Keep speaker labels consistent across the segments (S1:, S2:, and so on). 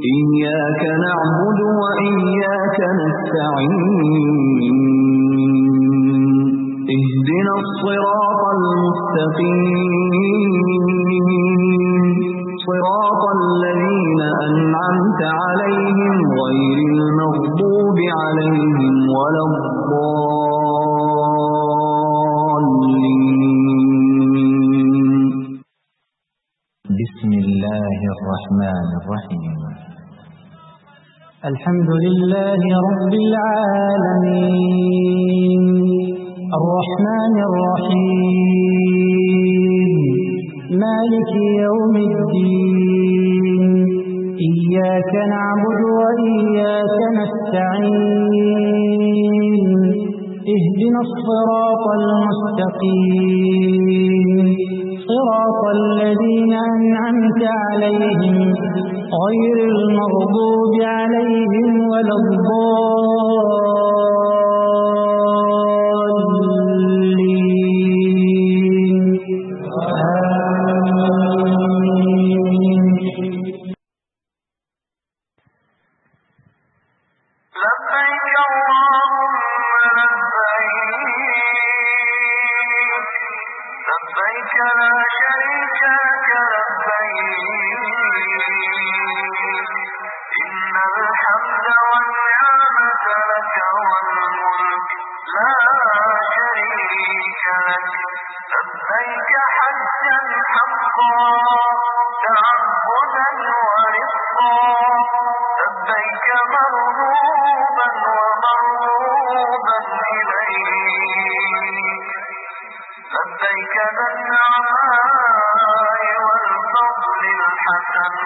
S1: إياك نعبد وإياك نستعين اهدنا الصراط المستقيم صراط الذين أنعمت عليهم غير المغضوب عليهم ولا الضالين.
S2: بسم الله الرحمن الرحيم.
S3: الحمد لله رب العالمين الرحمن الرحيم مالك يوم الدين إياك نعبد وإياك نستعين اهدنا الصراط المستقيم صراط الذين أنعمت عليهم غير المغضوب عليهم ولا الضالين. آمين.
S4: لبيك اللهم لبيك لا شريك لك لبيك إن الحمد والنعمة لك والملك لا شريك لك لبيك حجا حقا تعبدا ورزقا لبيك مرغوبا ومرغوبا إليك لبيك ذا النعماء والفضل الحسن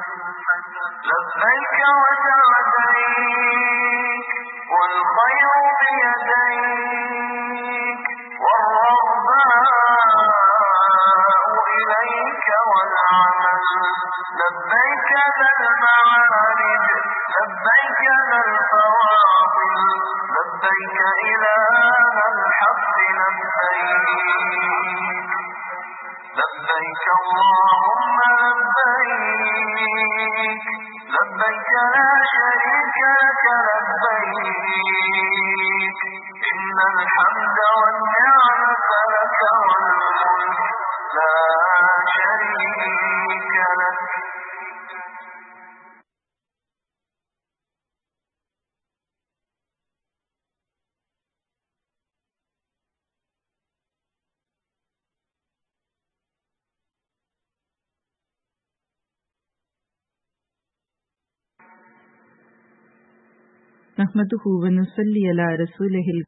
S4: لبيك وسعديك والخير بيديك والرغباء إليك والعمل لبيك ذا المعارج لبيك ذا الفواضل لبيك إله الحق لبيك اللهم لبيك لا شريك لك لبيك إن الحمد والنعمة لك والملك لا شريك لك.
S5: نحمده ونصلي على رسوله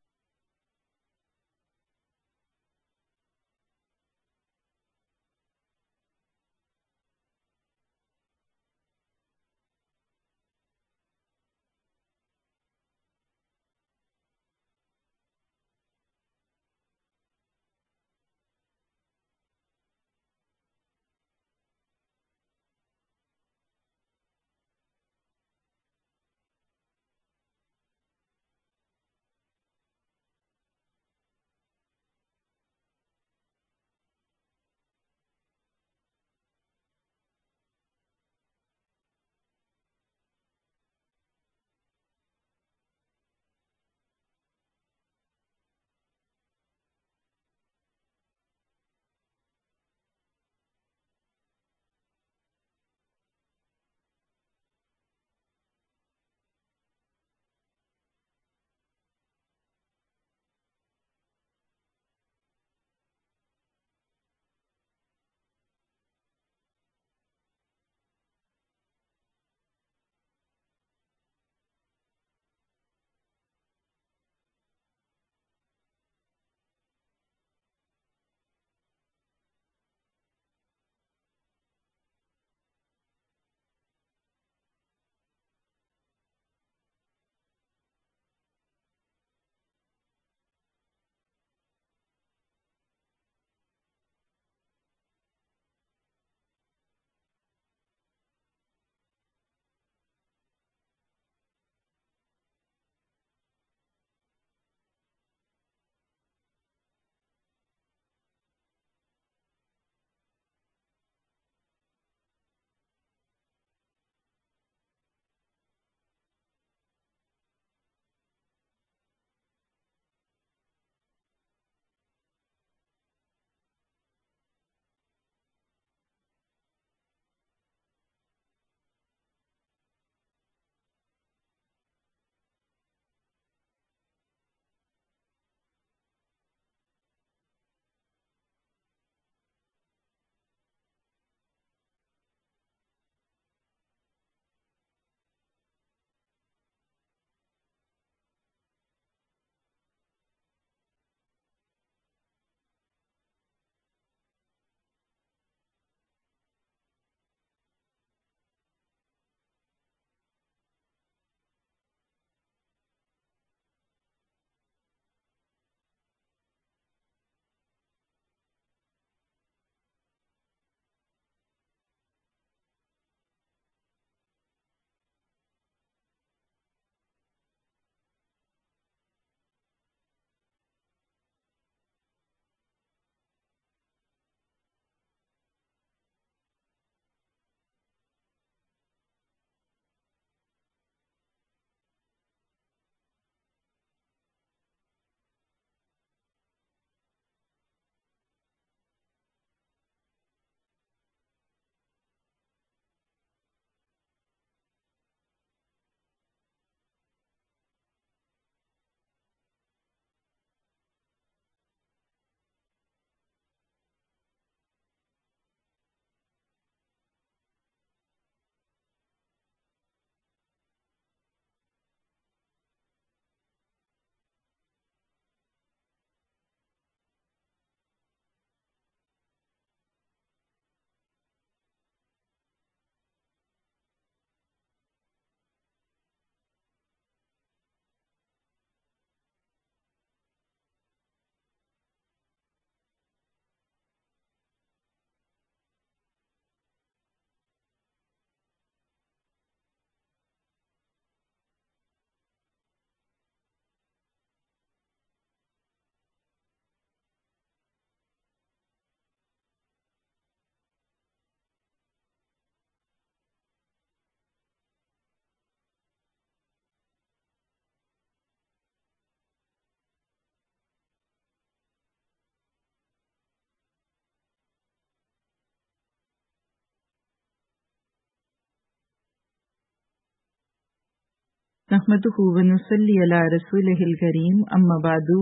S5: نحمده ونصلي على رسوله الكريم أما بعد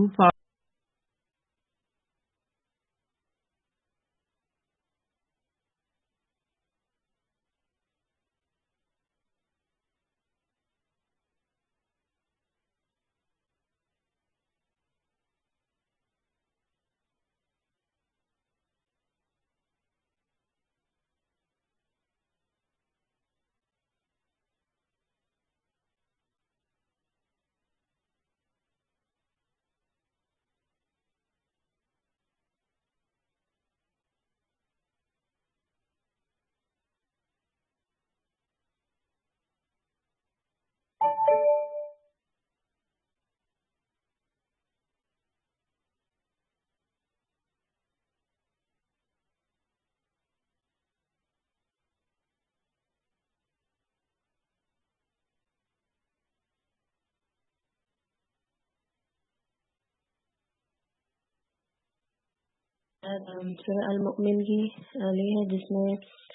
S6: سورہ المؤمن کی لی ہے، جس میں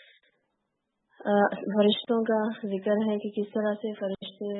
S6: فرشتوں کا ذکر ہے کہ کس طرح سے فرشتے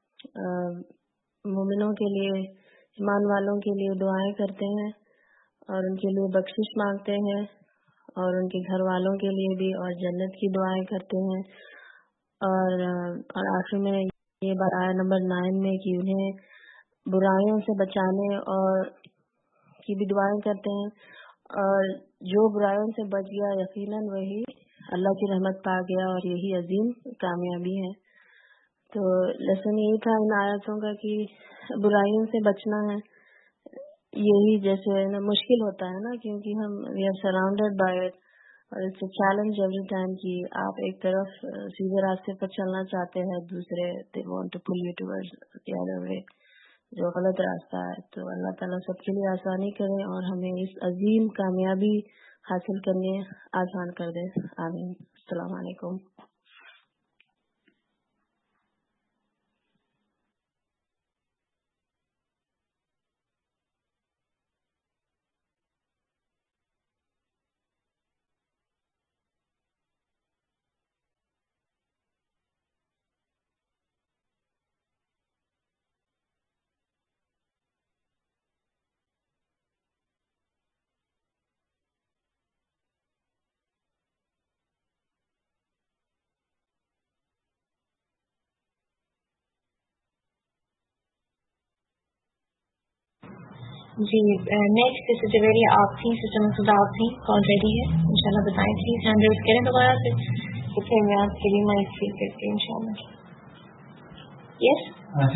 S6: مومنوں کے لیے، ایمان والوں کے لیے دعائیں کرتے ہیں اور ان کے لیے بخشش مانگتے ہیں، اور ان کے گھر والوں کے لیے بھی، اور جنت کی دعائیں کرتے ہیں، اور آخر میں یہ بات آیت نمبر 9 میں کہ انہیں برائیوں سے بچانے اور کی بھی دعائیں کرتے ہیں، اور جو برائیوں سے بچ گیا یقیناً وہی اللہ کی رحمت پا گیا، اور یہی عظیم کامیابی ہے۔ تو لیسن یہی تھا ان آیاتوں کا کہ برائیوں سے بچنا ہے، یہی جیسے مشکل ہوتا ہے نا، کیونکہ ہم we are surrounded by it, اور it's a challenge every time کہ آپ ایک طرف سیدھے راستے پر چلنا چاہتے ہیں، دوسرے they want to pull you towards the other way, جو غلط راستہ ہے۔ تو اللہ تعالیٰ سب کے لیے آسانی کرے اور ہمیں اس عظیم کامیابی حاصل کرنے آسان کر دے، آمین۔ السلام علیکم۔
S7: جی next this is a very آخری سسٹم خدا آخری کال ریڈی ہے، انشاءاللہ بتائیں پلیز، ہینڈ ریز کریں دوبارہ سے، تو پھر میں آپ کے لیے مائک فیل کرتی ہوں انشاءاللہ۔ یس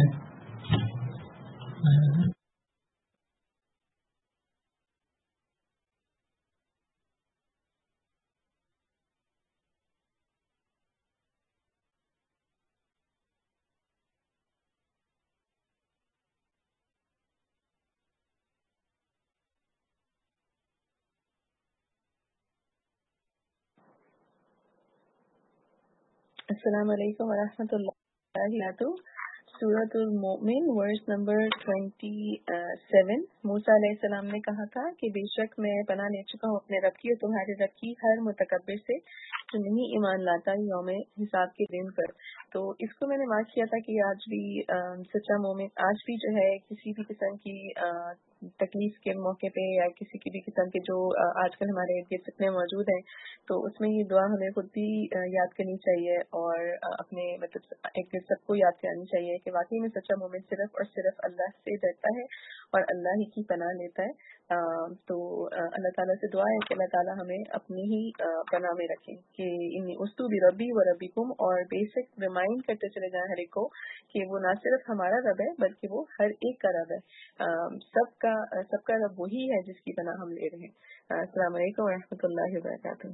S6: السلام علیکم ورحمۃ اللہ وبرکاتہ۔ سورۃ المؤمن ورس نمبر 27۔ موسیٰ علیہ السلام نے کہا تھا کہ بے شک میں پناہ لے چکا ہوں اپنے رب کی اور تمہارے رب کی ہر متکبر سے جو نہیں ایمان لاتا یوم حساب کے دن پر۔ تو اس کو میں نے مارک کیا تھا کہ آج بھی سچا مومن آج بھی جو ہے کسی بھی قسم کی تکلیف کے موقع پہ یا کسی کی بھی قسم کے جو آج کل ہمارے ارد گرد فتنے موجود ہیں، تو اس میں یہ دعا ہمیں خود بھی یاد کرنی چاہیے اور اپنے مطلب ایک سب کو یاد کرانی چاہیے کہ واقعی میں سچا مومن صرف اور صرف اللہ سے ڈرتا ہے اور اللہ ہی کی پناہ لیتا ہے۔ تو اللہ تعالیٰ سے دعا ہے کہ اللہ تعالیٰ ہمیں اپنی ہی پناہ میں رکھیں کہ انی استو بھی ربی و ربکم، اور بیسک ریمائنڈ کرتے چلے جائیں ہر ایک کو کہ وہ نہ صرف ہمارا رب ہے بلکہ وہ ہر ایک کا رب ہے، سب کا رب وہی ہے جس کی پناہ ہم لے رہے ہیں۔ السلام علیکم و رحمۃ اللہ وبرکاتہ۔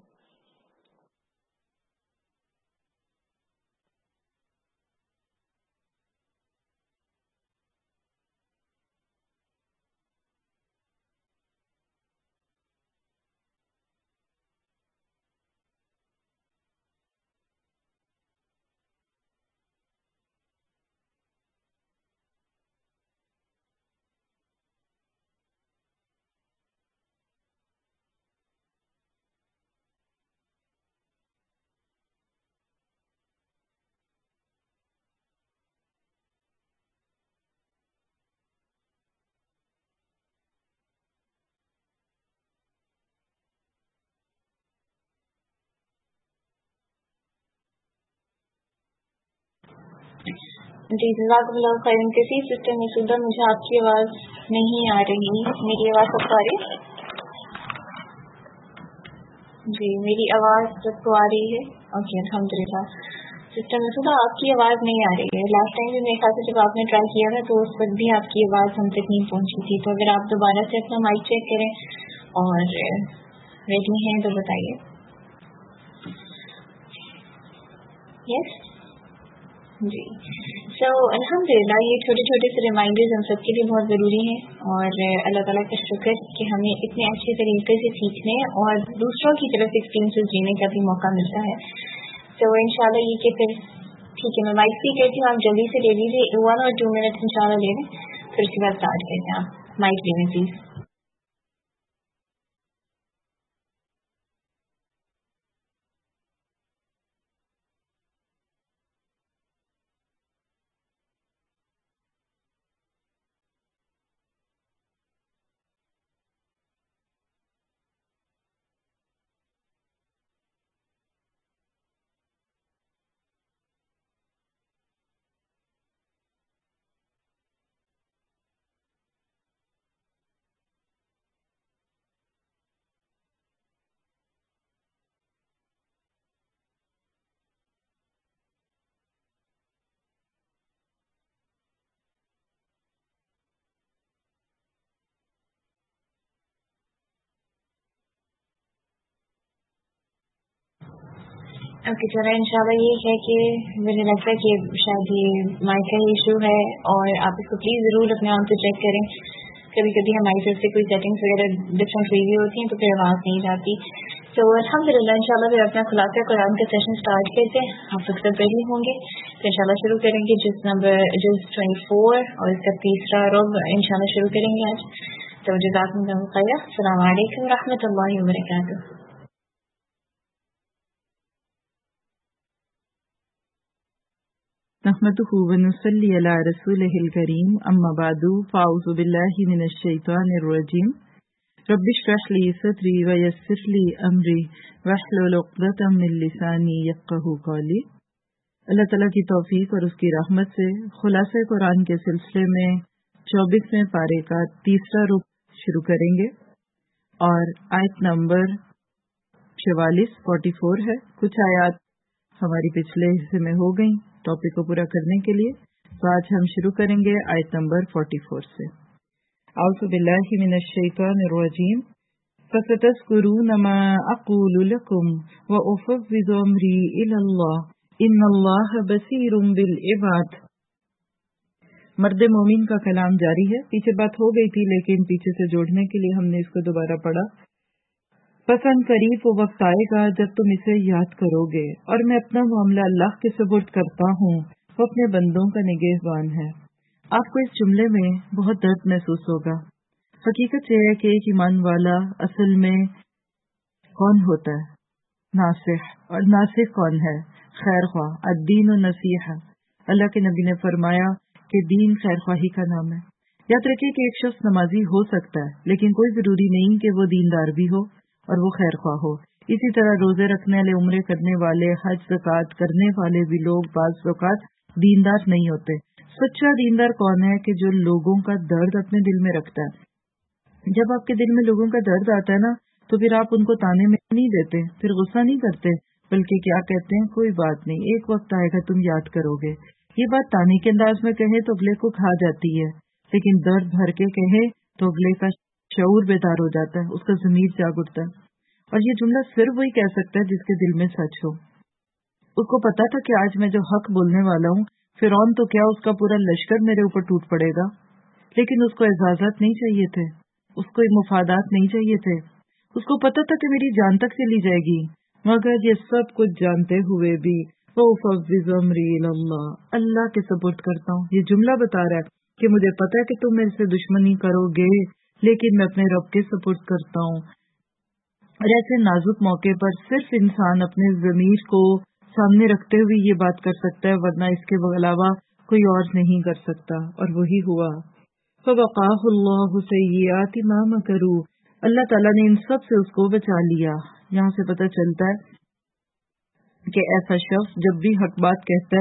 S7: جی جزاکاللہ خیرن کسی سسٹر مسعودہ مجھے آپ کی آواز نہیں آ رہی. میری آواز سب کو آ رہی ہے؟ جی میری آواز سب کو آ رہی ہے. اوکے الحمدللہ. سسٹر مسعودہ آپ کی آواز نہیں آ رہی ہے. لاسٹ ٹائم بھی میرے خیال سے جب آپ نے ٹرائی کیا تھا تو اس وقت بھی آپ کی آواز ہم تک نہیں پہنچی تھی. تو اگر آپ دوبارہ سے اپنا مائک چیک کریں اور ریڈی ہیں تو بتائیے. یس جی. سو الحمدللہ یہ چھوٹے چھوٹے سے ریمائنڈرز ہم سب کے لیے بہت ضروری ہیں اور اللہ تعالیٰ کا شکر کہ ہمیں اتنے اچھے طریقے سے سیکھنے اور دوسروں کی طرف ایکسپیرینسز جینے کا بھی موقع ملتا ہے. تو انشاءاللہ یہ کہ پھر ٹھیک ہے میں مائک بھی کہتی ہوں, آپ جلدی سے لے لیجیے 1 اور 2 منٹ انشاءاللہ لے لیں, پھر اس کے بعد اسٹارٹ کرتے ہیں. آپ مائک لے لیں پلیز. اوکے چلو انشاءاللہ یہ ہے کہ مجھے لگتا ہے کہ شاید یہ مائک کا ایشو ہے اور آپ اس کو پلیز ضرور اپنے آپ سے چیک کریں. کبھی کبھی ہماری طرف سے کوئی سیٹنگس وغیرہ ڈفرینٹ ہوئی ہوئی ہوتی ہیں تو پھر آواز نہیں جاتی. تو الحمدللہ انشاءاللہ پھر اپنا خلاصہ قرآن کا سیشن اسٹارٹ کرتے ہیں. آپ لوگ سب ریڈی ہوں گے تو انشاءاللہ شروع کریں گے. جس 24 اور اس کا تیسرا ربع انشاءاللہ شروع کریں گے آج. تو جزاکم اللہ خیر. السلام علیکم ورحمۃ اللہ وبرکاتہ.
S5: نحمده ونصلي على رسوله الكريم أما بعد فأعوذ بالله من الشيطان الرجيم رب اشرح لي صدري ويسر لي أمري واحلل عقدة من لساني يفقهوا قولي. اللہ تعالیٰ کی توفیق اور اس کی رحمت سے خلاصہ قرآن کے سلسلے میں 24ویں پارے کا تیسرا رکوع شروع کریں گے اور آیت نمبر 44 ہے. کچھ آیات ہماری پچھلے حصے میں ہو گئیں ٹاپک کو پورا کرنے کے لیے, تو آج ہم شروع کریں گے آیت نمبر 44 سے. اعوذ باللہ من الشیطان الرجیم فستذکرون ما اقول لکم وافوض امری الی اللہ ان اللہ بصیر بالعباد. مرد مومن کا کلام جاری ہے. پیچھے بات ہو گئی تھی لیکن پیچھے سے جوڑنے کے لیے ہم نے اس کو دوبارہ پڑھا. پسند قریب وہ وقت آئے گا جب تم اسے یاد کرو گے اور میں اپنا معاملہ اللہ کے سپرد کرتا ہوں, وہ اپنے بندوں کا نگہبان ہے. آپ کو اس جملے میں بہت درد محسوس ہوگا. حقیقت یہ ہے کہ ایک ایمان والا اصل میں کون ہوتا ہے؟ ناصح. اور ناصح کون ہے؟ خیر خواہ. الدین و نصیحہ. اللہ کے نبی نے فرمایا کہ دین خیر خواہی کا نام ہے. یاد رکھیے کہ ایک شخص نمازی ہو سکتا ہے لیکن کوئی ضروری نہیں کہ وہ دیندار بھی ہو اور وہ خیر خواہ ہو. اسی طرح روزے رکھنے والے, عمرے کرنے والے, حج زکوٰۃ کرنے والے بھی لوگ بعض اوقات دیندار نہیں ہوتے. سچا دیندار کون ہے؟ کہ جو لوگوں کا درد اپنے دل میں رکھتا ہے. جب آپ کے دل میں لوگوں کا درد آتا ہے نا تو پھر آپ ان کو تانے میں نہیں دیتے, پھر غصہ نہیں کرتے, بلکہ کیا کہتے ہیں, کوئی بات نہیں, ایک وقت آئے گا تم یاد کرو گے. یہ بات تانے کے انداز میں کہے تو اگلے کو کھا جاتی ہے, لیکن درد بھر کے کہے تو اگلے کا شعور بیدار ہو جاتا ہے, اس کا ضمیر جاگ اٹھتا ہے. اور یہ جملہ صرف وہی کہہ سکتا ہے جس کے دل میں سچ ہو. اس کو پتا تھا کہ آج میں جو حق بولنے والا ہوں, فرعون تو کیا اس کا پورا لشکر میرے اوپر ٹوٹ پڑے گا, لیکن اس کو اعزازات نہیں چاہیے تھے, اس کو مفادات نہیں چاہیے تھے. اس کو پتا تھا کہ میری جان تک چلی جائے گی, مگر یہ سب کچھ جانتے ہوئے بھی وَأُفَوِّضُ أَمْرِي إِلَى اللَّهِ, اللہ کے سپرد کرتا ہوں. یہ جملہ بتا رہا ہے کہ مجھے پتا ہے کہ تم میرے سے دشمنی کرو گے, لیکن میں اپنے رب کے سپرد کرتا ہوں. اور ایسے نازک موقع پر صرف انسان اپنے ضمیر کو سامنے رکھتے ہوئے یہ بات کر سکتا ہے, ورنہ اس کے علاوہ کوئی اور نہیں کر سکتا. اور وہی ہوا. فَوَقَاهُ اللَّهُ سَيِّئَاتِ مَا مَكَرُوا, اللہ تعالیٰ نے ان سب سے اس کو بچا لیا. یہاں سے پتہ چلتا ہے کہ ایسا شخص جب بھی حق بات کہتا ہے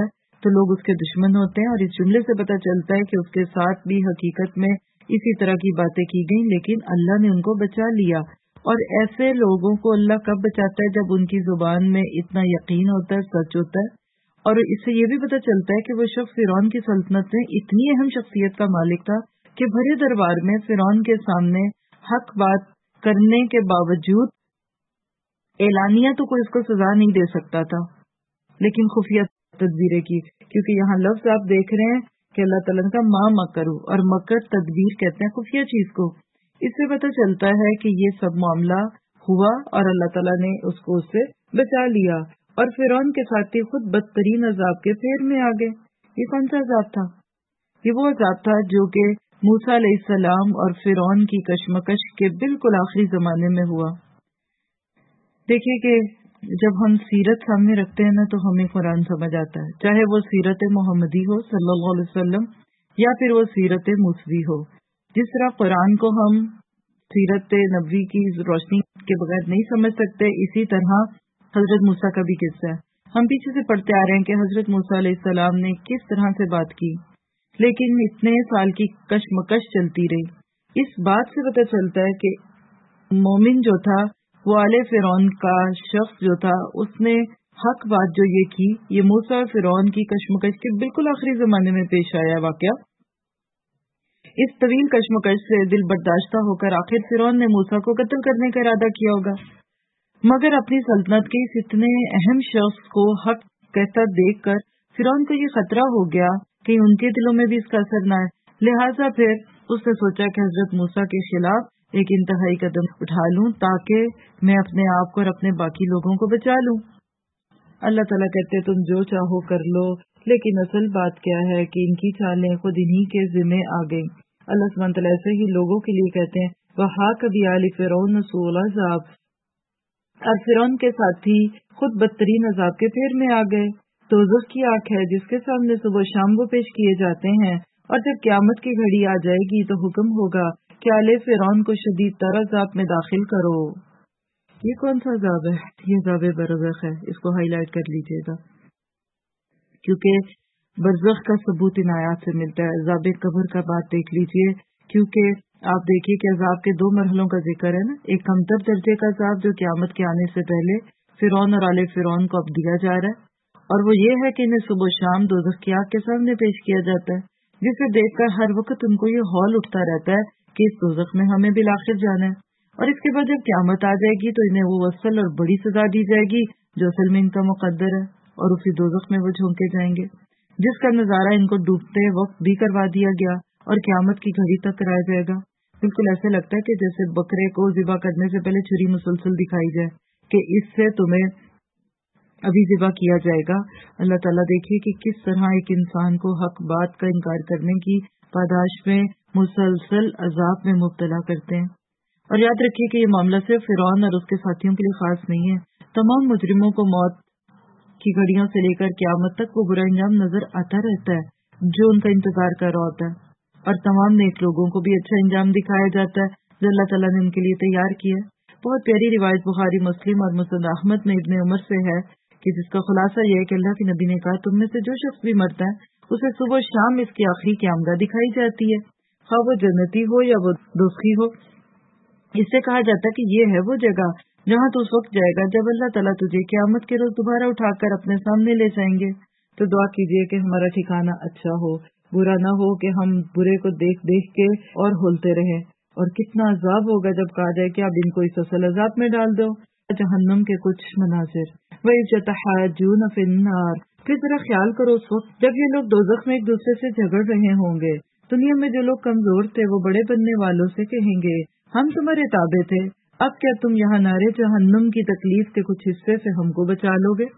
S5: تو لوگ اس کے دشمن ہوتے ہیں، اور اس جملے سے پتہ چلتا ہے کہ اس کے ساتھ بھی حقیقت میں اسی طرح کی باتیں کی گئیں، لیکن اللہ نے ان کو بچا لیا۔ اور ایسے لوگوں کو اللہ کب بچاتا ہے؟ جب ان کی زبان میں اتنا یقین ہوتا ہے، سچ ہوتا ہے۔ اور اس سے یہ بھی پتہ چلتا ہے کہ وہ شخص فرعون کی سلطنت میں اتنی اہم شخصیت کا مالک تھا کہ بھرے دربار میں فرعون کے سامنے حق بات کرنے کے باوجود اعلانیہ تو کوئی اس کو سزا نہیں دے سکتا تھا، لیکن خفیہ تدبیریں کی، کیونکہ یہاں لفظ آپ دیکھ رہے ہیں کہ اللہ تعالیٰ کا ما مکرو، اور مکر تدبیر کہتے ہیں خفیہ چیز کو۔ اس سے پتہ چلتا ہے کہ یہ سب معاملہ ہوا اور اللہ تعالیٰ نے اس کو اس سے بچا لیا، اور فرعون کے ساتھی خود بدترین عذاب کے پھیر میں آ گئے۔ یہ کون سا عذاب تھا؟ یہ وہ عذاب تھا جو کہ موسیٰ علیہ السلام اور فرعون کی کشمکش کے بالکل آخری زمانے میں ہوا۔ دیکھیے کہ جب ہم سیرت سامنے رکھتے ہیں نا تو ہمیں قرآن سمجھ آتا ہے، چاہے وہ سیرت محمدی ہو صلی اللہ علیہ وسلم یا پھر وہ سیرت موسوی ہو۔ جس طرح قرآن کو ہم سیرت نبوی کی روشنی کے بغیر نہیں سمجھ سکتے، اسی طرح حضرت موسیٰ کا بھی قصہ ہے۔ ہم پیچھے سے پڑھتے آ رہے ہیں کہ حضرت موسیٰ علیہ السلام نے کس طرح سے بات کی، لیکن اتنے سال کی کشمکش چلتی رہی۔ اس بات سے پتہ چلتا ہے کہ مومن جو تھا وہ آل فرعون کا شخص جو تھا، اس نے حق بات جو یہ کی، یہ موسیٰ اور فرعون کی کشمکش کے بالکل آخری زمانے میں پیش آیا واقعہ۔ اس طویل کشمکش سے دل برداشتہ ہو کر آخر فرعون نے موسیٰ کو قتل کرنے کا ارادہ کیا ہوگا، مگر اپنی سلطنت کے اس اتنے اہم شخص کو حق کہتا دیکھ کر فرعون کو یہ خطرہ ہو گیا کہ ان کے دلوں میں بھی اس کا اثر نہ ہے، لہٰذا پھر اس نے سوچا کہ حضرت موسیٰ کے خلاف ایک انتہائی قدم اٹھا لوں تاکہ میں اپنے آپ کو اور اپنے باقی لوگوں کو بچا لوں۔ اللہ تعالیٰ کہتے تم جو چاہو کر لو، لیکن اصل بات کیا ہے کہ ان کی چالیں خود انہی کے ذمہ آ گئیں۔ اللہ سبحانہ تعالیٰ ایسے ہی لوگوں کے لیے کہتے ہیں وَحَاقَ بِآلِ فِرْعَوْنَ سُوءُ الْعَذَابِ، اور فرعون کے ساتھی خود بدترین عذاب کے پھیر میں آ گئے۔ دوزخ کی آنکھ ہے جس کے سامنے صبح شام وہ پیش کیے جاتے ہیں، اور جب قیامت کی گھڑی آ جائے گی تو حکم ہوگا کہ آل فرعون کو شدید تر عذاب میں داخل کرو۔ یہ کون سا عذاب ہے؟ یہ عذاب برزخ ہے، اس کو ہائی لائٹ کر لیجیے گا، کیونکہ برزخ کا ثبوت ان آیات سے ملتا ہے۔ عذاب قبر کا بات دیکھ لیجیے، کیونکہ آپ دیکھیے کہ عذاب کے دو مرحلوں کا ذکر ہے نا، ایک کمتر درجے کا عذاب جو قیامت کے آنے سے پہلے فرعون اور آل فرعون کو اب دیا جا رہا ہے، اور وہ یہ ہے کہ انہیں صبح شام دوزخ کی آگ کے سامنے پیش کیا جاتا ہے، جسے دیکھ کر ہر وقت ان کو یہ ہول اٹھتا رہتا ہے کہ اس دوزخ میں ہمیں بالآخر جانا ہے، اور اس کے بعد جب قیامت آ جائے گی تو انہیں وہ اصل اور بڑی سزا دی جائے گی جو اصل میں ان کا مقدر ہے، اور اسی دوزخ میں وہ جھونکے جائیں گے، جس کا نظارہ ان کو ڈوبتے وقت بھی کروا دیا گیا اور قیامت کی گھڑی تک کرایا جائے گا۔ بالکل ایسے لگتا ہے کہ جیسے بکرے کو ذبح کرنے سے پہلے چھری مسلسل دکھائی جائے کہ اس سے تمہیں ابھی ذبح کیا جائے گا۔ اللہ تعالیٰ دیکھیے کہ کس طرح ایک انسان کو حق بات کا انکار کرنے کی پاداش میں مسلسل عذاب میں مبتلا کرتے ہیں۔ اور یاد رکھیے کہ یہ معاملہ صرف فرعون اور اس کے ساتھیوں کے لیے خاص نہیں ہے، تمام مجرموں کو موت کی گھڑیوں سے لے کر قیامت تک وہ برا انجام نظر آتا رہتا ہے جو ان کا انتظار کر رہا ہوتا ہے، اور تمام نیک لوگوں کو بھی اچھا انجام دکھایا جاتا ہے جو اللہ تعالیٰ نے ان کے لیے تیار کیا ہے۔ بہت پیاری روایت بخاری، مسلم اور مسند احمد میں ابن عمر سے ہے کہ جس کا خلاصہ یہ ہے کہ اللہ کے نبی نے کہا تم میں سے جو شخص بھی مرتا ہے اسے صبح شام اس کی آخری قیامگاہ دکھائی جاتی ہے، خواہ وہ جنتی ہو یا وہ دوزخی ہو۔ اس سے کہا جاتا ہے کہ یہ ہے وہ جگہ جہاں تو اس وقت جائے گا جب اللہ تعالیٰ تجھے قیامت کے روز دوبارہ اٹھا کر اپنے سامنے لے جائیں گے۔ تو دعا کیجیے کہ ہمارا ٹھکانہ اچھا ہو، برا نہ ہو کہ ہم برے کو دیکھ دیکھ کے اور ہولتے رہیں۔ اور کتنا عذاب ہوگا جب کہا جائے کہ اب ان کو اس اصل عذاب میں ڈال دو۔ جہنم کے کچھ مناظر وَإِذْ يَتَحَاجُّونَ فِي النَّارِ، پھر ذرا خیال کرو اس وقت جب یہ لوگ دوزخ میں ایک دوسرے سے جھگڑ رہے ہوں گے۔ دنیا میں جو لوگ کمزور تھے وہ بڑے بننے والوں سے کہیں گے ہم تمہارے تابع تھے، اب کیا تم یہاں نارے جہنم کی تکلیف کے کچھ حصے سے ہم کو بچا لو گے؟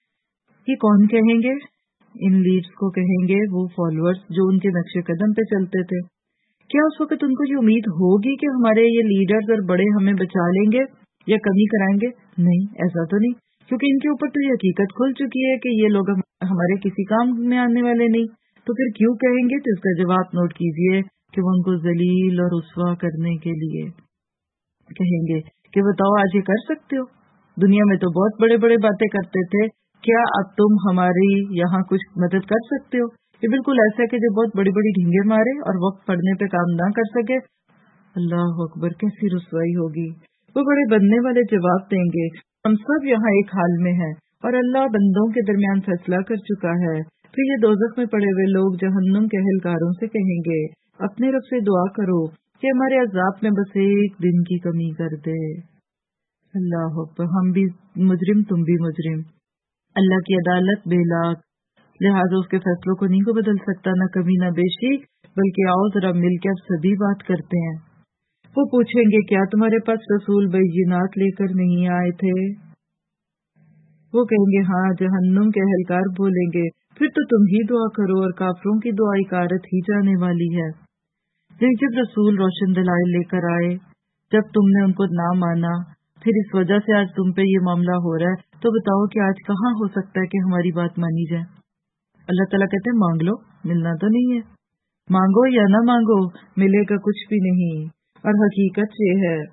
S5: یہ کون کہیں گے؟ ان لیڈرز کو کہیں گے وہ فالوورز جو ان کے نقش قدم پہ چلتے تھے۔ کیا اس وقت ان کو یہ امید ہوگی کہ ہمارے یہ لیڈرز اور بڑے ہمیں بچا لیں گے یا کمی کرائیں گے؟ نہیں، ایسا تو نہیں، کیونکہ ان کے اوپر تو یہ حقیقت کھل چکی ہے کہ یہ لوگ ہمارے کسی کام میں آنے والے نہیں، تو پھر کیوں کہیں گے؟ تو اس کا جواب نوٹ کیجئے کہ وہ ان کو ذلیل اور رسوا کرنے کے لیے کہیں گے کہ بتاؤ آج یہ کر سکتے ہو؟ دنیا میں تو بہت بڑے بڑے باتیں کرتے تھے کیا اب تم ہماری یہاں کچھ مدد کر سکتے ہو؟ یہ بالکل ایسا ہے کہ جو بہت بڑی بڑی ڈھینگے مارے اور وقت پڑنے پہ کام نہ کر سکے۔ اللہ اکبر، کیسی رسوائی ہوگی۔ وہ بڑے بننے والے جواب دیں گے، ہم سب یہاں ایک حال میں ہیں اور اللہ بندوں کے درمیان فیصلہ کر چکا ہے۔ پھر یہ دوزخ میں پڑے ہوئے لوگ جہنم کے اہلکاروں سے کہیں گے، اپنے رب سے دعا کرو کہ ہمارے عذاب میں بس ایک دن کی کمی کر دے۔ اللہ اکبر، ہم بھی مجرم، تم بھی مجرم۔ اللہ کی عدالت بے لاک، لہٰذا اس کے فیصلوں کو نہیں کو بدل سکتا، نہ کمی نہ بیشی، بلکہ آؤ ذرا مل کے اب سبھی بات کرتے ہیں۔ وہ پوچھیں گے، کیا تمہارے پاس رسول بینات لے کر نہیں آئے تھے؟ وہ کہیں گے ہاں۔ جہنم کے اہلکار بولیں گے، پھر تو تم ہی دعا کرو اور کافروں کی دعا اکارت ہی جانے والی ہے۔ جب رسول روشن دلائل لے کر آئے، جب تم نے ان کو نہ مانا، پھر اس وجہ سے آج تم پہ یہ معاملہ ہو رہا ہے، تو بتاؤ کہ آج کہاں ہو سکتا ہے کہ ہماری بات مانی جائے؟ اللہ تعالیٰ کہتے ہیں مانگ لو، ملنا تو نہیں ہے، مانگو یا نہ مانگو ملے گا کچھ بھی نہیں۔ اور حقیقت یہ ہے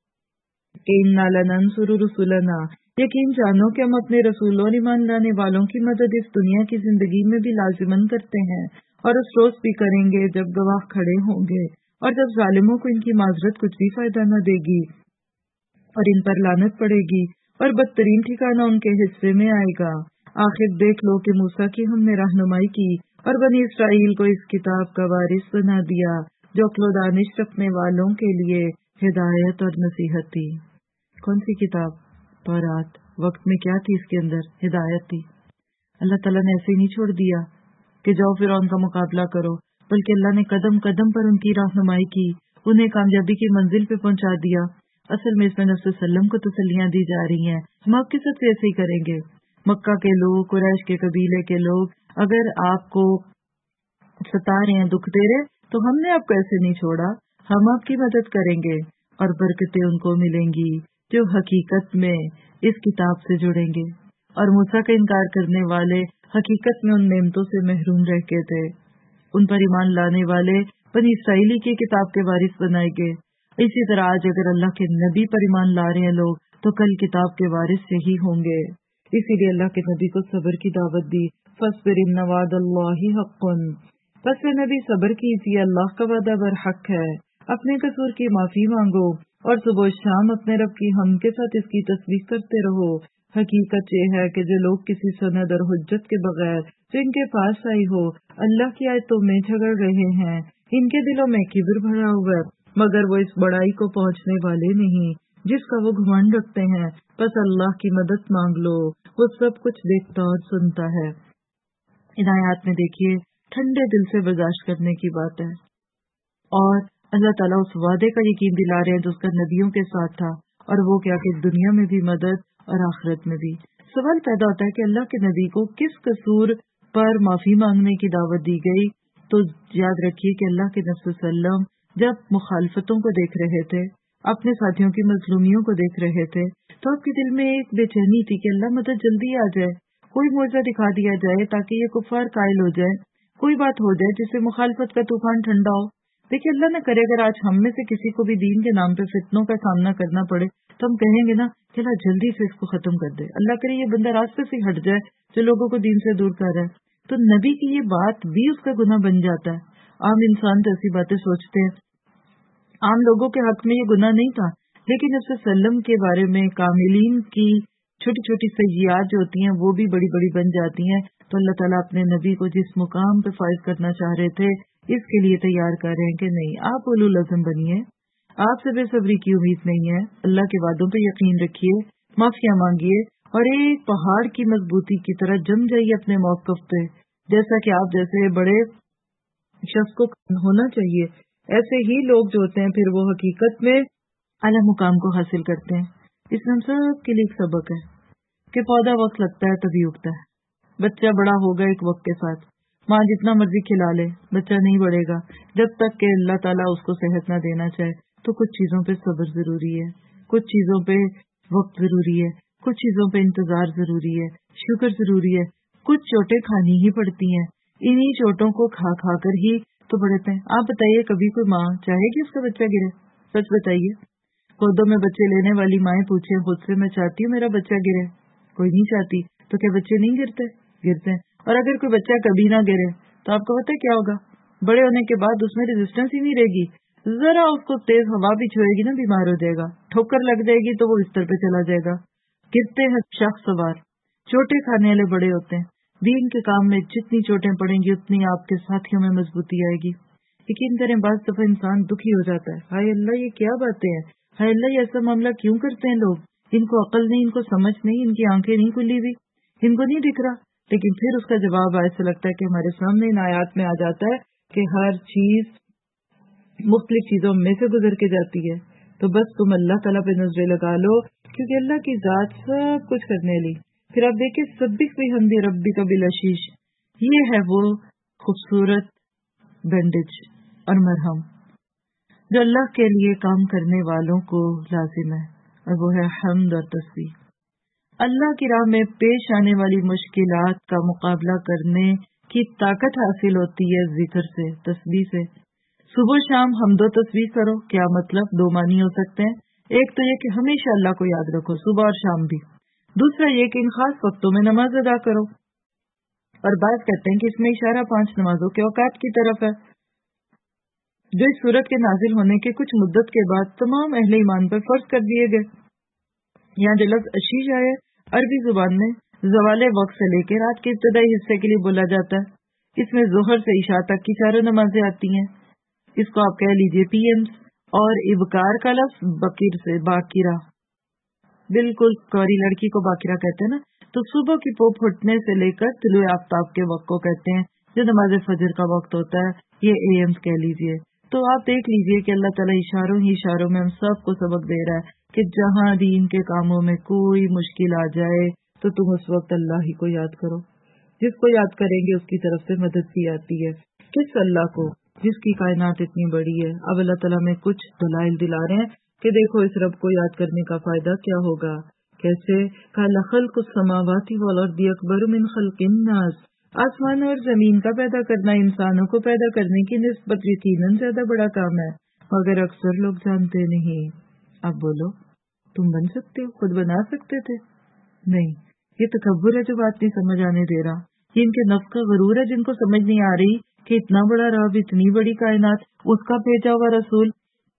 S5: کہ اِنَّا لَنَنصُرُ رُسُلَنَا، یقین جانو کہ ہم اپنے رسولوں اور ایمان لانے والوں کی مدد اس دنیا کی زندگی میں بھی لازماً کرتے ہیں، اور اس روز بھی کریں گے جب گواہ کھڑے ہوں گے، اور جب ظالموں کو ان کی معذرت کچھ بھی فائدہ نہ دے گی اور ان پر لعنت پڑے گی، اور بدترین ٹھکانہ ان کے حصے میں آئے گا۔ آخر دیکھ لو کہ موسیٰ کی ہم نے رہنمائی کی اور بنی اسرائیل کو اس کتاب کا وارث بنا دیا، جو عقل و دانش رکھنے والوں کے لیے ہدایت اور نصیحت تھی۔ کون سی کتاب؟ تورات۔ وقت میں کیا تھی اس کے اندر؟ ہدایت تھی۔ اللہ تعالیٰ نے ایسے ہی نہیں چھوڑ دیا کہ جاؤ فرعون کا مقابلہ کرو، بلکہ اللہ نے قدم قدم پر ان کی رہنمائی کی، انہیں کامیابی کی منزل پہ پہنچا دیا۔ اصل میں اس میں نبی صلی اللہ علیہ وسلم کو تسلیاں دی جا رہی ہیں، ہم آپ کے ساتھ ایسے ہی کریں گے۔ مکہ کے لوگ، قریش کے قبیلے کے لوگ اگر آپ کو ستا رہے ہیں، دکھ دے رہے، تو ہم نے آپ کو ایسے نہیں چھوڑا، ہم آپ کی مدد کریں گے، اور برکتیں ان کو ملیں گی جو حقیقت میں اس کتاب سے جڑیں گے۔ اور موسیٰ کا انکار کرنے والے حقیقت میں ان نعمتوں سے محروم رہ کے تھے۔ ان پر ایمان لانے والے بنی اسرائیلی کی کتاب کے وارث بنائے گئے۔ اسی طرح آج اگر اللہ کے نبی پر ایمان لا رہے ہیں لوگ، تو کل کتاب کے وارث سے ہی ہوں گے۔ اسی لیے اللہ کے نبی کو صبر کی دعوت دی، فاصبر ان وعد اللہ حق، بس اے نبی صبر کیجیے، اللہ کا وعدہ برحق ہے۔ اپنے قصور کی معافی مانگو اور صبح و شام اپنے رب کی حمد کے ساتھ اس کی تسبیح کرتے رہو۔ حقیقت یہ ہے کہ جو لوگ کسی سند اور حجت کے بغیر جو ان کے پاس آئی ہو اللہ کی آیتوں میں جھگڑ رہے ہیں، ان کے دلوں میں کبر بھرا ہوا ہے، مگر وہ اس بڑائی کو پہنچنے والے نہیں جس کا وہ گھمنڈ رکھتے ہیں۔ بس اللہ کی مدد مانگ لو، وہ سب کچھ دیکھتا اور سنتا ہے۔ ان آیات میں دیکھیے ٹھنڈے دل سے برداشت کرنے کی بات ہے، اور اللہ تعالیٰ اس وعدے کا یقین دلا رہے ہیں جو اس کا نبیوں کے ساتھ تھا، اور وہ کیا کہ دنیا میں بھی مدد اور آخرت میں بھی۔ سوال پیدا ہوتا ہے کہ اللہ کے نبی کو کس قصور پر معافی مانگنے کی دعوت دی گئی؟ تو یاد رکھیے کہ اللہ کے نبی صلی اللہ علیہ وسلم جب مخالفتوں کو دیکھ رہے تھے، اپنے ساتھیوں کی مظلومیوں کو دیکھ رہے تھے، تو آپ کے دل میں ایک بے چینی تھی کہ اللہ مدد جلدی آ جائے، کوئی معجزہ دکھا دیا جائے تاکہ یہ کفار قائل ہو جائے، کوئی بات ہو جائے جس سے مخالفت کا طوفان ٹھنڈا ہو۔ دیکھیے اللہ نہ کرے اگر آج ہم میں سے کسی کو بھی دین کے نام پہ فتنوں کا سامنا کرنا پڑے تو ہم کہیں گے نا کہ اللہ جلدی سے اس کو ختم کر دے، اللہ کرے یہ بندہ راستے سے ہٹ جائے جو لوگوں کو دین سے دور کر رہا ہے۔ تو نبی کی یہ بات بھی اس کا گناہ بن جاتا ہے۔ عام انسان تو ایسی باتیں سوچتے ہیں، عام لوگوں کے حق میں یہ گناہ نہیں تھا، لیکن نبی صلی اللہ علیہ وسلم کے بارے میں کاملین کی چھوٹی چھوٹی سیئات جو ہوتی ہیں وہ بھی بڑی بڑی بن جاتی ہیں۔ تو اللہ تعالیٰ اپنے نبی کو جس مقام پہ فائز کرنا چاہ رہے تھے اس کے لیے تیار کر رہے ہیں کہ نہیں، آپ اولو العزم بنیے، آپ سے بے صبری کی امید نہیں ہے، اللہ کے وعدوں پہ یقین رکھیے، معافیاں مانگیے، اور ایک پہاڑ کی مضبوطی کی طرح جم جائیے اپنے موقف پہ، جیسا کہ آپ جیسے بڑے شخص کو ہونا چاہیے۔ ایسے ہی لوگ جو ہوتے ہیں پھر وہ حقیقت میں اعلیٰ مقام کو حاصل کرتے ہیں۔ اس میں ہم سب کے لیے ایک سبق ہے کہ پودا وقت لگتا ہے تبھی اگتا ہے۔ بچہ بڑا ہوگا ایک وقت کے ساتھ، ماں جتنا مرضی کھلا لے بچہ نہیں بڑھے گا جب تک کہ اللہ تعالیٰ اس کو صحت نہ دینا چاہے۔ تو کچھ چیزوں پہ صبر ضروری ہے، کچھ چیزوں پہ وقت ضروری ہے، کچھ چیزوں پہ انتظار ضروری ہے، شکر ضروری ہے، کچھ چوٹیں کھانی ہی پڑتی ہیں، انہی چوٹوں کو کھا کھا کر ہی تو بڑھتے ہیں۔ آپ بتائیے کبھی کوئی ماں چاہے گی اس کا بچہ گرے؟ سچ بتائیے، گودوں میں بچے لینے والی مائیں پوچھیں خود سے، میں چاہتی ہوں میرا بچہ گرے؟ کوئی نہیں چاہتی۔ تو کیا بچے نہیں گرتے ہیں. اور اگر کوئی بچہ کبھی نہ گرے تو آپ کو پتہ کیا ہوگا؟ بڑے ہونے کے بعد اس میں ریزسٹنس ہی نہیں رہے گی. ذرا اس کو تیز ہوا بھی چھوئے گی نا بیمار ہو جائے گا. ٹھوکر لگ جائے گی تو وہ بستر پہ چلا جائے گا. گرتے ہیں شخص سوار. چوٹیں کھانے والے بڑے ہوتے ہیں. دین کے کام میں جتنی چوٹیں پڑیں گی اتنی آپ کے ساتھیوں میں مضبوطی آئے گی. یقین کریں بعض دفعہ انسان دکھی ہو جاتا ہے. ہائے اللہ یہ کیا باتیں ہیں, ہائے اللہ یہ ایسا معاملہ کیوں کرتے ہیں لوگ, ان کو عقل نہیں, ان کو سمجھ نہیں, ان کی آنکھیں نہیں کھلی ہوئی, ان کو نہیں دکھ رہا. لیکن پھر اس کا جواب ایسا لگتا ہے کہ ہمارے سامنے ان آیات میں آ جاتا ہے کہ ہر چیز مختلف چیزوں میں سے گزر کے جاتی ہے. تو بس تم اللہ تعالیٰ پہ نظریں لگا لو, کیونکہ اللہ کی ذات سب کچھ کرنے لی. پھر آپ دیکھیں سبق بھی ہم دی ربی کا بالعشیش, یہ ہے وہ خوبصورت بینڈیج اور مرہم جو اللہ کے لیے کام کرنے والوں کو لازم ہے, اور وہ ہے حمد اور تسبیح. اللہ کی راہ میں پیش آنے والی مشکلات کا مقابلہ کرنے کی طاقت حاصل ہوتی ہے ذکر سے, تسبیح سے. صبح شام حمد و تسبیح کرو. کیا مطلب؟ دو معنی ہو سکتے ہیں. ایک تو یہ کہ ہمیشہ اللہ کو یاد رکھو صبح اور شام بھی. دوسرا یہ کہ ان خاص وقتوں میں نماز ادا کرو. اور بعض کہتے ہیں کہ اس میں اشارہ 5 نمازوں کے اوقات کی طرف ہے جو اس سورت کے نازل ہونے کے کچھ مدت کے بعد تمام اہل ایمان پر فرض کر دیے گئے. یہاں جو لفظ عشیش آئے عربی زبان میں زوال وقت سے لے کے رات کے ابتدائی حصے کے لیے بولا جاتا ہے. اس میں ظہر سے عشاء تک کی 4 نمازیں آتی ہیں. اس کو آپ کہہ لیجئے PMs. اور ابکار کا لفظ بکیر سے باکرہ, بالکل کوری لڑکی کو باکرہ کہتے ہیں نا, تو صبح کی پو پھٹنے سے لے کر طلوع آفتاب کے وقت کو کہتے ہیں جو نماز فجر کا وقت ہوتا ہے, یہ AMs کہہ لیجئے. تو آپ دیکھ لیجئے کہ اللہ تعالیٰ اشاروں ہی اشاروں میں ہم سب کو سبق دے رہا ہے کہ جہاں دین کے کاموں میں کوئی مشکل آ جائے تو تم اس وقت اللہ ہی کو یاد کرو. جس کو یاد کریں گے اس کی طرف سے مدد بھی آتی ہے. کس اللہ کو جس کی کائنات اتنی بڑی ہے. اب اللہ تعالیٰ میں کچھ دلائل دلا رہے ہیں کہ دیکھو اس رب کو یاد کرنے کا فائدہ کیا ہوگا. کیسے؟ قَالَ خَلْقُ السَّمَاوَاتِ وَالْأَرْضِ أَكْبَرُ مِنْ خَلْقِ النَّاسِ. آسمان اور زمین کا پیدا کرنا انسانوں کو پیدا کرنے کی نسبت یقیناً زیادہ بڑا کام ہے, مگر اکثر لوگ جانتے نہیں. اب بولو, تم بن سکتے ہو؟ خود بنا سکتے تھے؟ نہیں. یہ تکبر ہے جو بات نہیں سمجھ آنے دے رہا. یہ ان کے نفس کا غرور ہے جن کو سمجھ نہیں آ رہی کہ اتنا بڑا رب, اتنی بڑی کائنات, اس کا بھیجا ہوا رسول,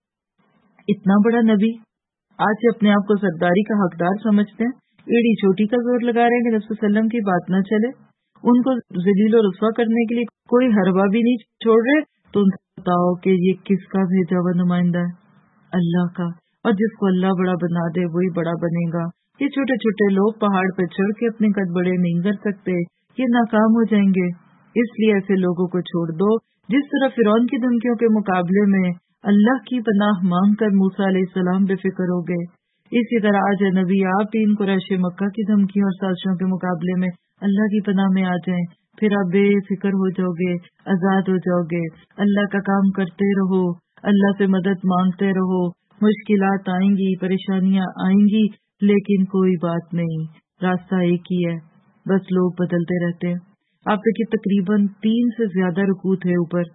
S5: اتنا بڑا نبی, آج سے اپنے آپ کو سرداری کا حقدار سمجھتے ہیں. ایڑی چوٹی کا زور لگا رہے ہیں کہ نبی صلی اللہ علیہ وسلم کی بات نہ چلے. ان کو ذلیل و رسوا کرنے کے لیے کوئی حربہ بھی نہیں چھوڑ رہے. تو ان سے بتاؤ کہ یہ کس کا بھیجا ہوا نمائندہ ہے؟ اللہ کا. اور جس کو اللہ بڑا بنا دے وہی بڑا بنے گا. یہ چھوٹے چھوٹے لوگ پہاڑ پہ چڑھ کے اپنے قد بڑے نہیں کر سکتے, یہ ناکام ہو جائیں گے. اس لیے ایسے لوگوں کو چھوڑ دو. جس طرح فرعون کی دھمکیوں کے مقابلے میں اللہ کی پناہ مانگ کر موسیٰ علیہ السلام بے فکر ہو گئے, اسی طرح آج نبی آپ ان قریش مکہ کی دھمکیوں اور سازشوں کے مقابلے میں اللہ کی پناہ میں آ جائیں. پھر آپ بے فکر ہو جاؤ گے, آزاد ہو جاؤ گے. اللہ کا کام کرتے رہو, اللہ سے مدد مانگتے رہو. مشکلات آئیں گی, پریشانیاں آئیں گی, لیکن کوئی بات نہیں, راستہ ایک ہی ہے, بس لوگ بدلتے رہتے ہیں. آپ دیکھیں تقریباً 3 سے زیادہ رکوع تھے اوپر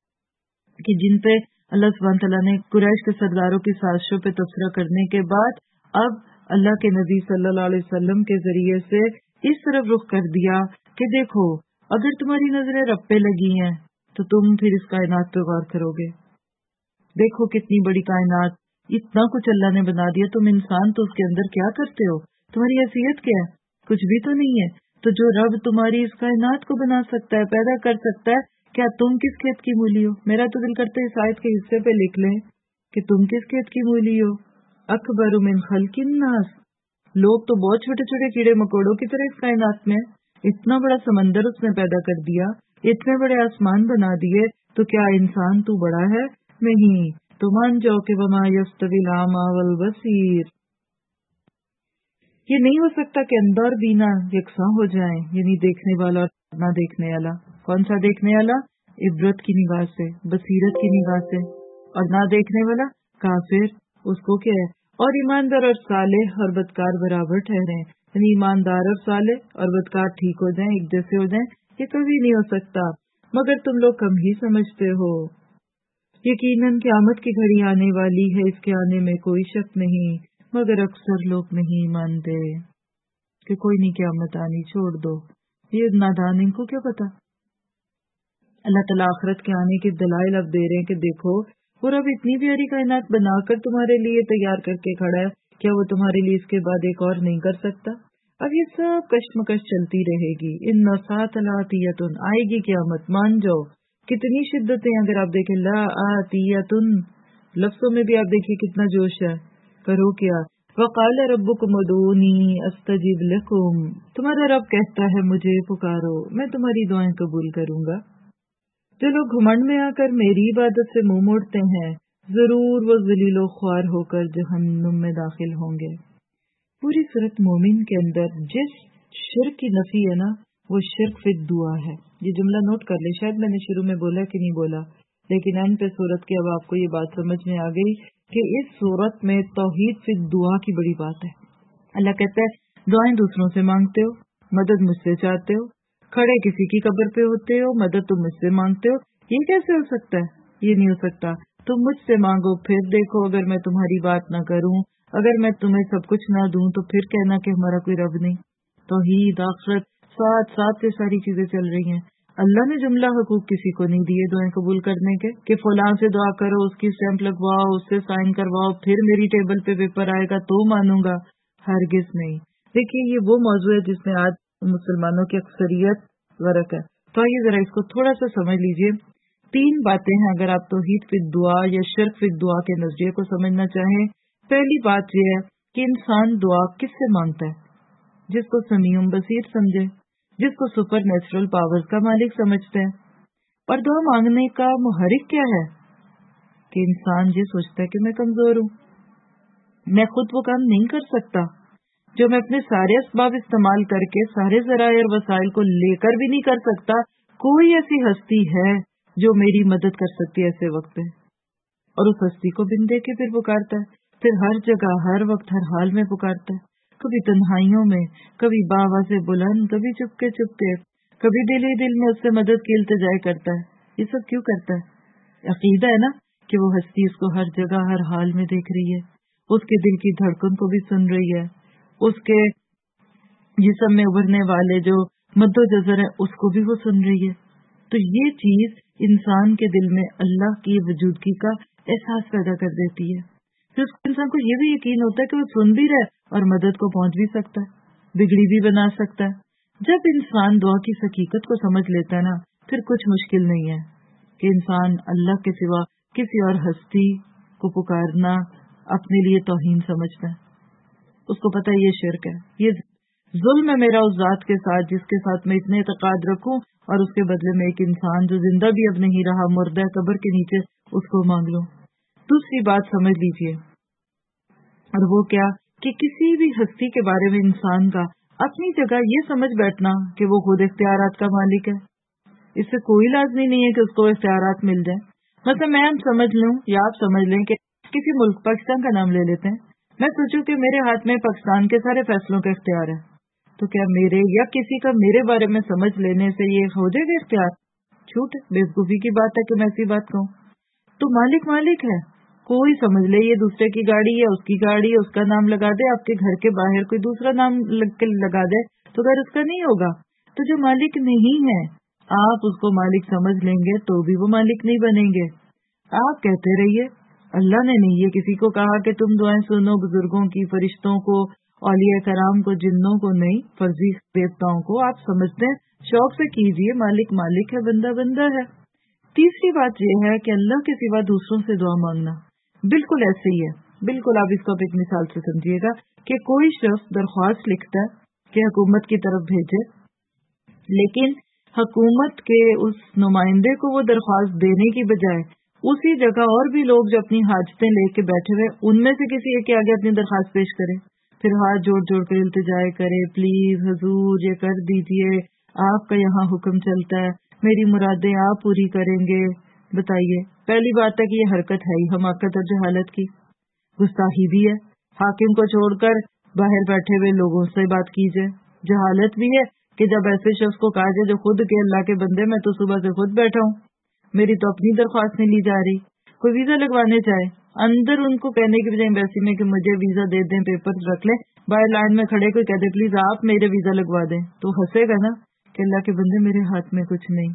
S5: کہ جن پہ اللہ سبحانہ تعالیٰ نے قریش کے سرداروں کی سازشوں پہ تبصرہ کرنے کے بعد اب اللہ کے نبی صلی اللہ علیہ وسلم کے ذریعے سے اس طرف رخ کر دیا کہ دیکھو اگر تمہاری نظریں رب پہ لگی ہیں تو تم پھر اس کائنات پہ غور کرو گے. دیکھو کتنی بڑی کائنات, اتنا کچھ اللہ نے بنا دیا, تم انسان تو اس کے اندر کیا کرتے ہو؟ تمہاری حیثیت کیا ہے؟ کچھ بھی تو نہیں ہے. تو جو رب تمہاری اس کائنات کو بنا سکتا ہے, پیدا کر سکتا ہے, کیا تم کس کھیت کی مولی ہو؟ میرا تو دل کرتا ہے اس آیت کے حصے پہ لکھ لیں کہ تم کس کھیت کی مولی ہو. اکبر من خلق الناس, لوگ تو بہت چھوٹے چھوٹے کیڑے مکوڑوں کی طرح اس کائنات میں, اتنا بڑا سمندر اس نے پیدا کر دیا, اتنے بڑے آسمان بنا دیے, تو کیا انسان تو بڑا ہے؟ نہیں. تو مان جاؤ کہ وما یستوی الاعمی والبصیر, یہ نہیں ہو سکتا کہ اندھا اور بینا یکساں ہو جائیں, یعنی دیکھنے والا اور نہ دیکھنے والا. کون سا دیکھنے والا؟ عبرت کی نگاہ سے, بصیرت کی نگاہ سے, اور نہ دیکھنے والا کافر, اس کو کیا ہے؟ اور ایماندار اور صالح اور بدکار برابر ٹھہریں, یعنی ایماندار اور صالح اور بدکار ٹھیک ہو جائیں, ایک جیسے ہو جائیں, یہ کبھی نہیں ہو سکتا. مگر تم لوگ کم ہی سمجھتے ہو. یقیناً قیامت کی گھڑی آنے والی ہے, اس کے آنے میں کوئی شک نہیں, مگر اکثر لوگ نہیں مانتے. کہ کوئی نہیں قیامت آنی، چھوڑ دو، یہ نادان، ان کو کیا پتا۔ اللہ تعالیٰ آخرت کے آنے کے دلائل اب دے رہے ہیں کہ دیکھو وہ رب اتنی پیاری کائنات بنا کر تمہارے لیے تیار کر کے کھڑا ہے، کیا وہ تمہارے لیے اس کے بعد ایک اور نہیں کر سکتا؟ اب یہ سب کشمکش چلتی رہے گی۔ ان سات لاتیتن، آئے گی قیامت، مان جاؤ۔ کتنی شدتیں اگر آپ دیکھیں، لا آتیتن لفظوں میں بھی آپ دیکھیے کتنا جوش ہے، کرو کیا؟ وقال ربکم ادعونی استجب لکم، تمہارا رب کہتا ہے مجھے پکارو، میں تمہاری دعائیں قبول کروں گا۔ جو لوگ گھمنڈ میں آ کر میری عبادت سے منہ موڑتے ہیں، ضرور وہ ذلیل و خوار ہو کر جہنم میں داخل ہوں گے۔ پوری صورت مومن کے اندر جس شرک کی نفی ہے نا، وہ شرک فی الدعا ہے۔ یہ جملہ نوٹ کر لیں، شاید میں نے شروع میں بولا کہ نہیں بولا، لیکن اینڈ پہ صورت کی اب آپ کو یہ بات سمجھ میں آ گئی کہ اس صورت میں توحید فی الدعا کی بڑی بات ہے۔ اللہ کہتا ہے دعائیں دوسروں سے مانگتے ہو، مدد مجھ سے چاہتے ہو، کھڑے کسی کی قبر پہ ہوتے ہو، مدد تم مجھ سے مانگتے ہو، یہ کیسے ہو سکتا ہے؟ یہ نہیں ہو سکتا۔ تم مجھ سے مانگو، پھر دیکھو اگر میں تمہاری بات نہ کروں، اگر میں تمہیں سب کچھ نہ دوں تو پھر کہنا کہ ہمارا کوئی رب نہیں۔ توحید، آخرت، ساتھ ساتھ سے ساری چیزیں چل رہی ہیں۔ اللہ نے جملہ حقوق کسی کو نہیں دیے دعائیں قبول کرنے کے کہ فلاں سے دعا کرو، اس کی اسٹیمپ لگواؤ، اس سے سائن کرواؤ، پھر میری ٹیبل پہ پیپر آئے گا تو مانوں گا۔ ہرگز نہیں۔ دیکھیے یہ وہ موضوع ہے جس میں آج مسلمانوں کی اکثریت غرق ہے۔ تو آئیے ذرا اس کو تھوڑا سا سمجھ لیجئے۔ 3 باتیں ہیں اگر آپ توحید فی الدعا یا شرک فی الدعا کے نظریے کو سمجھنا چاہیں۔ پہلی بات یہ ہے کہ انسان دعا کس سے مانگتا ہے؟ جس کو سمیع بصیر سمجھے، جس کو سپر نیچرل پاورز کا مالک سمجھتے ہیں۔ اور دعا مانگنے کا محرک کیا ہے؟ کہ انسان یہ سوچتا ہے کہ میں کمزور ہوں، میں خود وہ کام نہیں کر سکتا جو میں اپنے سارے اسباب استعمال کر کے، سارے ذرائع اور وسائل کو لے کر بھی نہیں کر سکتا۔ کوئی ایسی ہستی ہے جو میری مدد کر سکتی ہے ایسے وقت پہ، اور اس ہستی کو بن دے کے پھر پکارتا ہے، پھر ہر جگہ، ہر وقت، ہر حال میں پکارتا ہے، کبھی تنہائیوں میں، کبھی باآواز بلند، کبھی چپکے چپکے، کبھی دل ہی دل میں اس سے مدد کی التجا کرتا ہے۔ یہ سب کیوں کرتا ہے؟ عقیدہ ہے نا کہ وہ ہستی اس کو ہر جگہ، ہر حال میں دیکھ رہی ہے، اس کے دل کی دھڑکن کو بھی سن رہی ہے، اس کے جسم میں ابھرنے والے جو مد و جزر ہے اس کو بھی وہ سن رہی ہے۔ تو یہ چیز انسان کے دل میں اللہ کی وجودگی کا احساس پیدا کر دیتی ہے۔ پھر اس انسان کو یہ بھی یقین ہوتا ہے کہ وہ سن بھی رہا ہے اور مدد کو پہنچ بھی سکتا ہے، بگڑی بھی بنا سکتا ہے۔ جب انسان دعا کی حقیقت کو سمجھ لیتا ہے نا، پھر کچھ مشکل نہیں ہے کہ انسان اللہ کے سوا کسی اور ہستی کو پکارنا اپنے لیے توہین سمجھتا ہے۔ اس کو پتہ ہے یہ شرک ہے، یہ ظلم ہے میرا اس ذات کے ساتھ جس کے ساتھ میں اتنے اعتقاد رکھوں اور اس کے بدلے میں ایک انسان جو زندہ بھی اب نہیں رہا، مردہ قبر کے نیچے، اس کو مانگ لوں۔ دوسری بات سمجھ لیجئے، اور وہ کیا کہ کسی بھی ہستی کے بارے میں انسان کا اپنی جگہ یہ سمجھ بیٹھنا کہ وہ خود اختیارات کا مالک ہے، اس سے کوئی لازمی نہیں ہے کہ اس کو اختیارات مل جائیں۔ مثلا میں سمجھ لوں یا آپ سمجھ لیں کہ کسی ملک پاکستان کا نام لے لیتے ہیں، میں سوچوں کہ میرے ہاتھ میں پاکستان کے سارے فیصلوں کا اختیار ہے، تو کیا میرے یا کسی کا میرے بارے میں سمجھ لینے سے یہ ہو جائے گا اختیار؟ جھوٹ، بیوقوفی کی بات ہے کہ میں ایسی بات کہوں۔ تو مالک مالک ہے، کوئی سمجھ لے یہ دوسرے کی گاڑی ہے، اس کی گاڑی ہے، اس کا نام لگا دے، آپ کے گھر کے باہر کوئی دوسرا نام لگا دے تو گھر اس کا نہیں ہوگا۔ تو جو مالک نہیں ہے آپ اس کو مالک سمجھ لیں گے تو بھی وہ مالک نہیں بنیں گے۔ آپ کہتے رہیے اللہ نے نہیں یہ کسی کو کہا کہ تم دعائیں سنو بزرگوں کی، فرشتوں کو، اولیاء کرام کو، جنوں کو نہیں، فرضی دیوتاؤں کو آپ سمجھتے ہیں، شوق سے کیجئے، مالک مالک ہے، بندہ بندہ ہے۔ تیسری بات یہ ہے کہ اللہ کے سوا دوسروں سے دعا مانگنا بالکل ایسے ہی ہے، بالکل آپ اس کو ایک مثال سے سمجھیے گا کہ کوئی شخص درخواست لکھتا ہے کہ حکومت کی طرف بھیجے، لیکن حکومت کے اس نمائندے کو وہ درخواست دینے کی بجائے اسی جگہ اور بھی لوگ جو اپنی حاجتیں لے کے بیٹھے ہوئے ان میں سے کسی ایک کے آگے اپنی درخواست پیش کرے، پھر ہاتھ جوڑ جوڑ کر التجا کرے، پلیز حضور یہ کر دیجئے، آپ کا یہاں حکم چلتا ہے، میری مرادیں آپ پوری کریں گے۔ بتائیے، پہلی بات ہے کہ یہ حرکت ہے ہی حماقت اور جہالت کی، گستاخی بھی ہے، حاکم کو چھوڑ کر باہر بیٹھے ہوئے لوگوں سے بات کی جائے، جہالت بھی ہے کہ جب ایسے شخص کو کہا جائے جو خود کہ اللہ کے بندے میں تو صبح سے خود بیٹھا ہوں، میری تو اپنی درخواست نہیں لی جا رہی، کوئی ویزا لگوانے چاہے اندر ان کو کہنے کی بجائے ایمبیسی میں کہ مجھے ویزا دے دیں، پیپر رکھ لیں، باہر لائن میں کھڑے کوئی کہتے پلیز آپ میرے ویزا لگوا دیں تو ہنسے گا نا کہ اللہ کے بندے میرے ہاتھ میں کچھ نہیں،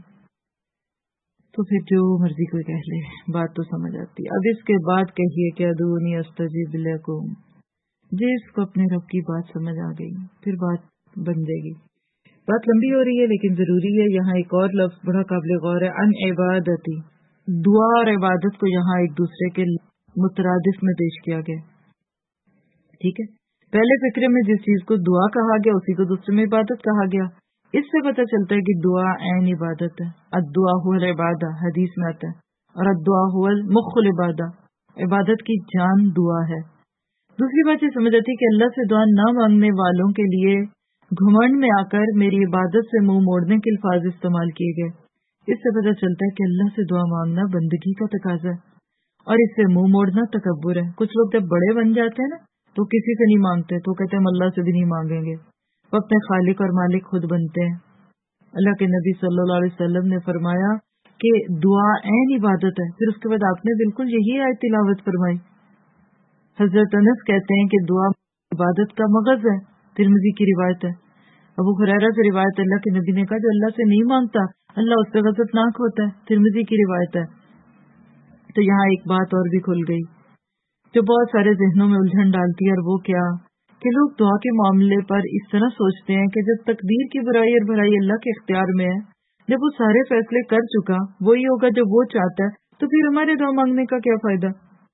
S5: تو پھر جو مرضی کوئی کہہ لے، بات تو سمجھ آتی۔ اب اس کے بعد کہیے کہ ادعونی استجب لکم، جس کو اپنے رب کی بات سمجھ آ گئی پھر بات بن جائے گی۔ بات لمبی ہو رہی ہے لیکن ضروری ہے، یہاں ایک اور لفظ بڑا قابل غور ہے، ان عبادتی، دعا اور عبادت کو یہاں ایک دوسرے کے مترادف میں پیش کیا گیا، ٹھیک ہے۔ پہلے فقرے میں جس چیز کو دعا کہا گیا اسی کو دوسرے میں عبادت کہا گیا، اس سے پتہ چلتا ہے کہ دعا عین عبادت ہے، الدعا هو العبادہ، حدیث میں آتا ہے، اور الدعا هو المخ العبادہ، عبادت کی جان دعا ہے۔ دوسری بات یہ سمجھ آتی ہے کہ اللہ سے دعا نہ مانگنے والوں کے لیے گھمنڈ میں آ کر میری عبادت سے منہ موڑنے کے الفاظ استعمال کیے گئے۔ اس سے پتہ چلتا ہے کہ اللہ سے دعا مانگنا بندگی کا تقاضا ہے اور اس سے منہ موڑنا تکبر ہے۔ کچھ لوگ جب بڑے بن جاتے ہیں نا تو کسی سے نہیں مانگتے، تو کہتے ہیں ہم اللہ سے بھی نہیں مانگیں گے، وہ اپنے خالق اور مالک خود بنتے ہیں۔ اللہ کے نبی صلی اللہ علیہ وسلم نے فرمایا کہ دعا عین عبادت ہے، پھر اس کے بعد آپ نے بالکل یہی آیت تلاوت فرمائی۔ حضرت انس کہتے ہیں کہ دعا عبادت کا مغز ہے، ترمذی کی روایت ہے۔ ابو ہریرہ سے روایت، اللہ کے نبی نے کہا جو اللہ سے نہیں مانگتا اللہ اس سے غضبناک ہوتا ہے، ترمذی کی روایت ہے۔ تو یہاں ایک بات اور بھی کھل گئی جو بہت سارے ذہنوں میں الجھن ڈالتی ہے، اور وہ کیا کہ لوگ دعا کے معاملے پر اس طرح سوچتے ہیں کہ جب تقدیر کی برائی اور بھلائی اللہ کے اختیار میں ہے، جب وہ سارے فیصلے کر چکا وہی ہوگا جو وہ چاہتا ہے، تو پھر ہمارے دعا مانگنے کا کیا فائدہ؟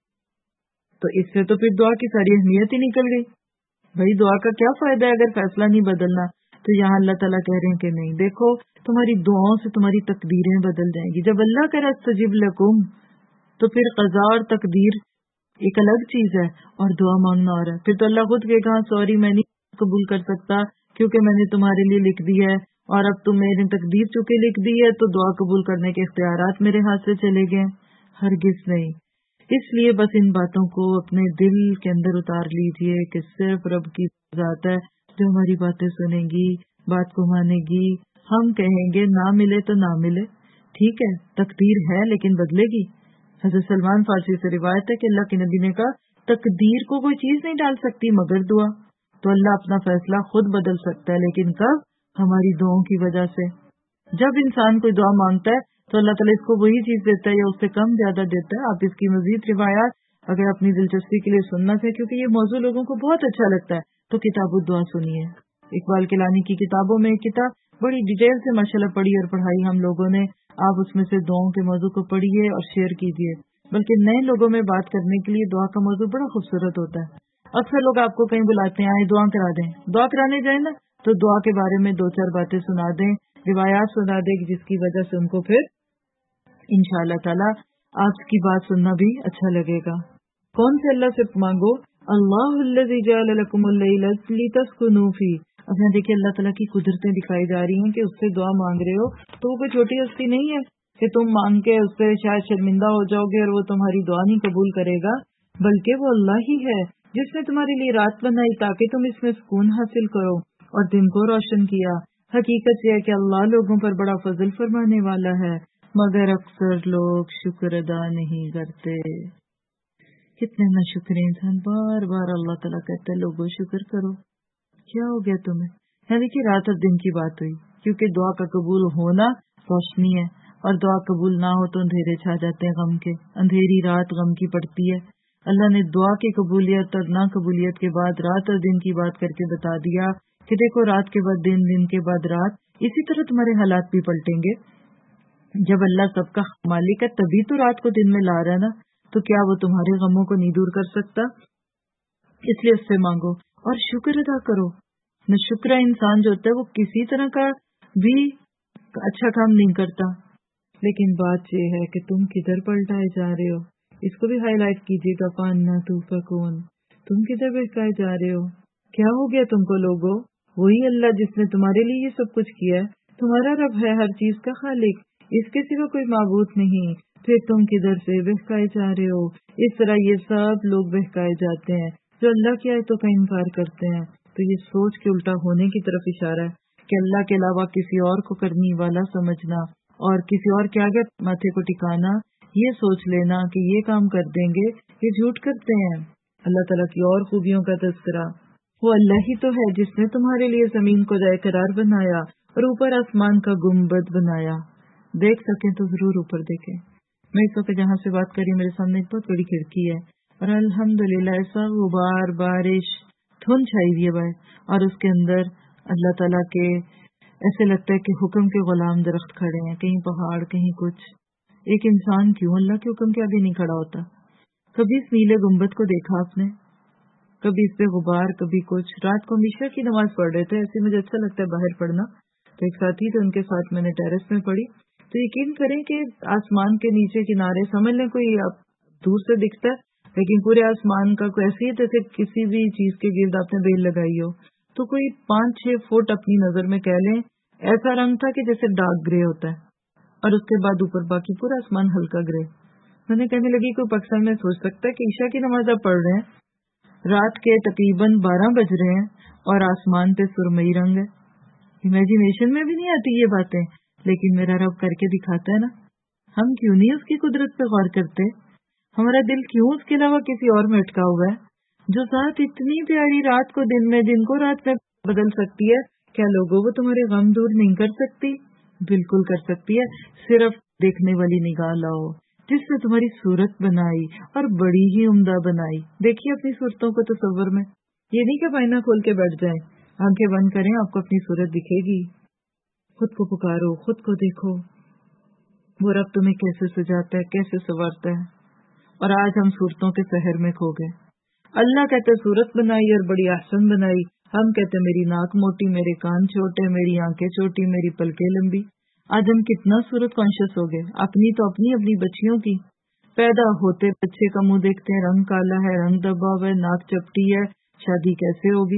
S5: تو اس سے تو پھر دعا کی ساری اہمیت ہی نکل گئی۔ بھائی دعا کا کیا فائدہ ہے اگر فیصلہ نہیں بدلنا؟ تو یہاں اللہ تعالیٰ کہہ رہے ہیں کہ نہیں، دیکھو تمہاری دعاؤں سے تمہاری تقدیریں بدل جائیں گی۔ جب اللہ کرے استجب لکم تو پھر قضا اور تقدیر ایک الگ چیز ہے اور دعا مانگنا اور ہے۔ پھر تو اللہ خود کہے گا سوری میں نہیں قبول کر سکتا کیونکہ میں نے تمہارے لیے لکھ دی ہے، اور اب تم میری تقدیر چونکہ لکھ دی ہے تو دعا قبول کرنے کے اختیارات میرے ہاتھ سے چلے گئے، ہرگز نہیں۔ اس لیے بس ان باتوں کو اپنے دل کے اندر اتار لیجئے کہ صرف رب کی ذات ہے جو ہماری باتیں سنے گی، بات کو مانے گی۔ ہم کہیں گے نہ ملے تو نہ ملے، ٹھیک ہے، تقدیر ہے لیکن بدلے گی۔ حضرت سلمان فارسی سے روایت ہے کہ اللہ کے نبی نے کہا تقدیر کو کوئی چیز نہیں ڈال سکتی مگر دعا۔ تو اللہ اپنا فیصلہ خود بدل سکتا ہے، لیکن کب؟ ہماری دعاؤں کی وجہ سے۔ جب انسان کوئی دعا مانگتا ہے تو اللہ تعالیٰ اس کو وہی چیز دیتا ہے یا اس سے کم زیادہ دیتا ہے۔ آپ اس کی مزید روایات اگر اپنی دلچسپی کے لیے سننا چاہے، کیونکہ یہ موضوع لوگوں کو بہت اچھا لگتا ہے، تو کتاب الدعا سنیے۔ اقبال کیلانی کی کتابوں میں ایک کتاب بڑی ڈیٹیل سے ماشاءاللہ پڑھی اور پڑھائی ہم لوگوں نے، آپ اس میں سے دعاؤں کے موضوع کو پڑھیے اور شیئر کیجیے۔ بلکہ نئے لوگوں میں بات کرنے کے لیے دعا کا موضوع بڑا خوبصورت ہوتا ہے۔ اکثر لوگ آپ کو کہیں بلاتے ہیں آئے دعا کرا دیں، دعا کرانے جائیں نا تو دعا کے بارے میں 2-4 باتیں سنا دیں، روایات سنا دیں، جس کی وجہ سے ان کو پھر انشاءاللہ تعالی آپ کی بات سننا بھی اچھا لگے گا۔ کون سے اللہ سے مانگو؟ اللہ الذی جعل لکم اللیل لتسکنوا فیہ۔ اب یہاں دیکھیے اللہ تعالیٰ کی قدرتیں دکھائی جا رہی ہیں کہ اس سے دعا مانگ رہے ہو تو وہ کوئی چھوٹی ہستی نہیں ہے کہ تم مانگ کے اس سے شاید شرمندہ ہو جاؤ گے اور وہ تمہاری دعا نہیں قبول کرے گا، بلکہ وہ اللہ ہی ہے جس نے تمہارے لیے رات بنائی تاکہ تم اس میں سکون حاصل کرو اور دن کو روشن کیا۔ حقیقت یہ ہے کہ اللہ لوگوں پر بڑا فضل فرمانے والا ہے، مگر اکثر لوگ شکر ادا نہیں کرتے۔ کتنے نہ شکر انسان، بار بار اللہ تعالیٰ کہتا ہے لوگوں شکر کرو۔ کیا ہو گیا تمہیں؟ یعنی کہ رات اور دن کی بات ہوئی، کیونکہ دعا کا قبول ہونا روشنی ہے اور دعا قبول نہ ہو تو اندھیرے چھا جاتے ہیں غم کے، اندھیری رات غم کی پڑتی ہے۔ اللہ نے دعا کی قبولیت اور نہ قبولیت کے بعد رات اور دن کی بات کر کے بتا دیا کہ دیکھو رات کے بعد دن، دن کے بعد رات، اسی طرح تمہارے حالات بھی پلٹیں گے۔ جب اللہ سب کا مالک ہے تبھی تو رات کو دن میں لا رہا ہے نا، تو کیا وہ تمہارے غموں کو نہیں دور کر سکتا؟ اس لیے اس سے مانگو اور شکر ادا کرو۔ نہ شکرہ انسان جو ہوتا ہے وہ کسی طرح کا بھی اچھا کام نہیں کرتا، لیکن بات یہ ہے کہ تم کدھر پلٹائے جا رہے ہو۔ اس کو بھی ہائی لائٹ کیجیے گا، فَأَنَّىٰ تُؤْفَكُونَ، تم کدھر بہکائے جا رہے ہو؟ کیا ہو گیا تم کو لوگوں؟ وہی اللہ جس نے تمہارے لیے یہ سب کچھ کیا ہے، تمہارا رب ہے، ہر چیز کا خالق، اس کے سوا کوئی معبود نہیں، پھر تم کدھر سے بہکائے جا رہے ہو؟ اس طرح یہ سب لوگ بہکائے جاتے ہیں جو اللہ کی آیتوں کا انکار کرتے ہیں۔ تو یہ سوچ کے الٹا ہونے کی طرف اشارہ ہے کہ اللہ کے علاوہ کسی اور کو کرنے والا سمجھنا اور کسی اور کے آگے ماتھے کو ٹکانا، یہ سوچ لینا کہ یہ کام کر دیں گے، یہ جھوٹ کرتے ہیں۔ اللہ تعالیٰ کی اور خوبیوں کا تذکرہ وہ اللہ ہی تو ہے جس نے تمہارے لیے زمین کو جائے قرار بنایا اور اوپر آسمان کا گنبد بنایا. دیکھ سکیں تو ضرور اوپر دیکھیں. میں اس وقت جہاں سے بات کری میرے سامنے ایک بہت بڑی کھڑکی ہے اور الحمدللہ ایسا غبار بارش دھند چھائی ہوئی ہے اور اس کے اندر اللہ تعالیٰ کے ایسے لگتا ہے کہ حکم کے غلام درخت کھڑے ہیں, کہیں پہاڑ کہیں کچھ. ایک انسان کیوں اللہ کے حکم کے آگے نہیں کھڑا ہوتا؟ کبھی اس نیلے گنبد کو دیکھا آپ نے؟ کبھی اس پہ غبار کبھی کچھ. رات کو عشاء کی نماز پڑھ رہے تھے, ایسے مجھے اچھا لگتا ہے باہر پڑھنا, تو ایک ساتھی تھے ان کے ساتھ میں نے ٹیرس میں پڑھی. تو یقین کریں کہ آسمان کے نیچے کنارے سمجھ لیں کوئی دور سے دکھتا ہے لیکن پورے آسمان کا کوئی ایسی ہے جیسے کسی بھی چیز کے گرد آپ نے بیل لگائی ہو, تو کوئی 5-6 فٹ اپنی نظر میں کہہ لیں ایسا رنگ تھا کہ جیسے ڈارک گرے ہوتا ہے, اور اس کے بعد اوپر باقی پورا آسمان ہلکا گرے. میں نے کہنے لگی کوئی پاکستان میں سوچ سکتا ہے کہ عشاء کی نماز آپ پڑھ رہے ہیں, رات کے تقریباً 12 بج رہے ہیں اور آسمان پہ سرمئی رنگ ہے. امیجنیشن میں بھی نہیں آتی یہ باتیں, لیکن میرا رب کر کے دکھاتا ہے نا. ہم کیوں نہیں اس کی قدرت پہ غور کرتے؟ ہمارا دل کیوں اس کے علاوہ کسی اور میں اٹکا ہوا ہے؟ جو ذات اتنی پیاری رات کو دن میں دن کو رات میں بدل سکتی ہے, کیا لوگوں وہ تمہارے غم دور نہیں کر سکتی؟ بالکل کر سکتی ہے. صرف دیکھنے والی نگاہ لاؤ جس نے تمہاری صورت بنائی اور بڑی ہی عمدہ بنائی. دیکھیے اپنی صورتوں کو تصور میں, یہ نہیں کہ آئینہ کھول کے بیٹھ جائیں, آنکھیں بند کریں آپ کو اپنی صورت دکھے گی. خود کو پکارو, خود کو دیکھو, وہ رب تمہیں کیسے سجاتا ہے, کیسے سنوارتا ہے. اور آج ہم صورتوں کے سحر میں کھو گئے. اللہ کہتے صورت بنائی اور بڑی احسن بنائی, ہم کہتے میری ناک موٹی, میرے کان چھوٹے, میری آنکھیں چھوٹی, میری پلکیں لمبی. آج ہم کتنا صورت کانشیس ہو گئے, اپنی تو اپنی بچیوں کی. پیدا ہوتے بچے کا منہ دیکھتے ہیں, رنگ کالا ہے, رنگ دبا ہوا ہے, ناک چپٹی ہے, شادی کیسے ہوگی؟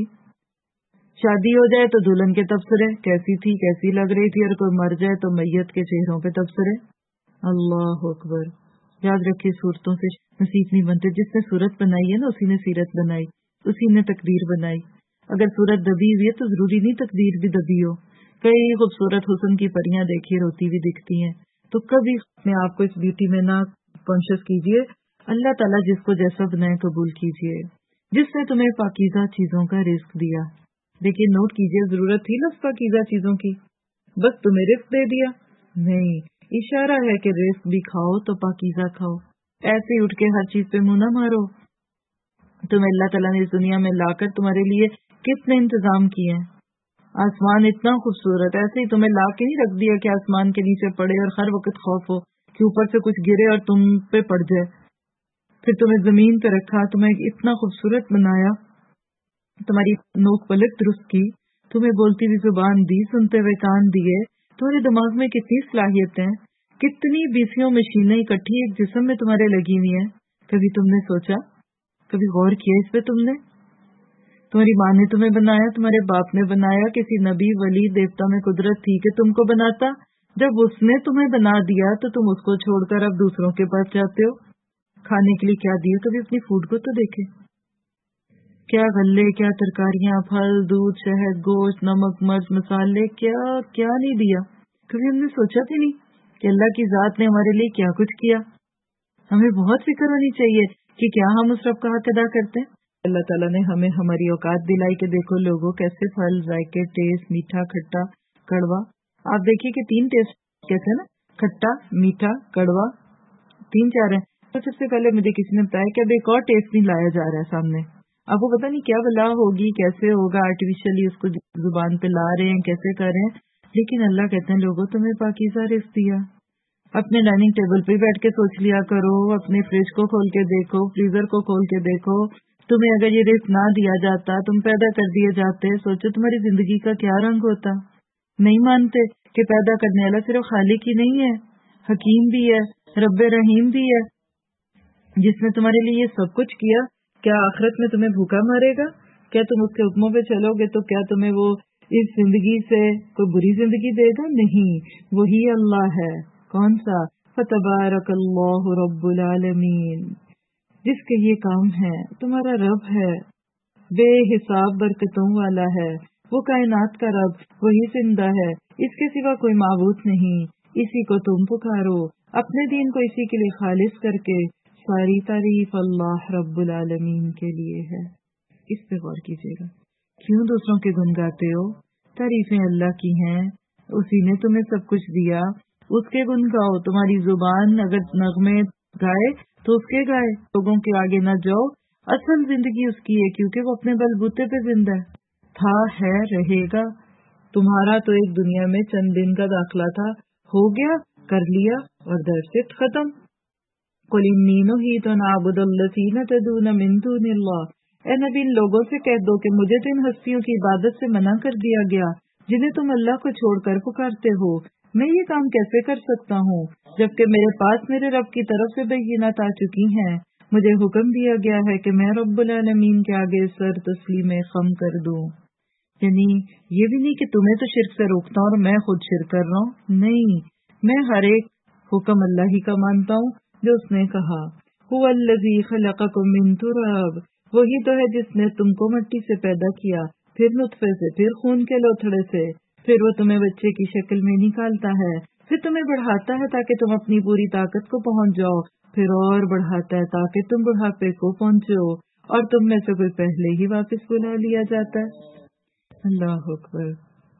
S5: شادی ہو جائے تو دلہن کے تبصرے, کیسی تھی, کیسی لگ رہی تھی, اور کوئی مر جائے تو میت کے چہروں پہ تبصرے. اللہ اکبر. یاد رکھیے صورتوں سے نصیب نہیں بنتے. جس نے صورت بنائی ہے نا اسی نے سیرت بنائی, اسی نے تقدیر بنائی. اگر صورت دبی ہوئی ہے تو ضروری نہیں تقدیر بھی دبی ہو. کئی خوبصورت حسن کی پریاں دیکھیے روتی بھی دکھتی ہیں. تو کبھی اپنے آپ کو اس بیوٹی میں نہ کانشیس کیجیے. اللہ تعالیٰ جس کو جیسا بنائے قبول کیجیے. جس نے تمہیں پاکیزہ چیزوں کا رزق دیا, دیکھیے نوٹ کیجیے, ضرورت تھی لفظ پاکیزہ چیزوں کی, بس تمہیں رزق دے دیا؟ نہیں, اشارہ ہے کہ رزق بھی کھاؤ تو پاکیزہ کھاؤ. ایسے اٹھ کے ہر چیز پہ منہ نہ مارو. تمہیں اللہ تعالیٰ نے اس دنیا میں لا کر تمہارے لیے کتنے انتظام کیے ہیں. آسمان اتنا خوبصورت, ایسے ہی تمہیں لا کے نہیں رکھ دیا کہ آسمان کے نیچے پڑے اور ہر وقت خوف ہو کہ اوپر سے کچھ گرے اور تم پہ پڑ جائے. پھر تمہیں زمین پہ رکھا, تمہیں اتنا خوبصورت بنایا, تمہاری نوک پلک درست کی, تمہیں بولتی ہوئی زبان دی, سنتے ہوئے کان دیے, تمہارے دماغ میں کتنی صلاحیتیں, کتنی بیسیوں مشینیں اکٹھی ایک جسم میں تمہارے لگی ہوئی ہیں. کبھی تم نے سوچا, کبھی غور کیا اس پہ تم نے؟ تمہاری ماں نے تمہیں بنایا, تمہارے باپ نے بنایا, کسی نبی ولی دیوتا میں قدرت تھی کہ تم کو بناتا؟ جب اس نے تمہیں بنا دیا تو تم اس کو چھوڑ کر اب دوسروں کے پاس جاتے ہو. کھانے کے لیے کیا دیا, کبھی اپنی فوڈ کو تو دیکھے. کیا غلے, کیا ترکاریاں, پھل, دودھ, شہد, گوشت, نمک, مرچ, مسالے, کیا کیا نہیں دیا. کبھی ہم نے سوچا بھی نہیں کہ اللہ کی ذات نے ہمارے لیے کیا کچھ کیا. ہمیں بہت فکر ہونی چاہیے کہ کیا ہم اس رب کا حق ادا کرتے ہیں. اللہ تعالیٰ نے ہمیں ہماری اوقات دلائی کہ دیکھو لوگوں کیسے پھل, ذائقے, ٹیسٹ, میٹھا, کھٹا, کڑوا. آپ دیکھیے کہ 3 ٹیسٹ کیسے نا, کھٹا, میٹھا, کڑوا, 3-4 ہیں. تو سب سے پہلے مجھے کسی نے بتایا کہ اب ایک اور ٹیسٹ نہیں لایا جا رہا ہے سامنے. آپ کو پتا نہیں کیا بلا ہوگی, کیسے ہوگا, آرٹیفیشلی اس کو زبان پہ لا رہے ہیں, کیسے کر رہے ہیں. لیکن اللہ کہتے ہیں لوگوں تمہیں پاکیزہ رزق دیا. اپنے ڈائننگ ٹیبل پہ بیٹھ کے سوچ لیا کرو, اپنے فریج کو کھول کے دیکھو, فریزر کو کھول کے دیکھو. تمہیں اگر یہ رزق نہ دیا جاتا, تم پیدا کر دیے جاتے, سوچو تمہاری زندگی کا کیا رنگ ہوتا. نہیں مانتے کہ پیدا کرنے والا صرف خالق ہی نہیں ہے, حکیم بھی ہے, رب رحیم بھی ہے, جس نے تمہارے لیے یہ سب کچھ کیا. کیا آخرت میں تمہیں بھوکا مارے گا؟ کیا تم اس کے حکموں پہ چلو گے تو کیا تمہیں وہ اس زندگی سے کوئی بری زندگی دے گا؟ نہیں, وہی اللہ ہے. کون سا؟ فتبارک اللہ رب العالمین, جس کے یہ کام ہے. تمہارا رب ہے, بے حساب برکتوں والا ہے, وہ کائنات کا رب, وہی زندہ ہے, اس کے سوا کوئی معبود نہیں. اسی کو تم پکارو, اپنے دین کو اسی کے لیے خالص کر کے. ساری تعریف اللہ رب العالمین کے لیے ہے. اس پہ غور کیجیے گا. क्यों दूसरों के गुण गाते हो? तारीफें अल्लाह की हैं, उसी ने तुम्हें सब कुछ दिया, उसके गुण गाओ। तुम्हारी जुबान अगर नगमे गाए तो उसके गाए, लोगों के आगे न जाओ। असल जिंदगी उसकी है क्योंकि वो अपने बलबूते पे जिंदा है, रहेगा। तुम्हारा तो एक दुनिया में चंद दिन का दाखला था, हो गया, कर लिया और दर्द से खत्म। कुल इन्नी नुहीतु अन अअबुदल्लज़ीना तदऊना मिन दूनिल्लाह, ए नबी इन लोगों से कह दो कि मुझे तो इन हस्तियों की इबादत से मना कर दिया गया जिन्हें तुम अल्लाह को छोड़कर पुकारते हो। मैं ये काम कैसे कर सकता हूँ जबकि मेरे पास मेरे रब की तरफ से बैयिनात आ चुकी हैं। मुझे हुक्म दिया गया है कि मैं रब्बुल आलमीन के आगे सर तस्लीम खम कर दूं। यानी ये भी नहीं कि तुम्हें तो शिर्क से रोकता हूँ और मैं खुद शिर्क कर रहा हूँ, नहीं, मैं हर एक हुक्म अल्लाह ही का मानता हूँ जो उसने कहा। हुवल्लज़ी खलक़कुम मिन तुराब, वही तो है जिसने तुमको मिट्टी से पैदा किया, फिर नुत्फे से, फिर खून के लोथड़े से, फिर वो तुम्हें बच्चे की शक्ल में निकालता है, फिर तुम्हें बढ़ाता है ताकि तुम अपनी पूरी ताकत को पहुँच जाओ, फिर और बढ़ाता है ताकि तुम बुढ़ापे को पहुँचो, और तुम में से कोई पहले ही वापस बुला लिया जाता है। अल्लाह अकबर।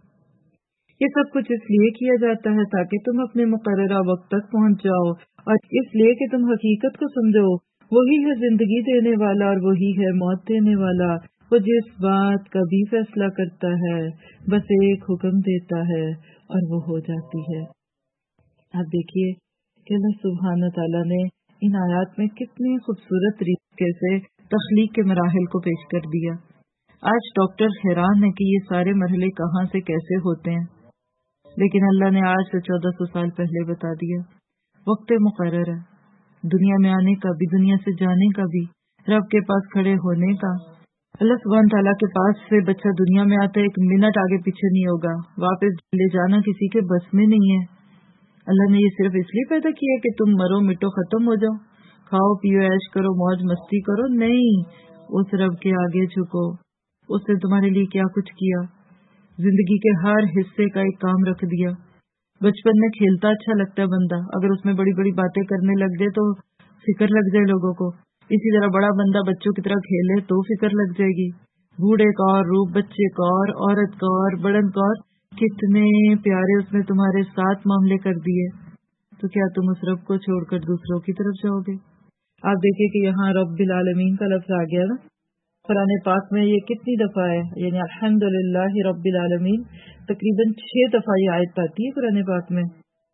S5: ये सब कुछ इसलिए किया जाता है ताकि तुम अपने मुकर्ररा वक्त तक पहुँच जाओ, और इसलिए कि तुम हकीकत को समझो। वही है जिंदगी देने वाला और वही है मौत देने वाला। वो जिस बात का भी फैसला करता है बस एक हुक्म देता है और वो हो जाती है। आप देखिए कि अल्लाह सुब्हान तआला ने इन आयात में कितनी खूबसूरत तरीके से तख्लीक के मराहिल को पेश कर दिया। आज डॉक्टर हैरान है कि ये सारे मरहले कहाँ से कैसे होते हैं, लेकिन अल्लाह ने आज से 1400 साल पहले बता दिया। वक्त मुकर्रर है, दुनिया में आने का भी, दुनिया से जाने का भी, रब के पास खड़े होने का। अल्लाह सुब्हान तआला के पास से बच्चा दुनिया में आता है, 1 मिनट आगे पीछे नहीं होगा, वापस ले जाना किसी के बस में नहीं है। अल्लाह ने ये सिर्फ इसलिए पैदा किया कि तुम मरो मिटो खत्म हो जाओ, खाओ पियो ऐश करो मौज मस्ती करो? नहीं, उस रब के आगे झुको। उसने तुम्हारे लिए क्या कुछ किया, जिंदगी के हर हिस्से का एक काम रख दिया। बचपन में खेलता अच्छा लगता है बंदा, अगर उसमें बड़ी बड़ी बातें करने लग जाए तो फिक्र लग जाए लोगों को। इसी तरह बड़ा बंदा बच्चों की तरह खेले तो फिक्र लग जाएगी। बूढ़े का और रूप, बच्चे का और औरत का और बड़न का और, कितने प्यारे उसने तुम्हारे 7 मामले कर दिए, तो क्या तुम उस रब को छोड़कर दूसरों की तरफ जाओगे? आप देखिए कि यहाँ रब्बिल आलमीन का लफ्ज आ गया ना कुरान पाक में, ये कितनी दफा है, यानी अल्हम्दुलिल्लाह रब्बिल आलमीन तकरीबन 6 दफा ये आयत आती है कुरान पाक में।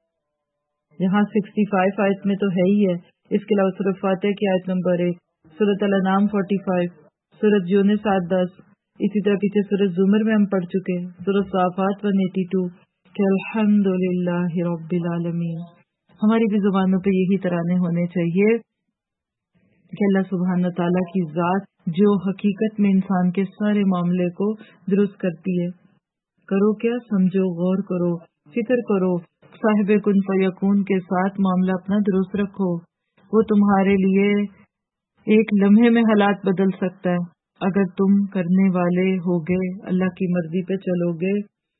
S5: यहाँ 65 आयत में तो है ही है, इसके अलावा सूरत फातिहा की आयत नंबर 1, सूरत अल-अनाम 45, सूरत यूनुस 8-10, इसी तरह पीछे सूरत ज़ुमर में हम पढ़ चुके, सूरत साफात 182 कि अल्हम्दुलिल्लाह रब्बिल आलमीन। हमारी भी जुबानों पे यही तराने होने चाहिए कि अल्लाह सुब्हान तआला की जात जो हकीकत में इंसान के सारे मामले को दुरुस्त करती है। करो क्या, समझो, गौर करो, फिक्र करो, साहिब कुन फयकून के साथ मामला अपना दुरुस्त रखो। वो तुम्हारे लिए एक लम्हे में हालात बदल सकता है अगर तुम करने वाले होगे, अल्लाह की मर्जी पे चलोगे।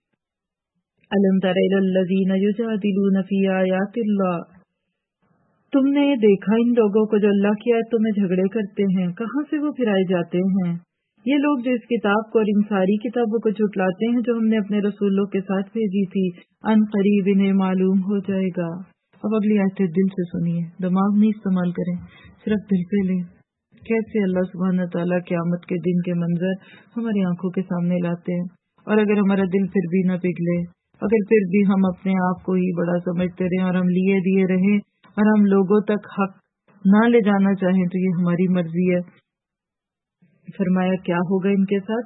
S5: अलम तरा इलल लज़ीना युजादिलूना फी आयातिल्लाह, तुमने देखा इन लोगों को जो अल्लाह की आयतों में झगड़े करते हैं, कहाँ से वो फिराए जाते हैं? ये लोग जो इस किताब को और इन सारी किताबों को झुटलाते हैं जो हमने अपने रसूलों के साथ भेजी थी, अन करीब इन्हें मालूम हो जाएगा। अब अगली आयतें दिल से सुनिए, दिमाग नहीं इस्तेमाल करें, सिर्फ दिल पे लें। कैसे अल्लाह सुब्हान तआला क़यामत के दिन के मंजर हमारी आंखों के सामने लाते हैं, और अगर हमारा दिल फिर भी न पिघले, अगर फिर भी हम अपने आप को ही बड़ा समझते रहें और हम लिए दिए रहें और हम लोगों तक हक ना ले जाना चाहें, तो ये हमारी मर्जी है। फरमाया क्या होगा इनके साथ,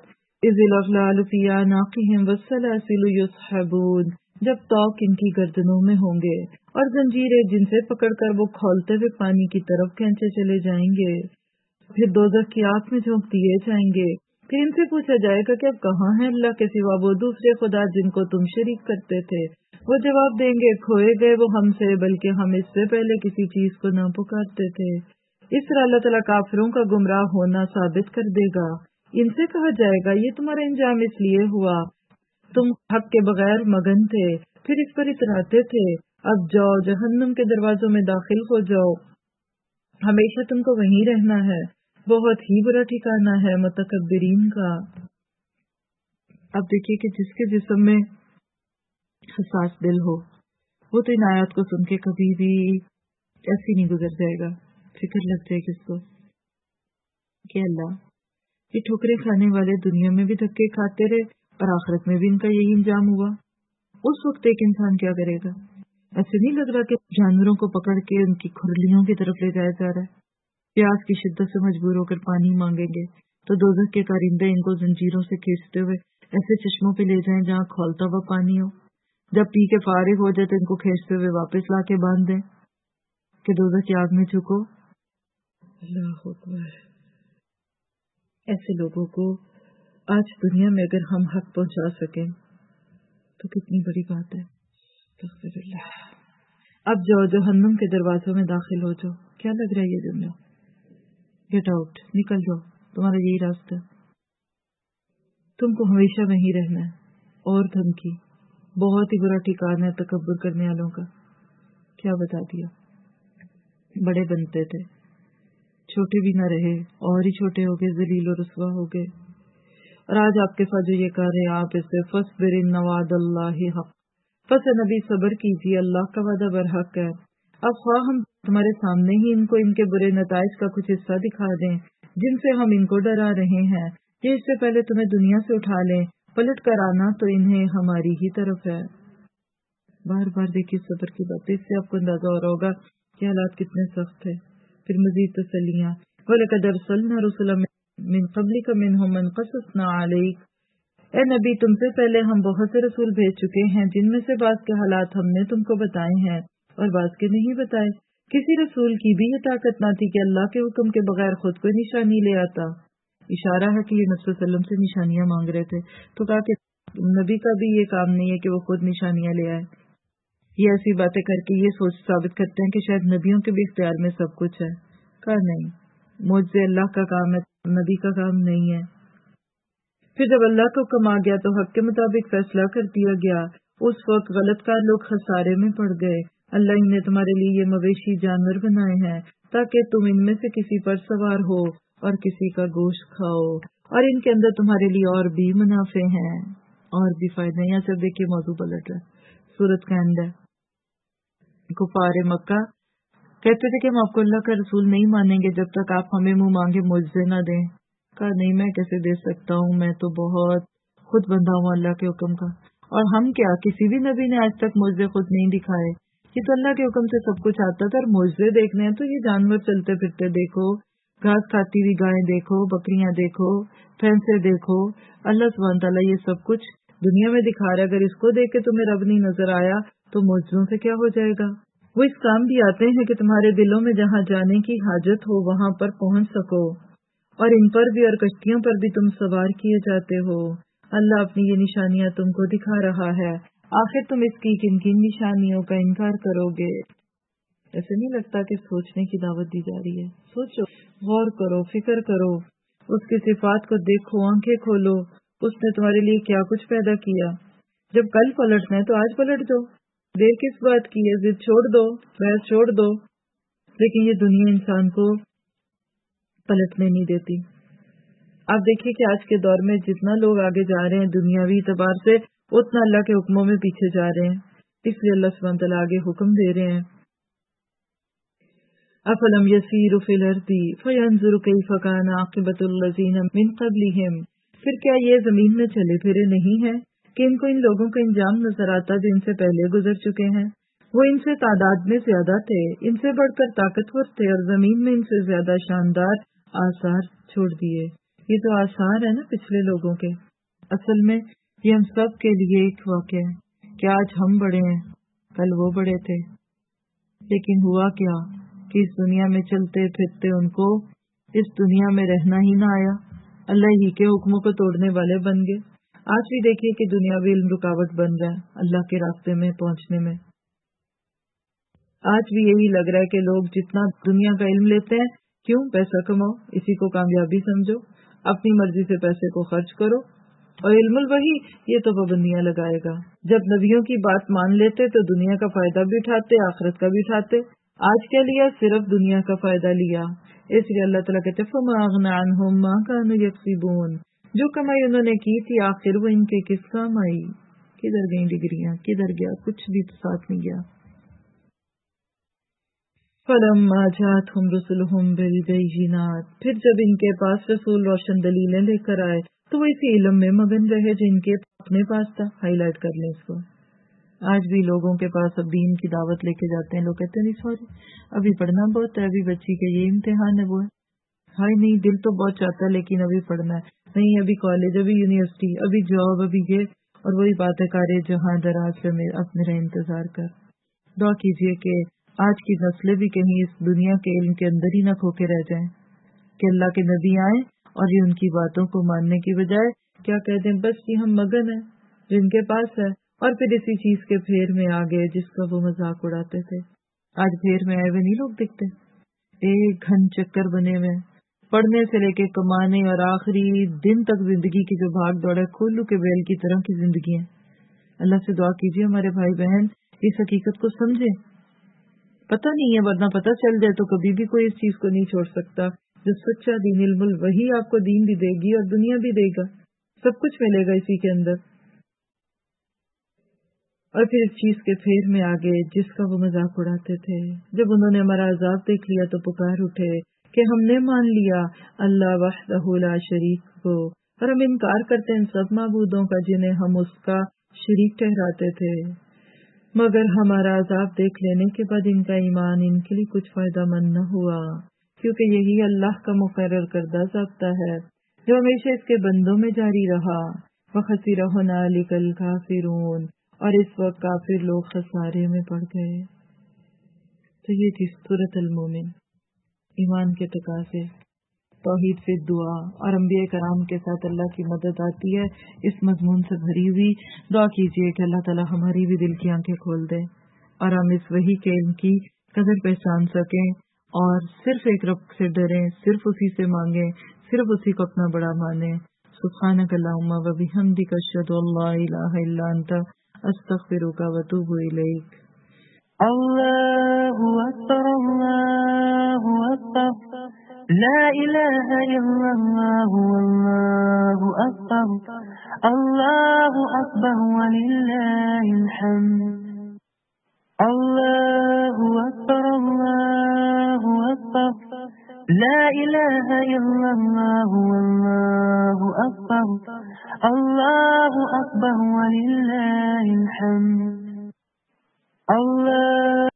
S5: जब तौक इनकी गर्दनों में होंगे और जंजीरें जिनसे पकड़कर वो खौलते हुए पानी की तरफ खींचे चले जाएंगे, फिर दोज़ख की आग में झोंक दिए जाएंगे। फिर इनसे पूछा जाएगा कि अब कहाँ है अल्लाह के सिवा वो दूसरे खुदा जिनको तुम शरीक करते थे? वो जवाब देंगे, खोए गए वो हमसे, बल्कि हम इससे पहले किसी चीज को न पुकारते थे। इस तरह अल्लाह तआला काफिरों का गुमराह होना साबित कर देगा। इनसे कहा जाएगा, ये तुम्हारा इंजाम इसलिए हुआ, तुम हक के बगैर मगन थे, फिर इस पर इतराते थे। अब जाओ जहन्नुम के दरवाजों में दाखिल हो जाओ, हमेशा तुमको वहीं रहना है, बहुत ही बुरा ठिकाना है मुतकब्बिरीन का। اب دیکھیے کہ جس کے جسم میں حساس دل ہو وہ تو ان آیات کو سن کے کبھی بھی ایسی نہیں گزر جائے گا، فکر لگ جائے گی اس کو کہ اللہ یہ ٹھوکریں کھانے والے دنیا میں بھی دھکے کھاتے رہے اور آخرت میں بھی ان کا یہی انجام ہوا، اس وقت ایک انسان کیا کرے گا؟ ایسے نہیں لگ رہا کہ جانوروں کو پکڑ کے ان کی کھرلیوں کی طرف لے جایا جا رہا ہے، پیاس کی شدت سے مجبور ہو کر پانی مانگیں گے تو دوزخ کے کارندے ان کو زنجیروں سے کھینچتے ہوئے ایسے چشموں پہ لے جائیں جہاں کھولتا ہوا پانی ہو، جب پی کے فارغ ہو جائے تو ان کو کھینچتے ہوئے واپس لا کے باندھ دیں کہ دوزخ کی آگ میں جھکو۔ اللہ اکبر! ایسے لوگوں کو آج دنیا میں اگر ہم حق پہنچا سکیں تو کتنی بڑی بات ہے۔ استغفر اللہ۔ اب جاؤ جہنم کے دروازوں میں داخل ہو جاؤ، کیا لگ رہا ہے یہ جملہ؟ گیٹ آؤٹ، نکل جاؤ، تمہارا یہی راستہ ہے، تم کو ہمیشہ وہیں رہنا ہے۔ اور دھمکی، بہت ہی برا ٹھکانہ ہے تکبر کرنے والوں کا۔ کیا بتا دیا؟ بڑے بنتے تھے، چھوٹے بھی نہ رہے، اور ہی چھوٹے ہو گئے، ذلیل و رسوا ہو گئے، اور آج آپ کے ساتھ جو یہ کہہ رہے ہیں آپ اس سے فَاصْبِرْ إِنَّ وَعْدَ اللَّهِ حَقٌّ، پس نبی صبر کیجیے، اللہ کا وعدہ برحق ہے۔ اب خواہ ہم تمہارے سامنے ہی ان کو ان کے برے نتائج کا کچھ حصہ دکھا دیں جن سے ہم ان کو ڈرا رہے ہیں، یہ اس سے پہلے تمہیں دنیا سے اٹھا لیں، پلٹ کر آنا تو انہیں ہماری ہی طرف ہے۔ بار بار دیکھیے صبر کی بات، اس سے آپ کو اندازہ ہو رہا ہوگا کہ حالات کتنے سخت ہیں۔ پھر مزید تسلیاں، وَلَقَدْ أَرْسَلْنَا رُسُلًا مِّن قَبْلِكَ مِنْهُم مَّن قَصَصْنَا عَلَيْكَ، اے نبی تم سے پہلے ہم بہت سے رسول بھیج چکے ہیں جن میں سے بعض کے حالات ہم نے تم کو بتائے ہیں اور بعض کے نہیں بتائے۔ کسی رسول کی بھی یہ طاقت نہ تھی کہ اللہ کے حکم کے بغیر خود کوئی نشانی لے آتا۔ اشارہ ہے کہ یہ نبی صلی اللہ علیہ وسلم سے نشانیاں مانگ رہے تھے، تو کہا کہ نبی کا بھی یہ کام نہیں ہے کہ وہ خود نشانیاں لے آئے۔ یہ ایسی باتیں کر کے یہ سوچ ثابت کرتے ہیں کہ شاید نبیوں کے بھی اختیار میں سب کچھ ہے۔ کہا نہیں، معجزے اللہ کا کام ہے، نبی کا کام نہیں ہے۔ پھر جب اللہ کا حکم آ گیا تو حق کے مطابق فیصلہ کر دیا گیا، اس وقت غلط کار لوگ خسارے میں پڑ گئے۔ اللہ نے تمہارے لیے یہ مویشی جانور بنائے ہیں تاکہ تم ان میں سے کسی پر سوار ہو اور کسی کا گوشت کھاؤ، اور ان کے اندر تمہارے لیے اور بھی منافع ہیں اور بھی فائدے ہیں۔ یہاں سے دیکھیے موضوع پلٹ رہا ہے، سورت کا اند ہے۔ کفار مکہ کہتے تھے کہ ہم آپ کو اللہ کا رسول نہیں مانیں گے جب تک آپ ہمیں منہ مانگے معجزے نہ دیں۔ کہا نہیں، میں کیسے دے سکتا ہوں، میں تو بہت خود بندہ ہوں اللہ کے حکم کا، اور ہم کیا، کسی بھی نبی نے آج تک معجزے خود نہیں دکھائے، یہ تو اللہ کے حکم سے سب کچھ آتا تھا۔ اور معجزے دیکھنے ہیں تو یہ جانور چلتے پھرتے دیکھو، گھاس کھاتی ہوئی گائیں دیکھو، بکریاں دیکھو، بھینسیں دیکھو، اللہ سبحانہ تعالیٰ یہ سب کچھ دنیا میں دکھا رہا ہے۔ اگر اس کو دیکھ کے تمہیں رب نہیں نظر آیا تو معجزوں سے کیا ہو جائے گا؟ وہ اس کام بھی آتے ہیں کہ تمہارے دلوں میں جہاں جانے کی حاجت ہو وہاں پر پہنچ سکو، اور ان پر بھی اور کشتیوں پر بھی تم سوار کیے جاتے ہو۔ اللہ اپنی یہ نشانیاں تم کو دکھا رہا ہے، آخر تم اس کی کن کن نشانیوں کا انکار کرو گے؟ ایسے نہیں لگتا کہ سوچنے کی دعوت دی جا رہی ہے؟ سوچو، غور کرو، فکر کرو، اس کی صفات کو دیکھو، آنکھیں کھولو، اس نے تمہارے لیے کیا کچھ پیدا کیا۔ جب کل پلٹنا ہے تو آج پلٹ دو، دیر کس بات کی ہے؟ ضد چھوڑ دو، بحث چھوڑ دو۔ لیکن یہ دنیا انسان کو پلٹنے نہیں دیتی۔ آپ دیکھیے کہ آج کے دور میں جتنا لوگ آگے جا رہے ہیں دنیاوی اعتبار سے، اتنا اللہ کے حکموں میں پیچھے جا رہے ہیں۔ اس لیے اللہ سبحانہ تعالیٰ آگے حکم دے رہے ہیں، أَفَلَمْ يَسِيرُوا فِي الْأَرْضِ فَيَنْظُرُوا كَيْفَ كَانَ عَاقِبَةُ الَّذِينَ مِنْ قَبْلِهِمْ، پھر کیا یہ زمین میں چلے پھرے نہیں ہیں کہ ان کو ان لوگوں کا انجام نظر آتا جو ان سے پہلے گزر چکے ہیں؟ وہ ان سے تعداد میں زیادہ تھے، ان سے بڑھ کر طاقتور تھے، اور زمین میں ان سے زیادہ شاندار آثار چھوڑ دیے۔ یہ تو آثار ہے نا پچھلے لوگوں کے۔ اصل میں یہ ہم سب کے لیے ایک واقعہ ہے کہ آج ہم بڑے ہیں، کل وہ بڑے تھے، لیکن ہوا کیا کہ اس دنیا میں چلتے پھرتے ان کو اس دنیا میں رہنا ہی نہ آیا، اللہ ہی کے حکموں کو توڑنے والے بن گئے۔ آج بھی دیکھیے کہ دنیاوی علم رکاوٹ بن رہا ہے اللہ کے راستے میں پہنچنے میں۔ آج بھی یہی لگ رہا ہے کہ لوگ جتنا دنیا کا علم لیتے ہیں، کیوں؟ پیسہ کماؤ، اسی کو کامیابی سمجھو، اپنی مرضی سے پیسے کو خرچ کرو، اور علم الوحی یہ تو پابندیاں لگائے گا۔ جب نبیوں کی بات مان لیتے تو دنیا کا فائدہ بھی اٹھاتے، آخرت کا بھی اٹھاتے۔ آج کیا لیا؟ صرف دنیا کا فائدہ لیا۔ اس لیے اللہ تعالیٰ کہتے فَمَا أَغْنَىٰ عَنْهُمْ مَا كَانُوا يَكْسِبُونَ، جو کمائی انہوں نے کی تھی آخر وہ ان کے کس کام آئی؟ کدھر گئی ڈگریاں، کدھر گیا کچھ بھی تو ساتھ نہیں گیا۔ فَلَمَّا جَاءَتْهُمْ رُسُلُهُمْ بِالْبَيِّنَاتِ، پھر جب ان کے پاس رسول روشن دلیلیں لے کر آئے تو وہ اسی علم میں مگن رہے جو ان کے اپنے پاس تھا۔ ہائی لائٹ کر لیں اس کو۔ آج بھی لوگوں کے پاس اب دین کی دعوت لے کے جاتے ہیں، لوگ کہتے ہیں نہیں سوری ابھی پڑھنا بہت ہے، ابھی بچی کے یہ امتحان ہے وہ ہے، ہائی نہیں دل تو بہت چاہتا ہے لیکن ابھی پڑھنا ہے، نہیں ابھی کالج، ابھی یونیورسٹی، ابھی جاب، ابھی یہ، اور وہی باتیں کارے جہاں دراز سے اب میرا انتظار کر۔ دعا کیجئے کہ آج کی نسلیں بھی کہیں اس دنیا کے علم کے اندر ہی نہ کھو کے رہ جائیں، کہ اللہ کے نبی آئیں اور یہ ان کی باتوں کو ماننے کی بجائے کیا کہتے ہیں، بس یہ ہم مگن ہیں جن کے پاس ہے، اور پھر اسی چیز کے پھیر میں آ گئے جس کا وہ مذاق اڑاتے تھے۔ آج پھیر میں آئے ہوئے نہیں لوگ دکھتے، ایک گھن چکر بنے ہوئے، پڑھنے سے لے کے کمانے اور آخری دن تک زندگی کی جو بھاگ دوڑ ہے، کھولو کے بیل کی طرح کی زندگی ہے۔ اللہ سے دعا کیجیے ہمارے بھائی بہن اس حقیقت کو سمجھیں۔ پتہ نہیں ہے، ورنہ پتہ چل جائے تو کبھی بھی کوئی اس چیز کو نہیں چھوڑ سکتا۔ جو سچا دین علم وہی آپ کو دین بھی دے گی اور دنیا بھی دے گا، سب کچھ ملے گا اسی کے اندر۔ اور پھر اس چیز کے پھیر میں آگے جس کا وہ مذاق اڑاتے تھے، جب انہوں نے ہمارا عذاب دیکھ لیا تو پکار اٹھے کہ ہم نے مان لیا اللہ وحدہ لا شریک کو، اور ہم انکار کرتے ہیں سب معبودوں کا جنہیں ہم اس کا شریک ٹھہراتے تھے، مگر ہمارا عذاب دیکھ لینے کے بعد ان کا ایمان ان کے لیے کچھ فائدہ مند نہ ہوا، کیونکہ یہی اللہ کا مقرر کردہ ضابطہ ہے جو ہمیشہ اس کے بندوں میں جاری رہا۔ وَخَسِرَ هُنَالِكَ الْكَافِرُونَ، اور اس وقت کافر لوگ خسارے میں پڑ گئے۔ تو یہ تھی سورۃ المومن، ایمان کے تقاضے، توحید سے دعا، اور انبیاء کرام کے ساتھ اللہ کی مدد آتی ہے اس مضمون سے بھری ہوئی۔ دعا کیجیے کہ اللہ تعالی ہماری بھی دل کی آنکھیں کھول دے اور ہم اس وحی کے علم کی قدر پہچان سکیں اور صرف ایک رب سے ڈریں، صرف اسی سے مانگیں، صرف اسی کو اپنا بڑا مانیں۔ سبحانک اللہم و بحمدک اشہد ان لا الہ الا انت استغفرک و اتوب الیک۔
S3: اللہ اکبر اللہ اکبر لا الہ الا اللہ واللہ اکبر اللہ اکبر وللہ الحمد۔ اللہ اکبر اللہ اکبر لا الہ الا اللہ واللہ اکبر اللہ اکبر وللہ الحمد۔ اللہ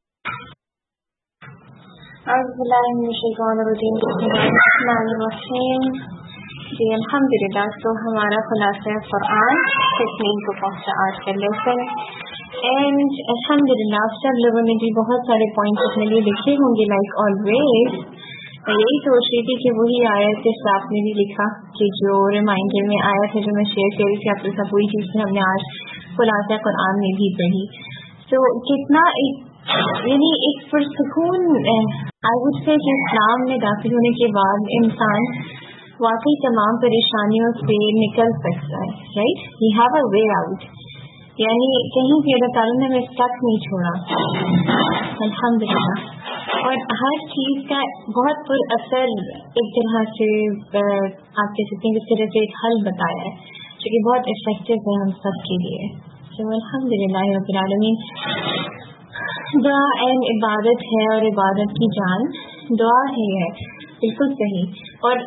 S7: اعوذ باللہ من الشیطان الرجیم، بسم اللہ الرحمن الرحیم۔ جی الحمدللہ، تو ہمارا خلاصہ قرآن 15 کو پہنچا آج کا لیسن، اینڈ الحمدللہ آپ سب لوگوں نے بھی بہت سارے پوائنٹس اپنے لیے لکھے ہوں گے لائک آلویز۔ میں یہی سوچ رہی تھی کہ وہی آیت جس آپ نے بھی لکھا کہ جو ریمائنڈر میں آیا تھا جو میں شیئر کر رہی تھی آپ کے ساتھ، وہی چیز ہم نے آج خلاصہ قرآن میں بھی پڑھی۔ تو کتنا یعنی ایک پرسکون آئی وڈ سے کہ اسلام میں داخل ہونے کے بعد انسان واقعی تمام پریشانیوں سے نکل سکتا ہے، right, you have a way out, یعنی کہیں بھی اللہ تعالیٰ نے ہمیں اسٹک نہیں چھوڑا الحمدللہ، اور ہر چیز کا بہت پر اثر ایک طرح سے آپ کہہ سکتے ہیں اس طرح سے ایک حل بتایا ہے جو کہ بہت افیکٹو ہے ہم سب کے لیے۔ تو الحمدللہ رب العالمین، دعا این عبادت ہے اور عبادت کی جان دعا ہی ہے، بالکل صحیح۔ اور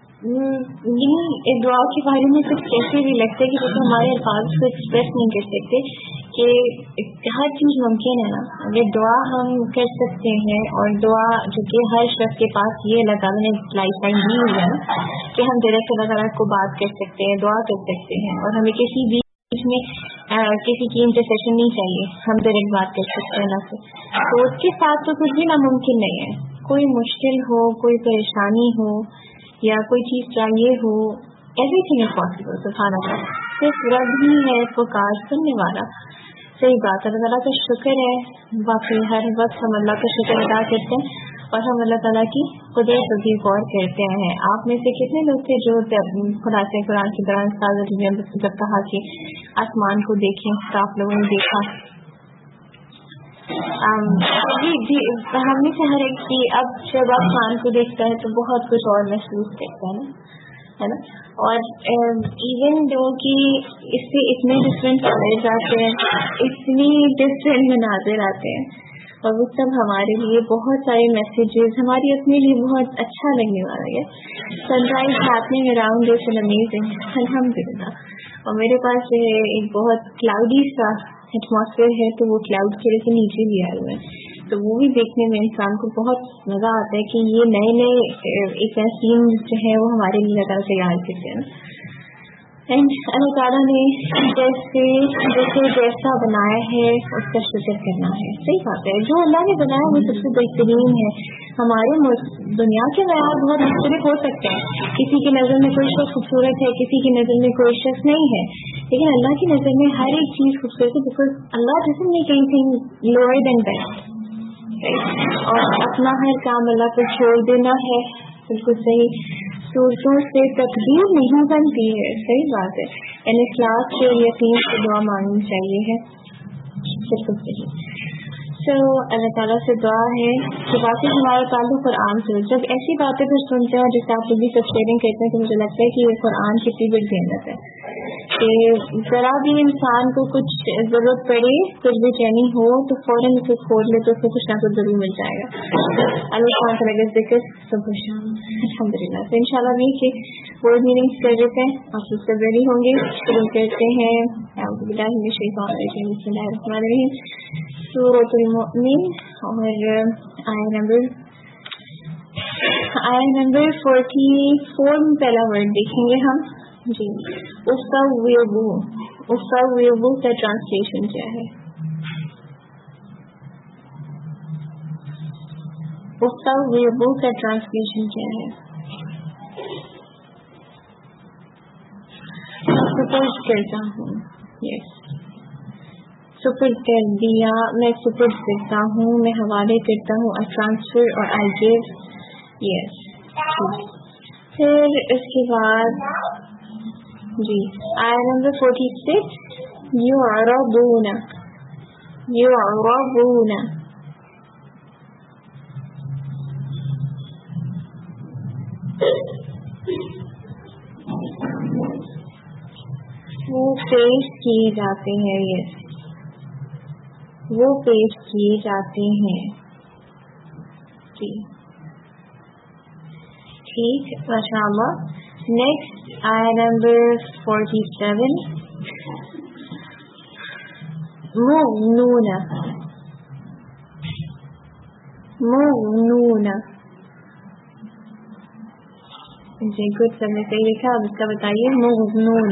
S7: دعا کے بارے میں کچھ کیسے بھی لگتا ہے کہ جیسے ہمارے الفاظ کو ایکسپریس نہیں کر سکتے کہ ہر چیز ممکن ہے نا، اگر دعا ہم کر سکتے ہیں، اور دعا جو کہ ہر شخص کے پاس یہ اللہ تعالیٰ نے لائف ٹائم دی ہوئی ہے نا کہ ہم ڈائریکٹ اللہ تعالیٰ کو بات کر سکتے ہیں، دعا کر سکتے ہیں، اور ہمیں کسی بھی اس میں کسی کی انٹرسیشن نہیں چاہیے، ہم ڈائریکٹ بات کر سکتے ہیں اللہ سے، تو اس کے ساتھ تو کچھ بھی ناممکن نہیں ہے۔ کوئی مشکل ہو، کوئی پریشانی ہو، یا کوئی چیز چاہیے ہو، ایوری تھنگ از پاسبل۔ سبحان اللہ، صرف رب ہی ہے پکار سننے والا۔ صحیح بات ہے، اللہ تعالیٰ کا شکر ہے، باقی ہر وقت ہم اللہ کا شکر ادا کرتے ہیں اور ہم اللہ تعالیٰ کی قدرت پر بھی غور کرتے ہیں۔ آپ میں سے کتنے لوگ تھے جو خلاصہ قرآن کے دوران جب کہا کہ آسمان کو دیکھیں تو آپ لوگوں نے دیکھا؟ جی ہم میں سے ہر ایک کی اب جب آسمان کو دیکھتا ہے تو بہت کچھ اور محسوس کرتا ہے نا، ہے نا. اور ایون دو کہ اس سے اتنے ڈفرینٹ کالج آتے ہیں, اتنی ڈفرینٹ مناظر آتے ہیں, اور وہ سب ہمارے لیے بہت سارے میسیجز ہماری اپنے لیے بہت اچھا لگنے والا ہے. Sunrise happening around this and amazing الحمدللہ. اور میرے پاس جو ہے ایک بہت کلاؤڈی سا ایٹماسفیئر ہے, تو وہ کلاؤڈ تھوڑے سے نیچے بھی آئے ہوئے ہیں, تو وہ بھی دیکھنے میں انسان کو بہت مزہ آتا ہے کہ یہ نئے نئے ایک سین جو ہے وہ ہمارے لیے اللہ تعالیٰ تیار کرتے ہیں. اینڈ اللہ تعالیٰ نے جیسا بنایا ہے اس کا شکر کرنا ہے. صحیح بات ہے, جو اللہ نے بنایا وہ سب سے بہترین ہے. ہمارے دنیا کے معیار بہت مختلف ہو سکتے ہیں, کسی کی نظر میں کوئی شخص خوبصورت ہے, کسی کی نظر میں کوئی شخص نہیں ہے, لیکن اللہ کی نظر میں ہر ایک چیز خوبصورت ہے, because Allah doesn't make anything lower than best. اور اپنا ہر کام اللہ کو چھوڑ دینا ہے, بالکل صحیح. صورتوں سے تقدیر نہیں بنتی ہے, صحیح بات ہے. یعنی اخلاص سے یقین سے دعا مانگنی چاہیے ہے, بالکل صحیح. تو اللہ تعالیٰ سے دعا ہے کہ باقی ہمارا تعلق قرآن سے. جب ایسی باتیں پھر سنتے ہیں, اور جیسے آپ لوگ بھی سب شیئرنگ کرتے ہیں, تو مجھے لگتا ہے کہ یہ قرآن کی اتنی بڑی نعمت ہے کہ ذرا بھی انسان کو کچھ ضرورت پڑے, کچھ بھی بےچینی ہو, تو فوراً اسے کھول لے تو اس کو کچھ نہ کچھ ضرور مل جائے گا. اللہ تعالیٰ کا ذکر سب خوش الحمد للہ. تو ان شاء اللہ بھی کہ ورڈ میننگس کر دیتے ہیں, آپ لوگ سب ریڈی ہوں گے. شروع کرتے ہیں اعوذ باللہ من الشیطان الرجیم, بسم اللہ الرحمن الرحیم. سورۃ المؤمن اور آیا نمبر 44 میں پہلا ورڈ دیکھیں گے ہم جی. اُفَوِّضُ کا ٹرانسلیشن کیا ہے؟ اُفَوِّضُ کا ٹرانسلیشن کیا ہے؟ میں سپرد کرتا ہوں. یس, سپرد کر دیا, میں سپرد کرتا ہوں, میں حوالے کرتا ہوں. ٹرانسفر اور آئی گیو. یس. پھر اس کے بعد جی آیا نمبر 46 یعرضون. وہ پیش کیے جاتے ہیں. یس, وہ پیش کیے جاتے ہیں. جی ٹھیک, ماشاء اللہ. نیکسٹ آیا نمبر 47 مغنون. جی کچھ سب نے صحیح لکھا, اب اس کا بتائیے. مغنون,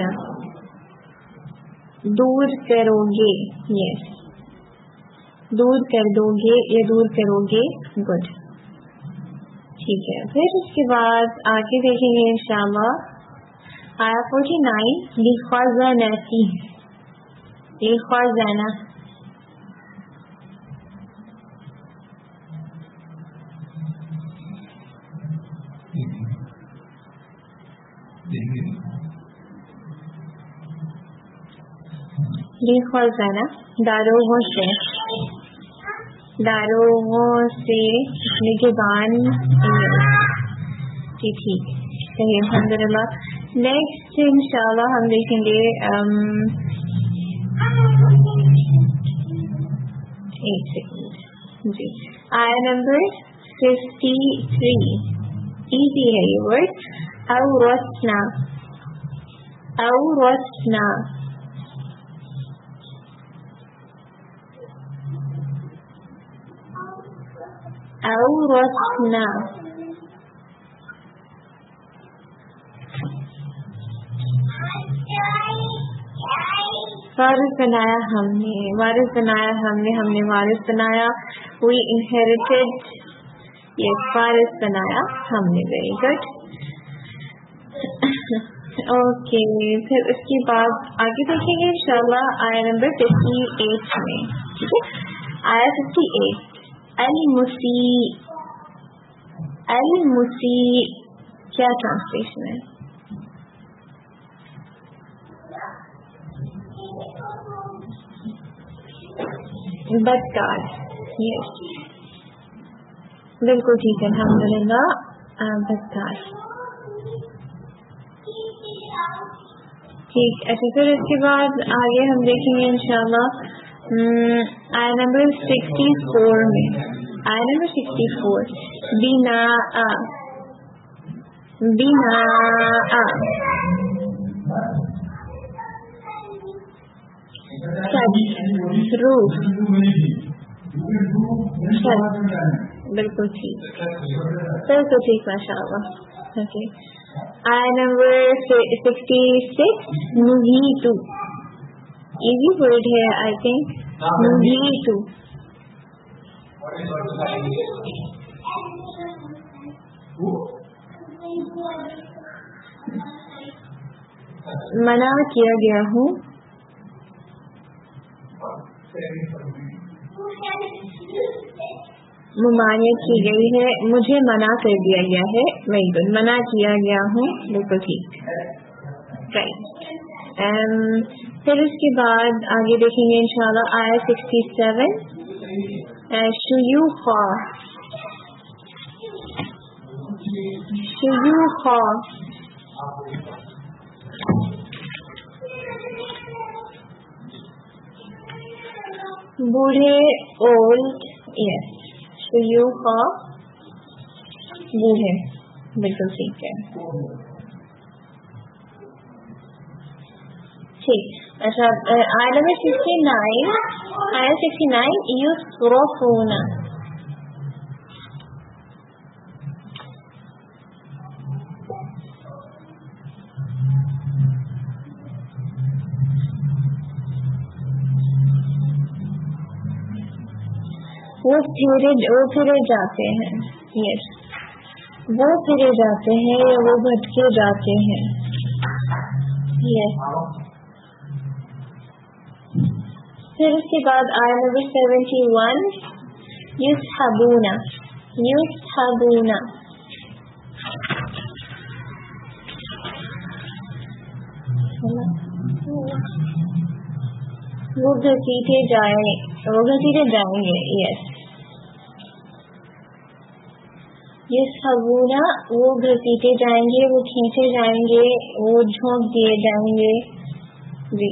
S7: دور کرو گے. یس, دور کر دو گے یا دور کرو گے. گڈ, ٹھیک ہے. پھر اس کے بعد آگے دیکھیں گے انشاءاللہ آیا 49 لِخَزَنَتِ. لِخَزَنَ لِخَزَنَ داروغوں سے نگہبان. جی ٹھیک, صحیح, الحمدللہ. نیکسٹ انشاءاللہ ہم دیکھیں گے ایک سیکنڈ جی آیا نمبر 53. ایزی ہے یہ ورڈ. اورثنا. وارث بنایا ہم نے. ہم نے وارث بنایا. We inherited. یہ وارث بنایا ہم نے. Very good. اوکے, پھر اس کے بعد آگے دیکھیں گے انشاءاللہ آیا نمبر 58 میں. ٹھیک ہے, آیا 58 المسیء کیا ٹرانسلیشن ہے؟ بدکار. یس, بالکل ٹھیک ہے, الحمدللہ. بدکار. ٹھیک. اچھا پھر اس کے بعد آگے ہم دیکھیں گے انشاءاللہ آیا نمبر 64 میں. آیا نمبر 64 بینا روح بالکل ٹھیک بالکل ٹھیک ماشاء اللہ. اوکے آیا نمبر 66 نہیتو. ایزی ورڈ ہے آئی تھنک. نہیتو منع کیا گیا ہوں. ممانعت کی گئی ہے, مجھے منع کر دیا گیا ہے. Very good. منع کیا گیا ہوں بالکل ٹھیک رائٹ. پھر اس کے بعد آگے دیکھیں گے انشاءاللہ آیا 67 شیوخا. بوڑھے اولڈ. یس شیوخا بوڑھے بالکل ٹھیک ہے ٹھیک. اچھا آیا نمبر 69 آیا 69 یصرفون. وہ پھرے جاتے ہیں. یس وہ پھرے جاتے ہیں یا وہ بھٹکے جاتے ہیں. یس. پھر اس کے بعد آیا نمبر 71 یصحبون. وہ گھسیٹے جائیں گے. یس یصحبون وہ گھسیٹے جائیں گے, وہ کھینچے جائیں گے, وہ جھونک دیے جائیں گے. جی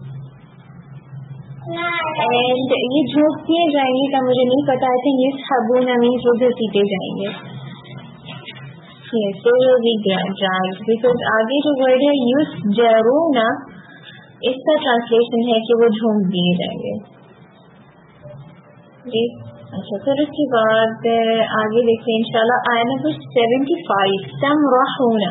S7: اینڈ یہ جھونک دیے جائیں گے کا مجھے نہیں پتا ہے. یصحبون مینس وہ گھسیٹے جائیں گے. Yes, they will be dragged because آگے جو ورڈ ہے یسجرون اس کا ٹرانسلیشن ہے کہ وہ جھونک دیے جائیں گے. جی اچھا پھر اس کے بعد آگے دیکھیں انشاءاللہ آیا نمبر 75 تمرحون.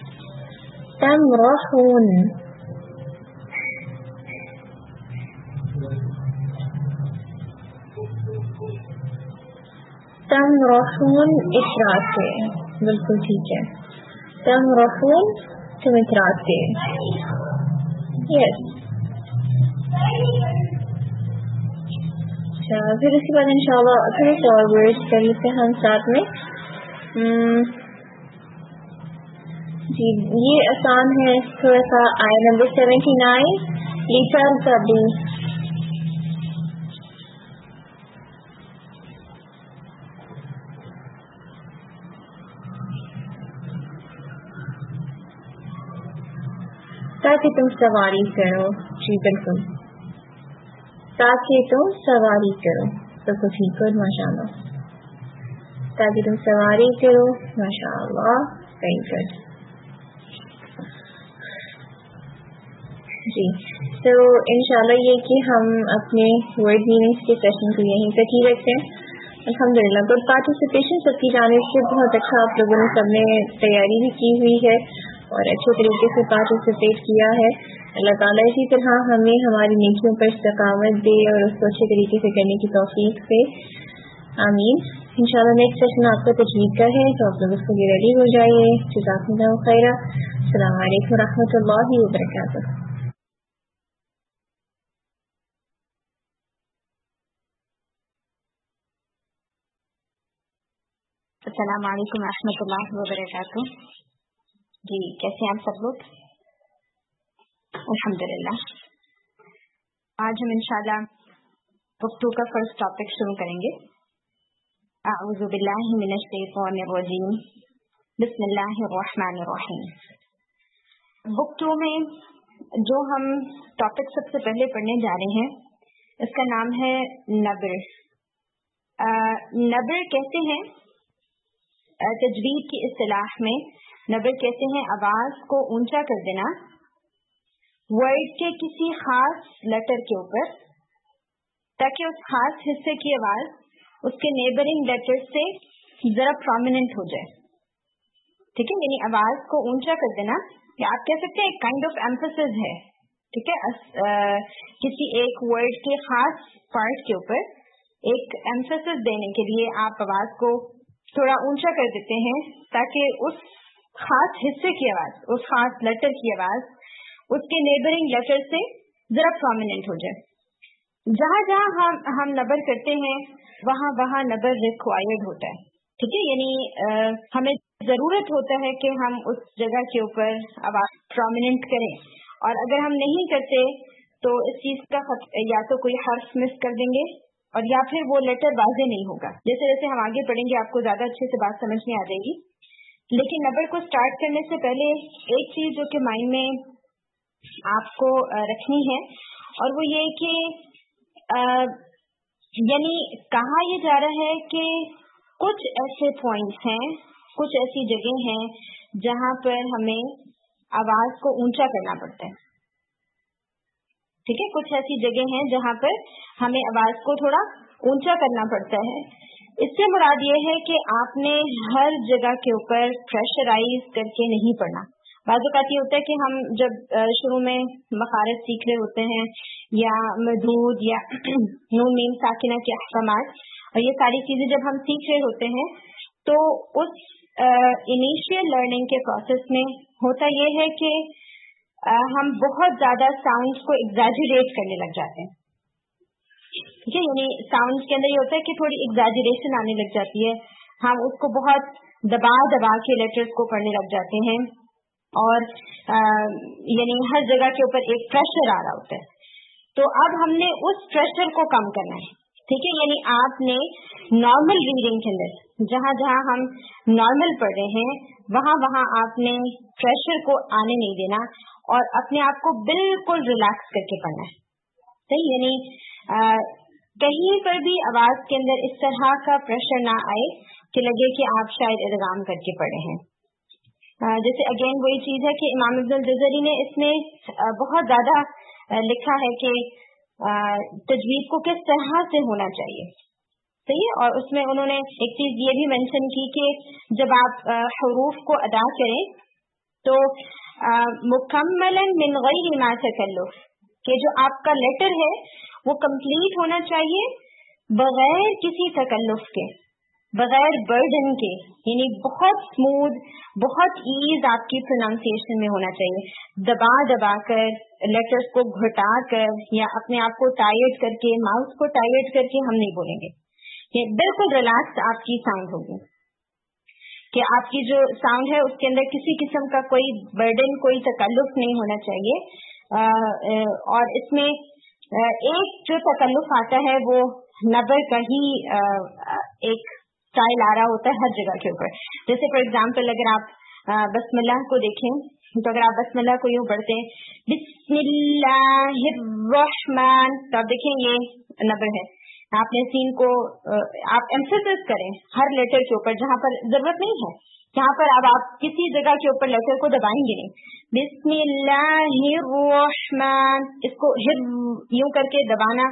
S7: اتراتے. بالکل ٹھیک ہے. تمرحون تم اتراتے. یس. اچھا پھر اس کے بعد انشاءاللہ تھوڑے اور ورڈز کر لیتے ہیں ہم ساتھ میں. جی یہ آسان ہے تھوڑا سا. آیا نمبر 79 لترکبوا. تاکہ تم سواری کرو. جی بالکل تاکہ تم سواری کرو. بالکل ٹھیک ہے ماشاء اللہ. تاکہ تم سواری کرو. ماشاء اللہ ویری گڈ. جی تو انشاءاللہ یہ کہ ہم اپنے ورڈ میننگس کے سیشن کو یہیں تک ہی رکھتے ہیں. الحمدللہ گڈ پارٹیسپیشن سب کی جانب سے. بہت اچھا آپ لوگوں نے سب نے تیاری بھی کی ہوئی ہے اور اچھے طریقے سے پارٹیسپیٹ کیا ہے. اللہ تعالیٰ اسی طرح ہمیں ہماری نیکیوں پر استقامت دے اور اس کو اچھے طریقے سے کرنے کی توفیق دے. آمین. انشاءاللہ نیکسٹ سیشن آپ کا تجوید کا ہے تو آپ لوگ اس کو بھی ریڈی ہو جائیے. جزاکم اللہ خیرا. السلام علیکم ورحمۃ اللہ وبرکاتہ.
S8: السلام علیکم ورحمۃ اللہ وبرکاتہ. جی کیسے ہیں آپ سب لوگ؟ الحمدللہ. آج ہم انشاءاللہ بک 2 کا فرسٹ ٹاپک شروع کریں گے. اعوذ باللہ من الشیطان الرجیم. بسم اللہ الرحمن الرحیم. بک 2 میں जो हम टॉपिक सबसे पहले पढ़ने जा रहे हैं इसका नाम है नब्र। नब्र कहते हैं तजवीद की इस्तिलाह में, नब्र कहते हैं आवाज को ऊंचा कर देना वर्ड के किसी खास लेटर के ऊपर, ताकि उस खास हिस्से की आवाज उसके नेबरिंग लेटर से जरा प्रोमिनेंट हो जाए। ठीक है, यानी आवाज को ऊंचा कर देना, या आप कह सकते हैं एक काइंड ऑफ एम्फेसिस है। ठीक है, किसी एक वर्ड के खास पार्ट के ऊपर एक एम्फेसिस देने के लिए आप आवाज को थोड़ा ऊंचा कर देते हैं, ताकि उस खास हिस्से की आवाज, उस खास लेटर की आवाज उसके नेबरिंग लेटर से जरा प्रोमिनेंट हो जाए। जहां जहां हम नबर करते हैं वहां वहां नबर रिक्वायर्ड होता है। ठीक है, यानी हमें जरूरत होता है कि हम उस जगह के ऊपर आवाज प्रोमिनेंट करें, और अगर हम नहीं करते तो इस चीज का या तो कोई हर्फ मिस कर देंगे और या फिर वो लेटर वाज़ेह नहीं होगा। जैसे जैसे हम आगे पढ़ेंगे आपको ज्यादा अच्छे से बात समझ में आ जाएगी। लेकिन नंबर को स्टार्ट करने से पहले एक चीज जो कि माइंड में आपको रखनी है, और वो ये कि यानी कहा यह जा रहा है कि कुछ ऐसे पॉइंट्स हैं, कुछ ऐसी जगह हैं जहां पर हमें आवाज को ऊंचा करना पड़ता है। ठीक है, कुछ ऐसी जगह हैं जहां पर हमें आवाज को थोड़ा ऊंचा करना पड़ता है। इससे मुराद ये है कि आपने हर जगह के ऊपर प्रेशराइज करके नहीं पढ़ना। बाज़ औक़ात ये होता है कि हम जब शुरू में मखारज सीख रहे होते हैं, या मदूद या नून मीम साकिना के अहकामात, और ये सारी चीजें जब हम सीख रहे होते हैं, तो उस इनिशियल लर्निंग के प्रोसेस में होता ये है कि हम बहुत ज्यादा साउंड्स को एग्जैजरेट करने लग जाते हैं। ठीक है, यानी साउंड्स के अंदर ये होता है कि थोड़ी एग्जैजरेशन आने लग जाती है, हम उसको बहुत दबा दबा के लेटर्स को पढ़ने लग जाते हैं, और यानी हर जगह के ऊपर एक प्रेशर आ रहा होता है। तो अब हमने उस प्रेशर को कम करना है। ठीक है, यानी आपने नॉर्मल रीडिंग के अंदर जहां जहां हम नॉर्मल पढ़ रहे हैं वहां वहां आपने प्रेशर को आने नहीं देना, और अपने आप को बिल्कुल रिलैक्स करके पढ़ना है। सही, यानी कहीं पर भी आवाज के अंदर इस तरह का प्रेशर ना आए कि लगे कि आप शायद इदगाम करके पढ़े हैं। जैसे अगेन वही चीज है कि इमाम इब्नुल जज़री ने इसमें बहुत ज्यादा लिखा है कि तजवीद को किस तरह से होना चाहिए। सही है, और उसमें उन्होंने एक चीज ये भी मेंशन की कि जब आप हुरूफ को अदा करें तो मुकम्मलन मिन गैरि मा तकल्लुफ, कि जो आपका लेटर है वो कंप्लीट होना चाहिए बगैर किसी तकल्लुफ के, बगैर बर्डन के, यानी बहुत स्मूथ, बहुत ईज आपकी प्रोनाउंसिएशन में होना चाहिए। दबा दबा कर, लेटर्स को घटा कर या अपने आप को टायर्ड करके, माउथ को टायर्ड करके हम नहीं बोलेंगे। ये बिल्कुल रिलैक्स आपकी साउंड होगी, कि आपकी जो साउंड है उसके अंदर किसी किस्म का कोई बर्डन, कोई तकल्लुफ नहीं होना चाहिए। और इसमें एक जो तकल्लुफ आता है वो नबर का ही एक स्टाइल आ रहा होता है हर जगह के ऊपर। जैसे फॉर एग्जाम्पल अगर आप बस्मिल्लाह को देखें, तो अगर आप बस्मिल्लाह को यूं पढ़ते हैं बिस्मिल्लाहिर्रहमान, तो आप देखें ये नबर है। आपने सीन को आप एम्फेसिस करें हर लेटर के ऊपर, जहां पर जरूरत नहीं है, जहां पर अब आप किसी जगह के ऊपर लेटर को दबाएंगे नहीं। बिस्मिल्लाहिर्रहमान, इसको हिर यूं करके दबाना,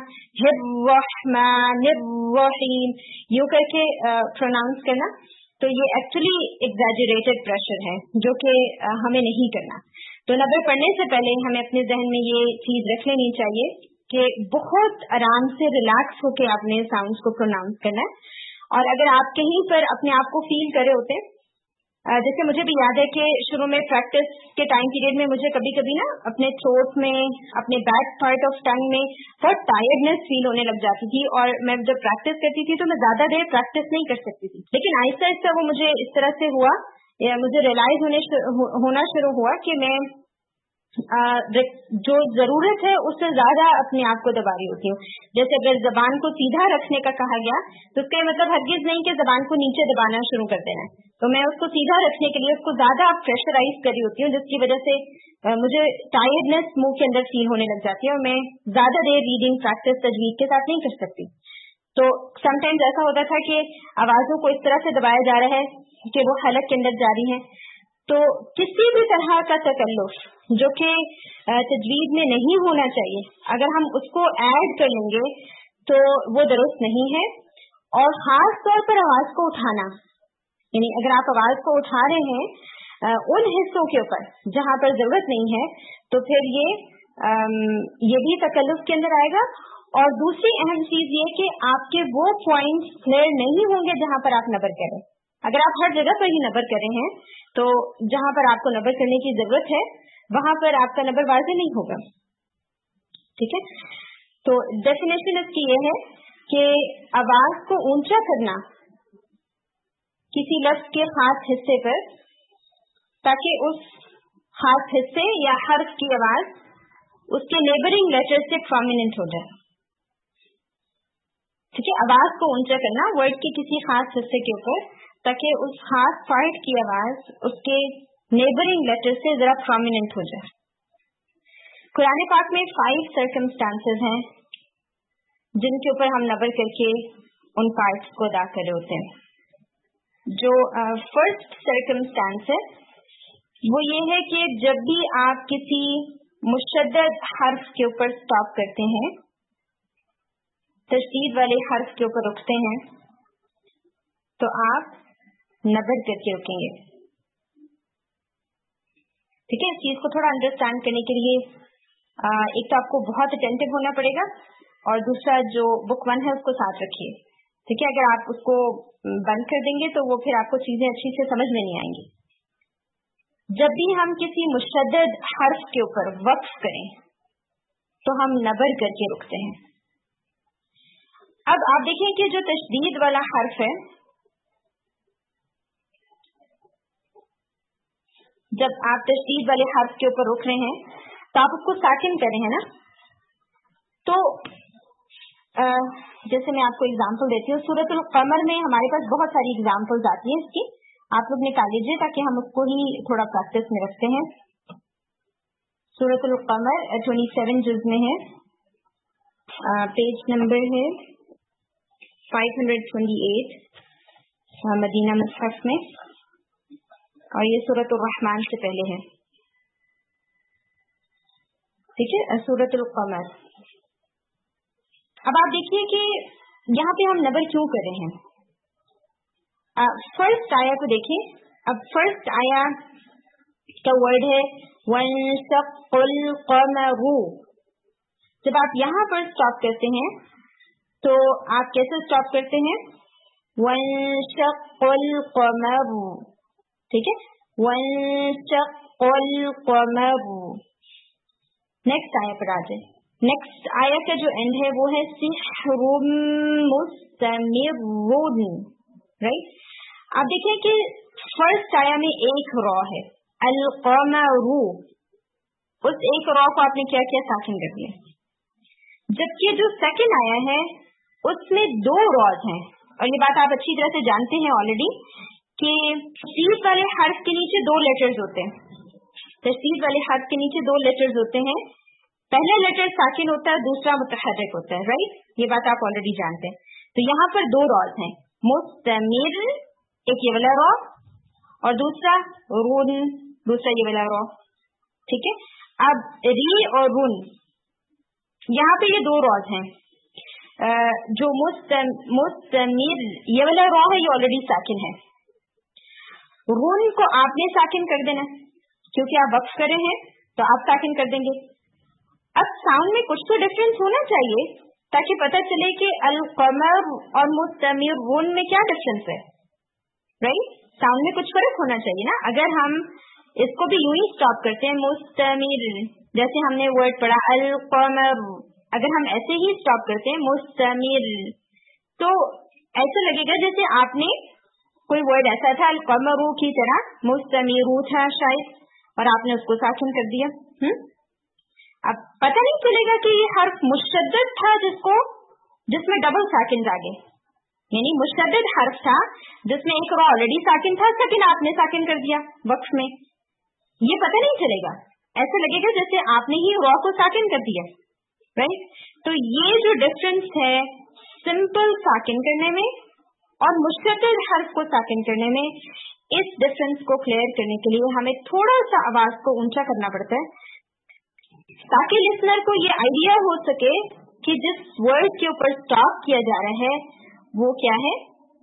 S8: हिर्रहमानिर्रहीम यूं करके प्रोनाउंस करना, तो ये एक्चुअली एग्जैजरेटेड प्रेशर है जो कि हमें नहीं करना। तो नबर पढ़ने से पहले हमें अपने जहन में ये चीज रख लेनी चाहिए कि बहुत आराम से रिलैक्स होके आपने साउंड्स को प्रोनाउंस करना है। और अगर आप कहीं पर अपने आप को फील करे होते, जैसे मुझे भी याद है कि शुरू में प्रैक्टिस के टाइम पीरियड में मुझे कभी कभी ना अपने थ्रोट में, अपने बैक पार्ट ऑफ टंग में बहुत टायर्डनेस फील होने लग जाती थी, और मैं जब प्रैक्टिस करती थी तो मैं ज्यादा देर प्रैक्टिस नहीं कर सकती थी। लेकिन आहिस्ता आहिस्ता वो मुझे इस तरह से हुआ, मुझे रियलाइज होना शुरू हुआ कि मैं जो जरूरत है उससे ज्यादा अपने आप को दबा रही होती हूँ। जैसे अगर जबान को सीधा रखने का कहा गया तो इसका मतलब हरगिज नहीं कि जबान को नीचे दबाना शुरू कर देना है, تو मैं उसको सीधा रखने के लिए उसको ज्यादा प्रेशराइज कर रही होती हूँ, जिसकी वजह से मुझे टायर्डनेस मुंह के अंदर फील होने लग जाती है और मैं ज्यादा देर रीडिंग प्रैक्टिस तजवीज के साथ नहीं कर सकती। तो समटाइम्स ऐसा होता था कि आवाजों को इस तरह से दबाया जा रहा है कि वो हलक के अंदर जारी है। तो किसी भी तरह का तकल्लुफ जो कि तजवीज में नहीं होना चाहिए, अगर हम उसको ऐड कर लेंगे तो वो दुरुस्त नहीं है। और खास तौर पर आवाज को उठाना, यानी अगर आप आवाज को उठा रहे हैं उन हिस्सों के ऊपर जहां पर जरूरत नहीं है, तो फिर ये भी तकल्लुफ के अंदर आएगा। और दूसरी अहम चीज ये कि आपके वो पॉइंट्स क्लियर नहीं होंगे जहां पर आप नबर करें। अगर आप हर जगह पर ही नबर कर रहे हैं तो जहां पर आपको नबर करने की जरूरत है वहां पर आपका नबर वाज़ेह नहीं होगा। ठीक है, तो डेफिनेशन इसकी ये है कि आवाज को ऊंचा करना किसी लफ्ज के खास हिस्से पर, ताकि उस खास हिस्से या हर्फ की आवाज उसके नेबरिंग लेटर से प्रोमिनेंट हो जाए। ठीक है, आवाज को ऊंचा करना वर्ड के किसी खास हिस्से के ऊपर, ताकि उस खास पार्ट की आवाज उसके नेबरिंग लेटर से जरा प्रोमिनेंट हो जाए। कुरान पाक में 5 सर्कमस्टांसेस हैं जिनके ऊपर हम नबर करके उन पार्ट्स को अदा कर रहे होते हैं। जो फर्स्ट सर्कमस्टांस है वो ये है कि जब भी आप किसी मुशद्दद हर्फ के ऊपर स्टॉप करते हैं, तशदीद वाले हर्फ के ऊपर रुकते हैं, तो आप नबर करके रुकेंगे। ठीक है, इस चीज को थोड़ा अंडरस्टैंड करने के लिए एक तो आपको बहुत अटेंटिव होना पड़ेगा और दूसरा जो बुक 1 है उसको साथ रखिए। ठीक है, अगर आप उसको बंद कर देंगे तो वो फिर आपको चीजें अच्छी से समझ में नहीं आएंगी। जब भी हम किसी मुशद्दद हर्फ के ऊपर वक्फ करें तो हम नबर करके रुकते हैं। अब आप देखें कि जो तशदीद वाला हर्फ है, जब आप तशदीद वाले हर्फ के ऊपर रुक रहे हैं तो आप उसको साकिन कर रहे हैं ना। तो जैसे मैं आपको एग्जांपल देती हूँ, सूरतुल कमर में हमारे पास बहुत सारी एग्जांपल्स आती हैं इसकी, आप लोग निकाल लीजिए ताकि हम उसको ही थोड़ा प्रैक्टिस में रखते हैं। सूरतुल कमर 27 जुज में है, पेज नंबर है 528 मदीना मुसहफ में, और ये सूरतुल रहमान से पहले है। ठीक है, सूरतुल कमर। अब आप देखिए कि यहाँ पे हम नबर क्यों कर रहे हैं। फर्स्ट आया को देखिए। अब फर्स्ट आया का वर्ड है वंशक़ुल क़मरु। जब आप यहाँ पर स्टॉप करते हैं तो आप कैसे स्टॉप करते हैं, वंशक़ुल क़मरु। ठीक है, वंशक़ुल क़मरु। नेक्स्ट आया पर आ जाए। नेक्स्ट आया का जो एंड है वो है सिहरुम मुस्तमिरुन। राइट, आप देखें कि फर्स्ट आया में एक रॉ है, अल क़मरु, उस एक रॉ को आपने क्या किया, साकिन कर दिया। जबकि जो सेकंड आया है उसमें 2 रॉज हैं, और ये बात आप अच्छी तरह से जानते हैं ऑलरेडी कि तशदीद वाले हर्फ के नीचे 2 लेटर्स होते हैं। तशदीद वाले हर्फ के नीचे 2 लेटर्स होते हैं, पहला लेटर साकिन होता है, दूसरा मुतहर्रिक होता है। राइट, ये बात आप ऑलरेडी जानते हैं। तो यहाँ पर 2 रॉज हैं, मुस्तमिर एक ये वाला रॉ और दूसरा रुन, दूसरा ये वाला रॉ। ठीक है, अब री और रुन, यहाँ पे ये 2 रॉज हैं। जो मुस्तमिर ये वाला रॉ है ये ऑलरेडी साकिन है। रुन को आपने साकिन कर देना क्योंकि आप वक्फ कर रहे हैं, तो आप साकिन कर देंगे। अब साउंड में कुछ तो डिफरेंस होना चाहिए ताकि पता चले कि अल क़मर और मुस्तमिरुन में क्या डिफरेंस है। राइट, साउंड में कुछ फर्क होना चाहिए ना। अगर हम इसको भी यूं ही स्टॉप करते हैं मुस्तमिर, जैसे हमने वर्ड पढ़ा अल क़मर, अगर हम ऐसे ही स्टॉप करते हैं मुस्तमिर, तो ऐसा लगेगा जैसे आपने कोई वर्ड ऐसा था अल क़मरु की तरह, मुस्तमिरु था शायद, और आपने उसको साकिन कर दिया। अब पता नहीं चलेगा कि ये हर्फ मुशद्दद था जिसमें डबल साकिन आ गए, यानी मुशद्दद हर्फ था जिसमें एक रॉ ऑलरेडी साकिन था, सेकंड आपने साकिन कर दिया वक्फ में, ये पता नहीं चलेगा, ऐसा लगेगा जैसे आपने ही रॉ को साकिन कर दिया, राइट। तो ये जो डिफरेंस है सिंपल साकिन करने में और मुशद्दद हर्फ को साकिन करने में, इस डिफरेंस को क्लियर करने के लिए हमें थोड़ा सा आवाज को ऊंचा करना पड़ता है ताकि लिसनर को ये आइडिया हो सके कि जिस वर्ड के ऊपर स्टॉप किया जा रहा है वो क्या है,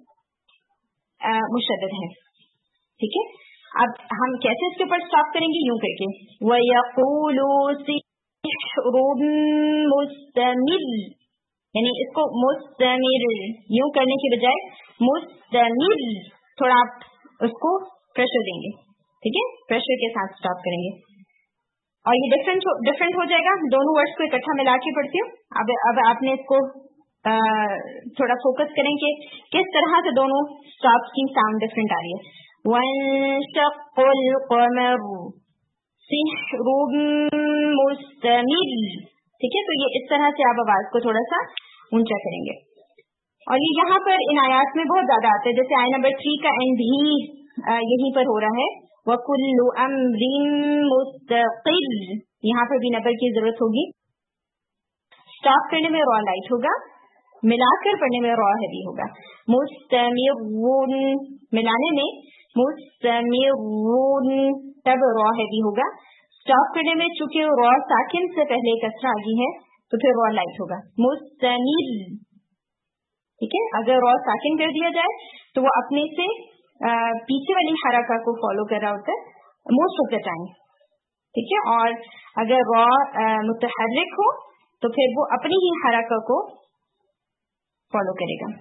S8: मुशद्दद है, ठीक है। अब हम कैसे इसके ऊपर स्टॉप करेंगे, यूं करके वयक़ूलू सिह्रुम मुस्तमिर, यानी इसको मुस्तमिर यूं करने की बजाय मुस्तमिर, थोड़ा आप उसको प्रेशर देंगे, ठीक है, प्रेशर के साथ स्टॉप करेंगे और ये डिफरेंट हो जाएगा। दोनों वर्ड्स को इकट्ठा मिला के पढ़ती हूँ। अब आपने इसको थोड़ा फोकस करें कि किस तरह से दोनों स्टॉप्स की साउंड डिफरेंट आ रही है। वंशक़्क़ल क़मर सिह्रुम मुस्तमिर, ठीक है, तो ये इस तरह से आप आवाज को थोड़ा सा ऊंचा करेंगे और ये यहाँ पर इन आयात में बहुत ज्यादा आता है, जैसे आयत नंबर 3 का एंड भी यहीं पर हो रहा है, वकुल्लु अम्रिन मुस्तक़िर, यहाँ पर भी नबर की जरूरत होगी। स्टॉप करने में रॉ लाइट होगा, मिलाकर पढ़ने में रॉ हैवी होगा। मुस्तमिरुन मिलाने में मुस्तमिरुन तब रॉ हैवी होगा। स्टॉप करने में चूंकि रॉ साकिन से पहले कसरा आ गई है तो फिर रॉ लाइट होगा, मुस्तमिर, ठीक है। अगर रॉ साकिन कर दिया जाए तो वो अपने से पीछे वाली हरका को फॉलो कर रहा होता है मोस्ट ऑफ द टाइम, ठीक है। और अगर रॉ मुतहर्रिक हो तो फिर वो अपनी ही हरका को फॉलो करेगा।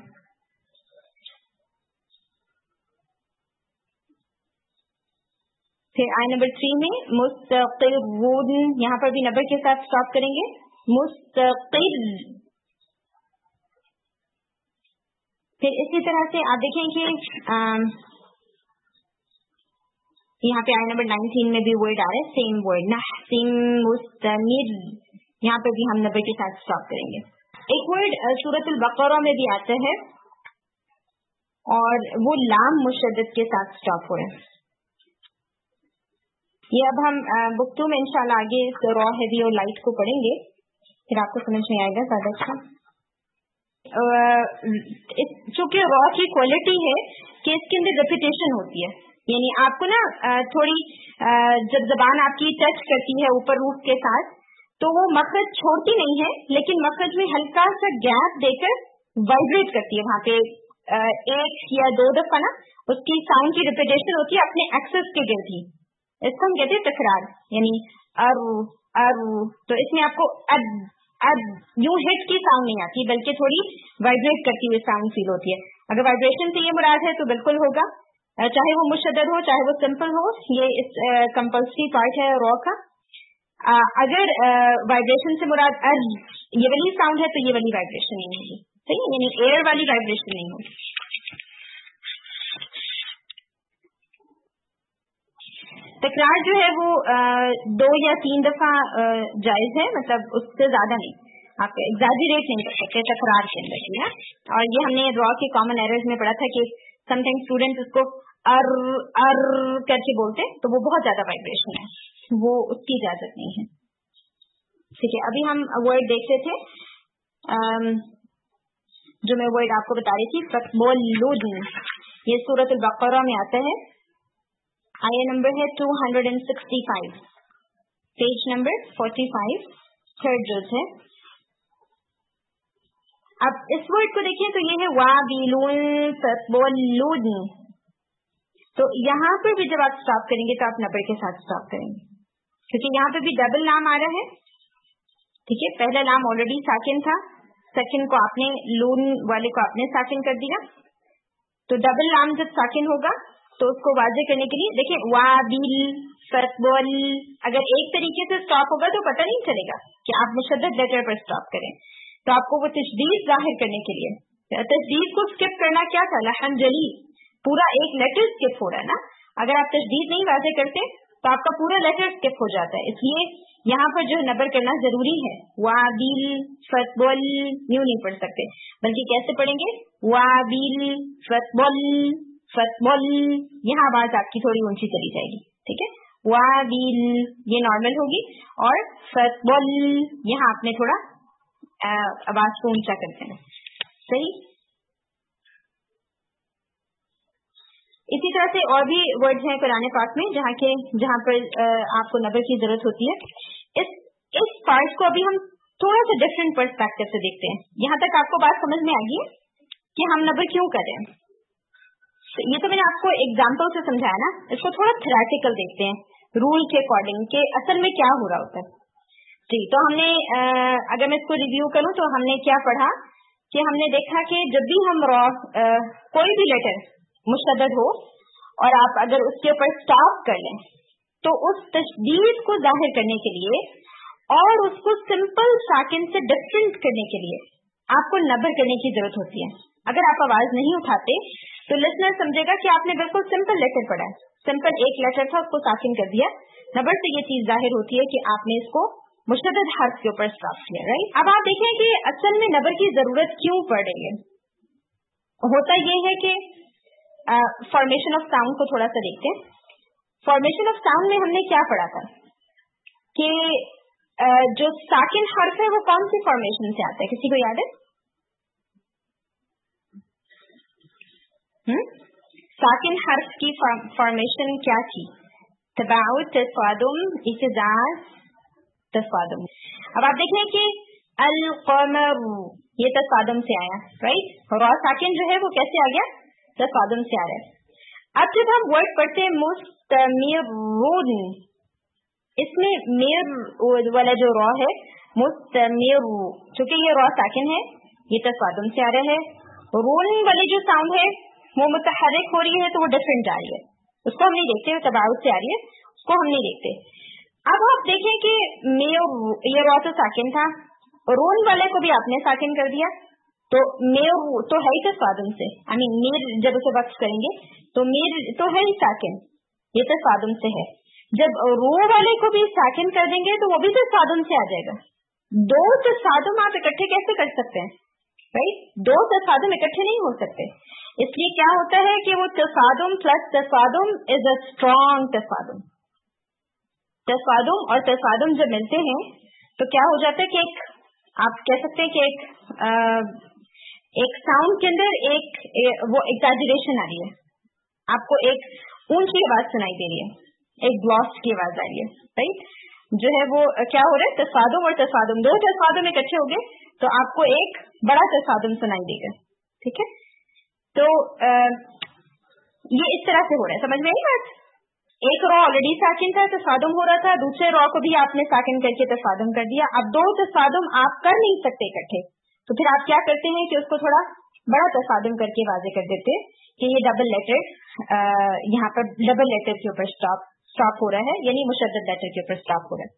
S8: फिर आयत नंबर 3 में मुस्तक़िरुन, यहाँ पर भी नबर के साथ स्टॉप करेंगे, मुस्तक़िर। फिर इसी तरह से आप देखें कि यहाँ पे आयत नंबर 19 में भी वर्ड आ रहा है, सेम वर्ड नहसिम मुस्तमिर, यहाँ पर भी हम नबर के साथ स्टॉप करेंगे। एक वर्ड सूरतुल बकरा में भी आता है और वो लाम मुशद्दद के साथ स्टॉप हो रहा है। ये अब हम बुक 2 में इंशाल्लाह आगे इस रॉ हैवी और लाइट को पढ़ेंगे, फिर आपको समझ में आएगा ज्यादा अच्छा। चूंकि रॉ की क्वालिटी है कि इसके अंदर रेपिटेशन होती है, यानी आपको ना थोड़ी जब जबान आपकी टच करती है ऊपर रूफ के साथ तो वो मखरज छोड़ती नहीं है, लेकिन मखरज में हल्का सा गैप देकर वाइब्रेट करती है। वहां पे एक या दो दफा ना उसकी साउंड की रिपीटेशन होती है अपने एक्सेस के गिर्द ही, इसको हम कहते हैं तकरार, यानी अरु अरु। तो इसमें आपको अब यूं हिट की साउंड नहीं आती बल्कि थोड़ी वाइब्रेट करती हुई साउंड फील होती है। अगर वाइब्रेशन से ये मुराद है तो बिल्कुल होगा, चाहे वो मुशद्दद हो चाहे वो सिंपल हो, ये इस कंपल्सरी पार्ट है रॉ का। अगर वाइब्रेशन से मुराद ये वाली साउंड है तो ये वाली वाइब्रेशन नहीं होगी, सही, यानी एयर वाली वाइब्रेशन नहीं होगी। तकरार जो है वो 2 या 3 दफा जायज है, मतलब उससे ज्यादा नहीं, आप एग्जैजरेट नहीं कर सकते तकरार के अंदर की है। और ये हमने रॉ के कॉमन एरर्स में पढ़ा था कि समटाइम्स स्टूडेंट्स उसको अर करके बोलते तो वो बहुत ज्यादा वाइब्रेशन है, वो उसकी इजाजत नहीं है, ठीक है। अभी हम वर्ड देखते थे जो मैं वर्ड आपको बता रही थी, फतबोलुन, ये सूरतुल बकरा में आता है, आया नंबर है 265, पेज नंबर 45, थर्ड जुज़ है। अब इस वर्ड को देखिए तो ये है वाबिलुन फतबोलुन, तो यहाँ पर भी जब आप स्टॉप करेंगे तो आप नबर के साथ स्टॉप करेंगे, क्योंकि यहाँ पे भी डबल लाम आ रहा है, ठीक है। पहला लाम ऑलरेडी साकिन था, सेकंड को आपने लून वाले को आपने साकिन कर दिया, तो डबल लाम जब साकिन होगा तो उसको वाजे करने के लिए देखिए वाबिल फतबोल, अगर एक तरीके से स्टॉप होगा तो पता नहीं चलेगा कि आप मुशद्दद लेटर पर स्टॉप करें, तो आपको वो तशदीद जाहिर करने के लिए तशदीद को स्किप करना क्या था, लहन जली, पूरा एक लेटर स्किप हो रहा है ना। अगर आप तशदीद नहीं वाजे करते तो आपका पूरा लेटर स्किप हो जाता है, इसलिए यहाँ पर जो नबर करना जरूरी है, वाबिल फतबल यूं नहीं पढ़ सकते, बल्कि कैसे पढ़ेंगे, वाबिल फतबल फतबल, यहाँ आवाज आपकी थोड़ी ऊंची चली जाएगी, ठीक है, वाबिल ये नॉर्मल होगी, और फतबल यहाँ आपने थोड़ा आवाज को ऊंचा कर देना, सही। इसी तरह से और भी वर्ड्स हैं कुरान पाक में जहाँ पर आपको नबर की जरूरत होती है। इस पार्ट को अभी हम थोड़ा सा डिफरेंट पर्सपेक्टिव से देखते हैं। यहाँ तक आपको बात समझ में आ गई है कि हम नबर क्यों कर रहे हैं? तो ये तो मैंने आपको एग्जाम्पल से समझाया ना, इसको थोड़ा थ्योरेटिकल देखते हैं रूल के अकॉर्डिंग कि असल में क्या हो रहा होता है। जी, तो हमने अगर मैं इसको रिव्यू करूं तो हमने क्या पढ़ा कि हमने देखा कि जब भी हम कोई भी लेटर मुशद्दद हो और आप अगर उसके ऊपर स्टॉप कर लें तो उस तशदीद को जाहिर करने के लिए और उसको सिंपल साकिन से डिफरेंट करने के लिए आपको नबर करने की जरूरत होती है। अगर आप आवाज नहीं उठाते तो लिसनर समझेगा कि आपने बिल्कुल सिंपल लेटर पढ़ा है, सिंपल एक लेटर था उसको साकिन कर दिया, नबर से ये चीज जाहिर होती है कि आपने इसको मुशद्दद हर्फ के ऊपर स्टॉप किया, राइट। अब आप देखें कि असल में नबर की जरूरत क्यों पड़ रही है। होता ये है कि फॉर्मेशन ऑफ साउंड को थोड़ा सा देखते हैं। फॉर्मेशन ऑफ साउंड में हमने क्या पढ़ा था कि जो साकिन हर्फ है वो कौन सी फॉर्मेशन से आता है, किसी को याद है? साकिन हर्फ की फॉर्मेशन क्या थी? तबाउत, तस्वादुम, इत्तिजाज, तस्वादुम। अब आप देखें कि अल-क़मर ये तस्वादुम से आया, राइट। रॉ साकिन जो है वो कैसे आ गया? तस्वादुम से आ रहा है। अब जब हम वर्ड पढ़ते हैं मुस्तमिरुन, इसमें मिर वाला जो रॉ है मुस्तमिरु, चूंकि ये रॉ साकिन है ये तस्वादुम से आ रहा है। रोन वाली जो साउंड है वो मुतहर्रिक हो रही है तो वो डिफरेंट आ रही है, उसको हम नहीं देखते, तबाउत से आ रही है उसको हम नहीं देखते। अब आप देखें कि ये रॉ तो साकिन था, रोन वाले को भी आपने साकिन कर दिया तो मेर तो है ही तस्वादुम से, आई मीन मीर जब उसे वक्त करेंगे तो मीर तो है ही साकिन, ये तस्वादुम से है। जब रो वाले को भी साकिन कर देंगे तो वो भी तस्वादुम से आ जाएगा। दो तस्वादुम आप इकट्ठे कैसे कर सकते हैं, राइट? दो तस्वादुम इकट्ठे नहीं हो सकते, इसलिए क्या होता है कि वो तस्वादुम प्लस तस्वादुम इज अ स्ट्रॉन्ग तस्वादुम। तस्वादुम और तस्वादुम जब मिलते हैं तो क्या हो जाता है कि आप कह सकते हैं कि एक साउंड के अंदर वो एग्जैजरेशन आ रही है, आपको एक ऊंची आवाज सुनाई दे रही है, एक ग्लॉस की आवाज आ रही है, राइट। जो है वो क्या हो रहा है, तस्वादुम और तस्वादुम, दो तस्वादुम इकट्ठे हो गए तो आपको एक बड़ा तस्वादुम सुनाई देगा, ठीक है। तो ये इस तरह से हो रहा है, समझ में आई बात? एक रॉ ऑलरेडी साकिन था, तस्वादुम हो रहा था, दूसरे रॉ को भी आपने साकिन करके तस्वादुम कर दिया। अब दो तस्वादुम आप कर नहीं सकते इकट्ठे, तो फिर आप क्या करते हैं कि उसको थोड़ा बड़ा तस्वादुम करके वाजे कर देते हैं कि ये डबल लेटर, यहाँ पर डबल लेटर के ऊपर स्टॉप हो रहा है, यानी मुशद्दद लेटर के ऊपर स्टॉप हो रहा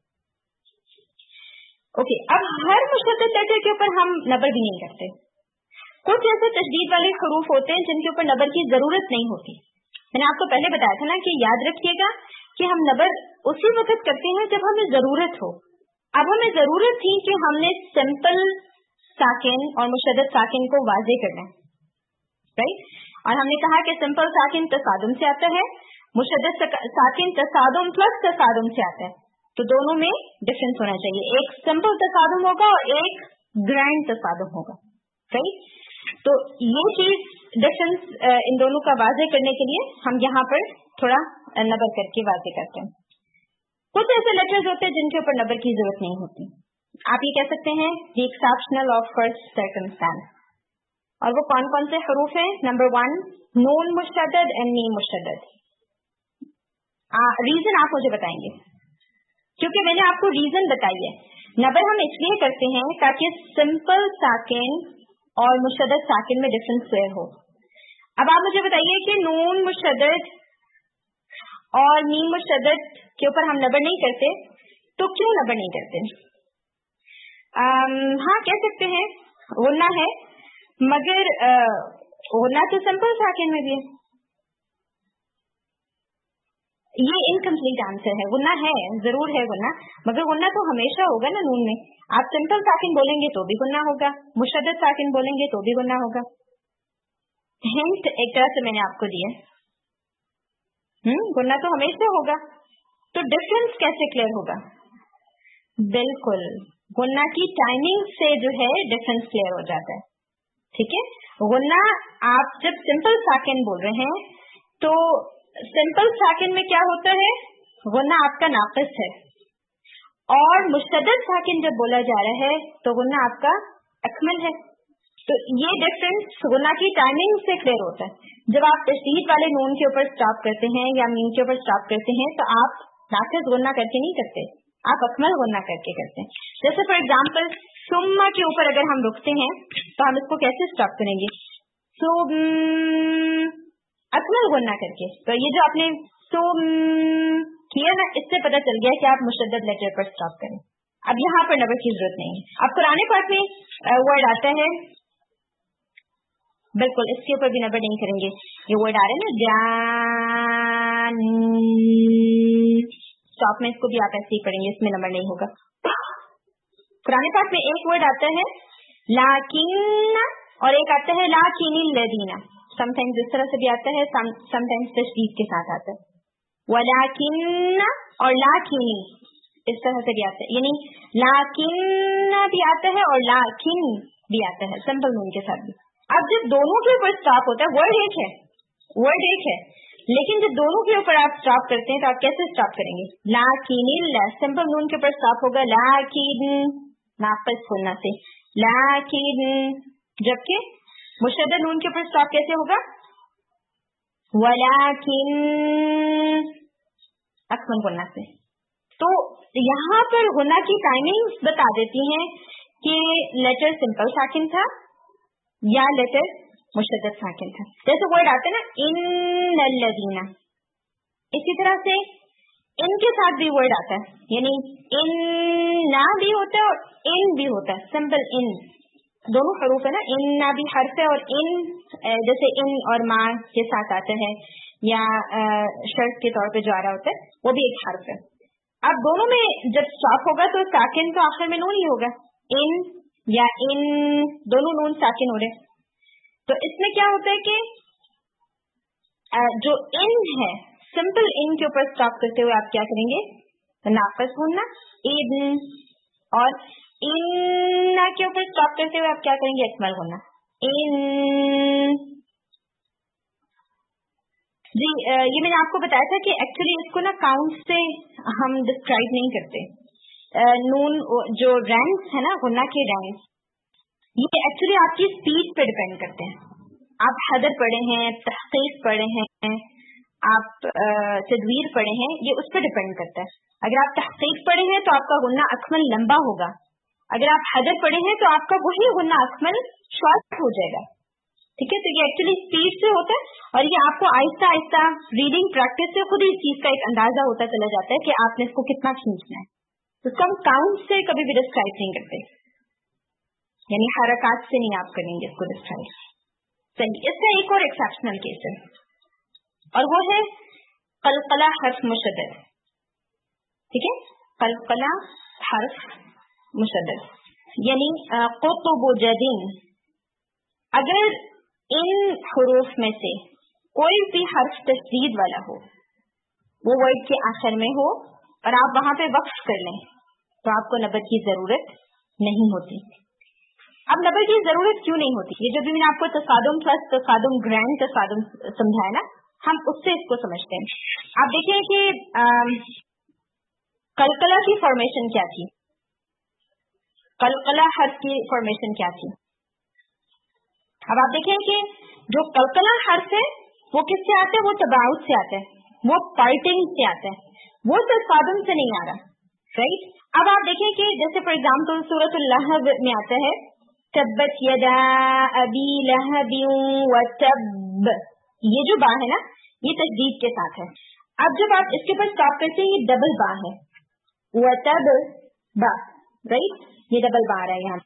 S8: है। ओके, अब हर मुशद्दद लेटर के ऊपर हम नबर भी नहीं करते। कुछ ऐसे तशदीद वाले हरूफ होते हैं जिनके ऊपर नबर की जरूरत नहीं होती। मैंने आपको पहले बताया था ना कि याद रखिएगा कि हम नबर उसी वक्त करते हैं जब हमें जरूरत हो। अब हमें जरूरत थी कि हमने सिंपल साकिन और मुशद्दद साकिन को वाजे करना है, राइट। और हमने कहा कि सिंपल साकिन तसादुम से आता है, मुशद्दद साकिन तसादुम प्लस तसादुम से आता है, तो दोनों में डिफरेंस होना चाहिए, एक सिंपल तसादुम होगा और एक ग्रैंड तसादुम होगा, राइट। तो ये चीज डिफरेंस इन दोनों का वाजे करने के लिए हम यहाँ पर थोड़ा नबर करके वाजे करते हैं। कुछ ऐसे लेटर्स होते हैं जिनके ऊपर नबर की जरूरत नहीं होती, आप ये कह सकते हैं the exceptional of first circumstance. और वो कौन कौन से हरूफ हैं? नंबर 1 नून मुशद्दद एंड मीम मुशद्दद। रीजन आप मुझे बताएंगे, क्योंकि मैंने आपको रीजन बताई है। नबर हम इसलिए करते हैं ताकि सिंपल साकिन और मुशद्दद साकिन में डिफरेंस क्लियर हो। अब आप मुझे बताइए कि नून मुशद्दद और मीम मुशद्दद के ऊपर हम नबर नहीं करते, तो क्यों नबर नहीं करते? हाँ कह सकते हैं गुन्ना है, मगर गुन्ना तो सिंपल साकिन में भी है, ये इनकम्प्लीट आंसर है, गुन्ना है, जरूर है गुन्ना, मगर गुन्ना तो हमेशा होगा ना नून में। आप सिंपल साकिन बोलेंगे तो भी गुन्ना होगा, मुशद्दद साकिन बोलेंगे तो भी गुन्ना होगा। हिंट एक तरह से मैंने आपको दिया, गुन्ना तो हमेशा होगा। तो डिफरेंस कैसे क्लियर होगा? बिल्कुल, गुन्ना की टाइमिंग से जो है डिफरेंस क्लियर हो जाता है। ठीक है, गुन्ना आप जब सिंपल साकिन बोल रहे हैं तो सिंपल साकिन में क्या होता है, गुन्ना आपका नाकिस है, और मुशद्दद साकिन जब बोला जा रहा है तो गुन्ना आपका अकमल है। तो ये डिफरेंस गुन्ना की टाइमिंग से क्लियर होता है। जब आप तशदीद वाले नून के ऊपर स्टॉप करते हैं या मीम के ऊपर स्टॉप करते हैं तो आप नाकिस गुन्ना करके नहीं करते, आप अकमल गुन्ना करके करते हैं। जैसे फॉर एग्जाम्पल सुम्मा के ऊपर अगर हम रुकते हैं तो हम इसको कैसे स्टॉप करेंगे? सो अकमल गुन्ना करके। तो ये जो आपने सो किया ना, इससे पता चल गया कि आप मुशद्दद लेटर पर स्टॉप करें। अब यहाँ पर नबर की जरूरत नहीं है। अब कुरान पाक में वर्ड आता है, बिल्कुल इसके ऊपर भी नबर नहीं करेंगे। ये वर्ड आ रहे हैं ना जान, स्टॉप में इसको भी आप ऐसे ही पढ़ेंगे, इसमें नंबर नहीं होगा। कुरान पाक में एक वर्ड आता है लाकिन और एक आता है लाकिनिल लदीना। समटाइम्स इस तरह से भी आता है, समटाइम्स तशदीद के साथ आता है। वलाकिन और लाकिनी इस तरह से भी आता है, यानी लाकिन भी आता है और लाकिन भी आता है सिंपल नून के साथ भी। अब जब दोनों के ऊपर स्टॉप होता है, वर्ड एक है, लेकिन जब दोनों के ऊपर आप स्टॉप करते हैं तो आप कैसे स्टॉप करेंगे? लाकिनिल, सिंपल नून के ऊपर स्टॉप होगा लाकिन नाक़िस गुन्ना से लाकिन, जबकि मुशद्दद नून के ऊपर स्टॉप कैसे होगा? वलाकिन अकमल गुन्ना से। तो यहाँ पर गुन्ना की टाइमिंग बता देती हैं कि लेटर सिंपल साकिन था या लेटर मुशद्दद साकिन था। जैसे वर्ड आते हैं ना इन्नल्लज़ीना, इसी तरह से इनके साथ भी वर्ड आता है, यानी इन्ना भी होता है और इन भी होता है। सिंपल इन दोनों हरूफ है ना, इन्ना भी हर्फ है और इन जैसे इन और माँ के साथ आता है या शर्त के तौर पे जो आ रहा होता है वो भी एक हर्फ है। अब दोनों में जब स्टॉप होगा तो साकिन तो आखिर में नून ही होगा, इन या इन दोनों नून साकिन हो रहे। तो इसमें क्या होता है कि जो इन है सिंपल इन के ऊपर स्टॉप करते हुए आप क्या करेंगे? नाक़िस गुन्ना इन, और इन्ना के ऊपर स्टॉप करते हुए आप क्या करेंगे? अकमल गुन्ना इन। जी ये मैंने आपको बताया था कि एक्चुअली इसको ना काउंट से हम डिस्क्राइब नहीं करते। नून जो रैंक्स है ना, गुन्ना के रैंक्स, ये एक्चुअली आपकी स्पीड पे डिपेंड करते हैं। आप हदर पढ़े हैं, तहक़ीक़ पढ़े हैं, आप तदवीर पढ़े हैं, ये उस पर डिपेंड करता है। अगर आप तहक़ीक़ पढ़े हैं तो आपका गुन्ना अकमल लंबा होगा, अगर आप हदर पढ़े हैं तो आपका वही गुन्ना अकमल शॉर्ट हो जाएगा। ठीक है, तो ये एक्चुअली स्पीड से होता है, और ये आपको आहिस्ता आहिस्ता रीडिंग प्रैक्टिस से खुद ही इस चीज का एक अंदाजा होता चला जाता है कि आपने इसको कितना खींचना है। तो इसको हम काउंट से कभी भी डिस्क्राइब नहीं करते, यानी हरकत से नहीं आप करेंगे इसको डिस्क्राइब। चलिए, इसका एक और एक्सेप्शनल केस है और वो है कलकला हर्फ मुशद्दद। ठीक है, कलकला हर्फ मुशद्दद, यानी कुतुब जदीन। अगर इन हुरूफ में से कोई भी हर्फ तशदीद वाला हो, वो वर्ड के आखिर में हो और आप वहां पे वक्फ कर लें तो आपको नबर की जरूरत नहीं होती। अब नबर की जरूरत क्यों नहीं होती? ये जो भी मैंने आपको तसादुम प्लस तसादुम ग्रैंड तसादुम समझाया ना, हम उससे इसको समझते हैं। आप देखिए कि कलकला की फॉर्मेशन क्या थी, कलकला हर्फ की फॉर्मेशन क्या थी। अब आप देखें कि जो कलकला हर्फ है वो किससे आता है? वो तबाउत से आता है, वो पार्टिंग से आता है, वो तसादुम से नहीं आ रहा। राइट, अब आप देखें कि जैसे फॉर एग्जाम्पल सूरतुल लहब में आता है तब्बत यदा अबी लहब व तब, ये जो बा है ना, ये तशदीद के साथ है। अब जब आप इसके ऊपर स्टॉप करते हैं, ये डबल बा है, व तब बा, राइट, ये डबल बा रहा है यहाँ,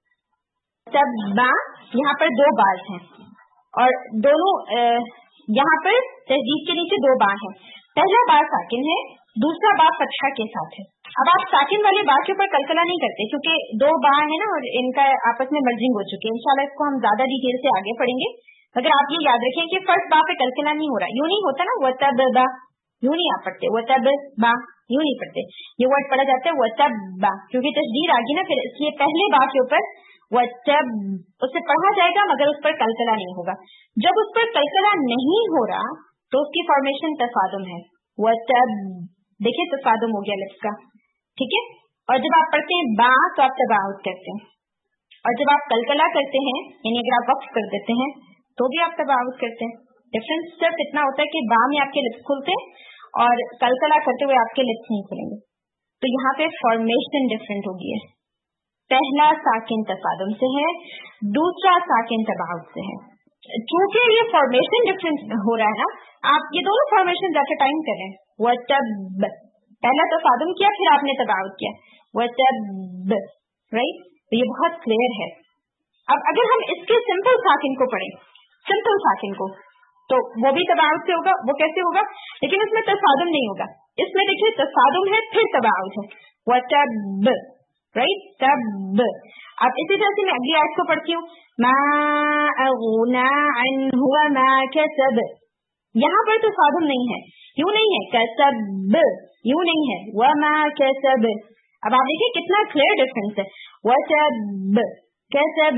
S8: तब बा, यहाँ पर दो बार हैं और दोनों यहाँ पर तशदीद के नीचे दो बा है। पहला बा साकिन है, दूसरा बा फतहा के साथ है। अब आप साकिन वाले बा के ऊपर कलकला नहीं करते क्योंकि दो बा है ना और इनका आपस में मर्जिंग हो चुकी है। इंशाल्लाह इसको हम ज्यादा डिटेल से आगे पढ़ेंगे, मगर आप ये याद रखें कि फर्स्ट बा पे कलकला नहीं हो रहा, यूं नहीं होता ना, वतब बा यूं नहीं आप पढ़ते, वतब बा यूं नहीं पढ़ते, ये वर्ड पढ़ा जाता है वतब बा, क्योंकि तशदीद आ गई ना, फिर इसलिए पहले बा के ऊपर वतब उससे पढ़ा जाएगा मगर उस पर कलकला नहीं होगा। जब उस पर कलकला नहीं हो रहा तो उसकी फॉर्मेशन तसादुम है, वतब, देखिए तसादुम हो गया लिप्स का, ठीक है। और जब आप पढ़ते हैं बा तो आप तबाउत करते हैं, और जब आप कलकला करते हैं यानी अगर आप वक्फ कर देते हैं तो भी आप तबाउत करते हैं। डिफरेंस सिर्फ इतना होता है कि बा में आपके लिप्स खुलते हैं और कलकला करते हुए आपके लिप्स नहीं खुलेंगे। तो यहाँ पे फॉर्मेशन डिफरेंट होगी है, पहला साकिन तसादुम से है, दूसरा साकिन तबाउत से है। चूंकि ये फॉर्मेशन डिफरेंस हो रहा है ना, आप ये दोनों फॉर्मेशन जाके टाइम कर रहे हैं, वतब पहला तसादुम किया फिर आपने तबाउत किया, वतब, राइट। तो ये बहुत क्लियर है। अब अगर हम इसके सिंपल साकिन को पढ़ें, सिंपल साकिन को, तो वो भी तबाउत से होगा, वो कैसे होगा, लेकिन इसमें तसादुम नहीं होगा। इसमें देखिए तसादुम है फिर तबाउत है, वतब, राइट, तब। अब इसी तरह से मैं अगली आयत को पढ़ती हूँ, मा अगना अन्हु मा कसब, यहाँ पर तसादुम नहीं है, यूं नहीं है, कसब यूं नहीं है, वमा कसब। अब आप देखिए कितना क्लियर डिफरेंस है, वतब कसब,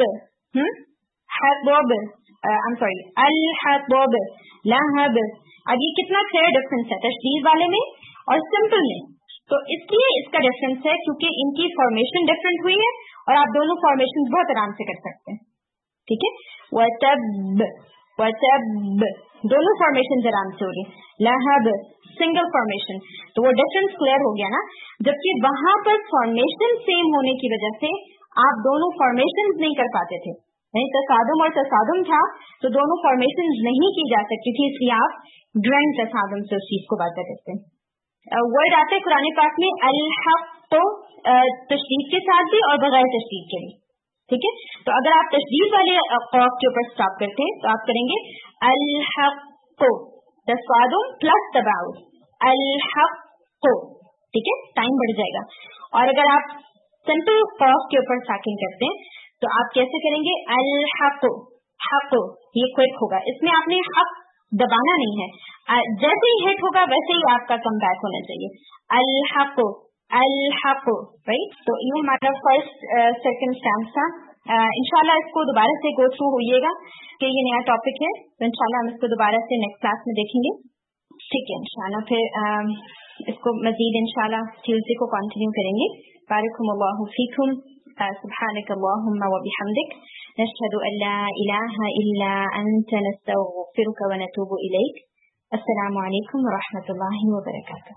S8: हतब, आई एम सॉरी, अल हतब, लहब। अब ये कितना क्लियर डिफरेंस है तशदीद वाले में और सिंपल में। तो इसलिए इसका डिफरेंस है क्योंकि इनकी फॉर्मेशन डिफरेंट हुई है और आप दोनों फॉर्मेशन बहुत आराम से कर सकते हैं, ठीक है। वतब, वतब, दोनों फॉर्मेशन आराम से हो रही है, लहब सिंगल फॉर्मेशन, तो वो डिफरेंस क्लियर हो गया ना। जबकि वहां पर फॉर्मेशन सेम होने की वजह से आप दोनों फॉर्मेशन नहीं कर पाते थे, नहीं तसादुम और तसादुम था तो दोनों फॉर्मेशन नहीं की जा सकती थी, इसलिए आप ग्रैंड तसादुम से उस चीज को बात करते हैं। वर्ड आते हैं कुरान पाक में अल हक, तो तशदीद के साथ भी और बगैर तशदीद के भी, ठीक है। तो अगर आप तशदीद वाले खौफ के ऊपर स्टॉप करते हैं तो आप करेंगे अल हक को, तसादुम प्लस तबाउत, अल हक को, ठीक है, टाइम बढ़ जाएगा। और अगर आप सिंपल खौफ के ऊपर साकिन करते हैं तो आप कैसे करेंगे, अल हक, हक, ये क्विक होगा, इसमें आपने हक दबाना नहीं है, जैसे ही हिट होगा वैसे ही आपका कम बैक होना चाहिए, अल हक, अल हक, राइट। तो ये हमारा फर्स्ट सेकंड स्टैम्प था। इंशाल्लाह इसको दोबारा से गो थ्रू होइएगा कि ये नया टॉपिक है, तो इंशाल्लाह हम इसको दोबारा से नेक्स्ट क्लास में देखेंगे, ठीक है इंशाल्लाह। फिर इसको मजीद इंशाल्लाह ट्यूसडे को कंटिन्यू करेंगे। बारकल्लाहु फीकुम, सुब्हानकल्लाहुम्मा व बिहम्दिक, नशहदु अन ला इलाहा इल्ला अंत, नस्तगफिरुका व नतूबु इलैक। अस्सलामु अलैकुम व रहमतुल्लाहि व बरकातुहू।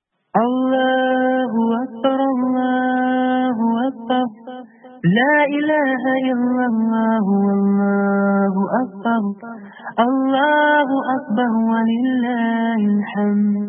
S3: अल्लाहु अकबर, अल्लाहु अकबर, ला इलाहा इल्लल्लाह, अल्लाहु अकबर, अल्लाहु अकबर व लिल्लाहिल हम्द।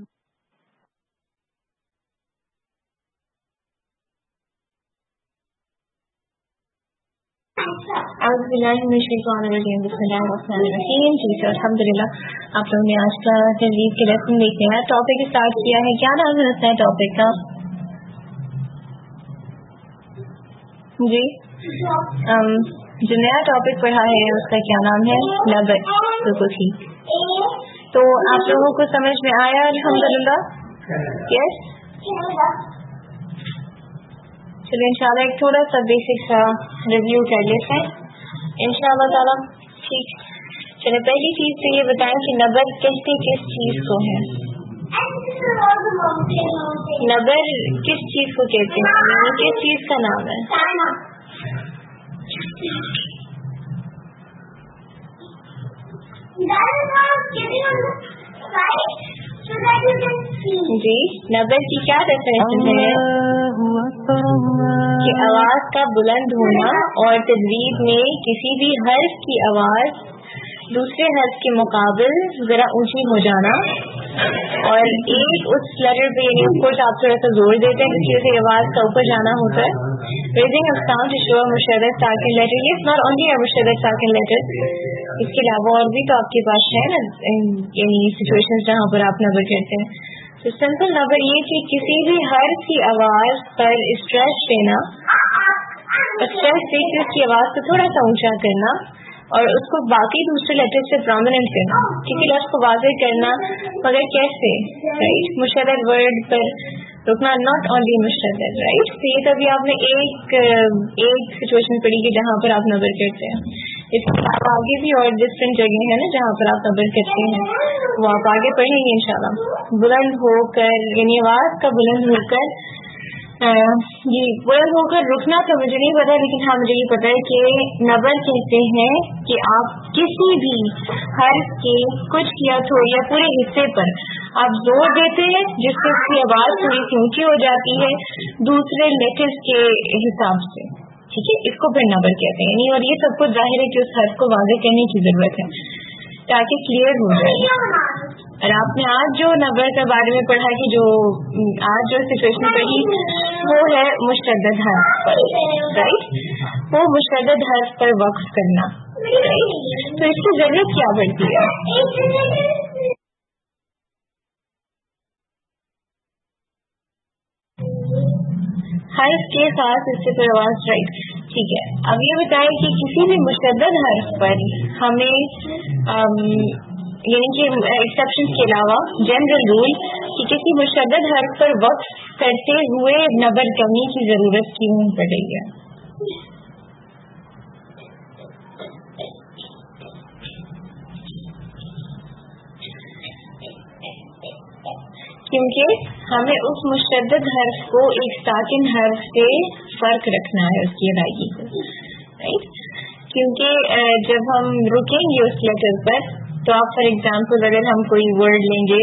S7: जी सर, अल्हम्दुलिल्लाह आप लोगों ने आज का तहजीब के लेसन देख लिया है, टॉपिक स्टार्ट किया है। क्या नाम है टॉपिक का? जी जो नया टॉपिक पढ़ा है उसका क्या नाम है? नबत, बिल्कुल ठीक। तो आप लोगों को समझ में आया अल्हम्दुलिल्लाह? यस, चलिए इंशाल्लाह एक थोड़ा सा बेसिक सा रिव्यू कर लेते हैं इंशाल्लाह ताला, ठीक। चलिए पहली चीज तो ये बताएं कि नबर कहते किस चीज को है? नबर किस चीज को कहते हैं, किस चीज का नाम है? जी, नबर की क्या डेफिनेशन है? कि आवाज का बुलंद होना और तजवीज में किसी भी हर्फ की आवाज दूसरे हर्फ के मुकाबिल जरा ऊंची हो जाना, और एक उस लेटर पे यानी कुछ आप थोड़ा सा जोर देते हैं किसी की आवाज का ऊपर जाना होता है। Raising of sound to show मुशर्रफ साकिन लेटर, ये नॉट ओनली अ मुशर्रफ साकिन लेटर, اس کے علاوہ اور بھی تو آپ کے پاس ہے نا یعنی سچویشن جہاں پر آپ نبر کرتے ہیں. تو سمپل نبر یہ کہ کسی بھی حرف کی آواز پر اسٹریس دینا، اسٹریس دے کے اس کی آواز کو تھوڑا سا اونچا کرنا اور اس کو باقی دوسرے لیٹر سے پرومیننٹ کرنا، کسی لفظ کو واضح کرنا. مگر کیسے؟ رائٹ، مشدد ورڈ پر رکنا، ناٹ اونلی مشدد. رائٹ، تو یہ تو ابھی آپ نے ایک سچویشن پڑھی کہ جہاں پر آپ نبر کرتے ہیں. اس کے علاوہ آگے بھی اور ڈفرینٹ جگہ ہیں نا جہاں پر آپ نبر کرتے ہیں، وہ آپ آگے پڑھیں گے انشاءاللہ. بلند ہو کر یعنی آواز کا بلند ہو کر بلند ہو کر رکنا تو مجھے نہیں پتا، لیکن ہاں مجھے یہ پتا ہے کہ نبر کہتے ہیں کہ آپ کسی بھی حرف کے کچھ یا تھوڑی یا پورے حصے پر آپ زور دیتے ہیں جس سے اس کی آواز تھوڑی سی اونچی ہو جاتی ہے دوسرے لیٹرز کے حساب سے. ٹھیک ہے، اس کو پھر نبر کہتے ہیں. یعنی اور یہ سب کچھ ظاہر ہے کہ اس حرف کو واضح کرنے کی ضرورت ہے تاکہ کلیئر ہو جائے. اور آپ نے آج جو نبر کے بارے میں پڑھا کہ جو آج جو سچویشن پڑھی وہ ہے مشدد حرف پر. رائٹ، وہ مشدد حرف پر وقف کرنا. تو اس کی ضرورت کیا پڑتی ہے؟ حرف کے خاص حصے پر آواز. رائٹ، ٹھیک ہے. اب یہ بتائیں کہ کسی بھی مشدد حرف پر ہمیں یعنی کہ ایکسیپشن کے علاوہ جنرل رول کہ کسی مشدد حرف پر وقف کرتے ہوئے نبر کرنے کی ضرورت کیوں پڑ رہی ہے؟ کیونکہ ہمیں اس مشدد حرف کو ایک ساکن حرف سے فرق رکھنا ہے اس کی ادائیگی کو. رائٹ، کیونکہ جب ہم رکیں گے اس لیٹر پر تو آپ فار ایگزامپل اگر ہم کوئی ورڈ لیں گے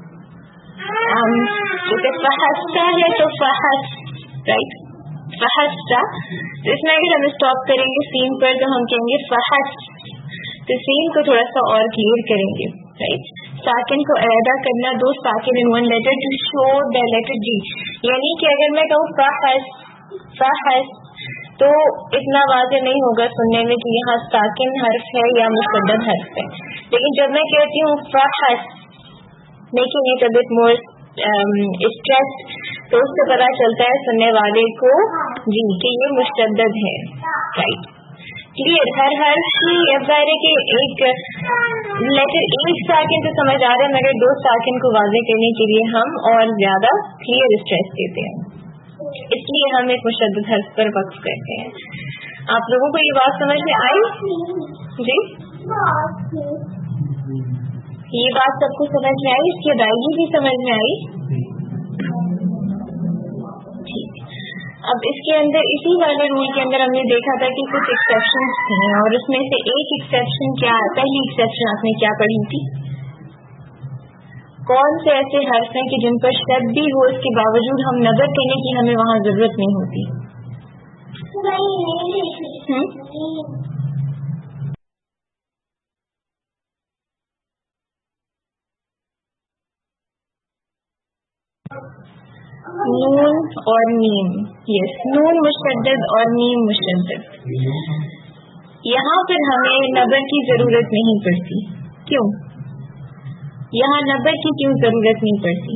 S7: جیسے فہستا ہے تو فہس، رائٹ، فہستا، تو اس میں اگر ہم اسٹاپ کریں گے سین پر تو ہم کہیں گے فہس، تو سین کو تھوڑا سا اور کلیئر کریں گے. رائٹ، ساکن کو علیحدہ کرنا، دو ساکن in one letter to show the letter جی. یعنی کہ اگر میں کہوں فہس فہس تو اتنا واضح نہیں ہوگا سننے میں کہ یہاں ساکن حرف ہے یا مشدد حرف ہے. لیکن جب میں کہتی ہوں فہس making it a bit more stress تو اس سے پتا چلتا ہے سننے والے کو جی کہ یہ مشدد ہے. Right, clear. ہر حرف کی ظاہر ہے کہ ایک لیٹر ایک ساکن تو سمجھ آ رہا ہے مگر دو ساکن کو واضح کرنے کے لیے ہم اور زیادہ کلیئر اسٹریس دیتے ہیں، اس لیے ہم ایک مشدد حرف پر وقف کرتے ہیں. آپ لوگوں کو یہ بات سمجھ میں آئی؟ جی، یہ بات سب کو سمجھ میں آئی؟ اس کی ادائیگی بھی سمجھ میں آئی؟ ٹھیک. اب اس کے اندر اسی والے رول کے اندر ہم نے دیکھا تھا کہ کچھ ایکسیپشنز تھے اور اس میں سے ایک ایکسیپشن کیا، پہلی ایکسیپشن آپ نے کیا پڑھی تھی؟ کون سے ایسے حرف ہیں کہ جن پر شد بھی ہو اس کے باوجود ہم نبر کرنے کی ہمیں وہاں ضرورت نہیں ہوتی؟ نون اور میم. یس، نون مشدد اور میم مشدد. یہاں پر ہمیں نبر کی ضرورت نہیں پڑتی. کیوں؟ یہاں نبر کی کیوں ضرورت نہیں پڑتی؟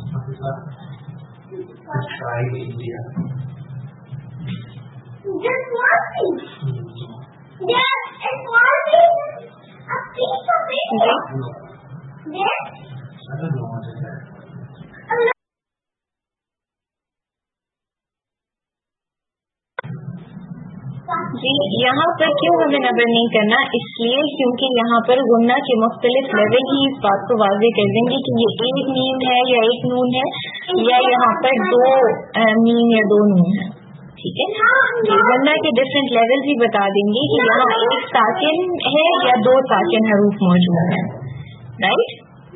S7: جی، یہاں پر کیوں ہمیں نبر نہیں کرنا؟ اس لیے کیونکہ یہاں پر غنہ کے مختلف لیول ہی اس بات کو واضح کر دیں گے کہ یہ ایک میم ہے یا ایک نون ہے یا یہاں پر دو میم یا دو نون ہے. ٹھیک ہے، غنہ کے ڈفرینٹ لیول بھی بتا دیں گے کہ یہاں ایک ساکن ہے یا دو ساکن حروف موجود ہیں. رائٹ،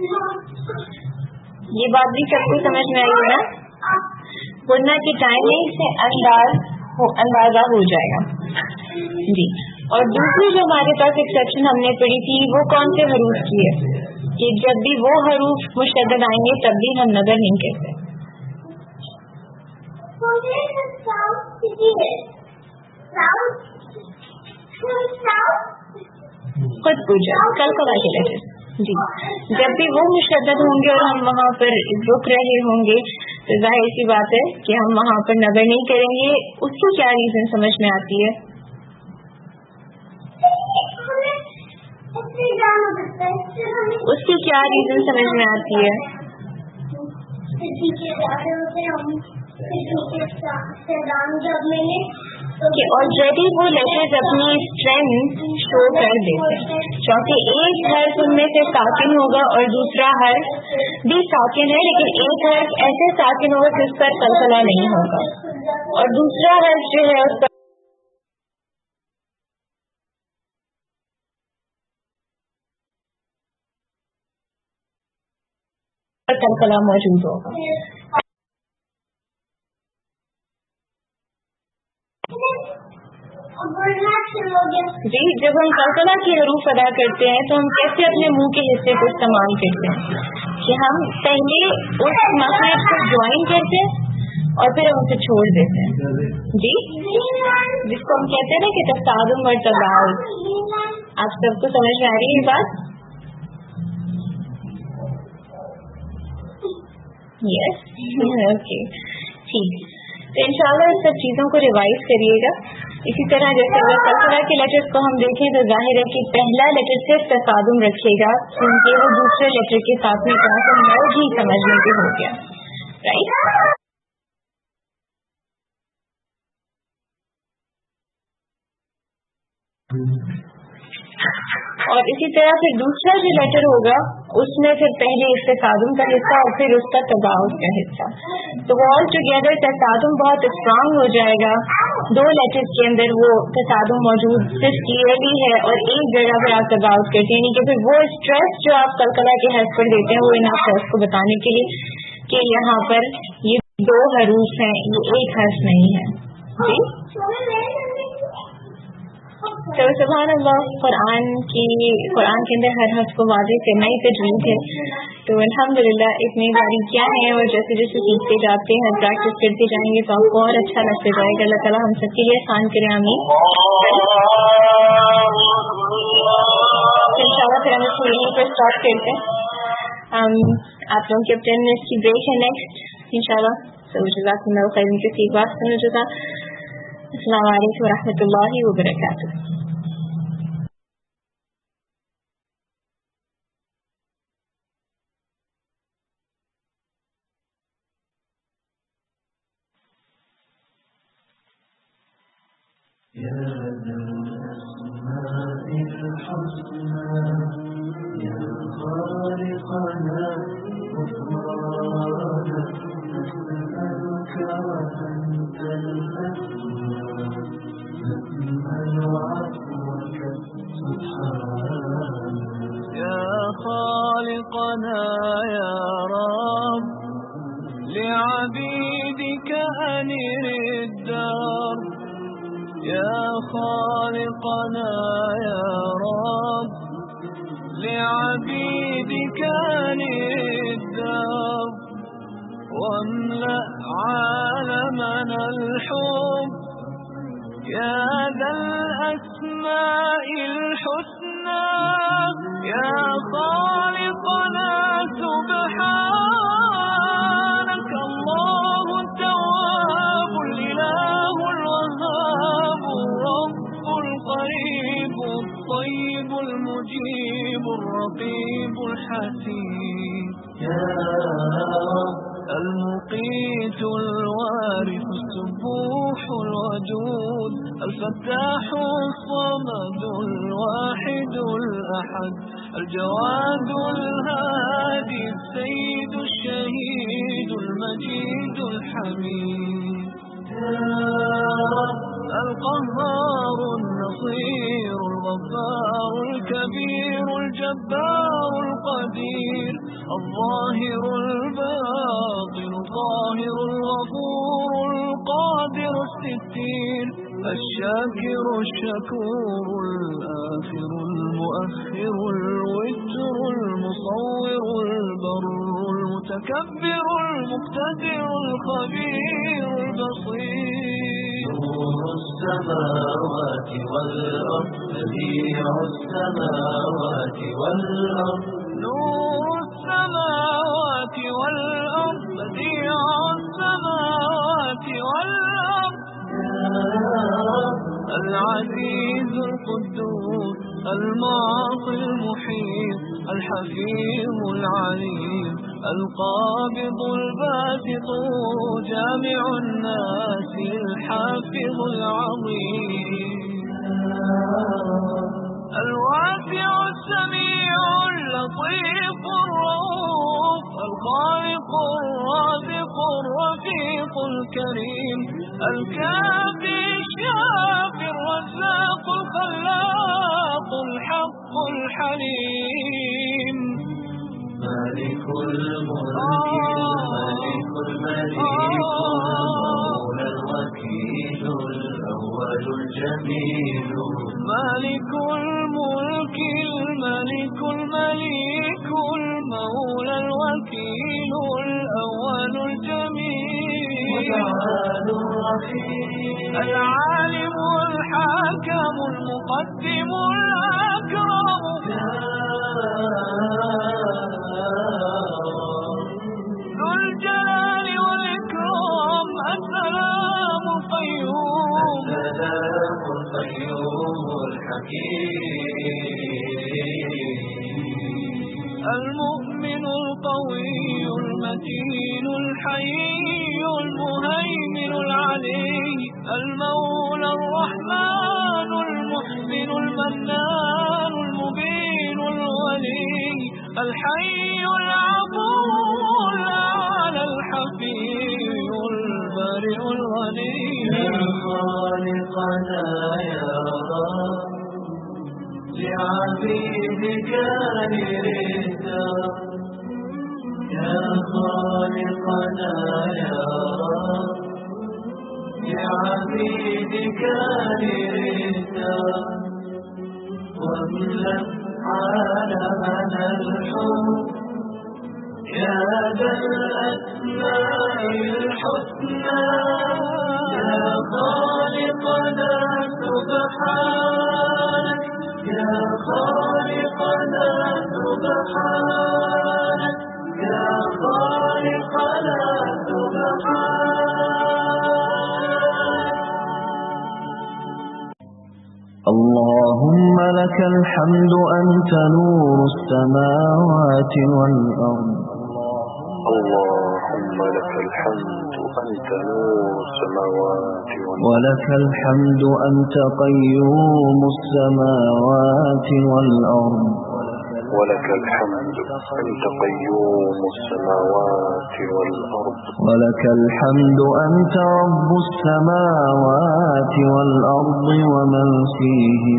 S7: یہ بات بھی سب کو سمجھ میں آئی نا؟ غنہ کی ٹائمنگ سے اندازہ ہو جائے گا. جی، اور دوسری جو ہمارے پاس ایکسیپشن ہم نے پڑھی تھی وہ کون سے حروف کی ہے کہ جب بھی وہ حروف مشدد آئیں گے تب بھی ہم نبر نہیں کرتے. خود پوجا کلکلا کے لیٹرز. جی جب بھی وہ مشدد ہوں گے اور ہم وہاں پر رک رہے ہوں گے تو ظاہر سی بات ہے کہ ہم وہاں پر نظر نہیں کریں گے. اس کی کیا ریزن سمجھ میں آتی ہے؟ اس کی کیا ریزن سمجھ میں آتی ہے کہ آلریڈی وہ لیٹرز اپنی اسٹرینتھ شو کر دیتے ہیں، کیونکہ ایک حرف ان میں سے ساکن ہوگا اور دوسرا حرف بھی ساکن ہے، لیکن ایک حرف ایسے ساکن ہوگا جس پر قلقلہ نہیں ہوگا اور دوسرا حرف جو ہے اس پر قلقلہ موجود ہوگا. جی جب ہم قلقلہ کی حروف ادا کرتے ہیں تو ہم کیسے اپنے منہ کے حصے کو استعمال کرتے ہیں کہ ہم پہلے اس مخرج کو جوائن کرتے ہیں اور پھر ہم اسے چھوڑ دیتے ہیں. جی جس کو ہم کہتے ہیں نا کہ تصادم اور تضاد. آپ سب کو سمجھ میں آ رہی ہے یہ بات؟ یس اوکے ٹھیک. تو انشاءاللہ اس سب چیزوں کو ریوائز کریے گا. اسی طرح جیسے اگر قلقلہ کے لیٹرز کو ہم دیکھیں تو ظاہر ہے کہ پہلا لیٹر صرف تصادم رکھے گا کیونکہ وہ دوسرے لیٹر کے ساتھ میں کہاں سے مرج ہی سمجھنے کے ہو گیا. رائٹ. اور اسی طرح پھر دوسرا جو لیٹر ہوگا اس میں پھر پہلے اس تصادم کا حصہ اور پھر اس کا تضاد کا حصہ. تو وہ آل ٹوگیدر تصادم بہت اسٹرانگ ہو جائے گا. دو لیٹرز کے اندر وہ تصادم موجود صرف کلیئرلی ہے اور ایک جگہ پر آپ تضاد کرتے ہیں، یعنی کہ پھر وہ اسٹریس جو آپ قلقلہ کے حرف پر دیتے ہیں وہ ان اسٹریس کو بتانے کے لیے کہ یہاں پر یہ دو حروف ہیں، یہ ایک حرف نہیں ہے. جی تو سبحان اللہ، قرآن کے اندر ہر حرف کو واضح کرنا ہی تجوید ہے. تو الحمدللہ اتنی باریکیاں ہیں اور جیسے جیسے سیکھتے جاتے ہیں پریکٹس کرتے جائیں گے تو آپ کو اور اچھا لگتا جائے گا. اللہ تعالیٰ ہم سب کے لیے آسان کرے، آمین. انشاءاللہ پھر ہم اس کو یہیں پر اسٹارٹ کرتے ہیں. آپ لوگوں کی اب 10 منٹس کی بریک ہے نیکسٹ انشاءاللہ. تو جزاکم اللہ خیر کی سی بات سمجھ ہوتا. السلام علیکم ورحمۃ اللہ وبرکاتہ.
S1: خالقنا يا رب لعبيدك أنر الدار. يا خالقنا يا رب لعبيدك أنر الدار واملأ عالمنا الحب يا ذا الأسماء الحسنى. يا خالقنا سبحانك الله التواب الإله الوهاب الرب القريب الطيب المجيب الرقيب الحكيم. يا رب المقيت الوارث السبوح الوجود الفتاح الصمد الواحد الأحد الجواد الهادي السيد الشهيد المجيد الحميد. القهار النصير الغفار الكبير الجبار القدير الظاهر الباطن الطاهر الغفور القادر الستير الشاكر الشكور الآخر المؤخر الوتر المصور البر المتكبر المقتدر الخبير البصير. نور السماوات والأرض بديع السماوات والأرض نور السماوات والأرض بديع السماوات والأرض العزيز القدوس المعطي المحيط الحفيظ العليم القابض الباسط جامع الناس الحافظ العظيم الواسع السميع اللطيف الرؤوف الخالق الرازق الرفيق الكريم الكافي الشافي الرزاق الخلاق الحق الحليم مالك الملك الملك المليك المولى الوكيل الأول الجميل مالك الملك الملك المليك المولى الوكيل الأول الجميل متعال الرحيم العالم الحاكم المقدم الأكرم ذو الجلال والإكرام السلام القيوم السلام القيوم الحكيم المؤمن القوي المتين الحي المهيمن العلي المولى الرحمن المحسن المنان المبين الولي الحي العفو الأعلى الحفيظ البارئ الغني يا خالقنا يا رب لعبيدك نريدا يا خالقنا يا رب لعبيدك نريدا واملأ عالمنا الحب يا ذا الأسماء الحسنى يا خالقنا سبحانك يا خالقنا سبحانك يا خالقنا سبحانك اللهم لك الحمد أنت نور السماوات والأرض
S9: اللهم لك الحمد أنت نور السماوات والأرض
S1: ولك الحمد أنت قيوم السماوات والأرض
S9: ولك الحمد أنت قيوم السماوات والأرض
S1: ولك الحمد أنت رب السماوات والأرض ومن فيهن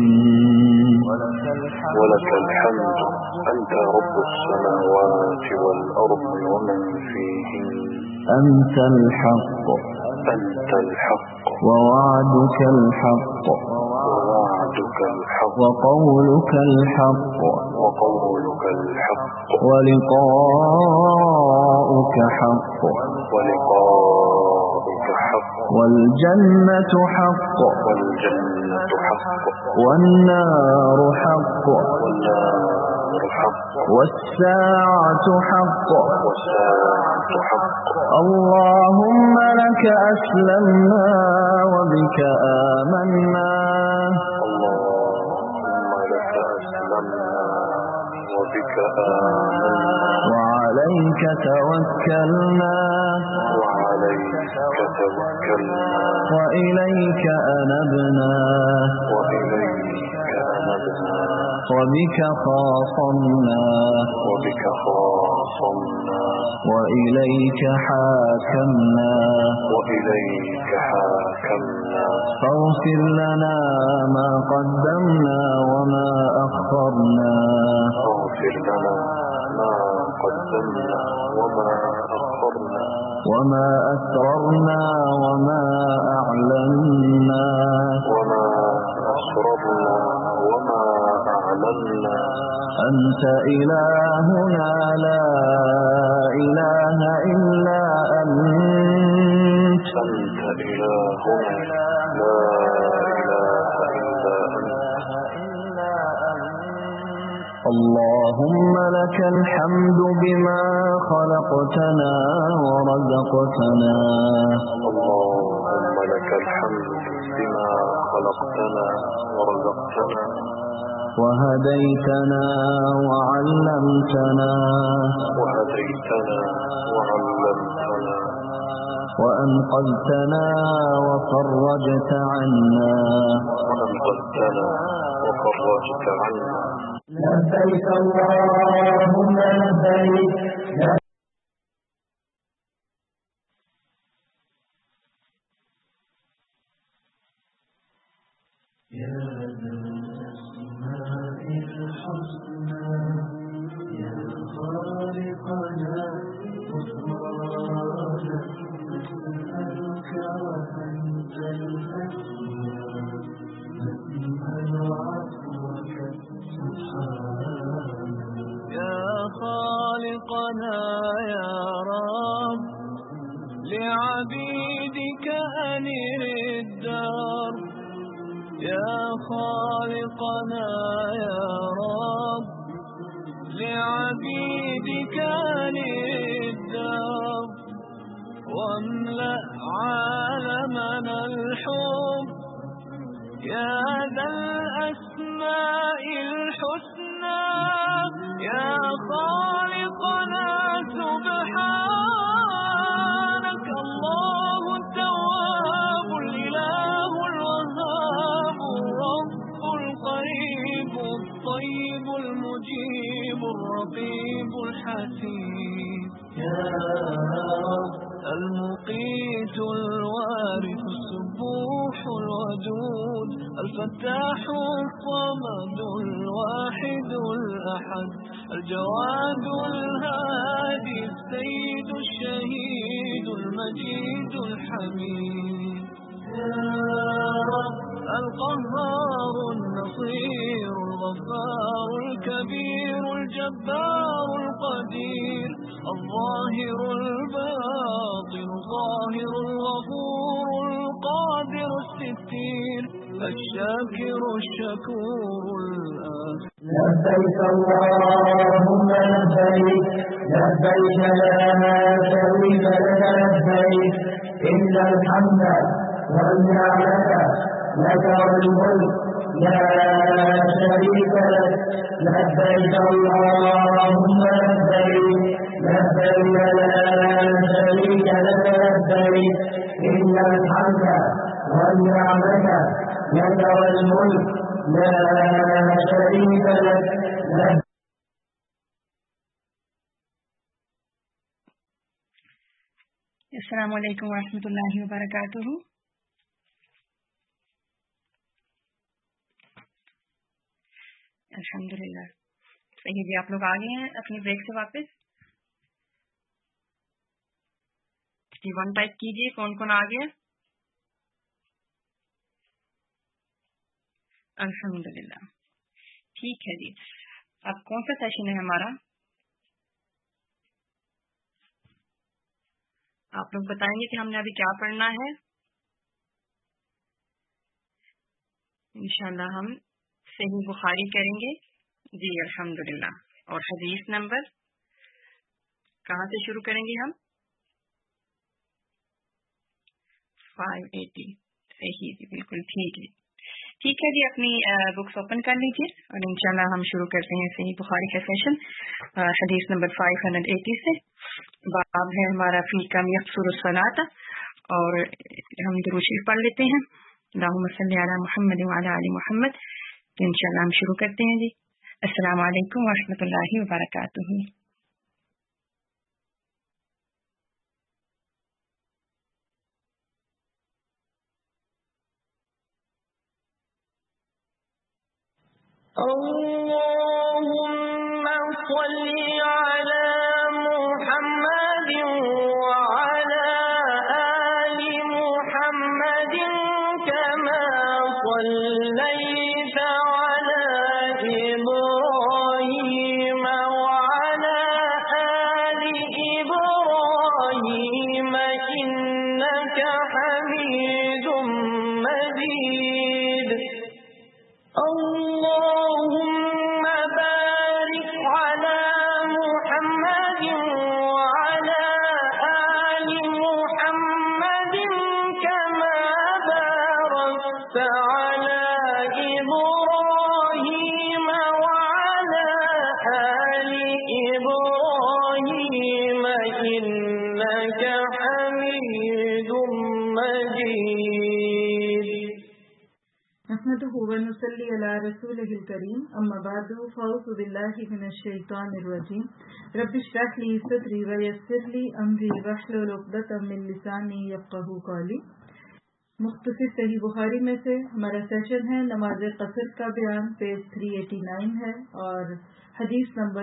S9: ولك الحمد أنت رب السماوات والأرض ومن فيهن
S1: أنت الحق ووعدك الحق وقولك الحق ولقاؤك حق والجنة حق والنار حق والساعة حق اللهم لك أسلمنا وبك آمنا وعليك توكلنا وإليك أنبنا وبك خاصمنا وإليك حاكمنا فاغفر لنا ما قدمنا وما أخرنا وما أسررنا وما أعلنا أنت إلهنا لا إله إلا أنت لك الحمد بما خلقتنا ورزقتنا
S9: اللهم لك الحمد بما خلقتنا ورزقتنا
S1: وهديتنا وعلمتنا وأنقذتنا وفرجت عنا
S10: لبيك اللهم لبيك
S1: خالقنا يا رب لعبيدك أنر الدار يا خالقنا يا رب لعبيدك أنر الدار واملأ عالمنا الحب يا ذا الأسماء الحسنى يا خالقنا سبحانك الله التواب الإله الوهاب الرب القريب الطيب المجيب الرقيب الحسيب يا رب المقيت الوارث السبوح الودود الفتاح الصمد الواحد الأحد الجواد الهادي السيد الشهيد المجيد الحميد يا رب القهار النصير الغفار الكبير الجبار القدير الظاهر الباطن الظاهر الغفور القادر الستير الشاكر الشكور الآخر
S10: لبيك اللهم لبيك لبيك لا شريك لك لبيك إن الحمد والنعمة لك والملك لا شريك لك لبيك اللهم لبيك لبيك لا شريك لك لبيك إن الحمد والنعمة لك والملك لا شريك لك
S11: अस्सलामु अलैकुम वरहमतुल्लाहि वबरकातुहू। अल्हम्दुलिल्लाह सही जी, आप लोग आ गए हैं अपनी ब्रेक से वापस। जी वन टाइप कीजिए कौन कौन आ गया। अल्हम्दुलिल्लाह ठीक है जी। अब कौन सा सेशन है हमारा, आप लोग बताएंगे कि हमने अभी क्या पढ़ना है। इंशाल्लाह हम सही बुखारी करेंगे जी अल्हम्दुलिल्लाह। और हदीस नंबर कहाँ से शुरू करेंगे हम, 580। सही जी, बिल्कुल ठीक है। ठीक है जी, अपनी बुक्स ओपन कर लीजिए और इंशाल्लाह हम शुरू करते हैं सही बुखारी का सेशन। हदीस नंबर 580 से बाब है हमारा फी कम यक्सुर सलात, और हम दुरूद शरीफ पढ़ लेते हैं। अल्लाहुम्मा सल्ली अला मुहम्मद व अला आलि मुहम्मद। इंशाल्लाह हम शुरू करते हैं जी। अस्सलामु अलैकुम व रहमतुल्लाहि व बरकातुहू।
S4: اللهم صل على محمد وعلى آل محمد كما صليت على إبراهيم وعلى آل إبراهيم إنك حميد مجيد। اللهم بارك على حميد مجيد.
S5: نحمده ونصلي على رسوله الكريم اما بعد فاعوذ بالله من الشيطان الرجيم رب اشرح لي صدري ويسر لي امري واحلل عقدة من لساني يفقهوا قولي. مختصر صحیح بخاری میں سے ہمارا سیشن ہے نماز قصر کا بیان، پیج 389 ہے اور حدیث نمبر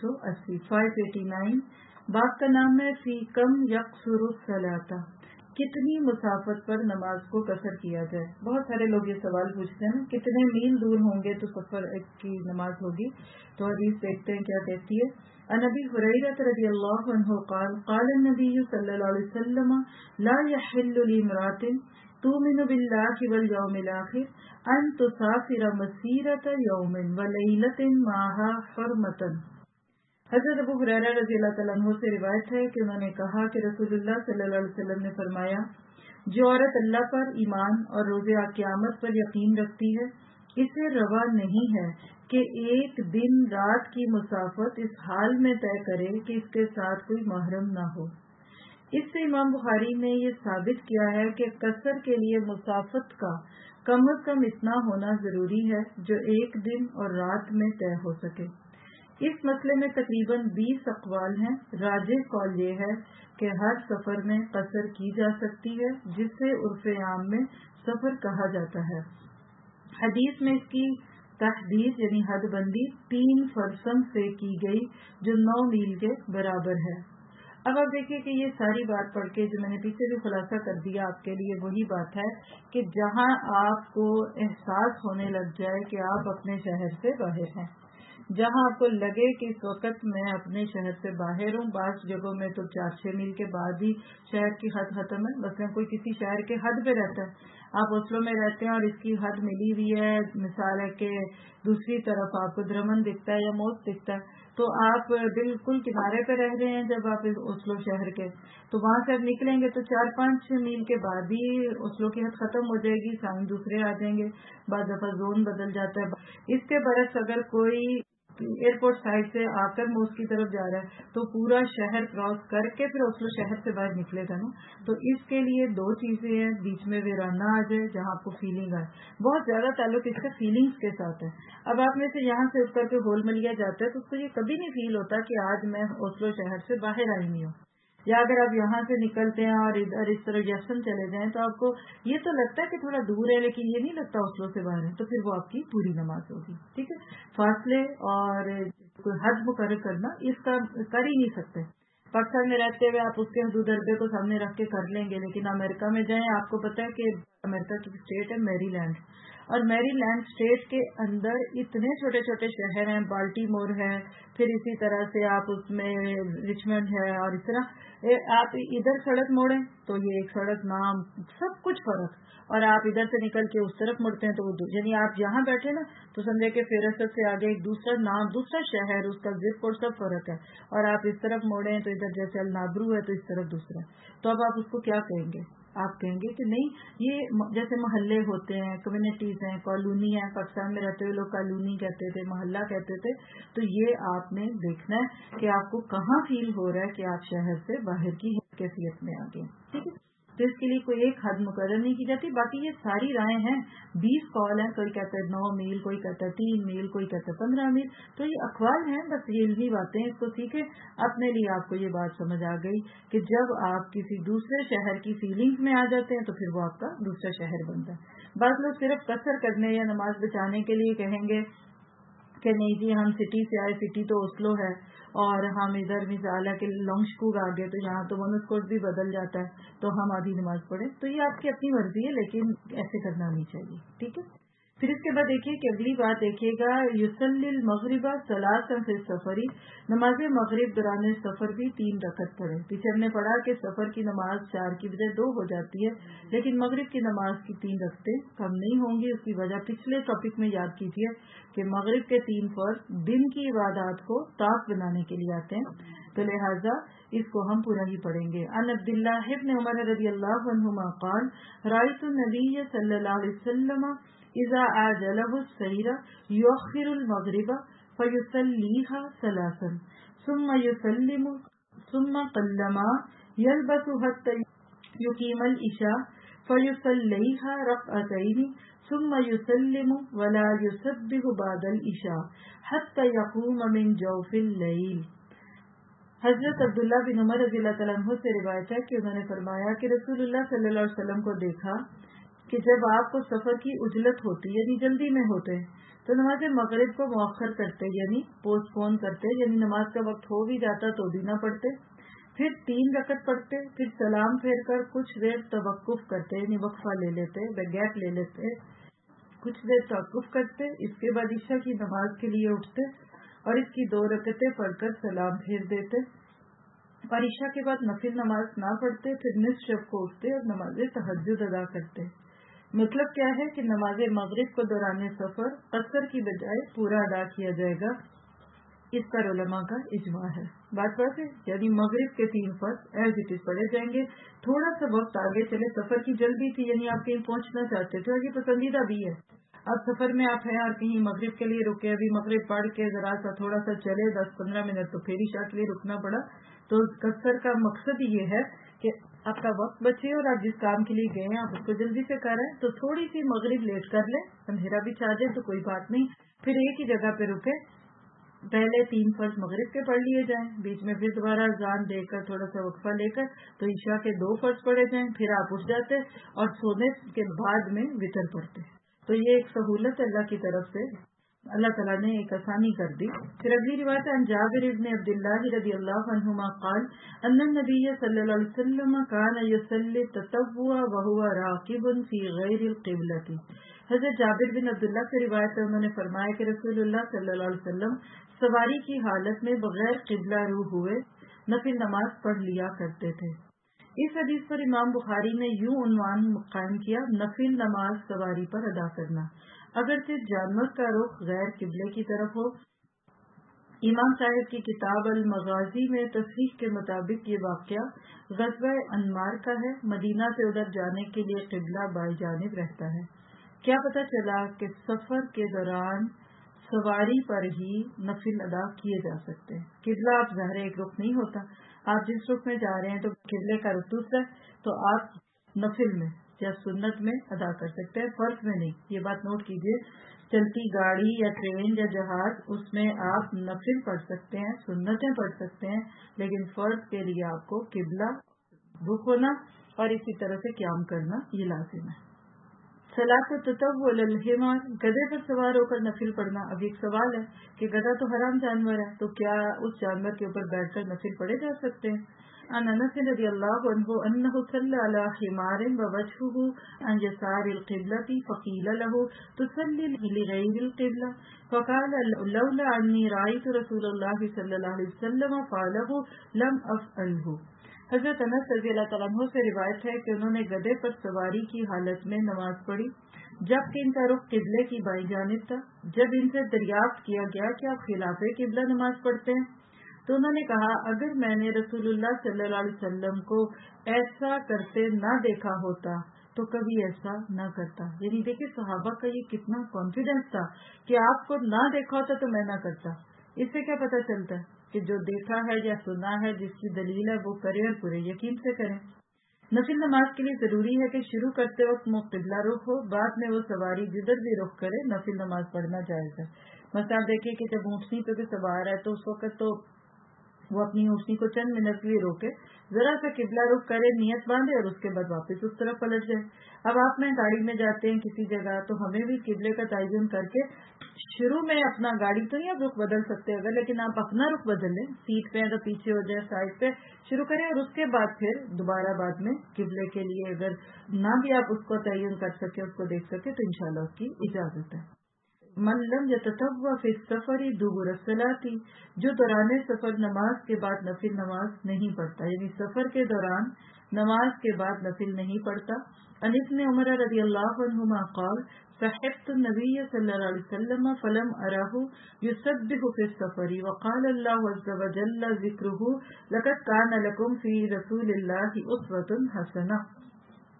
S5: 589. باب کا نام ہے فی کم یقصر الصلاۃ، کتنی مسافت پر نماز کو قصر کیا جائے. بہت سارے لوگ یہ سوال پوچھتے ہیں کتنے میل دور ہوں گے تو سفر کی نماز ہوگی. تو حدیث دیکھتے ہیں کیا کہتی ہے. عن ابی ہریرہ رضی اللہ عنہ قال قال النبی صلی اللہ علیہ وسلم لا يحل لامرأة تؤمن باللہ والیوم الآخر ان تسافر مسیرۃ یوم ولیلۃ معها حرمۃ. حضرت ابو ہریرہ رضی اللہ تعالیٰ عنہ سے روایت ہے کہ انہوں نے کہا کہ رسول اللہ صلی اللہ علیہ وسلم نے فرمایا جو عورت اللہ پر ایمان اور روز قیامت پر یقین رکھتی ہے اسے روا نہیں ہے کہ ایک دن رات کی مسافت اس حال میں طے کرے کہ اس کے ساتھ کوئی محرم نہ ہو. اس سے امام بخاری نے یہ ثابت کیا ہے کہ قصر کے لیے مسافت کا کم از کم اتنا ہونا ضروری ہے جو ایک دن اور رات میں طے ہو سکے. اس مسئلے میں تقریباً 20 اقوال ہیں. راجح قول یہ ہے کہ ہر سفر میں قصر کی جا سکتی ہے جسے عرف عام میں سفر کہا جاتا ہے. حدیث میں اس کی تحدید یعنی حد بندی 3 فرسنگ سے کی گئی جو 9 میل کے برابر ہے. اب آپ دیکھیے کہ یہ ساری بات پڑھ کے جو میں نے پیچھے بھی خلاصہ کر دیا آپ کے لیے وہی بات ہے کہ جہاں آپ کو احساس ہونے لگ جائے کہ آپ اپنے شہر سے باہر ہیں، جہاں آپ کو لگے کہ اس وقت میں اپنے شہر سے باہر ہوں. بعض جگہوں میں تو 4-6 میل کے بعد ہی شہر کی حد ختم ہے. مثلا کوئی کسی شہر کے حد پہ رہتا ہے، آپ اوسلو میں رہتے ہیں اور اس کی حد ملی ہوئی ہے، مثال ہے کہ دوسری طرف آپ کو درمن دکھتا ہے یا موت دکھتا ہے، تو آپ بالکل کنارے پہ رہ رہے ہیں. جب آپ اوسلو شہر کے تو وہاں سے آپ نکلیں گے تو 4-5 میل کے بعد ہی اوسلو کی حد ختم ہو جائے گی، سائن دوسرے آ جائیں گے، بعض دفعہ زون بدل جاتا ہے. اس کے برعکس اگر کوئی ایئرپورٹ سائڈ سے آ کر موس کی طرف جا رہا ہے تو پورا شہر کراس کر کے پھر اوسلو شہر سے باہر نکلے گا نا. تو اس کے لیے 2 چیزیں ہیں، بیچ میں ویرانہ آ جائے جہاں آپ کو فیلنگ آئے. بہت زیادہ تعلق اس کا فیلنگز کے ساتھ ہے. اب آپ میں سے یہاں سے اتر کے ہول ملیا جاتا ہے تو اس کو یہ کبھی نہیں فیل ہوتا کہ آج میں اوسلو شہر سے باہر آئی نہیں ہوں. یا اگر آپ یہاں سے نکلتے ہیں اور ادھر اس طرح یسن چلے جائیں تو آپ کو یہ تو لگتا ہے کہ تھوڑا دور ہے لیکن یہ نہیں لگتا اوسلو سے باہر ہے، تو پھر وہ آپ کی پوری نماز ہوگی. ٹھیک ہے، فاصلے اور کوئی حد مقرر کرنا اس کا کر ہی نہیں سکتے. پاکستان میں رہتے ہوئے آپ اس کے حدود اربے کو سامنے رکھ کے کر لیں گے، لیکن امریکہ میں جائیں آپ کو پتا ہے کہ امریکہ کی اسٹیٹ ہے میری لینڈ، اور میری لینڈ اسٹیٹ کے اندر اتنے چھوٹے چھوٹے شہر ہیں، بالٹیمور ہے، پھر اسی طرح سے آپ اس میں رچمنڈ ہے، اور اس طرح آپ ادھر سڑک موڑیں تو یہ ایک سڑک نام سب کچھ فرق، اور آپ ادھر سے نکل کے اس طرف مڑتے ہیں تو وہ یعنی آپ یہاں بیٹھے نا تو سمجھے کہ فہرست سے آگے ایک دوسرا نام، دوسرا شہر، اس کا زپ کوڈ سب فرق ہے. اور آپ اس طرف موڑیں تو ادھر جیسے النابرو ہے تو اس طرف دوسرا. تو اب آپ اس کو کیا کہیں گے؟ آپ کہیں گے کہ نہیں یہ جیسے محلے ہوتے ہیں، کمیونٹیز ہیں، کالونی ہے. پاکستان میں رہتے ہوئے لوگ کالونی کہتے تھے، محلہ کہتے تھے. تو یہ آپ نے دیکھنا ہے کہ آپ کو کہاں فیل ہو رہا ہے کہ آپ شہر سے باہر کی کیفیت میں آ گئے. ٹھیک ہے، تو اس کے لیے کوئی ایک حد مقرر نہیں کی جاتی. باقی یہ ساری رائے ہیں، 20 قول ہیں، کوئی کہتا ہے 9 میل، کوئی کہتا ہے 3 میل، کوئی کہتا ہے 15 میل. تو یہ اقوال ہیں، بس یہ علمی باتیں، اس کو سیکھیں. اپنے لیے آپ کو یہ بات سمجھ آ گئی کہ جب آپ کسی دوسرے شہر کی فیلنگز میں آ جاتے ہیں تو پھر وہ آپ کا دوسرا شہر بنتا ہے. بعض لوگ صرف قصر کرنے یا نماز بچانے کے لیے کہیں گے کہ نہیں جی ہم سٹی سے آئے، سٹی تو اوسلو ہے، اور ہم ادھر مثال ہے کہ لونگشکوگ آ گئے تو یہاں تو ونسکوٹ بھی بدل جاتا ہے تو ہم آدھی نماز پڑھیں. تو یہ آپ کی اپنی مرضی ہے لیکن ایسے کرنا نہیں چاہیے. ٹھیک ہے، پھر اس کے بعد دیکھیے کہ اگلی بات دیکھیے گا یصلی المغرب صلاۃ فی السفر، نماز مغرب دوران سفر بھی 3 رکعت پڑھے. پیچھے ہم نے پڑھا کہ سفر کی نماز 4 کی بجائے 2 ہو جاتی ہے، لیکن مغرب کی نماز کی 3 رکعتیں کم نہیں ہوں گی. اس کی وجہ پچھلے ٹاپک میں یاد کیجیے کہ مغرب کے 3 فرض دن کی عبادات کو طاق بنانے کے لیے آتے ہیں، تو لہٰذا اس کو ہم پورا ہی پڑھیں گے. عن عبداللہ ابن عمر رضی اللہ عنہما قال رأیت النبی صلی اللہ علیہ وسلم اذا عجلہ السیر یؤخر المغرب فیصلیها ثلاثا ثم یسلم ثم قلما یلبس حتی یقیم العشاء فیصلیھا رکعتین ثم یسلم ولا یسبح بعد العشاء حتی یقوم من جوف اللیل۔ حضرت عبداللہ بن عمر رضی اللہ تعالیٰ عنہ سے روایت ہے کہ انہوں نے فرمایا کہ رسول اللہ صلی اللہ علیہ وسلم کو دیکھا کہ جب آپ کو سفر کی عجلت ہوتی یعنی جلدی میں ہوتے تو نماز مغرب کو مؤخر کرتے یعنی پوسٹ پون کرتے، یعنی نماز کا وقت ہو بھی جاتا تو بھی نہ پڑھتے، پھر 3 رکعت پڑھتے، پھر سلام پھیر کر کچھ دیر توقف کرتے یعنی وقفہ لے لیتے، گیپ لے لیتے، کچھ دیر توقف کرتے، اس کے بعد عشاء کی نماز کے لیے اٹھتے اور اس کی 2 رکعتیں پڑھ کر سلام پھیر دیتے، اور عشاء کے بعد نفل نماز نہ پڑھتے، پھر نصف شب کو اٹھتے اور نماز تہجد ادا کرتے۔ مطلب کیا ہے کہ نماز مغرب کو دوران سفر قصر کی بجائے پورا ادا کیا جائے گا، اس پر علماء کا اجماع ہے۔ بات ہے یعنی مغرب کے 3 فرض ایز اٹ از پڑھے جائیں گے، تھوڑا سا وقت آگے چلے، سفر کی جلدی تھی یعنی آپ کہیں پہنچنا چاہتے تھے اور یہ پسندیدہ بھی ہے، اب سفر میں آپ ہیں اور کہیں مغرب کے لیے رکے، ابھی مغرب پڑھ کے ذرا سا تھوڑا سا چلے 10-15 منٹ تو پھر عشاء کے لیے رکنا پڑا، تو قصر کا مقصد یہ ہے کہ آپ کا وقت بچے اور آپ جس کام کے لیے گئے ہیں آپ اس کو جلدی سے کر رہے ہیں، تو تھوڑی سی مغرب لیٹ کر لیں، اندھیرا بھی چھا جائے تو کوئی بات نہیں، پھر ایک ہی جگہ پہ رکے، پہلے 3 فرض مغرب کے پڑھ لیے جائیں، بیچ میں پھر دوبارہ اذان دے کر تھوڑا سا وقفہ لے کر تو عشاء کے 2 فرض پڑھے جائیں، پھر آپ اٹھ جاتے اور سونے کے بعد میں وتر پڑھتے۔ تو یہ ایک سہولت اللہ کی طرف سے، اللہ تعالیٰ نے ایک آسانی کر دی۔ پھر اگلی روایت عن جابر بن عبداللہ رضی اللہ عنہما قال ان النبی صلی اللہ علیہ وسلم کان یصلی التطوع وهو راکب فی غیر القبلۃ۔ حضرت جابر بن عبداللہ سے روایت ہے، انہوں نے فرمایا کہ رسول اللہ صلی اللہ علیہ وسلم سواری کی حالت میں بغیر قبلہ رو ہوئے نفل نماز پڑھ لیا کرتے تھے۔ اس حدیث پر امام بخاری نے یوں عنوان قائم کیا، نفل نماز سواری پر ادا کرنا، اگرچہ جانور کا رخ غیر قبلے کی طرف ہو۔ امام صاحب کی کتاب المغازی میں تصحیح کے مطابق یہ واقعہ غزوہ انمار کا ہے، مدینہ سے ادھر جانے کے لیے قبلہ بائیں جانب رہتا ہے۔ کیا پتہ چلا کہ سفر کے دوران سواری پر ہی نفل ادا کیے جا سکتے ہیں، قبلہ آپ ظاہر ایک رخ نہیں ہوتا، آپ جس رخ میں جا رہے ہیں تو قبلے کا رخ دوسرا ہے، تو آپ نفل میں یا سنت میں ادا کر سکتے ہیں، فرض میں نہیں۔ یہ بات نوٹ کیجئے، چلتی گاڑی یا ٹرین یا جہاز اس میں آپ نفل پڑھ سکتے ہیں، سنتیں پڑھ سکتے ہیں، لیکن فرض کے لیے آپ کو قبلہ رخ ہونا اور اسی طرح سے قیام کرنا یہ لازم ہے۔ صلاۃ التطوع علی الحمار، گدھے پر سوار ہو کر نفل پڑھنا۔ اب ایک سوال ہے کہ گدھا تو حرام جانور ہے، تو کیا اس جانور کے اوپر بیٹھ کر نفل پڑھے جا سکتے ہیں؟ عن انس رضی اللہ عنہ انہ صلی علی حمار ووجهه عن يسار القبلة فقیل له تصلی لغیر القبلة فقال لولا انی رأیت رسول اللہ صلی اللہ علیہ وسلم فعله لم افعله۔ حضرت انس رضی اللہ تعالیٰ عنہ سے روایت ہے کہ انہوں نے گدھے پر سواری کی حالت میں نماز پڑھی جبکہ ان کا رخ قبلے کی بائیں جانب تھا۔ جب ان سے دریافت کیا گیا کہ آپ خلاف قبلہ نماز پڑھتے ہیں تو انہوں نے کہا اگر میں نے رسول اللہ صلی اللہ علیہ وسلم کو ایسا کرتے نہ دیکھا ہوتا تو کبھی ایسا نہ کرتا۔ یعنی دیکھیں صحابہ کا یہ کتنا کانفیڈنس تھا کہ آپ کو نہ دیکھا ہوتا تو میں نہ کرتا۔ اس سے کیا پتہ چلتا ہے کہ جو دیکھا ہے یا سنا ہے، جس کی دلیل ہے وہ کرے اور پورے یقین سے کریں۔ نفل نماز کے لیے ضروری ہے کہ شروع کرتے وقت قبلہ رخ ہو، بعد میں وہ سواری جدھر بھی رخ کرے نفل نماز پڑھنا جائز ہے۔ مثلا دیکھیے کہ جب اونٹنی پہ بھی سوار ہے تو اس وقت تو وہ اپنی اونٹنی کو چند منٹ کے لیے روکے، ذرا سا قبلہ رخ کرے، نیت باندھے اور اس کے بعد واپس اس طرف پلٹ جائے۔ اب آپ میں گاڑی میں جاتے ہیں کسی جگہ تو ہمیں بھی قبلے کا تعین کر کے شروع میں اپنا گاڑی تو نہیں آپ رخ بدل سکتے اگر، لیکن آپ اپنا رخ بدل لیں، سیٹ پہ تو پیچھے ہو جائے، سائڈ پہ شروع کریں اور اس کے بعد پھر دوبارہ بعد میں قبلے کے لیے اگر نہ بھی آپ اس کو تعین کر سکے، اس کو دیکھ سکے تو انشاءاللہ اس کی اجازت ہے۔ من لم یتطوع فی السفر دبر الصلاۃ، جو دوران سفر نماز کے بعد نفل نماز نہیں پڑھتا، یعنی سفر کے دوران نماز کے بعد نفل نہیں پڑھتا۔ عن ابن عمر رضی اللہ عنہما قال صحبت النبی صلی اللہ علیہ وسلم فلم ارہ یسبح فی السفر وقال اللہ عز وجل ذکرہ لقد کان لکم فی رسول اللہ اسوۃ حسنہ۔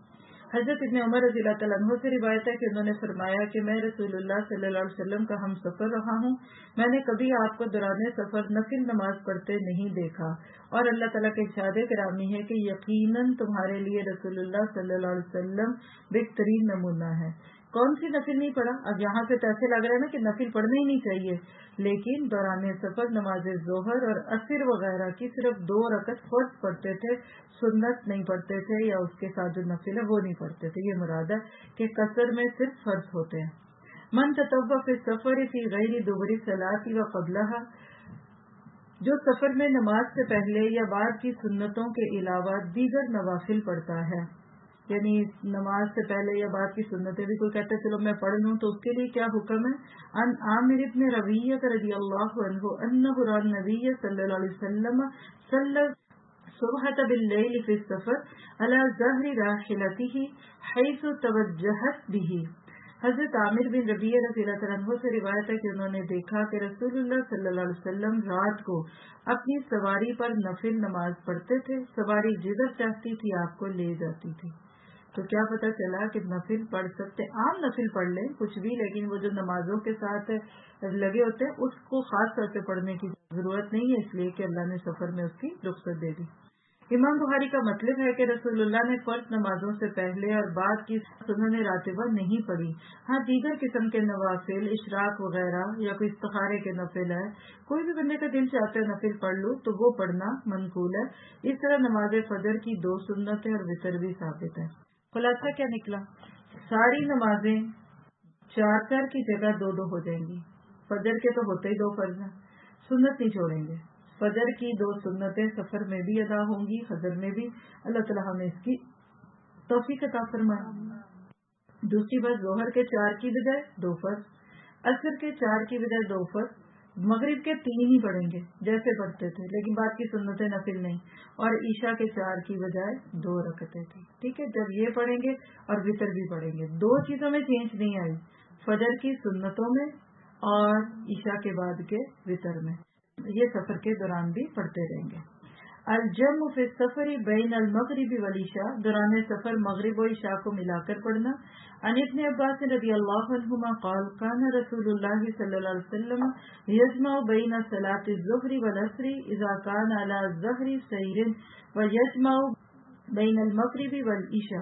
S5: حضرت ابن عمر رضی اللہ تعالیٰ عنہ سے روایت ہے کہ انہوں نے فرمایا کہ میں رسول اللہ صلی اللہ علیہ وسلم کا ہم سفر رہا ہوں، میں نے کبھی آپ کو دوران سفر نفل نماز پڑھتے نہیں دیکھا، اور اللہ تعالیٰ کے ارشاد گرامی ہے کہ یقیناً تمہارے لیے رسول اللہ صلی اللہ علیہ وسلم بہترین نمونہ ہے۔ کون سی نفل نہیں پڑھا؟ اب یہاں سے تو ایسے لگ رہا ہے نا کہ نفل پڑھنے ہی نہیں چاہیے، لیکن دوران سفر نماز ظہر اور عصر وغیرہ کی صرف 2 رکعت فرض پڑھتے تھے، سنت نہیں پڑھتے تھے، یا اس کے ساتھ جو نفل ہے وہ نہیں پڑھتے تھے۔ یہ مراد ہے کہ قصر میں صرف فرض ہوتے ہیں۔ من تطوع فی السفر فی غیر دبر الصلاۃ و قبلہا، جو سفر میں نماز سے پہلے یا بعد کی سنتوں کے علاوہ دیگر نوافل پڑھتا ہے، یعنی نماز سے پہلے یا بعد کی سنتیں بھی کوئی کہتا ہے چلو میں پڑھ لوں، تو اس کے لیے کیا حکم ہے؟ ان عامر بن ربیعہ رضی اللہ عنہ انہ رأى النبی صلی اللہ علیہ وسلم صلی صبحۃ باللیل فی السفر علی ظہر راحلتہ حیث توجہت بہ۔ حضرت عامر بن ربیعہ رضی اللہ عنہ سے روایت ہے کہ انہوں نے دیکھا کہ رسول اللہ صلی اللہ علیہ وسلم رات کو اپنی سواری پر نفل نماز پڑھتے تھے، سواری جدھر چاہتی تھی آپ کو لے جاتی تھی۔ تو کیا پتہ چلا کہ نفل پڑھ سکتے، عام نفل پڑھ لیں کچھ بھی، لیکن وہ جو نمازوں کے ساتھ لگے ہوتے ہیں اس کو خاص طور پہ پڑھنے کی ضرورت نہیں ہے، اس لیے کہ اللہ نے سفر میں اس کی رخصت دے دی۔ امام بخاری کا مطلب ہے کہ رسول اللہ نے فرض نمازوں سے پہلے اور بعد کی سنن راتبہ نہیں پڑھی، ہاں دیگر قسم کے نوافل، اشراق وغیرہ یا کوئی استخارے کے نفل ہے، کوئی بھی بندے کا دل چاہتا ہے نفل پڑھ لو تو وہ پڑھنا منقول ہے۔ اس طرح نماز فجر کی 2 سنتیں اور وتر بھی ثابت ہے۔ خلاصہ کیا نکلا؟ ساری نمازیں 4 کی جگہ 2 ہو جائیں گی۔ فجر کے تو ہوتے ہی 2 فرض ہیں، سنت نہیں چھوڑیں گے۔ فجر کی 2 سنتیں سفر میں بھی ادا ہوں گی، حضر میں بھی۔ اللہ تعالیٰ ہمیں اس کی توفیق عطا فرمائے۔ دوسری بات، ظہر کے 4 کی بجائے 2 فرض، عصر کے 4 کی بجائے 2 فرض، مغرب کے 3 ہی پڑھیں گے جیسے پڑھتے تھے، لیکن بعد کی سنتیں نفل نہیں، اور عشاء کے 4 کی بجائے 2 رکعتیں تھی۔ ٹھیک ہے، جب یہ پڑھیں گے اور وتر بھی پڑھیں گے، 2 چیزوں میں چینج نہیں آئی، فجر کی سنتوں میں اور عشاء کے بعد کے وتر میں، یہ سفر کے دوران بھی پڑھتے رہیں گے۔ الجمع فی السفر بین المغرب والعشاء، دوران سفر مغرب و عشاء کو ملا کر پڑھنا۔ عن ابن عباس رضی اللہ عنہما قال کان رسول اللہ صلی اللہ علیہ وسلم یجمع بین صلاة الظہر والعصر اذا کان علی ظہر سیر ویجمع بین المغرب والعشاء۔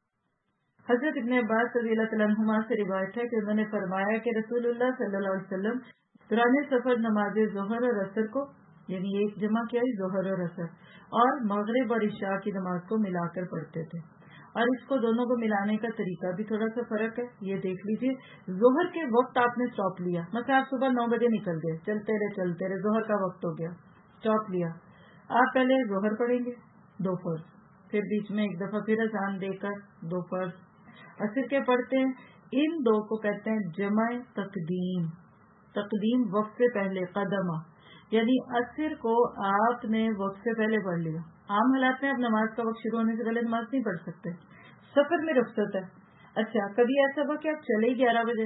S5: حضرت ابن عباس رضی اللہ تعالیٰ عنہما سے روایت ہے کہ انہوں نے فرمایا کہ رسول اللہ صلی اللہ علیہ وسلم دوران سفر نماز ظہر اور عصر کو، یعنی ایک جمع کیا ظہر اور عصر، اور مغرب اور عشاء کی نماز کو ملا کر پڑھتے تھے۔ اور اس کو دونوں کو ملانے کا طریقہ بھی تھوڑا سا فرق ہے، یہ دیکھ لیجئے۔ ظہر کے وقت آپ نے اسٹاپ لیا، مثلا آپ صبح 9 بجے نکل گئے، چلتے رہے ظہر کا وقت ہو گیا، اسٹاپ لیا، آپ پہلے ظہر پڑھیں گے 2 فرض، پھر بیچ میں ایک دفعہ پھر اذان دے کر 2 فرض، عصر کے پڑھتے ہیں۔ ان 2 کو کہتے ہیں جمع تقدیم، تقدیم وقت سے پہلے، قدمہ، یعنی عصر کو آپ نے وقت سے پہلے پڑھ لیا۔ عام حالات میں آپ نماز کا وقت شروع ہونے سے پہلے نماز نہیں پڑھ سکتے، سفر میں رخصت ہے۔ اچھا، کبھی ایسا ہوا کہ آپ چلے ہی 11 بجے،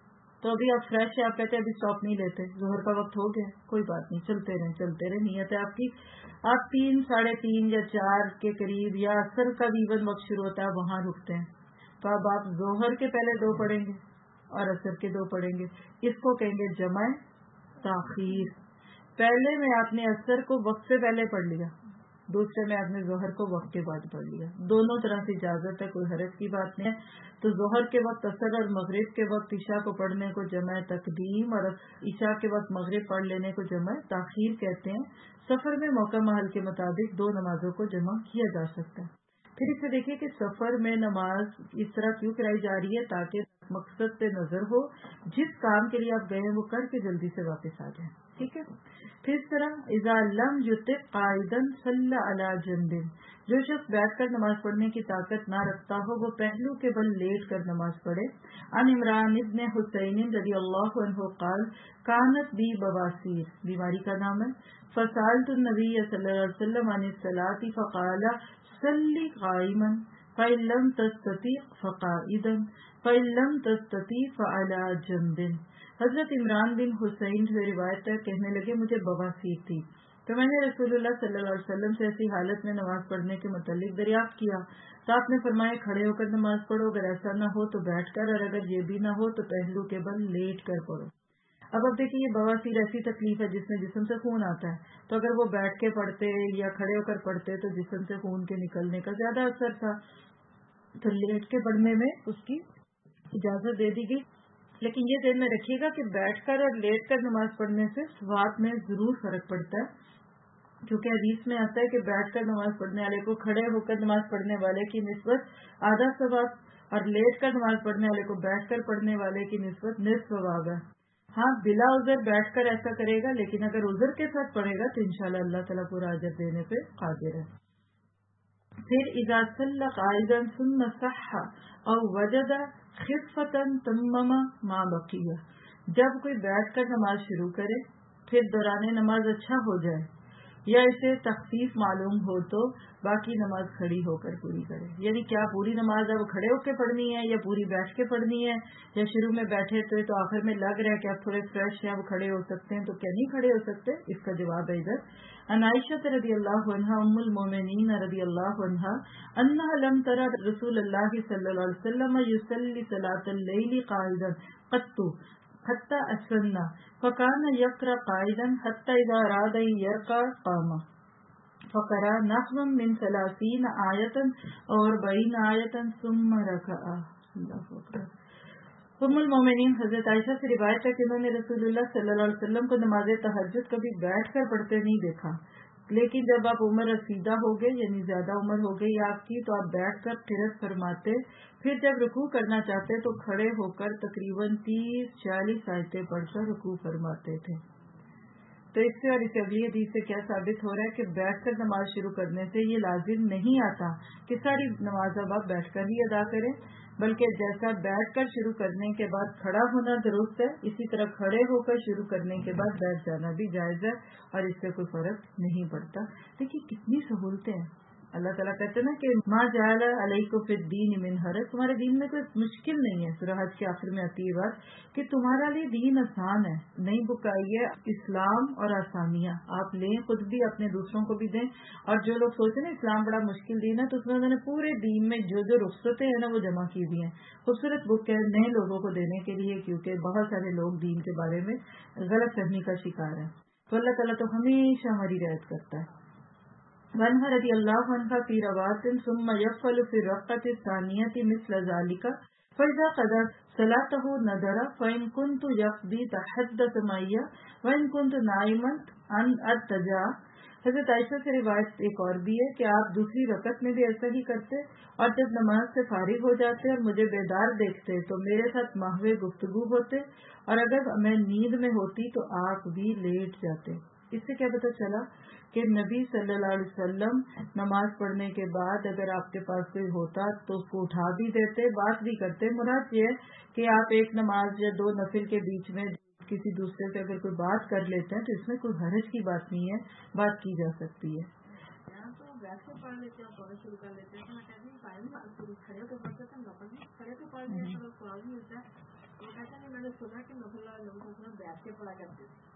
S5: تو ابھی آپ فریش ہے، آپ کہتے ہیں ابھی اسٹاپ نہیں لیتے، ظہر کا وقت ہو گیا، کوئی بات نہیں، چلتے رہیں، نیت ہے آپ کی، آپ 3، 3:30 یا 4 کے قریب یا عصر کا بھی ایون وقت شروع ہوتا ہے، وہاں رکتے ہیں، تو اب آپ ظہر کے پہلے 2 پڑھیں گے اور عصر کے 2 پڑھیں گے، اس کو کہیں گے جمع تاخیر۔ پہلے میں آپ نے عصر کو وقت سے پہلے پڑھ لیا، دوسرے میں آپ نے ظہر کو وقت کے بعد پڑھ لیا، دونوں طرح سے اجازت ہے، کوئی حرج کی بات نہیں ہے۔ تو ظہر کے وقت عصر اور مغرب کے وقت عشاء کو پڑھنے کو جمع تقدیم اور عشاء کے وقت مغرب پڑھ لینے کو جمع تاخیر کہتے ہیں۔ سفر میں موقع محل کے مطابق 2 نمازوں کو جمع کیا جا سکتا ہے۔ پھر اسے دیکھیے کہ سفر میں نماز اس طرح کیوں کرائی جا رہی ہے، تاکہ مقصد پہ نظر ہو، جس کام کے لیے آپ گئے ہیں وہ کر کے جلدی سے واپس آ جائیں، ٹھیک ہے۔ پھر اس طرح اذا لم یطق قائدا صلی علی جنب، جو شخص بیٹھ کر نماز پڑھنے کی طاقت نہ رکھتا ہو وہ پہلو کے بل لیٹ کر نماز پڑھے۔ عن عمران ابن حسین رضی اللہ عنہ قال کانت بی بواسیر، بیماری کا نام ہے، فسألت النبی صلی اللہ علیہ وسلم عن الصلاۃ فقال صلی قائما فإن لم تستطع فقائدا فإن لم تستطع فعلى جنب۔ حضرت عمران بن حسین سے روایت ہے، کہنے لگے مجھے بواسیر تھی، تو میں نے رسول اللہ صلی اللہ علیہ وسلم سے ایسی حالت میں نماز پڑھنے کے متعلق دریافت کیا تو آپ نے فرمایا کھڑے ہو کر نماز پڑھو، اگر ایسا نہ ہو تو بیٹھ کر، اور اگر یہ بھی نہ ہو تو پہلو کے بل لیٹ کر پڑھو۔ اب دیکھیے یہ بواسیر ایسی تکلیف ہے جس میں جسم سے خون آتا ہے، تو اگر وہ بیٹھ کے پڑھتے یا کھڑے ہو کر پڑھتے تو جسم سے خون کے نکلنے کا زیادہ اثر تھا، تو لیٹ کے پڑھنے میں اس کی اجازت دے دی گئی۔ لیکن یہ ذہن میں رکھیے گا کہ بیٹھ کر اور لیٹ کر نماز پڑھنے سے ثواب میں ضرور فرق پڑتا ہے، کیونکہ حدیث میں آتا ہے کہ بیٹھ کر نماز پڑھنے والے کو کھڑے ہو کر نماز پڑھنے والے کی نسبت آدھا ثواب، اور لیٹ کر نماز پڑھنے والے کو بیٹھ کر پڑھنے والے کی نسبت نصف ثواب ہے۔ ہاں بلا عذر بیٹھ کر ایسا کرے گا، لیکن اگر عذر کے ساتھ پڑھے گا تو انشاءاللہ اللہ تعالیٰ پورا اجر دینے پہ قادر ہے۔ پھر اذا صلى قائدا ثم صح او وجد خفة تمم ما بقي، جب کوئی بیٹھ کر نماز شروع کرے پھر دوران نماز اچھا ہو جائے یا اسے تخفیف معلوم ہو تو باقی نماز کھڑی ہو کر پوری کرے۔ یعنی کیا پوری نماز اب کھڑے ہو کے پڑھنی ہے یا پوری بیٹھ کے پڑھنی ہے، یا شروع میں بیٹھے تھے تو آخر میں لگ رہا ہے کہ اب تھوڑے فریش ہیں اب کھڑے ہو سکتے ہیں، تو کیا نہیں کھڑے ہو سکتے؟ اس کا جواب ہے ادھر عن عائشہ رضی اللہ عنہا ام المومنین رضی اللہ عنہا انہا لم ترى رسول اللہ صلی اللہ علیہ وسلم یصلی صلاۃ اللیل قاعدا قط حتى اسرنا فكان يقرأ قاعدا حتى اذا اراد ان يركع قام فقرأ نحو من 30 آیۃ اور 40 آیۃ ثم رکع۔ اللہ اکبر۔ ام المومنین حضرت عائشہ سے روایت ہے کہ انہوں نے رسول اللہ صلی اللہ علیہ وسلم کو نماز تہجد کبھی بیٹھ کر پڑھتے نہیں دیکھا، لیکن جب آپ عمر رسیدہ ہو گئے یعنی زیادہ عمر ہو گئی آپ کی تو آپ بیٹھ کر قرات فرماتے، پھر جب رکوع کرنا چاہتے تو کھڑے ہو کر تقریباً 30-40 آیتیں پڑھ کر رکوع فرماتے تھے۔ تو اس سے اور اس اگلی حدیث سے کیا ثابت ہو رہا ہے کہ بیٹھ کر نماز شروع کرنے سے یہ لازم نہیں آتا کہ ساری نماز اب آپ بیٹھ کر ہی ادا کریں، بلکہ جیسا بیٹھ کر شروع کرنے کے بعد کھڑا ہونا درست ہے، اسی طرح کھڑے ہو کر شروع کرنے کے بعد بیٹھ جانا بھی جائز ہے، اور اس سے کوئی فرق نہیں پڑتا۔ دیکھیے کتنی سہولتیں ہیں۔ اللہ تعالیٰ کہتے ہیں نا کہ ما جعل علیکم فی الدین من حرج، تمہارے دین میں کوئی مشکل نہیں ہے۔ سورہ حج کے آخر میں آتی ہے بات کہ تمہارا لیے دین آسان ہے، نہیں بکائی ہے اسلام اور آسانیاں آپ لیں، خود بھی اپنے دوسروں کو بھی دیں۔ اور جو لوگ سوچتے ہیں نا اسلام بڑا مشکل دین ہے، تو اس میں انہوں نے پورے دین میں جو جو رخصتیں ہیں نا وہ جمع کی ہوئی ہیں، خوبصورت بک ہے نئے لوگوں کو دینے کے لیے، کیونکہ بہت سارے لوگ دین کے بارے میں غلط فہمی کا شکار ہیں۔ تو اللہ تعالیٰ تو ہمیشہ ہماری رعایت کرتا ہے۔ وعنہ رضی اللہ عنہ فی روات ثم یفعل فی الرکعۃ الثانیۃ مثل ذلک فاذا قضى صلاته نظر فان كنت یقضی تحدث معي وان كنت نائما ان ارتجع۔ حضرت عائشہ سے روایت ایک اور بھی ہے کہ آپ دوسری رکعت میں بھی ایسا ہی کرتے، اور جب نماز سے فارغ ہو جاتے اور مجھے بیدار دیکھتے تو میرے ساتھ محو گفتگو ہوتے، اور اگر میں نیند میں ہوتی تو آپ بھی لیٹ جاتے۔ اس سے کیا پتہ چلا کہ نبی صلی اللہ علیہ وسلم نماز پڑھنے کے بعد اگر آپ کے پاس کوئی ہوتا تو اس کو اٹھا بھی دیتے، بات بھی کرتے۔ مراد یہ ہے کہ آپ ایک نماز یا دو نفل کے بیچ میں کسی دوسرے سے اگر کوئی بات کر لیتے ہیں تو اس میں کوئی حرج کی بات نہیں ہے، بات کی جا سکتی ہے۔ بیٹھ کے پڑھ لیتے ہیں، پڑھنا شروع کر لیتے ہیں، میں کہتی ہوں کھڑے ہو کے پڑھتے تھے، کھڑے ہو کے پڑھ لیا تو سوال نہیں ہوتا ہے، وہ کہتے ہیں میں نے سنا کہ نفل لوگ بیٹھ کے پڑھا کرتے تھے۔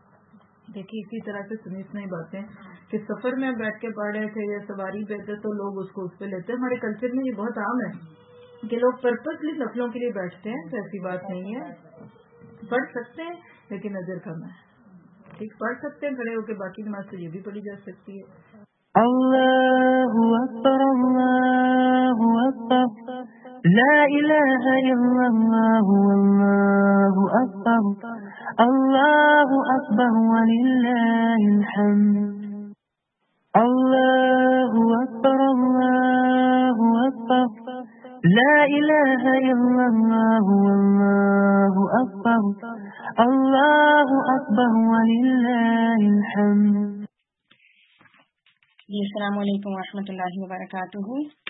S5: دیکھیے اسی طرح سے سنی سنائی باتیں کہ سفر میں بیٹھ کے پڑھ رہے تھے یا سواری پہ تھے تو لوگ اس کو اس پہ لیتے ہیں۔ ہمارے کلچر میں یہ بہت عام ہے کہ لوگ پرپسلی نفلوں کے لیے بیٹھتے ہیں، تو ایسی بات نہیں ہے، پڑھ سکتے ہیں لیکن اجر کم ہے۔ ٹھیک پڑھ سکتے ہیں کھڑے ہو کے، باقی نماز سے یہ بھی پڑھی جا سکتی ہے۔
S3: اللہ اکبر اللہ اکبر لا الہ الا اللہ واللہ اکبر اللہ اکبر وللہ الحمد اللہ اکبر اللہ اکبر لا الہ الا اللہ واللہ اکبر اللہ اکبر وللہ الحمد۔
S11: جی السلام علیکم ورحمۃ اللہ وبرکاتہ۔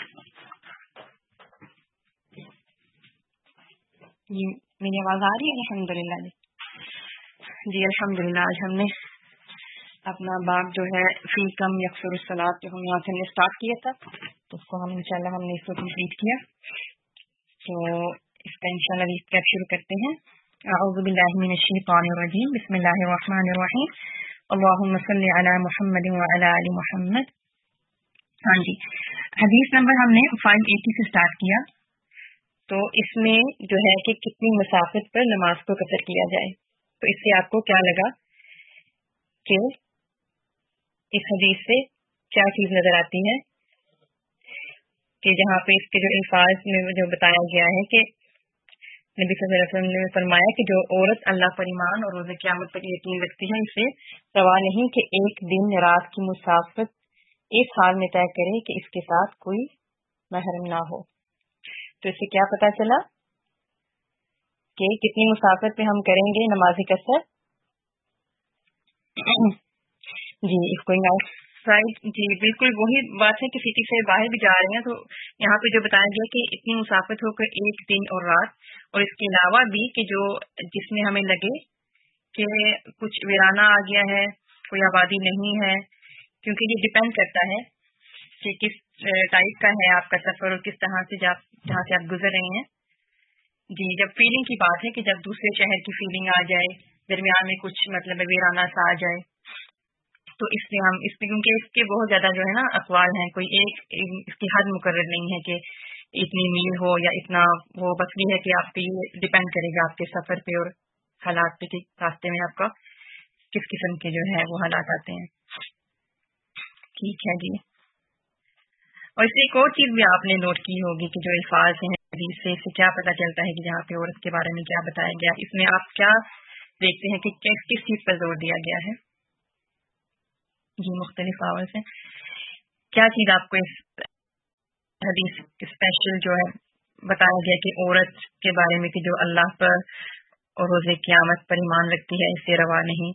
S11: جی میری آواز آ رہی ہے؟ الحمدللہ جی الحمدللہ آج ہم نے اپنا باب جو ہے فی کم یکثر الصلاۃ جو ہم یہاں سے اسٹارٹ کیا تھا تو اس کو ہم انشاءاللہ ہم نے اس کو کمپلیٹ کیا، تو اس کا انشاءاللہ ریکیپ شروع کرتے ہیں۔ اعوذ باللہ من الشیطان الرجیم، بسم اللہ الرحمن الرحیم۔ اللہم صلی علی محمد وعلی آل محمد. ہاں جی، حدیث نمبر ہم نے 580 سے سٹارٹ کیا. تو اس میں جو ہے کہ کتنی مسافت پر نماز کو قصر کیا جائے. تو اس سے آپ کو کیا لگا کہ اس حدیث سے کیا چیز نظر آتی ہے کہ جہاں پہ اس کے جو الفاظ میں جو بتایا گیا ہے کہ نبی صلی اللہ علیہ وسلم نے فرمایا کہ جو عورت اللہ پر ایمان اور روز قیامت پر یقین رکھتی ہے اسے روا نہیں کہ ایک دن رات کی مسافت اس حال میں طے کرے کہ اس کے ساتھ کوئی محرم نہ ہو. تو اس سے کیا پتا چلا کہ کتنی مسافت پہ ہم کریں گے نماز قصر. جی اس کو جی بالکل وہی بات ہے کہ سٹی سے باہر بھی جا رہے ہیں تو یہاں پہ جو بتایا گیا کہ اتنی مسافت ہو کر ایک دن اور رات، اور اس کے علاوہ بھی کہ جو جس میں ہمیں لگے کہ کچھ ویرانہ آ گیا ہے، کوئی آبادی نہیں ہے، کیونکہ یہ ڈپینڈ کرتا ہے کہ کس ٹائپ کا ہے آپ کا سفر اور کس طرح سے جہاں سے آپ گزر رہے ہیں. جی جب فیلنگ کی بات ہے کہ جب دوسرے شہر کی فیلنگ آ جائے، درمیان میں کچھ مطلب ویرانہ سا آ جائے، تو اس میں ہم اس میں کیونکہ اس کے بہت زیادہ جو ہے نا اقوال ہیں، کوئی ایک اس کی حد مقرر نہیں ہے کہ اتنی میل ہو یا اتنا وہ، بس یہ ہے کہ آپ پہ یہ ڈپینڈ کرے گا آپ کے سفر پہ اور حالات پہ کہ راستے میں آپ کا کس قسم کے جو ہے وہ حالات آتے ہیں. ٹھیک ہے جی. اور اس سے ایک اور چیز بھی آپ نے نوٹ کی ہوگی کہ جو الفاظ ہیں حدیث سے اس سے کیا پتہ چلتا ہے کہ جہاں پہ عورت کے بارے میں کیا بتایا گیا، اس میں آپ کیا دیکھتے ہیں کہ کس چیز پر زور دیا گیا ہے. جی مختلف آواز ہے، کیا چیز آپ کو اس حدیث اسپیشل جو ہے بتایا گیا کہ عورت کے بارے میں کہ جو اللہ پر اور روز قیامت پر ایمان رکھتی ہے اس سے روا نہیں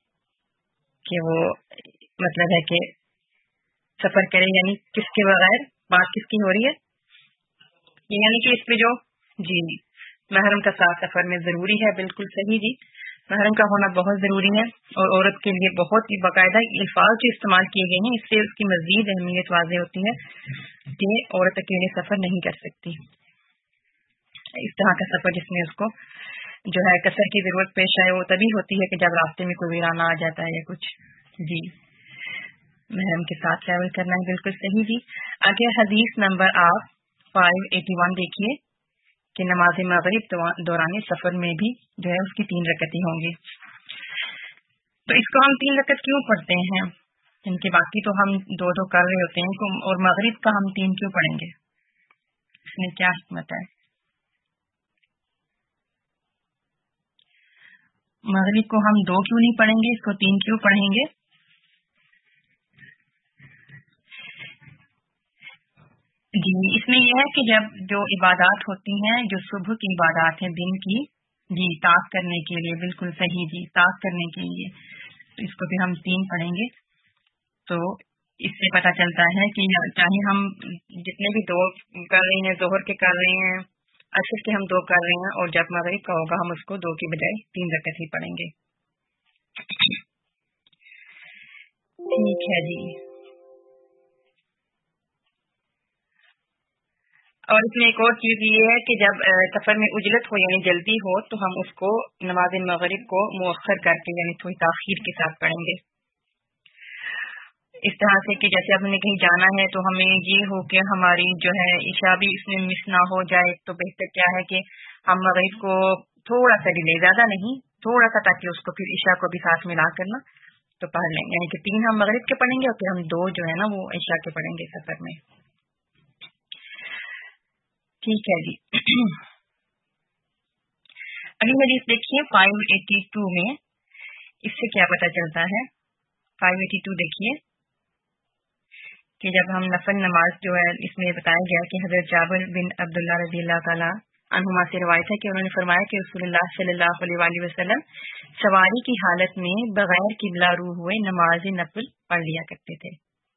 S11: کہ وہ مطلب ہے کہ سفر کرے، یعنی کس کے بغیر بات کس کی ہو رہی ہے، یعنی کہ اس پہ جو جی محرم کا ساتھ سفر میں ضروری ہے. بالکل صحیح جی، محرم کا ہونا بہت ضروری ہے اور عورت کے لیے بہت ہی باقاعدہ الفاظ جو استعمال کیے گئے ہیں اس سے اس کی مزید اہمیت واضح ہوتی ہے کہ عورت اکیلے سفر نہیں کر سکتی. اس طرح کا سفر جس میں اس کو جو ہے قصر کی ضرورت پیش آئے وہ تبھی ہوتی ہے کہ جب راستے میں کوئی ویرانہ آ جاتا ہے یا کچھ. جی محرم کے ساتھ ٹریول کرنا ہے، بالکل صحیح جی. آگے حدیث نمبر آپ 581 دیکھیے کہ نماز مغرب دوران سفر میں بھی جو ہے اس کی 3 رکعتیں ہوں گی. تو اس کو ہم 3 رکعت کیوں پڑھتے ہیں، ان کے باقی تو ہم 2 کر رہے ہوتے ہیں، اور مغرب کا ہم 3 کیوں پڑھیں گے، اس میں کیا حکمت ہے؟ مغرب کو ہم 2 کیوں نہیں پڑھیں گے، اس کو 3 کیوں پڑھیں گے؟ جی اس میں یہ ہے کہ جب جو عبادات ہوتی ہیں، جو صبح کی عبادات ہیں دن کی، جی طاق کرنے کے لیے، بالکل صحیح جی طاق کرنے کے لیے، تو اس کو بھی ہم 3 پڑھیں گے. تو اس سے پتہ چلتا ہے کہ چاہے ہم جتنے بھی 2 کر رہے ہیں، ظہر کے کر رہے ہیں، عصر کے ہم 2 کر رہے ہیں، اور جب مغرب کا ہوگا ہم اس کو 2 کی بجائے 3 رکعت ہی پڑھیں گے. ٹھیک ہے جی. اور اس میں ایک اور چیز یہ ہے کہ جب سفر میں اجلت ہو یعنی جلدی ہو تو ہم اس کو نماز مغرب کو مؤخر کر کے یعنی تھوڑی تاخیر کے ساتھ پڑھیں گے. اس طرح سے کہ جیسے اب ہمیں کہیں جانا ہے تو ہمیں یہ ہو کہ ہماری جو ہے عشاء بھی اس میں مس نہ ہو جائے، تو بہتر کیا ہے کہ ہم مغرب کو تھوڑا سا ڈیلے، زیادہ نہیں تھوڑا سا، تاکہ اس کو پھر عشاء کو بھی ساتھ ملا کرنا تو پڑھ لیں، یعنی کہ 3 ہم مغرب کے پڑھیں گے اور پھر ہم 2 جو ہے نا وہ عشاء کے پڑھیں گے سفر میں. ٹھیک ہے جی. اگلی حدیث دیکھیے 582 میں، اس سے کیا پتہ چلتا ہے؟ 582 دیکھیے کہ جب ہم نفل نماز جو ہے اس میں بتایا گیا کہ حضرت جابر بن عبداللہ رضی اللہ تعالی عنہما سے روایت ہے کہ انہوں نے فرمایا کہ رسول اللہ صلی اللہ علیہ وسلم سواری کی حالت میں بغیر قبلہ رو ہوئے نماز نفل پڑھ لیا کرتے تھے.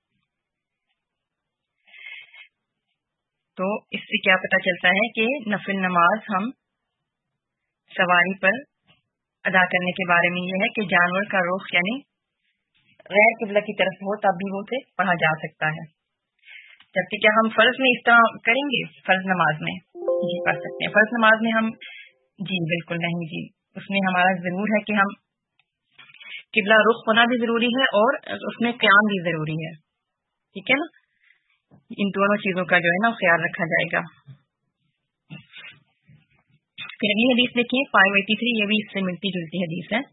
S11: تو اس سے کیا پتہ چلتا ہے کہ نفل نماز ہم سواری پر ادا کرنے کے بارے میں یہ ہے کہ جانور کا رخ یعنی غیر قبلہ کی طرف ہو تب بھی وہ سے پڑھا جا سکتا ہے، جبکہ کیا ہم فرض میں اس طرح کریں گے؟ فرض نماز میں جی پڑھ سکتے ہیں. فرض نماز میں ہم جی بالکل نہیں جی، اس میں ہمارا ضرور ہے کہ ہم قبلہ رخ ہونا بھی ضروری ہے اور اس میں قیام بھی ضروری ہے. ٹھیک ہے نا, ان دونوں چیزوں کا جو ہے نا خیال رکھا جائے گا. پھر اگلی حدیث دیکھیے 583, یہ بھی اس سے ملتی جلتی حدیث ہے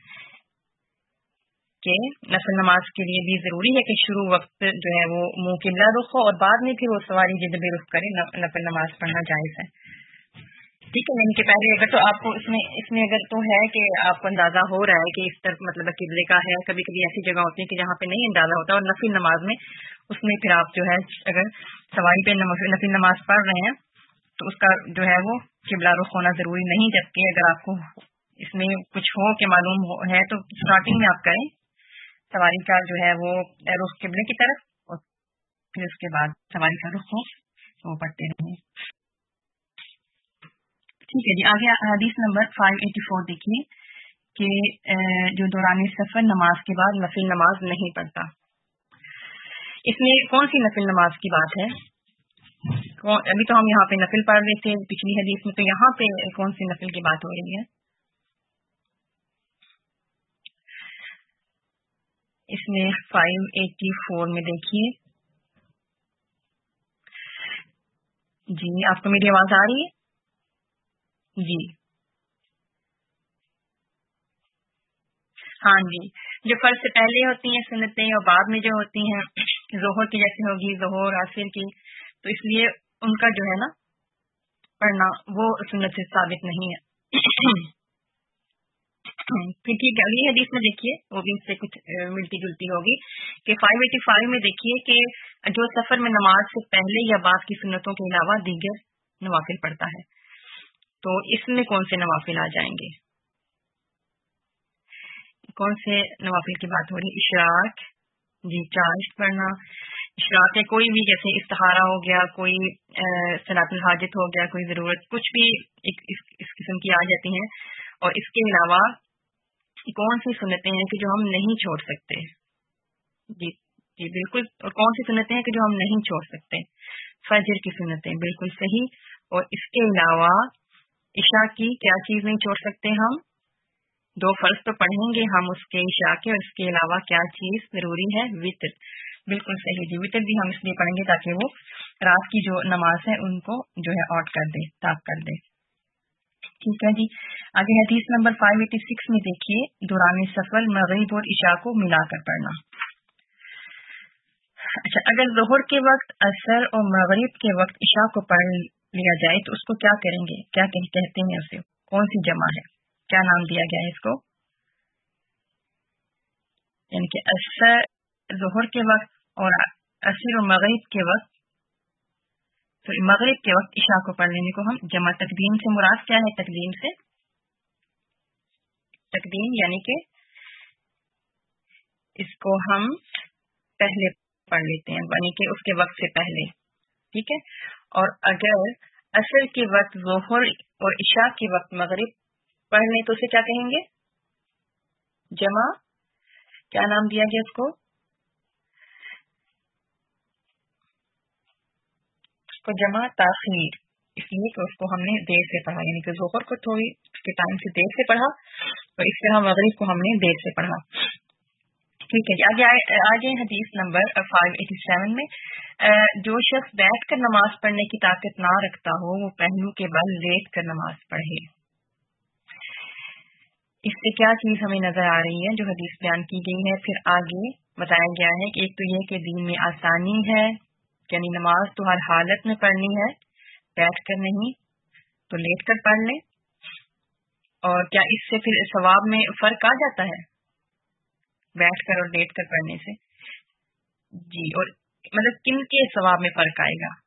S11: کہ نفل نماز کے لیے بھی ضروری ہے کہ شروع وقت جو ہے وہ منہ قبلہ رخ ہو اور بعد میں پھر وہ سواری جدب رخ کرے. نفل نماز پڑھنا جائز ہے. ٹھیک ہے, یعنی کہ پہلے اگر تو آپ کو اس میں اگر تو ہے کہ آپ کو اندازہ ہو رہا ہے کہ اس طرف مطلب قبلے کا ہے. کبھی کبھی ایسی جگہ ہوتی ہے کہ جہاں پہ نہیں اندازہ ہوتا, اور نفل نماز میں اس میں پھر آپ جو ہے اگر سواری پہ نفل نماز پڑھ رہے ہیں تو اس کا جو ہے وہ قبلہ رخ ہونا ضروری نہیں. جبکہ اگر آپ کو اس میں کچھ ہو کہ معلوم ہے تو اسٹارٹنگ میں آپ کریں سواری کا جو ہے وہ رخ قبلے کی طرف, اور پھر اس کے بعد سواری کا رخ ہو وہ پڑھتے رہیں. ٹھیک ہے جی, آگے حدیث نمبر 584 دیکھیے کہ جو دوران سفر نماز کے بعد نفل نماز نہیں پڑھتا. اس میں کون سی نفل نماز کی بات ہے؟ ابھی تو ہم یہاں پہ نفل پڑھ رہے تھے پچھلی حدیث میں, تو یہاں پہ کون سی نفل کی بات ہو رہی ہے؟ اس میں 584 میں دیکھیے جی, آپ کو میری آواز آ رہی ہے؟ جی ہاں جی, جو فرض سے پہلے ہوتی ہیں سنتیں اور بعد میں جو ہوتی ہیں ظہر کی جیسے ہوگی ظہر عصر کی, تو اس لیے ان کا جو ہے نا پڑھنا وہ سنت سے ثابت نہیں ہے. پھر ٹھیک ہے, اگلی حدیث میں دیکھیے وہ بھی اس سے کچھ ملتی جلتی ہوگی کہ 585 میں دیکھیے کہ جو سفر میں نماز سے پہلے یا بعد کی سنتوں کے علاوہ دیگر نوافل پڑھتا ہے, تو اس میں کون سے نوافل آ جائیں گے؟ کون سے نوافل کی بات ہو رہی ہے؟ اشراق, جی چاشت پڑھنا, اشراق ہے کوئی بھی, جیسے استخارہ ہو گیا, کوئی صلاۃ الحاجت ہو گیا, کوئی ضرورت, کچھ بھی اس قسم کی آ جاتی ہیں. اور اس کے علاوہ کون سی سنتیں ہیں کہ جو ہم نہیں چھوڑ سکتے؟ جی جی بالکل, اور کون سی سنتیں ہیں کہ جو ہم نہیں چھوڑ سکتے؟ فجر کی سنتیں, بالکل صحیح. اور اس کے علاوہ عشاء کی کیا چیز نہیں چھوڑ سکتے ہم؟ 2 فرض تو پڑھیں گے ہم اس کے عشاء کے, اور اس کے علاوہ کیا چیز ضروری ہے؟ وتر. بالکل صحیح جی, وتر بھی ہم اس لیے پڑھیں گے تاکہ وہ رات کی جو نماز ہے ان کو جو ہے آؤٹ کر دے, طاق کر دے. ٹھیک ہے جی, آگے حدیث نمبر 586 میں دیکھیے دوران سفر مغرب اور عشاء کو ملا کر پڑھنا. اچھا, اگر ظہر کے وقت عصر اور مغرب کے وقت عشاء کو پڑھ لیا جائے تو اس کو کیا کریں گے؟ کیا کہتے ہیں اسے؟ کون سی جمع ہے؟ کیا نام دیا گیا ہے اس کو؟ یعنی کہ عصر ظہر کے وقت اور عصر اور مغرب کے وقت, تو مغرب کے وقت عشاء کو پڑھ لینے کو ہم جمع. تقدیم سے مراد کیا ہے؟ تقدیم سے تقدیم یعنی کہ اس کو ہم پہلے پڑھ لیتے ہیں, یعنی کہ اس کے وقت سے پہلے. ٹھیک ہے, اور اگر عصر کے وقت ظہر اور عشاء کے وقت مغرب پڑھ لیں تو اسے کیا کہیں گے؟ جمع. کیا نام دیا گیا اس کو؟ جمع تاخیر, اس لیے کہ اس کو ہم نے دیر سے پڑھا, یعنی کہ ظہر کو تھوڑی اس کے ٹائم سے دیر سے پڑھا اور اس طرح مغرب کو ہم نے دیر سے پڑھا. ٹھیک ہے جی, آگے حدیث نمبر 587 میں جو شخص بیٹھ کر نماز پڑھنے کی طاقت نہ رکھتا ہو وہ پہلو کے بل لیٹ کر نماز پڑھے. اس سے کیا چیز ہمیں نظر آ رہی ہے جو حدیث بیان کی گئی ہے؟ پھر آگے بتایا گیا ہے کہ ایک تو یہ کہ دین میں آسانی ہے, یعنی نماز تو ہر حالت میں پڑھنی ہے, بیٹھ کر نہیں, تو لیٹ کر پڑھ لیں. اور کیا اس سے پھر ثواب میں فرق آ جاتا ہے بیٹھ کر اور لیٹ کر پڑھنے سے؟ جی, اور مطلب کن کے ثواب میں فرق آئے گا؟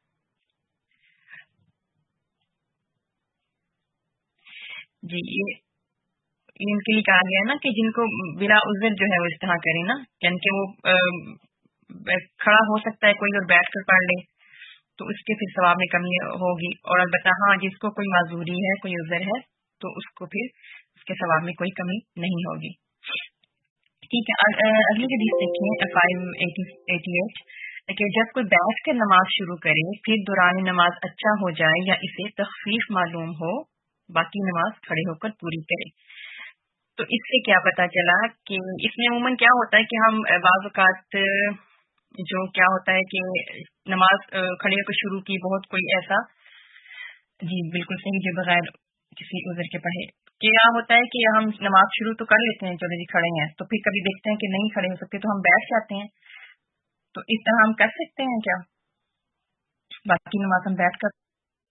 S11: جی, یہ ان کے لیے کہا گیا ہے نا کہ جن کو بلا عذر جو ہے وہ اس طرح کریں نا, یعنی کہ وہ کھڑا ہو سکتا ہے کوئی اور بیٹھ کر پڑھ لے تو اس کے پھر ثواب میں کمی ہوگی. اور البتہ ہاں جس کو کوئی معذوری ہے, کوئی عذر ہے, تو اس کو پھر اس کے ثواب میں کوئی کمی نہیں ہوگی. ٹھیک ہے, اگلی حدیث دیکھیں 588 کہ جب کوئی بیٹھ کر نماز شروع کرے پھر دوران نماز اچھا ہو جائے یا اسے تخفیف معلوم ہو باقی نماز کھڑے ہو کر پوری کرے. تو اس سے کیا پتا چلا کہ اس میں عموماً کیا ہوتا ہے کہ ہم بعض اوقات جو کیا ہوتا ہے کہ نماز کھڑے ہو کر شروع کی بہت کوئی ایسا جی بالکل صحیح جو بغیر کسی عذر کے پڑھے کیا ہوتا ہے کہ ہم نماز شروع تو کر لیتے ہیں چلو جی کھڑے ہیں تو پھر کبھی دیکھتے ہیں کہ نہیں کھڑے ہو سکتے تو ہم بیٹھ جاتے ہیں. تو اس طرح ہم کر سکتے ہیں کیا باقی نماز ہم بیٹھ کر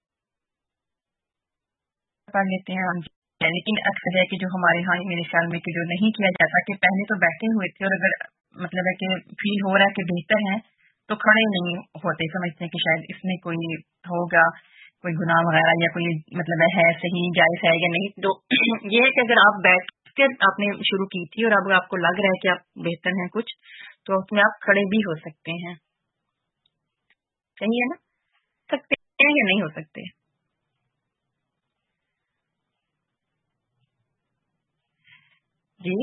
S11: پڑھ لیتے ہیں ہم لیکن اکثر ہے کہ جو ہمارے ہاں میرے خیال میں کہ جو نہیں کیا جاتا کہ پہلے تو بیٹھے ہوئے تھے اور اگر مطلب ہے کہ فیل ہو رہا ہے کہ بہتر ہیں تو کھڑے نہیں ہوتے سمجھتے ہیں کہ شاید اس میں کوئی ہوگا کوئی گناہ وغیرہ یا کوئی مطلب ہے صحیح جائز ہے یا نہیں. تو یہ ہے کہ اگر آپ بیٹھ کر آپ نے شروع کی تھی اور اب آپ کو لگ رہا ہے کہ آپ بہتر ہیں کچھ تو اس میں آپ کھڑے بھی ہو سکتے ہیں. صحیح ہے نا سکتے ہیں یا نہیں ہو سکتے جی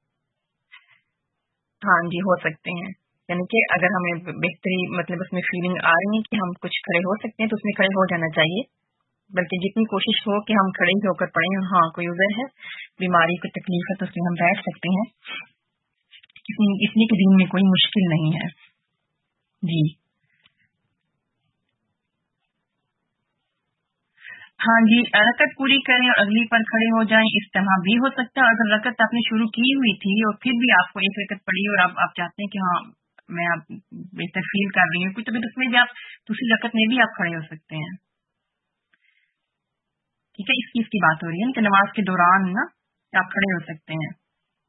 S11: ہاں جی ہو سکتے ہیں یعنی کہ اگر ہمیں بہتری مطلب اس میں فیلنگ آ رہی ہے کہ ہم کچھ کھڑے ہو سکتے ہیں تو اس میں کھڑے ہو جانا چاہیے بلکہ جتنی کوشش ہو کہ ہم کھڑے ہو کر پڑھیں. ہاں کوئی عذر ہے بیماری کوئی تکلیف ہے تو اس میں ہم بیٹھ سکتے ہیں اس لیے کہ دین میں کوئی مشکل نہیں ہے. جی ہاں جی رکعت پوری کریں اور اگلی پر کھڑے ہو جائیں اس طرح بھی ہو سکتا ہے. اگر رکعت آپ نے شروع کی ہوئی تھی اور پھر بھی آپ کو ایک رکعت پڑھی اور آپ چاہتے ہیں کہ ہاں میں آپ بہتر فیل کر رہی ہوں کچھ تو اس میں بھی آپ دوسری رکعت میں بھی آپ کھڑے ہو سکتے ہیں. ٹھیک ہے اس چیز کی بات ہو رہی ہے کہ نماز کے دوران نا آپ کھڑے ہو سکتے ہیں.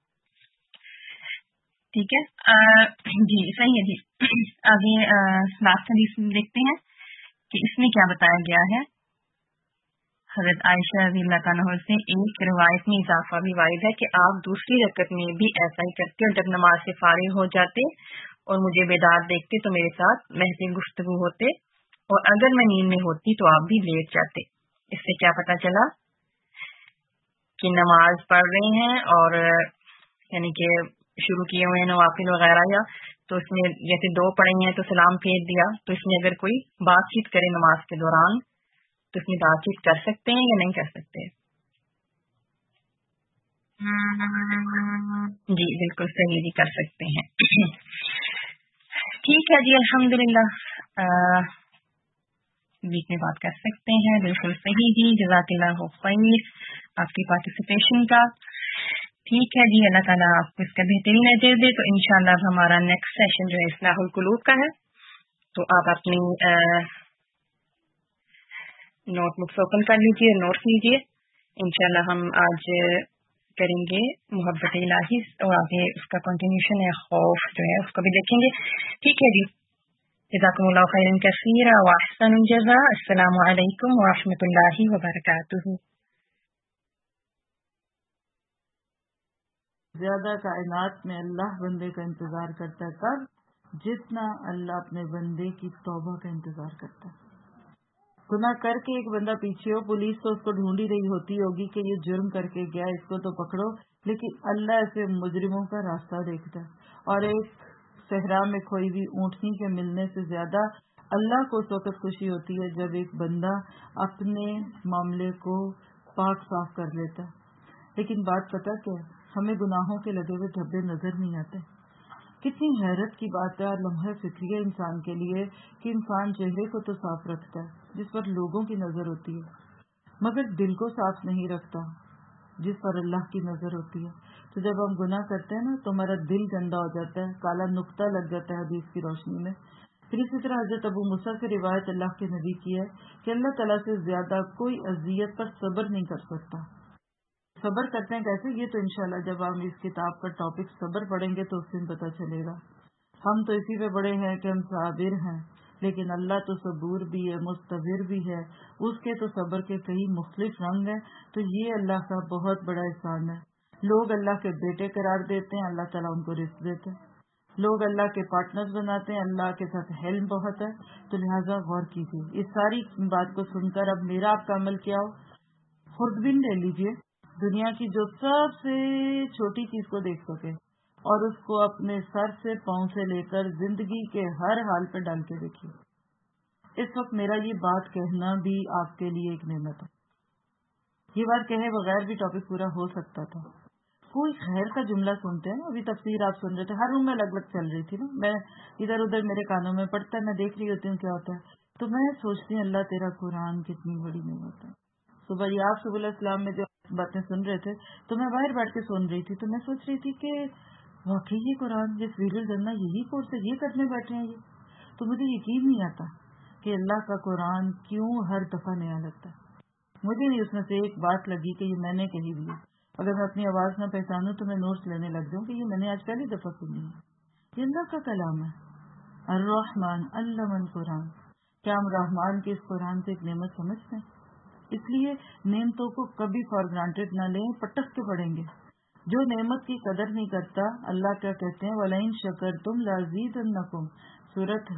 S11: ٹھیک ہے جی صحیح ہے جی. آگے لاسٹ حدیث دیکھتے ہیں کہ اس میں کیا بتایا گیا ہے. حضرت عائشہ رضی اللہ عنہا سے ایک روایت میں اضافہ بھی وارد ہے کہ آپ دوسری رکعت میں بھی ایسا ہی کرتے اور جب نماز سے فارغ ہو جاتے اور مجھے بیدار دیکھتے تو میرے ساتھ محض گفتگو ہوتے اور اگر میں نیند میں ہوتی تو آپ بھی لیٹ جاتے. اس سے کیا پتا چلا کہ نماز پڑھ رہے ہیں اور یعنی کہ شروع کیے ہوئے ہیں نوافل وغیرہ یا تو اس میں جیسے دو پڑھے ہیں تو سلام پھیر دیا تو اس میں اگر کوئی بات چیت کرے نماز کے دوران تو اس میں بات چیت کر سکتے ہیں یا نہیں کر سکتے. جی بالکل صحیح جی کر سکتے ہیں. ٹھیک ہے جی الحمدللہ بیچ میں بات کر سکتے ہیں بالکل صحیح جی. جزاک اللہ خیر آپ کی پارٹیسپیشن کا. ٹھیک ہے جی اللہ تعالیٰ آپ کو اس کا بہترین اجر دے. تو انشاءاللہ ہمارا نیکسٹ سیشن جو ہے اصلاح القلوب کا ہے تو آپ اپنی نوٹ بکس اوپن کر لیجیے نوٹس لیجیے. انشاءاللہ ہم آج کریں گے محبت الہی اور آگے اس کا کنٹینیوشن ہے خوف جو ہے اس کو بھی دیکھیں گے. ٹھیک ہے جی جزاکم اللہ خیرا کثیرا واحسن الجزاء. السلام علیکم ورحمۃ اللہ وبرکاتہ.
S5: زیادہ کائنات میں اللہ بندے کا انتظار کرتا ہے تب جتنا اللہ اپنے بندے کی توبہ کا انتظار کرتا ہے. گناہ کر کے ایک بندہ پیچھے ہو پولیس تو اس کو ڈھونڈ ہی رہی ہوتی ہوگی کہ یہ جرم کر کے گیا اس کو تو پکڑو لیکن اللہ ایسے مجرموں کا راستہ دیکھتا ہے. اور ایک صحرا میں کوئی بھی اونٹنی کے ملنے سے زیادہ اللہ کو اس وقت خوشی ہوتی ہے جب ایک بندہ اپنے معاملے کو پاک صاف کر لیتا ہے. لیکن بات پتہ کیا ہے ہمیں گناہوں کے لگے ہوئے دھبے نظر نہیں آتے. کتنی حیرت کی بات ہے اور لمحہ فکریہ انسان کے لیے کہ انسان چہرے کو تو صاف رکھتا ہے جس پر لوگوں کی نظر ہوتی ہے مگر دل کو صاف نہیں رکھتا جس پر اللہ کی نظر ہوتی ہے. تو جب ہم گناہ کرتے ہیں نا تو ہمارا دل گندا ہو جاتا ہے کالا نقطہ لگ جاتا ہے حدیث کی روشنی میں. پھر اسی طرح حضرت ابو موسیٰ سے روایت اللہ کے نبی کی ہے کہ اللہ تعالیٰ سے زیادہ کوئی اذیت پر صبر نہیں کر سکتا. صبر کرتے ہیں کیسے یہ تو انشاءاللہ جب ہم اس کتاب کا ٹاپک صبر پڑھیں گے تو اس دن پتہ چلے گا. ہم تو اسی پہ بڑے ہیں کہ ہم صابر ہیں لیکن اللہ تو صبور بھی ہے مستبر بھی ہے. اس کے تو صبر کے کئی مختلف رنگ ہیں. تو یہ اللہ کا بہت بڑا احسان ہے. لوگ اللہ کے بیٹے قرار دیتے ہیں اللہ تعالیٰ ان کو رزق دیتے ہیں. لوگ اللہ کے پارٹنرز بناتے ہیں اللہ کے ساتھ حلم بہت ہے. تو لہٰذا غور کیجیے اس ساری بات کو سن کر اب میرا آپ کا عمل کیا ہو. خوردبین لے لیجیے دنیا کی جو سب سے چھوٹی چیز کو دیکھ سکے اور اس کو اپنے سر سے پاؤں سے لے کر زندگی کے ہر حال پہ ڈال کے دیکھیے. اس وقت میرا یہ بات کہنا بھی آپ کے لیے ایک نعمت ہے. یہ بات کہے بغیر بھی ٹاپک پورا ہو سکتا تھا. کوئی خیر کا جملہ سنتے ہیں. ابھی تفسیر آپ سن رہے تھے, ہر روم میں الگ الگ چل رہی تھی نا, میں ادھر ادھر میرے کانوں میں پڑتا ہے, میں دیکھ رہی ہوتی ہوں کیا ہوتا ہے, تو میں سوچتی ہوں اللہ تیرا قرآن کتنی بڑی نعمت ہے. صبح یہ آپ صبح السلام میں جو باتیں سن رہے تھے تو میں باہر بیٹھ کے سن رہی تھی, تو میں سوچ رہی تھی کہ واقعی یہ قرآن یہ سیریل کرنا یہی کورس ہے, یہ کرنے بیٹھے ہیں یہ. تو مجھے یقین نہیں آتا کہ اللہ کا قرآن کیوں ہر دفعہ نیا لگتا ہے. مجھے بھی اس میں سے ایک بات لگی کہ یہ میں نے کہی بھی ہے. اگر میں اپنی آواز نہ پہچانوں تو میں نوٹس لینے لگ جاؤں کہ یہ میں نے آج پہلی دفعہ سنی ہے. یہ اللہ کا کلام ہے. الرحمن علم القرآن. کیا ہم رحمان کے اس قرآن کو ایک نعمت سمجھتے ہیں؟ اس لیے نعمتوں کو کبھی فار گرانٹیڈ نہ لیں, پٹک کے پڑیں گے. جو نعمت کی قدر نہیں کرتا, اللہ کیا کہتے ہیں, وَلَئِن شَكَرْتُمْ لَأَزِيدَنَّكُمْ. سورۃ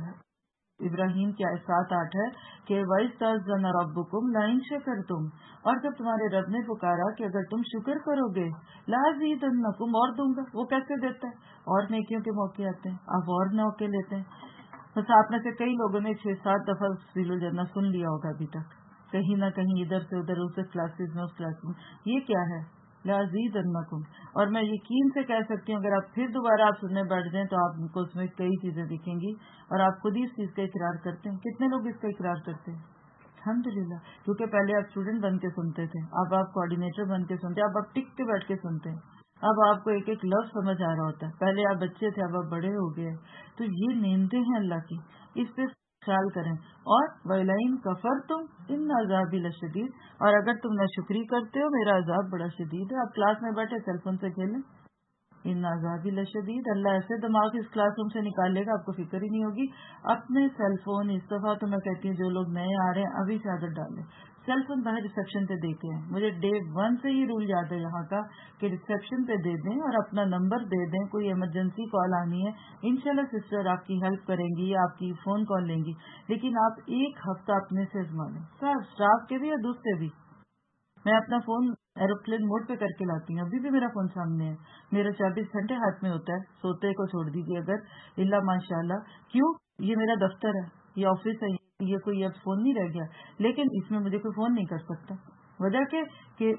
S5: ابراہیم کی 7-8 ہے کہ وَإِذْ رَبُّكُمْ لَئِن شَكَرْتُمْ, اور جب تمہارے رب نے پکارا کہ اگر تم شکر کرو گے لَأَزِيدَنَّكُمْ, اور دوں گا. وہ کیسے دیتا ہے؟ اور نیکیوں کے موقع آتے ہیں, آپ اور موقع لیتے ہیں. بس آپ میں سے کئی لوگوں نے 6-7 دفعہ تفسیر الجنہ سن لیا ہوگا ابھی تک, کہیں نہ کہیں ادھر سے ادھر, اس کلاسز میں اس کلاس میں. یہ کیا ہے؟ لَأَزِيدَنَّكُمْ. اور میں یقین سے کہہ سکتی ہوں اگر آپ پھر دوبارہ آپ سننے بیٹھ جائیں تو آپ کو اس میں کئی چیزیں دکھیں گی, اور آپ خود ہی اس چیز کا اقرار کرتے ہیں. کتنے لوگ اس کا اقرار کرتے ہیں؟ الحمدللہ. کیونکہ پہلے آپ اسٹوڈنٹ بن کے سنتے تھے, اب آپ کوآرڈینیٹر بن کے سنتے ہیں, اب آپ ٹک کے بیٹھ کے سنتے ہیں, اب آپ کو ایک ایک لفظ سمجھ آ رہا ہوتا ہے. پہلے آپ بچے تھے, اب آپ بڑے ہو گئے. تو یہ نعمتیں ہیں اللہ کی, اس پہ خیال کریں. اور وَلَئِن كَفَرْتُمْ إِنَّ عَذَابِي لَشَدِيدٌ, اور اگر تم ناشکری کرتے ہو میرا عذاب بڑا شدید ہے. آپ کلاس میں بیٹھے سیل فون سے کھیلیں, ان عذابی لشدید. اللہ ایسے دماغ اس کلاس روم سے نکال لے گا آپ کو فکر ہی نہیں ہوگی. اپنے سیل فون اس دفعہ تو میں کہتی ہوں جو لوگ نئے آ رہے ہیں ابھی سے عادت ڈال لیں, سیل فون باہر ریسیپشن پہ دے کے ہیں. مجھے ڈے 1 سے یہ رول یاد ہے یہاں کا کہ ریسیپشن پہ دے دیں اور اپنا نمبر دے دیں. کوئی ایمرجنسی کال آنی ہے انشاءاللہ سسٹر آپ کی ہیلپ کریں گی, آپ کی فون کال لیں گی. لیکن آپ ایک ہفتہ اپنے سے آزما لیں, سب اسٹاف کے بھی اور دوسرے بھی. میں اپنا فون ایروپلین موڈ پہ کر کے لاتی ہوں, ابھی بھی میرا فون سامنے ہے, میرا 24 گھنٹے ہاتھ میں ہوتا ہے, سوتے کو چھوڑ دیجیے اگر, اللہ ماشاء اللہ. کیوں؟ یہ میرا دفتر ہے, یہ آفس ہے, یہ کوئی اب فون نہیں رہ گیا, لیکن اس میں مجھے کوئی فون نہیں کر سکتا. وجہ کہ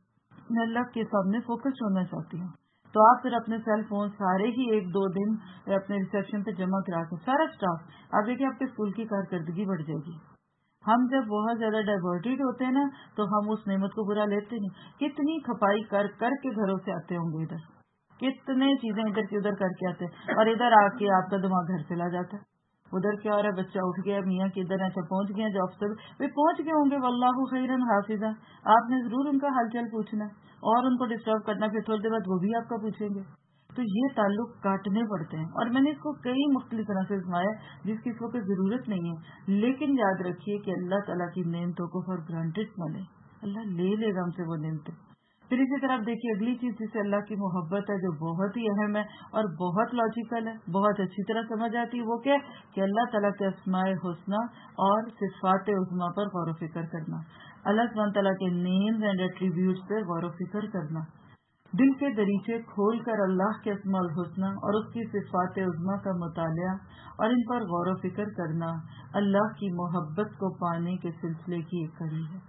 S5: میں اللہ کے سامنے فوکس ہونا چاہتی ہوں. تو آپ پھر اپنے سیل فون سارے ہی 1-2 دن اپنے ریسیپشن پہ جمع کرا کے سارا اسٹاف, آپ دیکھیں آپ کے اسکول کی کارکردگی بڑھ جائے گی. ہم جب بہت زیادہ ڈائیورٹیڈ ہوتے ہیں نا تو ہم اس نعمت کو برا لیتے نہیں. کتنی کھپائی کر کر کے گھروں سے آتے ہوں گے, ادھر کتنے چیزیں ادھر کی ادھر کر کے آتے ہیں, اور ادھر آ کے آپ کا دماغ گھر چلا جاتا ہے. ادھر کیا ہو رہا ہے, بچہ اٹھ گیا, میاں کی ادھر ایسا پہنچ گیا جاب سے, پہنچ گئے ہوں گے واللہ خیرن حافظہ. آپ نے ضرور ان کا حال چال پوچھنا اور ان کو ڈسٹرب کرنا, پھر تھوڑی دیر بعد وہ بھی آپ کا پوچھیں گے. تو یہ تعلق کاٹنے پڑتے ہیں, اور میں نے اس کو کئی مختلف طرح سے آزمایا جس کی اس وقت ضرورت نہیں ہے. لیکن یاد رکھیے کہ اللہ تعالیٰ کی نعمتوں کو فار گرانٹیڈ نہ لیں, اللہ لے گا ہم سے وہ نعمتیں. پھر اسی طرح دیکھیے اگلی چیز جسے اللہ کی محبت ہے, جو بہت ہی اہم ہے اور بہت لاجیکل ہے, بہت اچھی طرح سمجھ آتی ہے. وہ کیا کہ اللہ تعالیٰ کے اسماء حسنہ اور صفات عظمیٰ پر غور و فکر کرنا, اللہ سبحانہ تعالیٰ کے نیمز اینڈ ایٹریبیوٹس پر غور و فکر کرنا, دل کے دریچے کھول کر اللہ کے اسماء الحسنہ اور اس کی صفات عظمیٰ کا مطالعہ اور ان پر غور و فکر کرنا اللہ کی محبت کو پانے کے سلسلے کی ایک کڑی ہے.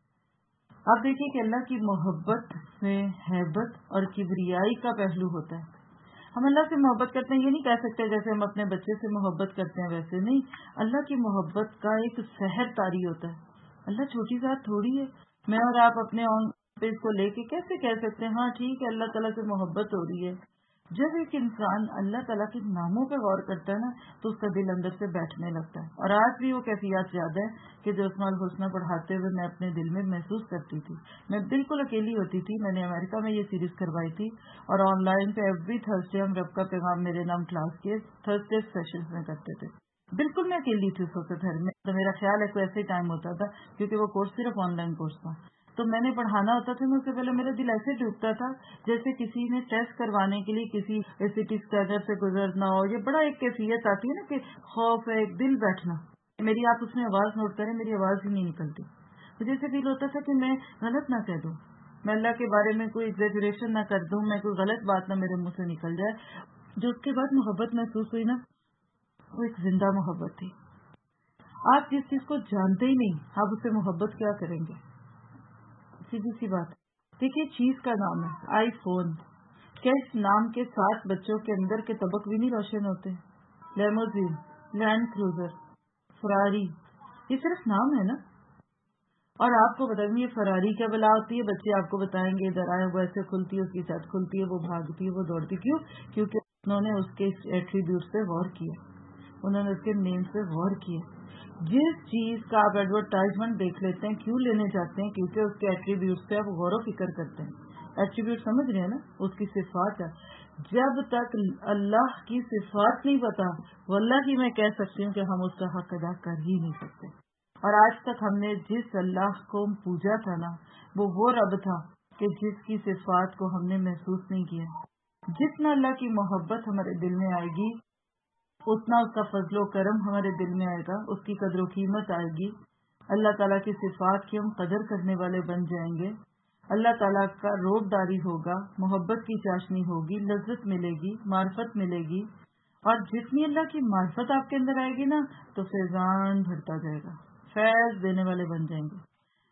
S5: آپ دیکھیے کہ اللہ کی محبت میں ہیبت اور کبریائی کا پہلو ہوتا ہے. ہم اللہ سے محبت کرتے ہیں, یہ نہیں کہہ سکتے جیسے ہم اپنے بچے سے محبت کرتے ہیں ویسے نہیں. اللہ کی محبت کا ایک سحر طاری ہوتا ہے. اللہ چھوٹی ذات تھوڑی ہے. میں اور آپ اپنے اس کو لے کے کیسے کہہ سکتے ہیں ہاں ٹھیک ہے اللہ تعالیٰ سے محبت ہو رہی ہے. جب ایک انسان اللہ تعالیٰ کے ناموں پہ غور کرتا ہے نا تو اس کا دل اندر سے بیٹھنے لگتا ہے. اور آج بھی وہ کیفیات یاد ہے کہ جو اسماء الحسنہ پڑھاتے ہوئے میں اپنے دل میں محسوس کرتی تھی. میں بالکل اکیلی ہوتی تھی, میں نے امریکہ میں یہ سیریز کروائی تھی, اور آن لائن پہ ایوری تھرسڈے ہم رب کا پیغام میرے نام کلاس کے تھرسڈے سیشنز میں کرتے تھے. بالکل میں اکیلی تھی اس وقت گھر میں, تو میرا خیال ہے کوئی ایسے ہی ٹائم ہوتا تھا کیونکہ وہ کورس صرف آن لائن کورس تھا. تو میں نے پڑھانا ہوتا تھا, میں اس سے پہلے میرا دل ایسے ڈوبتا تھا جیسے کسی نے ٹیسٹ کروانے کے لیے کسی سٹی اسکینر سے گزرنا ہو. یہ بڑا ایک کیفیت آتی ہے نا کہ خوف ہے, ایک دل بیٹھنا. میری آپ اس میں آواز نوٹ کریں, میری آواز ہی نہیں نکلتی. مجھے ایسے فیل ہوتا تھا کہ میں غلط نہ کہہ دوں, میں اللہ کے بارے میں کوئی ایگزیجریشن نہ کر دوں, میں کوئی غلط بات نہ میرے منہ سے نکل جائے. جو اس کے بعد محبت محسوس ہوئی نا, وہ ایک زندہ محبت تھی. آپ جس چیز کو جانتے ہی نہیں آپ اس سے محبت کیا کریں گے؟ سیدھی سی بات. دیکھیے چیز کا نام ہے آئی فون, کیا اس نام کے 7 بچوں کے اندر کے طبق بھی نہیں روشن ہوتے؟ لیموزین، لینڈ کروزر، فراری، یہ صرف نام ہے نا. اور آپ کو بتائیں گے یہ فراری کیا بلا ہوتی ہے، بچے آپ کو بتائیں گے ادھر آئے وہ ایسے کھلتی ہے، اس کی چھت کھلتی ہے، وہ بھاگتی ہے، وہ دوڑتی. کیوں؟ کیونکہ انہوں نے اس کے ایٹریبیوٹس پہ غور کیا، انہوں نے اس کے نیم پہ غور کیا. جس چیز کا آپ ایڈورٹائزمنٹ دیکھ لیتے ہیں کیوں لینے جاتے ہیں؟ کیونکہ اس کے ایٹریبیوٹس پہ آپ غور و فکر کرتے ہیں. ایٹریبیوٹ سمجھ رہے ہیں نا، اس کی صفات ہے. جب تک اللہ کی صفات نہیں پتا واللہ کی میں کہہ سکتی ہوں کہ ہم اس کا حق ادا کر ہی نہیں سکتے. اور آج تک ہم نے جس اللہ کو پوجا تھا نا وہ رب تھا کہ جس کی صفات کو ہم نے محسوس نہیں کیا. جتنا اللہ کی محبت ہمارے دل میں آئے گی اتنا اس کا فضل و کرم ہمارے دل میں آئے گا، اس کی قدر و قیمت آئے گی. اللہ تعالیٰ کی صفات کی ہم قدر کرنے والے بن جائیں گے. اللہ تعالیٰ کا روب داری ہوگا، محبت کی چاشنی ہوگی، لذت ملے گی، معرفت ملے گی. اور جتنی اللہ کی معرفت آپ کے اندر آئے گی نا تو فیضان بھرتا جائے گا، فیض دینے والے بن جائیں گے.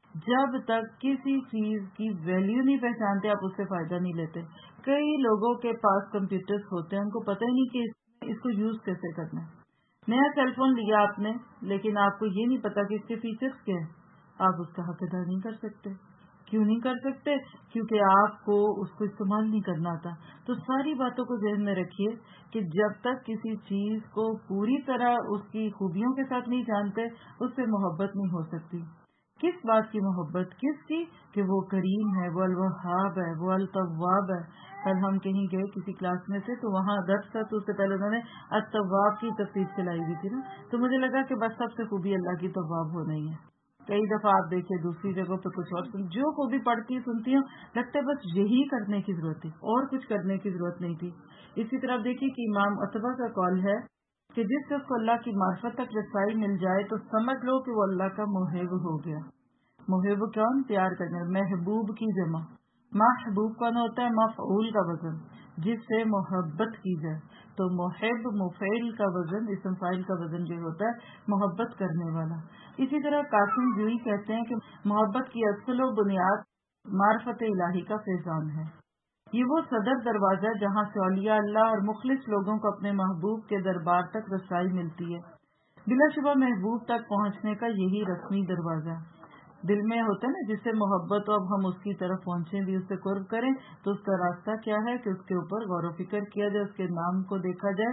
S5: جب تک کسی چیز کی ویلیو نہیں پہچانتے آپ اس سے فائدہ نہیں لیتے. کئی لوگوں کے پاس کمپیوٹرز ہوتے ہیں، ان کو پتہ ہی نہیں کہ اس کو یوز کیسے کرنا ہے. نیا سیل فون لیا آپ نے لیکن آپ کو یہ نہیں پتا کہ اس کے فیچرز کیا ہیں، آپ اس کا حق ادا نہیں کر سکتے. کیوں نہیں کر سکتے؟ کیونکہ آپ کو اس کو استعمال نہیں کرنا آتا. تو ساری باتوں کو ذہن میں رکھیے کہ جب تک کسی چیز کو پوری طرح اس کی خوبیوں کے ساتھ نہیں جانتے اس سے محبت نہیں ہو سکتی. کس بات کی محبت؟ کس کی؟ کہ وہ کریم ہے، وہ الوہاب ہے، وہ التواب ہے. کل ہم کہیں گئے کسی کلاس میں سے تو وہاں درس تھا تو اس سے پہلے انہوں نے التواب کی تفسیر چلائی ہوئی تھی نا، تو مجھے لگا کہ بس سب سے خوبی اللہ کی تواب ہو نہیں ہے. کئی دفعہ آپ دیکھیں دوسری جگہوں پہ کچھ اور جو خوبی پڑھتی سنتی ہوں لگتا ہے بس یہی کرنے کی ضرورت تھی اور کچھ کرنے کی ضرورت نہیں تھی. اسی طرح دیکھیے کہ امام عتبہ کا قول ہے کہ جس شخص کو اللہ کی معرفت تک رسائی مل جائے تو سمجھ لو کہ وہ اللہ کا محب ہو گیا. محب کون؟ پیار کرنے. محبوب کی جمع. محبوب کون ہوتا ہے؟ مفعول کا وزن، جس سے محبت کی جائے. تو محب مفعول کا وزن، اسم فاعل کا وزن جو ہوتا ہے محبت کرنے والا. اسی طرح قاسم جوئی کہتے ہیں کہ محبت کی اصل و بنیاد معرفت الہی کا فیضان ہے. یہ وہ صدر دروازہ ہے جہاں سے اولیاء اللہ اور مخلص لوگوں کو اپنے محبوب کے دربار تک رسائی ملتی ہے. بلا شبہ محبوب تک پہنچنے کا یہی رسمی دروازہ ہے. دل میں ہوتا ہے نا جس سے محبت ہو، اب ہم اس کی طرف پہنچیں بھی، اس سے قرب کریں تو اس کا راستہ کیا ہے کہ اس کے اوپر غور و فکر کیا جائے، اس کے نام کو دیکھا جائے.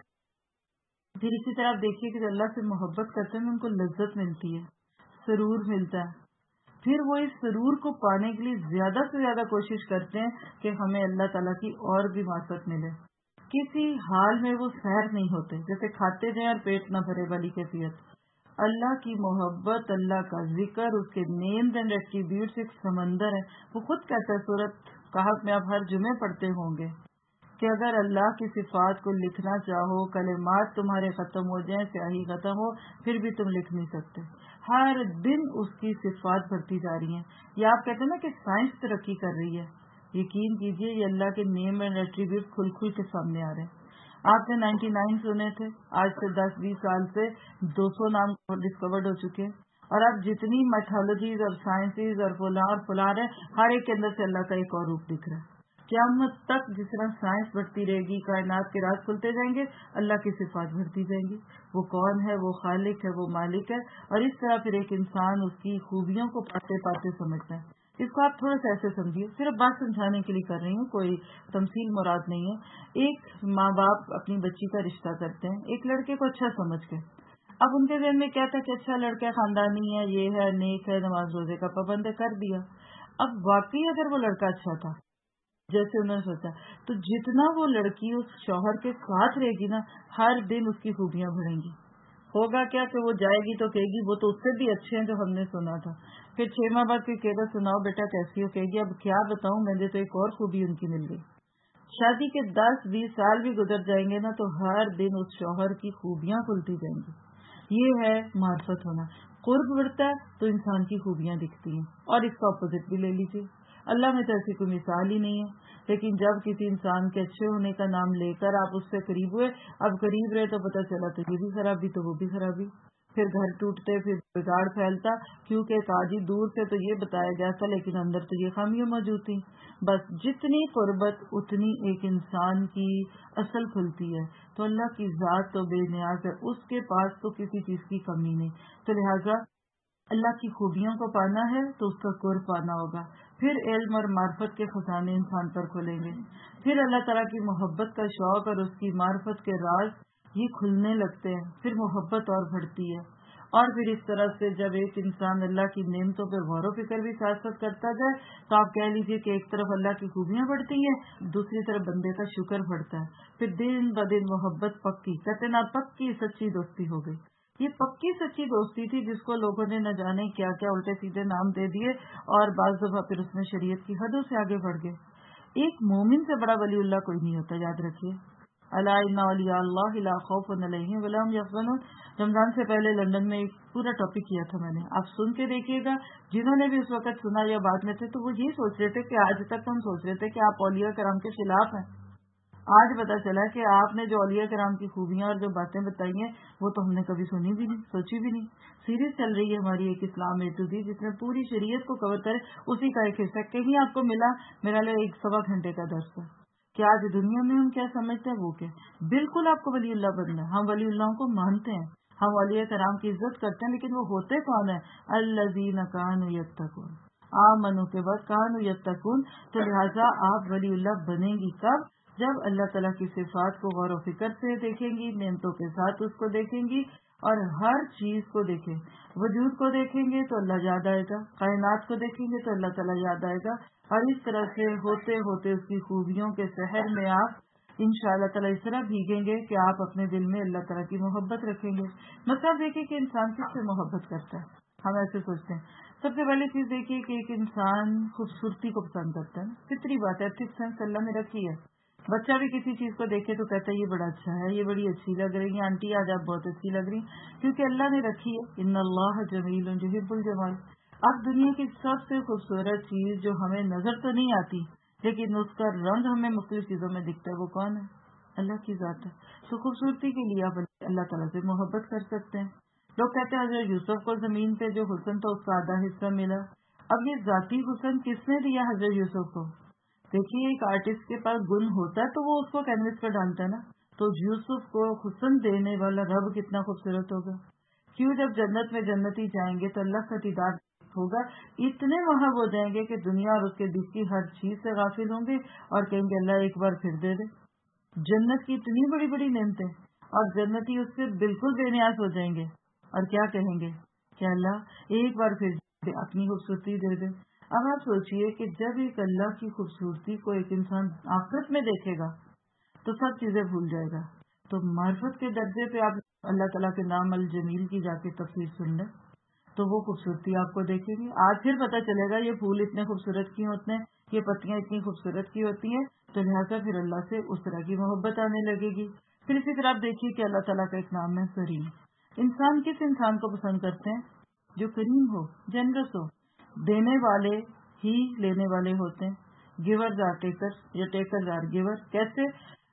S5: پھر اسی طرح آپ دیکھیے کہ اللہ سے محبت کرتے ہیں ان کو لذت ملتی ہے، سرور ملتا ہے. پھر وہ اس سرور کو پانے کے لیے زیادہ سے زیادہ کوشش کرتے ہیں کہ ہمیں اللہ تعالیٰ کی اور بھی معرفت ملے. کسی حال میں وہ سیر نہیں ہوتے، جیسے کھاتے جائیں اور پیٹ نہ بھرے والی کیفیت. اللہ کی محبت، اللہ کا ذکر، اس کے نیمز اینڈ ایٹریبیوٹس ایک سمندر ہے. وہ خود کہتا ہے سورۃ کہف میں آپ ہر جمعے پڑھتے ہوں گے کہ اگر اللہ کی صفات کو لکھنا چاہو، کلمات تمہارے ختم ہو جائیں، سیاہی ختم ہو، پھر بھی تم لکھ نہیں سکتے. ہر دن اس کی صفات بڑھتی جا رہی ہیں. یہ آپ کہتے ہیں نا کہ سائنس ترقی کر رہی ہے، یقین کیجئے یہ اللہ کے نیم اینڈ ایٹریبیوٹ کھل کھل کے سامنے آ رہے ہیں. آپ نے 99 سنے تھے، آج سے 10-20 سال سے 200 نام ڈسکورڈ ہو چکے ہیں. اور اب جتنی میتھولوجیز اور سائنسز اور فلاں ہے، ہر ایک کے اندر سے اللہ کا ایک اور روپ دکھ رہا ہے. قیامت تک جس طرح سائنس بڑھتی رہے گی، کائنات کے راز کھلتے جائیں گے، اللہ کی صفات بڑھتی جائیں گی. وہ کون ہے؟ وہ خالق ہے، وہ مالک ہے. اور اس طرح پھر ایک انسان اس کی خوبیوں کو پاتے پاتے سمجھتا ہے. اس کو آپ تھوڑا سا ایسے سمجھیے، صرف بات سمجھانے کے لیے کر رہی ہوں، کوئی تمثیل مراد نہیں ہے. ایک ماں باپ اپنی بچی کا رشتہ کرتے ہیں ایک لڑکے کو اچھا سمجھ کے. اب ان کے ذہن میں کیا تھا کہ اچھا لڑکا، خاندانی ہے، یہ ہے، نیک ہے، نماز روزے کا پابند ہے، کر دیا. اب واقعی اگر وہ لڑکا اچھا تھا جیسے انہوں نے سوچا تو جتنا وہ لڑکی اس شوہر کے ساتھ رہے گی نا، ہر دن اس کی خوبیاں بڑھیں گی. ہوگا کیا کہ وہ جائے گی تو کہے گی وہ تو اس سے بھی اچھے ہیں جو ہم نے سنا تھا. پھر 6 ماہ بعد پھر کہے گا سناؤ بیٹا کیسی ہو، کہے گی اب کیا بتاؤں، مجھے تو ایک اور خوبی ان کی مل گئی. شادی کے 10-20 سال بھی گزر جائیں گے نا تو ہر دن اس شوہر کی خوبیاں کھلتی جائیں گی. یہ ہے معرفت ہونا. قرب بڑھتا ہے تو انسان کی خوبیاں دکھتی ہیں. اور اس کا اپوزٹ بھی لے لیجیے، اللہ میں تو ایسی کوئی مثال ہی نہیں ہے. لیکن جب کسی انسان کے اچھے ہونے کا نام لے کر آپ اس سے قریب ہوئے، اب قریب رہے تو پتہ چلا تو یہ بھی خرابی تو وہ بھی خرابی. پھر گھر ٹوٹتے، پھر بگاڑ پھیلتا، کیونکہ قاضی دور سے تو یہ بتایا گیا تھا لیکن اندر تو یہ خامیاں موجود تھیں. بس جتنی قربت اتنی ایک انسان کی اصل کھلتی ہے. تو اللہ کی ذات تو بے نیاز ہے، اس کے پاس تو کسی چیز کی کمی نہیں. تو لہٰذا اللہ کی خوبیوں کو پانا ہے تو اس کا قرب پانا ہوگا. پھر علم اور معرفت کے خزانے انسان پر کھلیں گے. پھر اللہ تعالیٰ کی محبت کا شوق اور اس کی معرفت کے راز یہ کھلنے لگتے ہیں. پھر محبت اور بڑھتی ہے. اور پھر اس طرح سے جب ایک انسان اللہ کی نعمتوں پہ غور و فکر بھی ساتھ ساتھ کرتا جائے تو آپ کہہ لیجئے کہ ایک طرف اللہ کی خوبیاں بڑھتی ہیں، دوسری طرف بندے کا شکر بڑھتا ہے. پھر دن بدن محبت پکی، کہتے نا پکی سچی دوستی ہو گئی. یہ پکی سچی دوستی تھی جس کو لوگوں نے نہ جانے کیا کیا الٹے سیدھے نام دے دیے اور بعض دفعہ پھر اس میں شریعت کی حدوں سے آگے بڑھ گئے. ایک مومن سے بڑا ولی اللہ کوئی نہیں ہوتا، یاد رکھیے. الا ان اولیاء اللہ لا خوف علیہم ولا هم یحزنون. رمضان سے پہلے لندن میں ایک پورا ٹاپک کیا تھا میں نے، آپ سن کے دیکھیے گا. جنہوں نے بھی اس وقت سنا یا بعد میں تھے تو وہ یہی سوچ رہے تھے کہ آج تک ہم سوچ رہے تھے کہ آپ اولیاء کرام کے خلاف ہیں. آج پتا چلا کہ آپ نے جو اولیاء کرام کی خوبیاں اور جو باتیں بتائی ہیں وہ تو ہم نے کبھی سنی بھی نہیں، سوچی بھی نہیں. سیریز چل رہی ہے ہماری ایک اسلام اے ٹو زی جس میں پوری شریعت کو کور کرے، اسی کا ایک حصہ کہیں آپ کو ملا میرا لے 1.25 گھنٹے کا درس ہے کہ آج دنیا میں ہم کیا سمجھتے ہیں وہ کیا. بالکل آپ کو ولی اللہ بننا ہے. ہم ولی اللہ کو مانتے ہیں، ہم اولیاء کرام کی عزت کرتے ہیں، لیکن وہ ہوتے کون ہیں؟ الذین کانوا یتقون، آمنوا کے بعد کانوا یتقون. تو لہٰذا آپ ولی اللہ بنیں گی کب؟ جب اللہ تعالیٰ کی صفات کو غور و فکر سے دیکھیں گی، نعمتوں کے ساتھ اس کو دیکھیں گی اور ہر چیز کو دیکھیں. وجود کو دیکھیں گے تو اللہ یاد آئے گا، کائنات کو دیکھیں گے تو اللہ تعالیٰ یاد آئے گا. اور اس طرح سے ہوتے ہوتے اس کی خوبیوں کے سحر میں آپ انشاءاللہ تعالیٰ اس طرح بھیگیں گے کہ آپ اپنے دل میں اللہ تعالیٰ کی محبت رکھیں گے. مطلب دیکھیے کہ انسان کس سے محبت کرتا ہے. ہم ایسے سوچتے ہیں. سب سے پہلی چیز دیکھیے کہ ایک انسان خوبصورتی کو پسند کرتا ہے. فطری بات ہے، ایتھکس سینس اللہ نے رکھی ہے. بچہ بھی کسی چیز کو دیکھے تو کہتا ہے یہ بڑا اچھا ہے، یہ بڑی اچھی لگ رہی ہے، آنٹی آج آپ بہت اچھی لگ رہی، کیونکہ اللہ نے رکھی ہے. ان اللہ جمیل یحب الجمال. اب دنیا کی سب سے خوبصورت چیز جو ہمیں نظر تو نہیں آتی لیکن اس کا رنگ ہمیں مختلف چیزوں میں دکھتا ہے، وہ کون ہے؟ اللہ کی ذات ہے. تو خوبصورتی کے لیے آپ اللہ تعالیٰ سے محبت کر سکتے ہیں. لوگ کہتے ہیں حضرت یوسف کو زمین پہ جو حسن تھا اس کا آدھا حصہ ملا. اب یہ ذاتی حسن کس نے دیا حضرت یوسف کو؟ دیکھیے ایک آرٹسٹ کے پاس گن ہوتا ہے تو وہ اس کو کینوس پہ ڈالتا ہے نا. تو یوسف کو حسن دینے والا رب کتنا خوبصورت ہوگا. کیوں جب جنت میں جنتی جائیں گے تو اللہ کا دیدار ہوگا، اتنے محب ہو جائیں گے کہ دنیا اور اس کے دل کی ہر چیز سے غافل ہوں گے اور کہیں گے اللہ ایک بار پھر دے دے. جنت کی اتنی بڑی بڑی نعمتیں اور جنتی اس سے بالکل بے نیاز ہو جائیں گے اور کیا کہیں گے کہ اللہ ایک بار پھر اپنی خوبصورتی دے دے. اب آپ سوچئے کہ جب ایک اللہ کی خوبصورتی کو ایک انسان آخرت میں دیکھے گا تو سب چیزیں بھول جائے گا. تو معرفت کے درجے پہ آپ اللہ تعالیٰ کے نام الجمیل کی جا کے تفسیر سن لیں تو وہ خوبصورتی آپ کو دیکھیں گے. آج پھر پتہ چلے گا یہ پھول اتنے خوبصورت کیوں ہوتے ہیں، یہ پتیاں اتنی خوبصورت کی ہوتی ہیں. تو لہٰذا پھر اللہ سے اس طرح کی محبت آنے لگے گی. پھر اسی طرح آپ دیکھیے کہ اللہ تعالیٰ کا ایک نام ہے کریم. انسان کس انسان کو پسند کرتے ہیں؟ جو کریم ہو، جنرس ہو. دینے والے ہی لینے والے ہوتے ہیں. گیورز آر ٹیکرز یا ٹیکرز آر گیور. کیسے؟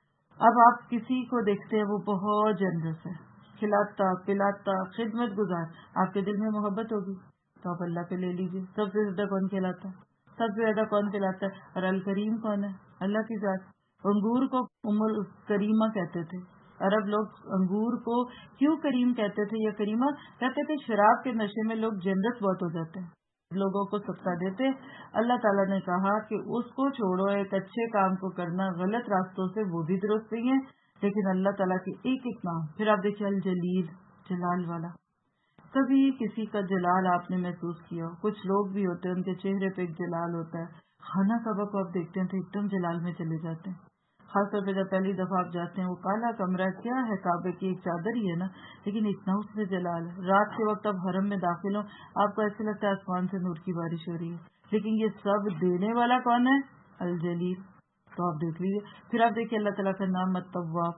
S5: اب آپ کسی کو دیکھتے ہیں وہ بہت جنرس ہے، کھلاتا پلاتا خدمت گزار، آپ کے دل میں محبت ہوگی تو آپ اللہ پہ لے لیجیے. سب سے زیادہ کون کھلاتا ہے؟ سب سے زیادہ کون کھلاتا ہے؟ اور الکریم کون ہے؟ اللہ کی ذات. انگور کو ام الکریمہ کہتے تھے. عرب لوگ انگور کو کیوں کریم کہتے تھے یا کریمہ کہتے تھے؟ شراب کے نشے میں لوگ جنرس بہت ہو جاتے ہیں، لوگوں کو صدقہ دیتے. اللہ تعالیٰ نے کہا کہ اس کو چھوڑو، ایک اچھے کام کو کرنا غلط راستوں سے وہ بھی درست نہیں ہے. لیکن اللہ تعالیٰ کے ایک ایک نام. پھر آپ دیکھیے الجلیل، جلال والا. کبھی کسی کا جلال آپ نے محسوس کیا ہو؟ کچھ لوگ بھی ہوتے ہیں ان کے چہرے پہ ایک جلال ہوتا ہے. خانہ کعبہ کو آپ دیکھتے ہیں تو ایک دم جلال میں چلے جاتے ہیں. خاص طور پہ جب پہلی دفعہ آپ جاتے ہیں، وہ کالا کمرہ کیا ہے، کعبے کی ایک چادر ہی ہے نا، لیکن اتنا اس میں جلال ہے. رات کے وقت آپ حرم میں داخل ہوں، آپ کو ایسے لگتا ہے آسمان سے نور کی بارش ہو رہی ہے. لیکن یہ سب دینے والا کون ہے؟ الجلیل. تو آپ دیکھ لیجیے. پھر آپ دیکھیے اللہ تعالیٰ کا نام التواب.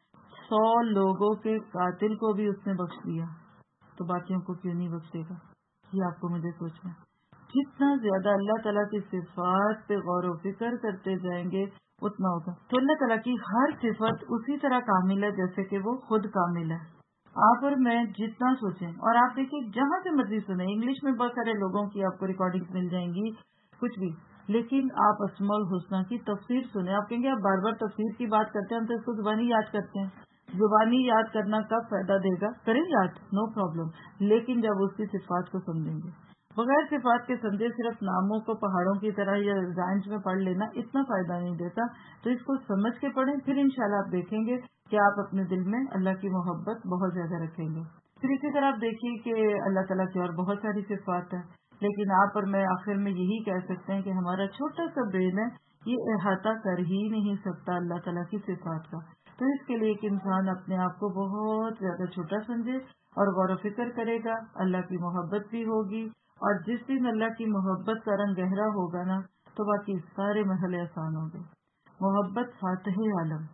S5: 100 لوگوں کے قاتل کو بھی اس نے بخش دیا تو باقیوں کو کیوں نہیں بخشے گا؟ یہ آپ کو مجھے سوچنا. جتنا زیادہ اللہ تعالیٰ کی صفات پہ غور و فکر کرتے جائیں گے اتنا ہوگا. تو اللہ تعالیٰ کی ہر صفت اسی طرح کامل ہے جیسے کہ وہ خود کامل ہے. آپ اور میں جتنا سوچیں، اور آپ دیکھیں جہاں سے مرضی سنیں، انگلش میں بہت سارے لوگوں کی آپ کو ریکارڈنگ مل جائیں گی کچھ بھی، لیکن آپ اسماء الحسنی کی تفسیر سنیں، آپ کہیں گے آپ بار بار تفسیر کی بات کرتے ہیں، ہم تو اس کو زبانی یاد کرتے ہیں۔ زبانی یاد کرنا کب فائدہ دے گا؟ کریں یاد، نو پرابلم، لیکن جب اس کی صفات کو سمجھیں گے۔ بغیر صفات کے سمجھے صرف ناموں کو پہاڑوں کی طرح یا رائمز میں پڑھ لینا اتنا فائدہ نہیں دیتا، تو اس کو سمجھ کے پڑھیں، پھر انشاءاللہ آپ دیکھیں گے کہ آپ اپنے دل میں اللہ کی محبت بہت زیادہ رکھیں گے۔ پھر اسی طرح آپ دیکھیے کہ اللہ تعالیٰ کی اور بہت ساری صفات ہیں، لیکن آپ اور میں آخر میں یہی کہہ سکتے ہیں کہ ہمارا چھوٹا سا برین ہے، یہ احاطہ کر ہی نہیں سکتا اللہ تعالیٰ کی صفات کا۔ تو اس کے لیے ایک انسان اپنے آپ کو بہت زیادہ چھوٹا سمجھے اور غور و فکر کرے گا، اللہ کی محبت بھی ہوگی، اور جس دن اللہ کی محبت کا رنگ گہرا ہوگا نا تو باقی سارے مرحلے آسان ہوں گے۔ محبت فاتح عالم،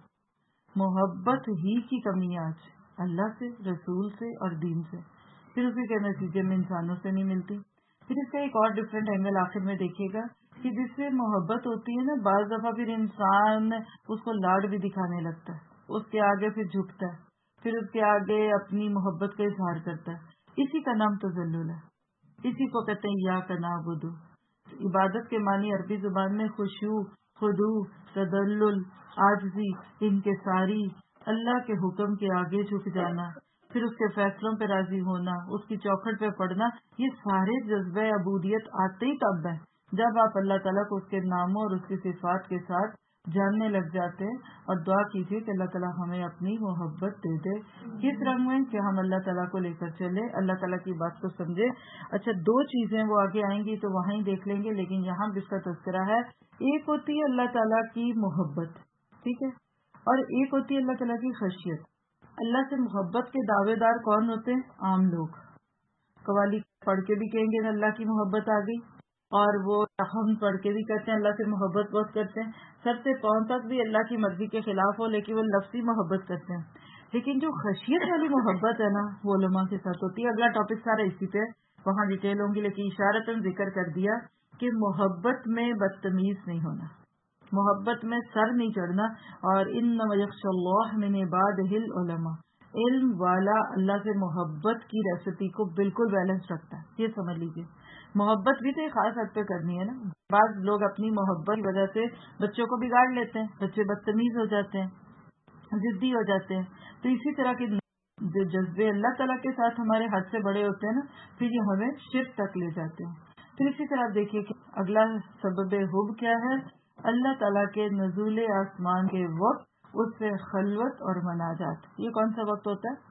S5: محبت ہی کی کمی آج اللہ سے، رسول سے اور دین سے، پھر اسی کے نتیجے میں انسانوں سے نہیں ملتی۔ پھر اس کا ایک اور ڈفرینٹ اینگل آخر میں دیکھیے گا کہ جس سے محبت ہوتی ہے نا، بعض دفعہ پھر انسان اس کو لاڈ بھی دکھانے لگتا ہے، اس کے آگے پھر جھکتا ہے، پھر اس کے آگے اپنی محبت کا اظہار کرتا ہے۔ اسی کا نام تذلل ہے، اسی کو کہتے ہیں یا کا نعبد۔ عبادت کے معنی عربی زبان میں خشوع، خضوع، تذلل، عاجزی، انکساری، اللہ کے حکم کے آگے جھک جانا، پھر اس کے فیصلوں پہ راضی ہونا، اس کی چوکھٹ پہ پڑنا، یہ سارے جذبہ عبودیت آتے ہی تب ہے جب آپ اللہ تعالیٰ کو اس کے ناموں اور اس کی صفات کے ساتھ جاننے لگ جاتے ہیں۔ اور دعا کیجیے کہ اللہ تعالیٰ ہمیں اپنی محبت دے دے، کس رنگ میں کہ ہم اللہ تعالیٰ کو لے کر چلے، اللہ تعالیٰ کی بات کو سمجھے۔ اچھا، دو چیزیں وہ آگے آئیں گی تو وہاں ہی دیکھ لیں گے، لیکن یہاں بھی اس کا تذکرہ ہے۔ ایک ہوتی ہے اللہ تعالیٰ کی محبت، ٹھیک ہے، اور ایک ہوتی ہے اللہ تعالیٰ کی خشیت۔ اللہ سے محبت کے دعوے دار کون ہوتے ہیں؟ عام لوگ، قوالی پڑھ کے بھی کہیں گے اللہ کی محبت آ گئی، اور وہ ہم پڑھ کے بھی کہتے ہیں اللہ سے محبت بہت کرتے ہیں، سر سے پاؤں تک بھی اللہ کی مرضی کے خلاف ہو لیکن وہ لفظی محبت کرتے ہیں۔ لیکن جو خشیت والی محبت ہے نا، وہ علماء کے ساتھ ہوتی ہے۔ اگلا ٹاپک سارا اسی پہ، وہاں ڈیٹیل ہوں گی، لیکن اشارتاً ذکر کر دیا کہ محبت میں بدتمیز نہیں ہونا، محبت میں سر نہیں چڑھنا، اور انما یخشی اللہ من عبادہ العلماء، علم والا اللہ سے محبت کی ریسپی کو بالکل بیلنس رکھتا ہے۔ یہ سمجھ لیجیے، محبت بھی تو ایک خاص حد پہ کرنی ہے نا۔ بعض لوگ اپنی محبت کی وجہ سے بچوں کو بگاڑ لیتے ہیں، بچے بدتمیز ہو جاتے ہیں، ضدی ہو جاتے ہیں۔ تو اسی طرح کے جو جذبے اللہ تعالیٰ کے ساتھ ہمارے حد سے بڑے ہوتے ہیں نا، پھر یہ ہمیں شرک تک لے جاتے ہیں۔ پھر اسی طرح دیکھیے کہ اگلا سبب حب کیا ہے؟ اللہ تعالیٰ کے نزول آسمان کے وقت اس سے خلوت اور مناجات۔ یہ کون سا وقت ہوتا ہے؟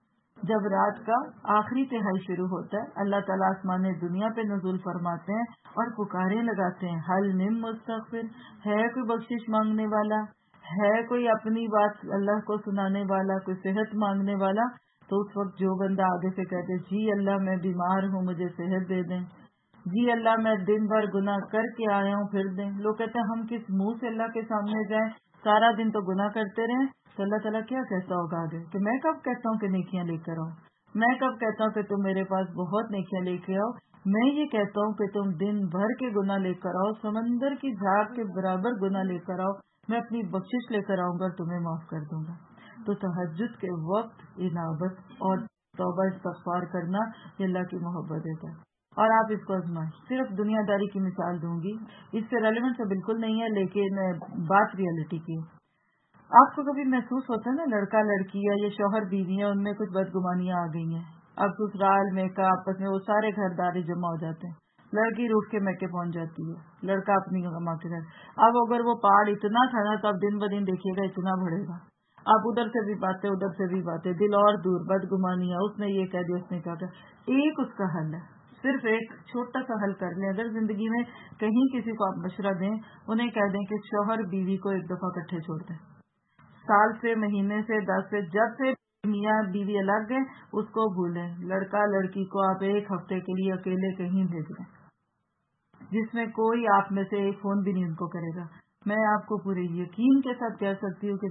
S5: جب رات کا آخری تہائی شروع ہوتا ہے، اللہ تعالیٰ آسمان دنیا پہ نزول فرماتے ہیں اور پکاریں لگاتے ہیں، حل من مستغفر، ہے کوئی بخشش مانگنے والا، ہے کوئی اپنی بات اللہ کو سنانے والا، کوئی صحت مانگنے والا؟ تو اس وقت جو بندہ آگے سے کہتے جی اللہ میں بیمار ہوں، مجھے صحت دے دیں، جی اللہ میں دن بھر گناہ کر کے آیا ہوں، پھر دیں۔ لوگ کہتے ہیں ہم کس منہ سے اللہ کے سامنے جائیں، سارا دن تو گناہ کرتے رہیں۔ تو اللہ تعالیٰ کیا کہتا ہوگا آگے کہ میں کب کہتا ہوں کہ نیکیاں لے کر آؤ، میں کب کہتا ہوں کہ تم میرے پاس بہت نیکیاں لے کے آؤ، میں یہ کہتا ہوں کہ تم دن بھر کے گناہ لے کر آؤ، سمندر کی جھاگ کے برابر گناہ لے کر آؤ، میں اپنی بخشش لے کر آؤں گا اور تمہیں معاف کر دوں گا۔ تو تہجد کے وقت انابت اور توبہ استغفار کرنا یہ اللہ کی محبت دیتا ہے۔ اور آپ اس کو آزمائیں، صرف دنیا داری کی مثال دوں گی، اس سے ریلیونٹ تو بالکل نہیں ہے، لیکن بات ریئلٹی کی ہے۔ آپ کو کبھی محسوس ہوتا ہے نا، لڑکا لڑکی ہے یا شوہر بیوی ہے، ان میں کچھ بدگمانیاں آ گئی ہیں، اب سسرال میں کا آپس میں وہ سارے گھر دارے جمع ہو جاتے ہیں، لڑکی روٹ کے میکے پہنچ جاتی ہے، لڑکا اپنی ماں کے گھر۔ اب اگر وہ پہاڑ اتنا تھا نا، تو اب دن بدن دیکھیے گا اتنا بڑھے گا، اب ادھر سے بھی باتیں ادھر سے بھی باتیں، دل اور دور، بدگمانیاں، اس نے یہ کہہ دیا، اس نے کہا تھا۔ ایک اس کا حل ہے، صرف ایک چھوٹا سا حل کر لیں۔ اگر زندگی میں کہیں کسی کو آپ مشورہ دیں، انہیں کہہ دیں کہ شوہر بیوی کو ایک دفعہ اکٹھے چھوڑ دیں، سال سے، مہینے سے، 10 سے، جب سے میاں بیوی الگ گئے اس کو بھولیں۔ لڑکا لڑکی کو آپ ایک ہفتے کے لیے اکیلے کہیں بھیج دیں، جس میں کوئی آپ میں سے ایک فون بھی نہیں ان کو کرے گا۔ میں آپ کو پورے یقین کے ساتھ کہہ سکتی ہوں کہ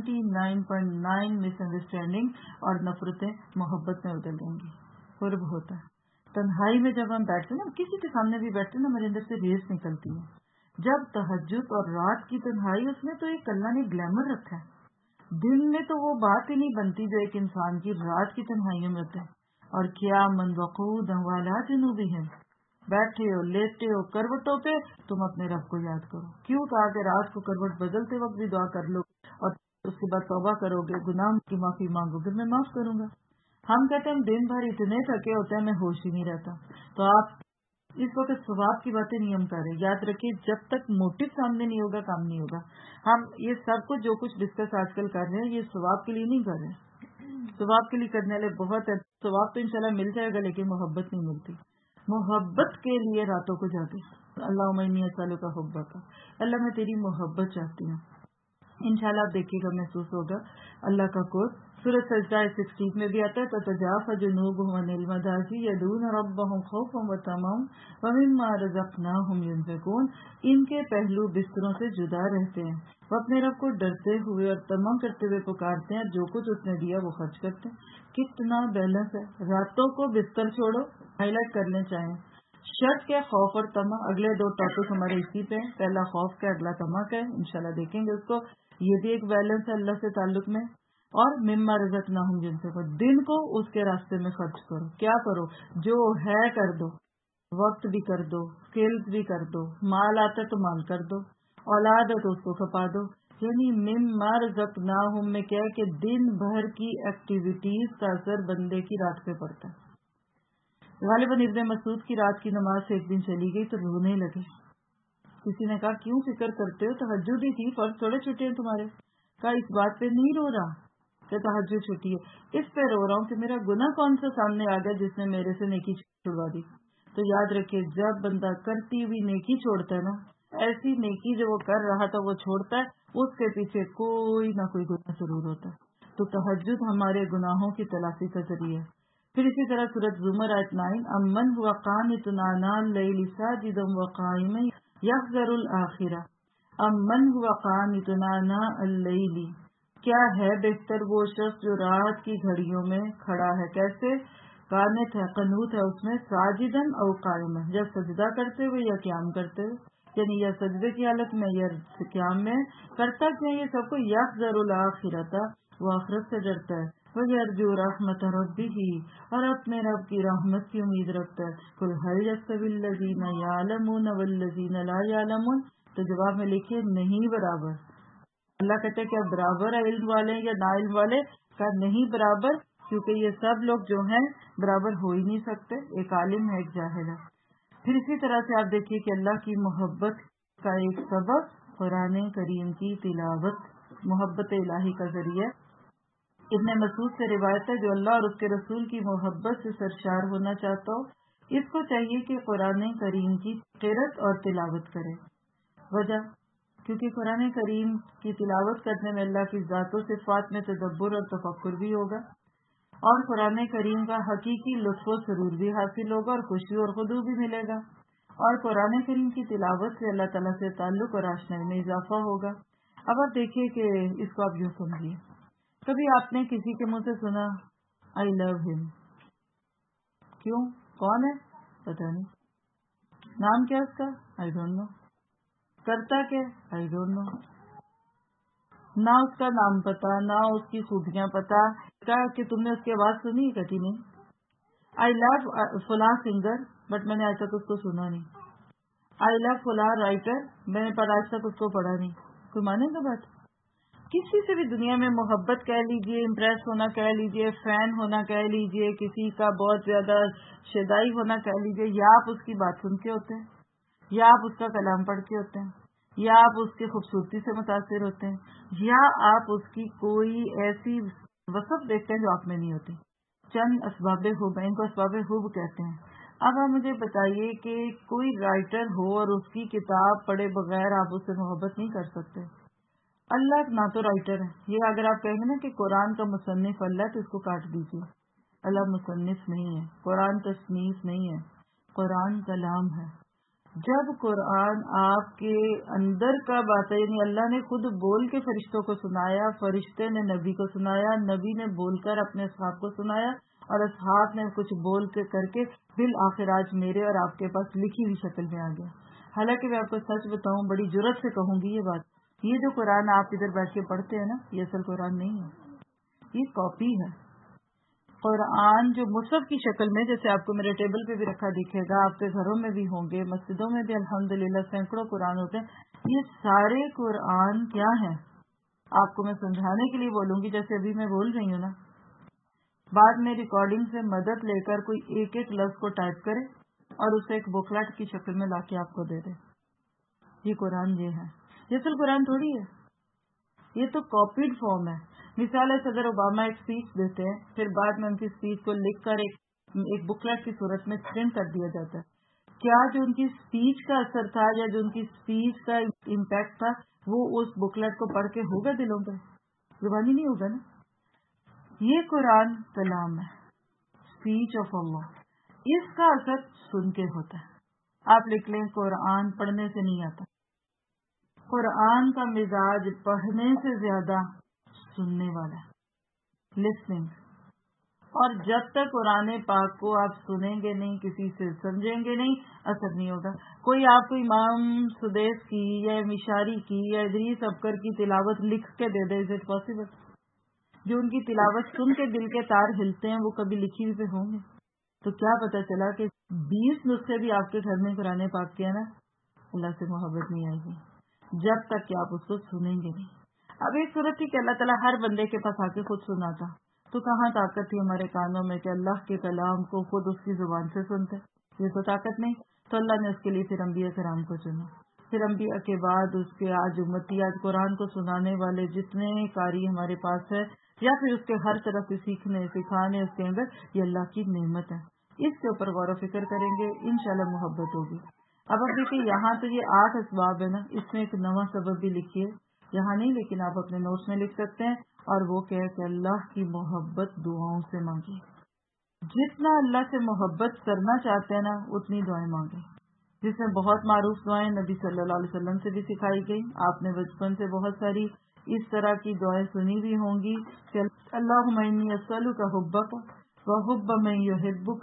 S5: 99.9 مس انڈرسٹینڈنگ اور نفرتیں محبت میں بدل جائیں گی۔ قرب ہوتا ہے تنہائی میں، جب ہم بیٹھتے ہیں نا، کسی کے سامنے بھی بیٹھتے ہیں نا، میرے اندر سے ریس نکلتی ہے۔ جب تہجد اور رات کی تنہائی، اس میں تو ایک اللہ نے گلیمر رکھا ہے، دن میں تو وہ بات ہی نہیں بنتی جو ایک انسان کی رات کی تنہائیوں میں ہوتا ہے۔ اور کیا من وقود والا جنوبہم، بیٹھے ہو لیٹے ہو کروٹوں پہ تم اپنے رب کو یاد کرو۔ کیوں کہا کہ رات کو کروٹ بدلتے وقت بھی دعا کر لو اور اس کے بعد توبہ کرو گے، گناہ کی معافی مانگو گے، میں معاف کروں گا۔ ہم کہتے ہیں دن بھر اتنے تھکے ہوتے ہیں میں ہوش ہی نہیں رہتا۔ تو آپ اس وقت ثواب کی باتیں نہیں ہم کر رہے، یاد رکھیے جب تک موٹو سامنے نہیں ہوگا کام نہیں ہوگا۔ ہم یہ سب کچھ جو کچھ ڈسکس آج کل کر رہے ہیں یہ ثواب کے لیے نہیں کر رہے، ثواب کے لیے کرنے والے بہت ہے، ثواب تو انشاءاللہ مل جائے گا لیکن محبت نہیں ملتی۔ محبت کے لیے راتوں کو جاتے اللہم انی اسألک حبک، اللہ میں تیری محبت چاہتی ہوں۔ انشاءاللہ آپ دیکھیے گا محسوس ہوگا اللہ کا قرب۔ سورۃ سجدہ 16 میں بھی آتا ہے تتجافی جنوبہم عن المضاجع یدعون ربہم خوفا وطمعا ومما رزقناہم ینفقون، ان کے پہلو بستروں سے جدا رہتے ہیں، وہ اپنے رب کو ڈرتے ہوئے اور طمع کرتے ہوئے پکارتے ہیں، جو کچھ اس نے دیا وہ خرچ کرتے ہیں۔ کتنا بیلنس ہے، راتوں کو بستر چھوڑو، ہائی لائٹ کرنے چاہیں شرط کے خوف اور طمع۔ اگلے دو ٹاپک ہمارے اسی پہ، پہلا خوف کا اگلا طمع کا ہے، انشاءاللہ دیکھیں گے اس کو۔ یہ بھی ایک بیلنس ہے اللہ سے تعلق میں۔ اور مما رزقناہم ینفقون، دن کو اس کے راستے میں خرچ کرو۔ کیا کرو؟ جو ہے کر دو، وقت بھی کر دو، اسکلز بھی کر دو، مال آتا ہے تو مال کر دو، اولاد ہے تو اس کو کھپا دو۔ یعنی مما رزقناہم میں کیا ہے کہ دن بھر کی ایکٹیویٹیز کا اثر بندے کی رات پہ پڑتا ہے۔ غالباً ابن مسعود کی رات کی نماز سے ایک دن چلی گئی تو رونے لگے۔ کسی نے کہا کیوں فکر کرتے ہو، تہجد ہی تھی، فرض تھوڑے چھٹے ہیں تمہارے؟ کہا اس بات پہ نہیں رو رہا کہ تہجد چھٹی ہے، اس پہ رو رہا ہوں کہ میرا گناہ کون سا سامنے آ گیا جس نے میرے سے نیکی چھڑوا دی۔ تو یاد رکھیے جب بندہ کرتی ہوئی نیکی چھوڑتا ہے نا، ایسی نیکی جو وہ کر رہا تھا وہ چھوڑتا ہے، اس کے پیچھے کوئی نہ کوئی گناہ ضرور ہوتا ہے۔ تو تہجد ہمارے گناہوں کی تلافی کا ذریعہ ہے۔ پھر اسی طرح سورۃ زمر آیت 9، امن هو قانت آناء اللیل ساجدا وقائما یحذر الآخرہ، امن هو قانت آناء اللیل، کیا ہے بہتر وہ شخص جو رات کی گھڑیوں میں کھڑا ہے، کیسے قانت ہے، قنوت ہے اس میں، ساجدن او قائما، یا سجدہ کرتے ہوئے یا قیام کرتے ہوئے، یعنی یا سجدے کی حالت میں یا قیام میں، کرتا کیا یہ سب کو، یحذر الآخرۃ، وہ آخرت سے ڈرتا ہے، وَيَرْجُو رَحْمَتَ رَبِّهِ، اور اپنے رب کی رحمت کی امید رکھتا ہے۔ قُلْ هَلْ يَسْتَوِي الَّذِينَ يَعْلَمُونَ وَالَّذِينَ لَا يَعْلَمُونَ، تو جواب میں لکھے نہیں برابر۔ اللہ کہتے ہیں کیا برابر ہے علم والے یا نا علم والے؟ کہا نہیں برابر، کیونکہ یہ سب لوگ جو ہیں برابر ہو ہی نہیں سکتے، ایک عالم ہے ایک جاہل ہے۔ پھر اسی طرح سے آپ دیکھیے کہ اللہ کی محبت کا ایک سبب قرآن کریم کی تلاوت، محبت الہی کا ذریعہ۔ ابن مسعود سے روایت ہے جو اللہ اور اس کے رسول کی محبت سے سرشار ہونا چاہتا ہو اس کو چاہیے کہ قرآن کریم کی قرأت اور تلاوت کرے۔ وجہ کیونکہ قرآن کریم کی تلاوت کرنے میں اللہ کی ذات و صفات میں تدبر اور تفکر بھی ہوگا، اور قرآن کریم کا حقیقی لطف و سرور بھی حاصل ہوگا، اور خوشی اور خضوع بھی ملے گا، اور قرآن کریم کی تلاوت سے اللہ تعالیٰ سے تعلق اور آشنائی میں اضافہ ہوگا۔ اب آپ دیکھیے کہ اس کو آپ یوں سمجھیے، کبھی آپ نے کسی کے منہ سے سنا آئی لو ہم، کیوں؟ کون ہے؟ پتہ نہیں، نام کیا اس کا؟ آئی ڈونٹ نو، کرتا کیا؟ آئی ڈونٹ نو، نہ اس کا نام پتا نہ اس کی خوبیاں پتا۔ کہا کہ تم نے اس کی آواز سنی؟ کہتی نہیں۔ آئی لو فلاں سنگر، بٹ میں نے آج تک اس کو سنا نہیں۔ آئی لو فلاں رائٹر، میں نے آج تک اس کو پڑھا نہیں۔ کوئی مانے گا بات؟ کسی سے بھی دنیا میں محبت کہہ لیجئے، امپریس ہونا کہہ لیجئے، فین ہونا کہہ لیجئے، کسی کا بہت زیادہ شیدائی ہونا کہہ لیجئے، یا آپ اس کی بات سن کے ہوتے ہیں، یا آپ اس کا کلام پڑھ کے ہوتے ہیں، یا آپ اس کی خوبصورتی سے متاثر ہوتے ہیں، یا آپ اس کی کوئی ایسی وصف دیکھتے ہیں جو آپ میں نہیں ہوتی۔ چند اسباب حب، ان کو اسباب حب کہتے ہیں۔ اب آپ مجھے بتائیے کہ کوئی رائٹر ہو اور اس کی کتاب پڑھے بغیر آپ اس سے محبت نہیں کر سکتے۔ اللہ نہ تو رائٹر ہے، یہ اگر آپ کہیں گے نا کہ قرآن کا مصنف اللہ ہے تو اس کو کاٹ دیجیے، اللہ مصنف نہیں ہے، قرآن تصنیف نہیں ہے، قرآن کلام ہے۔ جب قرآن آپ کے اندر کا بات ہے، یعنی اللہ نے خود بول کے فرشتوں کو سنایا، فرشتے نے نبی کو سنایا، نبی نے بول کر اپنے اصحاب کو سنایا، اور اصحاب نے کچھ بول کے کر کے بالآخر آج میرے اور آپ کے پاس لکھی ہوئی شکل میں آ گیا۔ حالانکہ میں آپ کو سچ بتاؤں، بڑی جرت سے کہوں گی یہ بات، یہ جو قرآن آپ ادھر بیٹھ کے پڑھتے ہیں نا، یہ اصل قرآن نہیں ہے، یہ کاپی ہے۔ قرآن جو مصحف کی شکل میں، جیسے آپ کو میرے ٹیبل پہ بھی رکھا دکھے گا، آپ کے گھروں میں بھی ہوں گے، مسجدوں میں بھی الحمدللہ سینکڑوں قرآن ہوتے ہیں، یہ سارے قرآن کیا ہیں؟ آپ کو میں سمجھانے کے لیے بولوں گی، جیسے ابھی میں بول رہی ہوں نا، بعد میں ریکارڈنگ سے مدد لے کر کوئی ایک ایک لفظ کو ٹائپ کرے اور اسے ایک بکلیٹ کی شکل میں لا کے آپ کو دے دے، یہ قرآن یہ ہے، یہ اصل قرآن تھوڑی ہے، یہ تو کاپیڈ فارم ہے۔ مثال ہے، صدر اوباما ایک اسپیچ دیتے ہیں، پھر بعد میں ان کی اسپیچ کو لکھ کر ایک بکلیٹ کی صورت میں پرنٹ کر دیا جاتا ہے۔ کیا جو ان کی اسپیچ کا اثر تھا یا جو ان کی اسپیچ کا امپیکٹ تھا وہ اس بکلیٹ کو پڑھ کے ہوگا دلوں پہ؟ زبانی نہیں ہوگا نا۔ یہ قرآن کلام ہے، اسپیچ آف اللہ، اس کا اثر سن کے ہوتا ہے۔ آپ لکھ لیں قرآن پڑھنے سے نہیں آتا، قرآن کا مزاج پڑھنے سے زیادہ سننے والا ہے، لسننگ۔ اور جب تک قرآن پاک کو آپ سنیں گے نہیں، کسی سے سمجھیں گے نہیں، اثر نہیں ہوگا۔ کوئی آپ کو امام سدیس کی یا مشاری کی یا ادریس ابکر کی تلاوت لکھ کے دے دے، از اٹ پاسبل؟ جو ان کی تلاوت سن کے دل کے تار ہلتے ہیں وہ کبھی لکھی ہوئی پہ ہوں گے؟ تو کیا پتا چلا کہ 20 نسخے بھی آپ کے گھر میں قرآن پاک کے نا، اللہ سے محبت نہیں آئے گی جب تک کہ آپ اس کو سنیں گے نہیں۔ اب ایک صورت تھی کہ اللہ تعالیٰ ہر بندے کے پاس آ کے خود سناتا، تو کہاں طاقت تھی ہمارے کانوں میں کہ اللہ کے کلام کو خود اس کی زبان سے سنتے؟ یہ تو طاقت نہیں۔ تو اللہ نے اس کے لیے پھر انبیاء کرام کو چنا، پھر انبیاء کے بعد اس کے آج امتی، آج قرآن کو سنانے والے جتنے قاری ہمارے پاس ہے، یا پھر اس کے ہر طرف سے سیکھنے سکھانے، اس کے اندر، یہ اللہ کی نعمت ہے۔ اس کے اوپر غور و فکر کریں گے، انشاءاللہ محبت ہوگی۔ اب دیکھیے یہاں تو یہ 8 اسباب ہے نا، اس میں ایک نواں سبب بھی لکھیے، یہاں نہیں لیکن آپ اپنے نوٹس میں لکھ سکتے ہیں، اور وہ کہ اللہ کی محبت دعاؤں سے مانگی۔ جتنا اللہ سے محبت کرنا چاہتے ہیں نا، اتنی دعائیں مانگیں، جس میں بہت معروف دعائیں نبی صلی اللہ علیہ وسلم سے بھی سکھائی گئی۔ آپ نے بچپن سے بہت ساری اس طرح کی دعائیں سنی بھی ہوں گی کہ اللہم انی اسألک حبک وحب من یحبک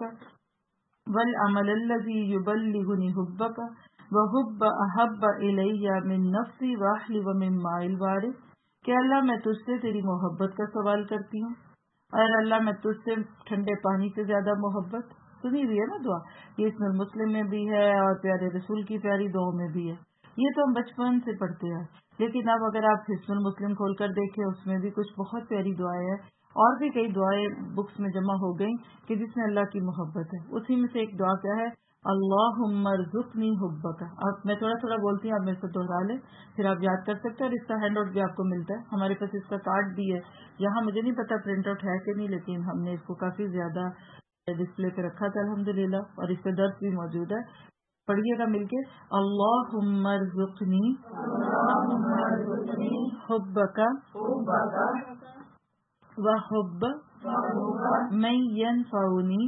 S5: والعمل الذی یبلغنی حبک وحب احب الی من نفسی واہلی ومن ماء الوارث، کہ اللہ میں تجھ سے تیری محبت کا سوال کرتی ہوں، اور اللہ میں تجھ سے ٹھنڈے پانی سے زیادہ محبت۔ سنی ہوئی ہے نا دعا، یہ اس میں مسلم میں بھی ہے اور پیارے رسول کی پیاری دعاؤں میں بھی ہے، یہ تو ہم بچپن سے پڑھتے ہیں۔ لیکن اب اگر آپ حسن المسلم کھول کر دیکھیں، اس میں بھی کچھ بہت پیاری دعائیں ہیں، اور بھی کئی دعائیں بکس میں جمع ہو گئیں کہ جس میں اللہ کی محبت ہے۔ اسی میں سے ایک دعا کیا ہے، اللہم ارزقنی حبک۔ اب میں تھوڑا تھوڑا بولتی ہوں، آپ میرے سے دوہرا لیں، پھر آپ یاد کر سکتے ہیں، اور اس کا ہینڈ آؤٹ بھی آپ کو ملتا ہے، ہمارے پاس اس کا کارڈ بھی ہے یہاں، مجھے نہیں پتا پرنٹ آؤٹ ہے کہ نہیں، لیکن ہم نے اس کو کافی زیادہ ڈسپلے پہ رکھا تھا الحمدللہ، اور اس پہ درس بھی موجود ہے۔ پڑھیے گا مل کے، اللہم ارزقنی حبک وحب من ینفعنی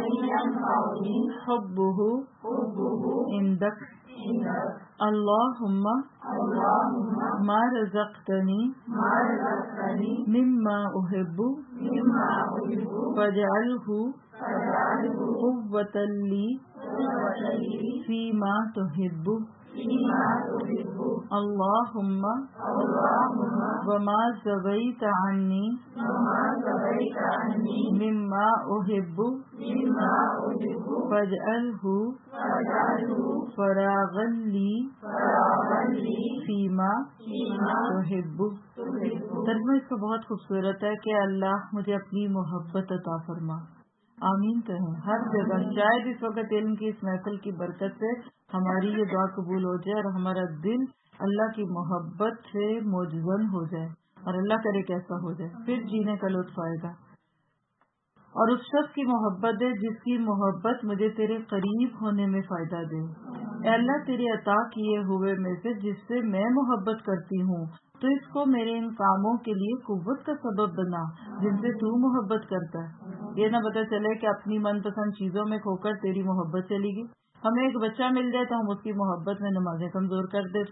S5: حبہ عندک، اللہم ما رزقتنی مما احب فاجعلہ قوۃ لی فیما تحب، اللہم وما زویت عنی مما احب فاجعلہ فراغا لی فیما تحب۔ ترجمہ اس کا بہت خوبصورت ہے کہ اللہ مجھے اپنی محبت عطا فرما، آمین کہیں ہر جگہ۔ شاید اس وقت علم کی اس محفل کی برکت سے ہماری یہ دعا قبول ہو جائے اور ہمارا دل اللہ کی محبت سے موجزن ہو جائے، اور اللہ کرے کیسا ہو جائے، پھر جینے کا لطف آئے گا۔ اور اس شخص کی محبت دے جس کی محبت مجھے تیرے قریب ہونے میں فائدہ دے۔ اے اللہ تیرے عطا کیے ہوئے میں سے جس سے میں محبت کرتی ہوں، تو اس کو میرے ان کاموں کے لیے قوت کا سبب بنا جن سے تو محبت کرتا ہے۔ یہ نہ پتہ چلے کہ اپنی من پسند چیزوں میں کھو کر تیری محبت چلی گئی۔ ہمیں ایک بچہ مل جائے تو ہم اس کی محبت میں نمازیں کمزور کر دیتے ہیں،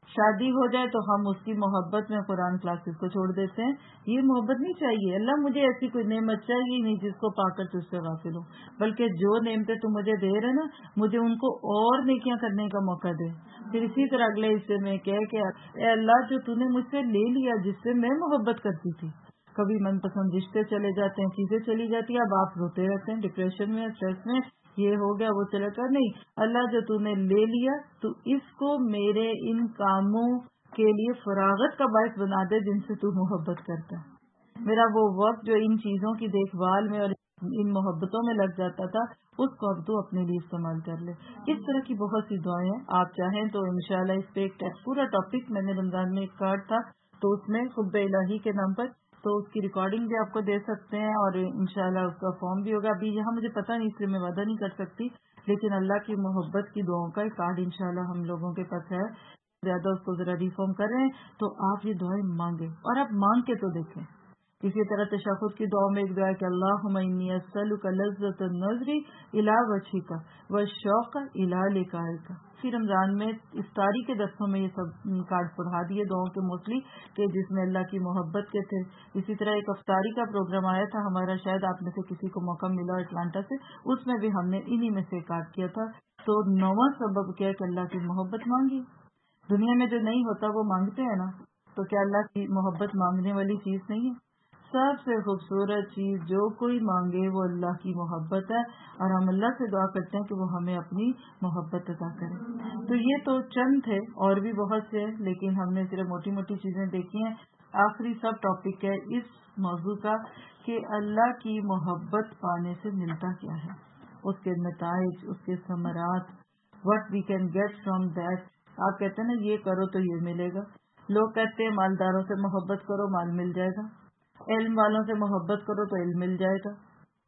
S5: شادی ہو جائے تو ہم اس کی محبت میں قرآن کلاسز کو چھوڑ دیتے ہیں. یہ محبت نہیں چاہیے. اللہ مجھے ایسی کوئی نعمت چاہیے نہیں جس کو پا کر تجھ سے غافل ہوں، بلکہ جو نعمتیں تو مجھے دے رہے نا مجھے ان کو اور نیکیاں کرنے کا موقع دے. پھر اسی طرح اگلے حصے میں کہ اے اللہ جو تو نے مجھ سے لے لیا جس سے میں محبت کرتی تھی، کبھی من پسند رشتے چلے جاتے ہیں، چیزیں چلی جاتی ہیں، اب آپ روتے رہتے ہیں ڈپریشن میں، اسٹریس میں، یہ ہو گیا وہ چلا کر. نہیں، اللہ جو تو نے لے لیا تو اس کو میرے ان کاموں کے لیے فراغت کا باعث بنا دے جن سے تو محبت کرتا ہے. میرا وہ وقت جو ان چیزوں کی دیکھ بھال میں اور ان محبتوں میں لگ جاتا تھا اس کو اب تو اپنے لیے استعمال کر لے. اس طرح کی بہت سی دعائیں ہیں. آپ چاہیں تو انشاءاللہ اس پہ ایک پورا ٹاپک میں نے رمضان میں ایک کارڈ تھا تو اس میں حب الہی کے نام پر، تو اس کی ریکارڈنگ بھی آپ کو دے سکتے ہیں اور انشاءاللہ اس کا فارم بھی ہوگا. ابھی یہاں مجھے پتہ نہیں، اس لیے میں وعدہ نہیں کر سکتی، لیکن اللہ کی محبت کی دعاؤں کا ایک کارڈ انشاءاللہ ہم لوگوں کے پاس ہے. زیادہ اس کو ذرا ریفارم کر رہے ہیں تو آپ یہ دعائیں مانگیں اور آپ مانگ کے تو دیکھیں. اسی طرح تشہد کی دعا میں ایک دعا ہے کہ اللہم انی اسألک لذۃ النظر الی وجہک والشوق الی لقائک. پھر رمضان میں افطاری کے دستوں میں یہ سب کارڈ پڑھا دیے دعاؤں کے موسٹلی کہ جس میں اللہ کی محبت کے تھے. اسی طرح ایک افطاری کا پروگرام آیا تھا ہمارا، شاید آپ میں سے کسی کو موقع ملا اٹلانٹا سے، اس میں بھی ہم نے انہی میں سے کارڈ کیا تھا. تو 9واں سبب کیا کہ اللہ کی محبت مانگی. دنیا میں جو نہیں ہوتا وہ مانگتے ہیں نا، تو کیا اللہ کی محبت مانگنے والی چیز نہیں ہے؟ سب سے خوبصورت چیز جو کوئی مانگے وہ اللہ کی محبت ہے، اور ہم اللہ سے دعا کرتے ہیں کہ وہ ہمیں اپنی محبت عطا کرے. تو یہ تو چند تھے، اور بھی بہت سے ہیں لیکن ہم نے صرف موٹی موٹی چیزیں دیکھی ہیں. آخری سب ٹاپک ہے اس موضوع کا کہ اللہ کی محبت پانے سے ملتا کیا ہے، اس کے نتائج، اس کے ثمرات، what we can get from that. آپ کہتے ہیں نا یہ کرو تو یہ ملے گا. لوگ کہتے ہیں مالداروں سے محبت کرو مال مل جائے گا، علم والوں سے محبت کرو تو علم مل جائے گا،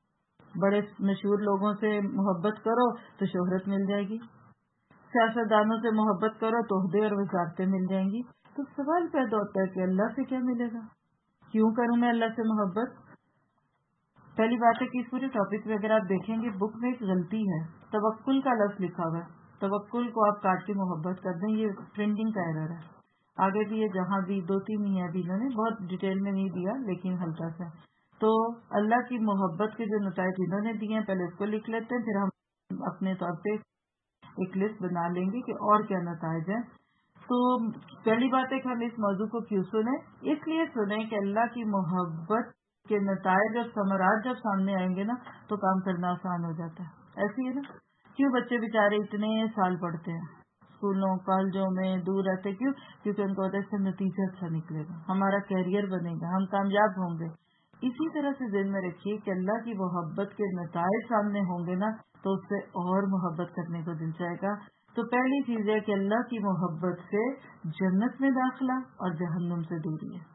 S5: بڑے مشہور لوگوں سے محبت کرو تو شہرت مل جائے گی، سیاستدانوں سے محبت کرو تو عہدے اور وزارتیں مل جائیں گی. تو سوال پیدا ہوتا ہے کہ اللہ سے کیا ملے گا، کیوں کروں میں اللہ سے محبت؟ پہلی بات ہے کہ اس پورے ٹاپک میں اگر آپ دیکھیں گے بک میں ایک غلطی ہے، توکل کا لفظ لکھا ہوا ہے. توکل کو آپ کاٹ کے محبت کر دیں، یہ پرنٹنگ کا ایرر ہے. آگے بھی یہ جہاں بھی 2-3 ہی ابھی انہوں نے بہت ڈیٹیل میں نہیں دیا لیکن ہلکا سا. تو اللہ کی محبت کے جو نتائج انہوں نے دیے ہیں پہلے اس کو لکھ لیتے ہیں، پھر ہم اپنے طور پہ ایک لسٹ بنا لیں گے کہ اور کیا نتائج ہیں. تو پہلی بات ہے کہ ہم اس موضوع کو کیوں سنیں؟ اس لیے سنیں کہ اللہ کی محبت کے نتائج اور ثمرات جب سامنے آئیں گے نا تو کام کرنا آسان ہو جاتا ہے. ایسے ہی نا، کیوں بچے بیچارے اتنے سال پڑھتے ہیں اسکولوں کالجوں میں دور رہتے، کیونکہ ان کو اس سے نتیجہ اچھا نکلے گا، ہمارا کیریئر بنے گا، ہم کامیاب ہوں گے. اسی طرح سے ذہن میں رکھیے کہ اللہ کی محبت کے نتائج سامنے ہوں گے نا تو اس سے اور محبت کرنے کو دل چاہے گا. تو پہلی چیز ہے کہ اللہ کی محبت سے جنت میں داخلہ اور جہنم سے دوری ہے.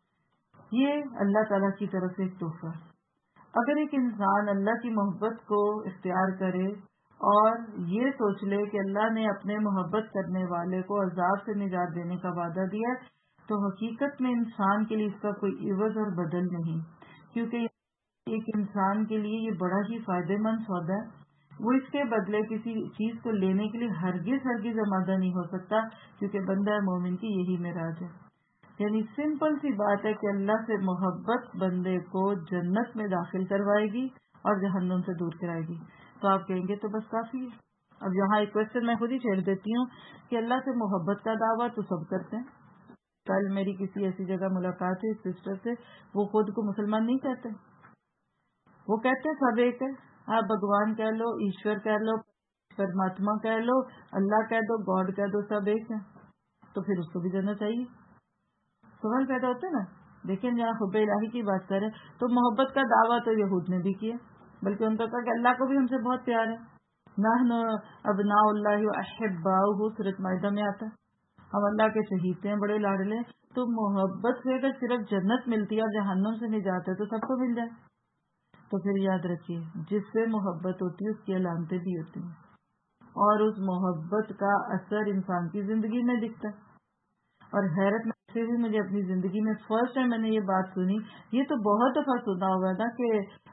S5: یہ اللہ تعالیٰ کی طرف سے ایک تحفہ. اگر ایک انسان اللہ کی محبت کو اختیار کرے اور یہ سوچ لے کہ اللہ نے اپنے محبت کرنے والے کو عذاب سے نجات دینے کا وعدہ دیا، تو حقیقت میں انسان کے لیے اس کا کوئی عوض اور بدل نہیں، کیونکہ ایک انسان کے لیے یہ بڑا ہی فائدہ مند سودا ہے. وہ اس کے بدلے کسی چیز کو لینے کے لیے ہرگز آمادہ نہیں ہو سکتا، کیونکہ بندہ مومن کی یہی معراج ہے. یعنی سمپل سی بات ہے کہ اللہ سے محبت بندے کو جنت میں داخل کروائے گی اور جہنم سے دور کرائے گی. تو آپ کہیں گے تو بس کافی ہے. اب یہاں ایک کوشچن میں خود ہی چھیڑ دیتی ہوں کہ اللہ سے محبت کا دعویٰ تو سب کرتے ہیں. کل میری کسی ایسی جگہ ملاقات ہوئی سسٹر سے، وہ خود کو مسلمان نہیں کہتے، وہ کہتے ہیں سب ایک ہے. آپ بھگوان کہہ لو، ایشور کہہ لو، پرماتما کہہ لو، اللہ کہہ دو، گاڈ کہہ دو، سب ایک ہیں. تو پھر اس کو بھی جانا چاہیے. سوال پیدا ہوتا ہے نا. دیکھیں جہاں حب الہی کی بات کریں تو محبت کا دعویٰ تو یہود نے بھی کیا، بلکہ ان کا کہا کہ اللہ کو بھی ہم سے بہت پیار ہے. نحن ابناء اللہ واحباؤہ سورۃ مائدہ میں آتا ہے، ہم اللہ کے شہید ہیں، بڑے لاڈلے. تو محبت سے اگر صرف جنت ملتی ہے اور جہنم سے نجات ہے تو سب کو مل جائے. تو پھر یاد رکھیے جس سے محبت ہوتی ہے اس کی علامتیں بھی ہوتی ہیں، اور اس محبت کا اثر انسان کی زندگی میں دکھتا ہے. اور حیرت سے بھی مجھے اپنی زندگی میں فرسٹ ٹائم میں نے یہ بات سنی. یہ تو بہت دفعہ سنا ہوگا نا کہ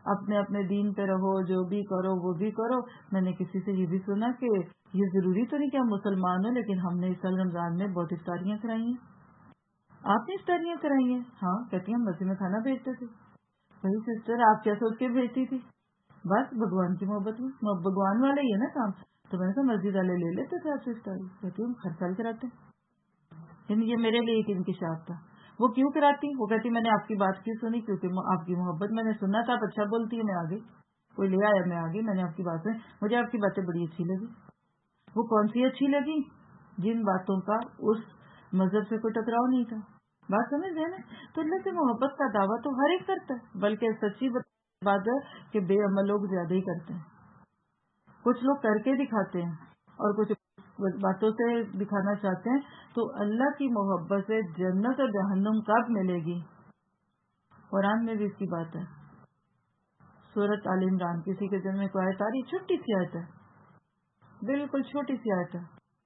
S5: اپنے اپنے دین پہ رہو، جو بھی کرو وہ بھی کرو. میں نے کسی سے یہ بھی سنا کہ یہ ضروری تو نہیں کہ ہم مسلمان ہوں، لیکن ہم نے اس سال رمضان میں بہت افطاریاں کرائی ہیں. آپ نے افطاریاں کرائی ہیں؟ ہاں. کہتی ہیں ہم مسجد میں کھانا بھیجتے تھے. بھائی سسٹر آپ کیا سوچ کے بھیجتی تھی؟ بس بھگوان کی محبت میں، بھگوان والا ہی ہے نا کام. تو میں نے کہا مسجد والے لے لیتے تھے آپ سے افطاری. کہتی ہم ہر سال کراتے ہیں. یعنی یہ میرے لیے ایک انکشاف تھا. وہ کیوں کراتی؟ وہ کہتی میں نے آپ کی بات کیوں سنی؟ کیونکہ آپ کی محبت میں نے سنا تھا، آپ اچھا بولتی ہے میں آ گئی. کوئی لے آیا میں آ گئی. میں نے آپ کی بات سنی، مجھے آپ کی باتیں بڑی اچھی لگی. وہ کون سی اچھی لگی؟ جن باتوں کا اس مذہب سے کوئی ٹکراؤ نہیں تھا. بات سمجھ گئے نا؟ تو اللہ سے محبت کا دعویٰ تو ہر ایک کرتا ہے، بلکہ سچی بات ہے کہ بے عمل لوگ زیادہ ہی کرتے ہیں. کچھ لوگ کر کے دکھاتے ہیں اور کچھ باتوں سے دکھانا چاہتے ہیں. تو اللہ کی محبت سے جنت اور جہنم کب ملے گی؟ قرآن میں بھی اس کی بات ہے. سورۃ آل عمران، کسی کے دل میں کوئی آیت آ رہی؟ چھوٹی سی آیت ہے، بالکل چھوٹی سی آیت ہے.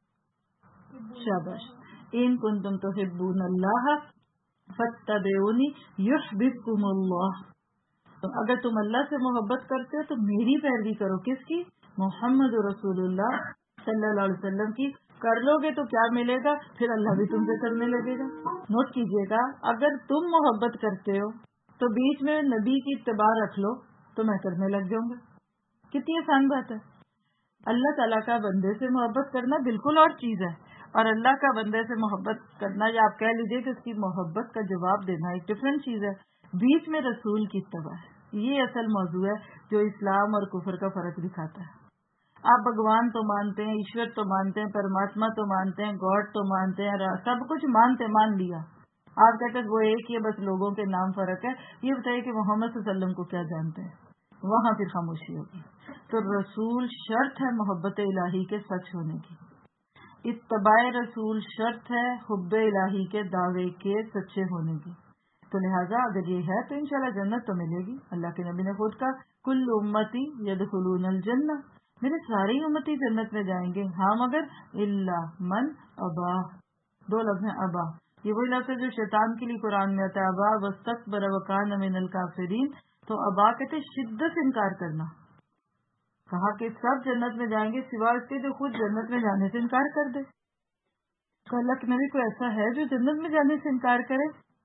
S5: شاباش. ان کنتم تحبون اللہ فاتبعونی یحببکم اللہ. تو اگر تم اللہ سے محبت کرتے ہو تو میری پیروی کرو. کس کی؟ محمد رسول اللہ صلی اللہ علیہ وسلم کی. کر لو گے تو کیا ملے گا؟ پھر اللہ بھی تم سے کرنے لگے گا. نوٹ کیجئے گا، اگر تم محبت کرتے ہو تو بیچ میں نبی کی اتباع رکھ لو تو میں کرنے لگ جاؤں گا. کتنی آسان بات ہے. اللہ تعالیٰ کا بندے سے محبت کرنا بالکل اور چیز ہے، اور اللہ کا بندے سے محبت کرنا، یا آپ کہہ لیجئے کہ اس کی محبت کا جواب دینا ایک ڈفرینٹ چیز ہے. بیچ میں رسول کی اتباع ہے. یہ اصل موضوع ہے جو اسلام اور کفر کا فرق دکھاتا ہے. آپ بھگوان تو مانتے ہیں، ایشور تو مانتے ہیں، پرماتما تو مانتے ہیں، گاڈ تو مانتے ہیں، سب کچھ مانتے، مان لیا. آپ کہتے ہیں وہ ایک ہی ہے، بس لوگوں کے نام فرق ہے. یہ بتائیے کہ محمد صلی اللہ علیہ وسلم کو کیا جانتے ہیں؟ وہاں پھر خاموشی ہوگی. تو رسول شرط ہے محبت الہی کے سچ ہونے کی. اتباع رسول شرط ہے حب الہی کے دعوے کے سچے ہونے کی. تو لہٰذا اگر یہ ہے تو انشاءاللہ جنت تو ملے گی. اللہ کے نبی نے خود کہا کل امتی یدخلون الجنہ، میرے سارے امتی جنت میں جائیں گے، ہاں مگر الا من ابا. دو لفظ ہیں ابا. یہ وہی لفظ ہے جو شیطان کے لیے قرآن میں آتا ہے، ابا واستکبر وکان من الکافرین. تو ابا کہتے شدت سے انکار کرنا. کہا کہ سب جنت میں جائیں گے سوائے اس کے جو خود جنت میں جانے سے انکار کر دے. تو اللہ کے نبی کو ایسا ہے جو جنت میں جانے سے انکار کرے؟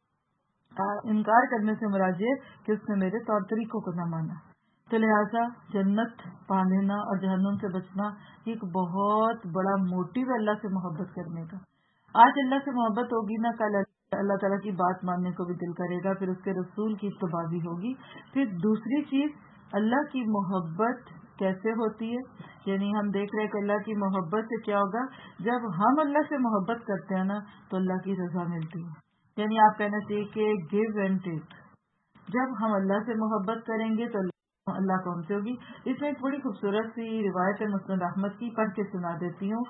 S5: انکار کرنے سے مراد یہ کہ اس نے میرے طور طریقوں کو نہ مانا. تو لہٰذا جنت پا لینا اور جہنم سے بچنا ایک بہت بڑا موٹیو ہے اللہ سے محبت کرنے کا. آج اللہ سے محبت ہوگی نا، کل اللہ تعالیٰ کی بات ماننے کو بھی دل کرے گا، پھر اس کے رسول کی اتباع بھی ہوگی. پھر دوسری چیز، اللہ کی محبت کیسے ہوتی ہے؟ یعنی ہم دیکھ رہے کہ اللہ کی محبت سے کیا ہوگا؟ جب ہم اللہ سے محبت کرتے ہیں نا تو اللہ کی رضا ملتی ہے. یعنی آپ کہنا چاہیے کہ گیو اینڈ ٹیک. جب ہم اللہ سے محبت کریں گے تو اللہ کو ہم سے ہوگی. اس میں ایک بڑی خوبصورت سی روایت ہے مسند احمد کی، پڑھ کے سنا دیتی ہوں.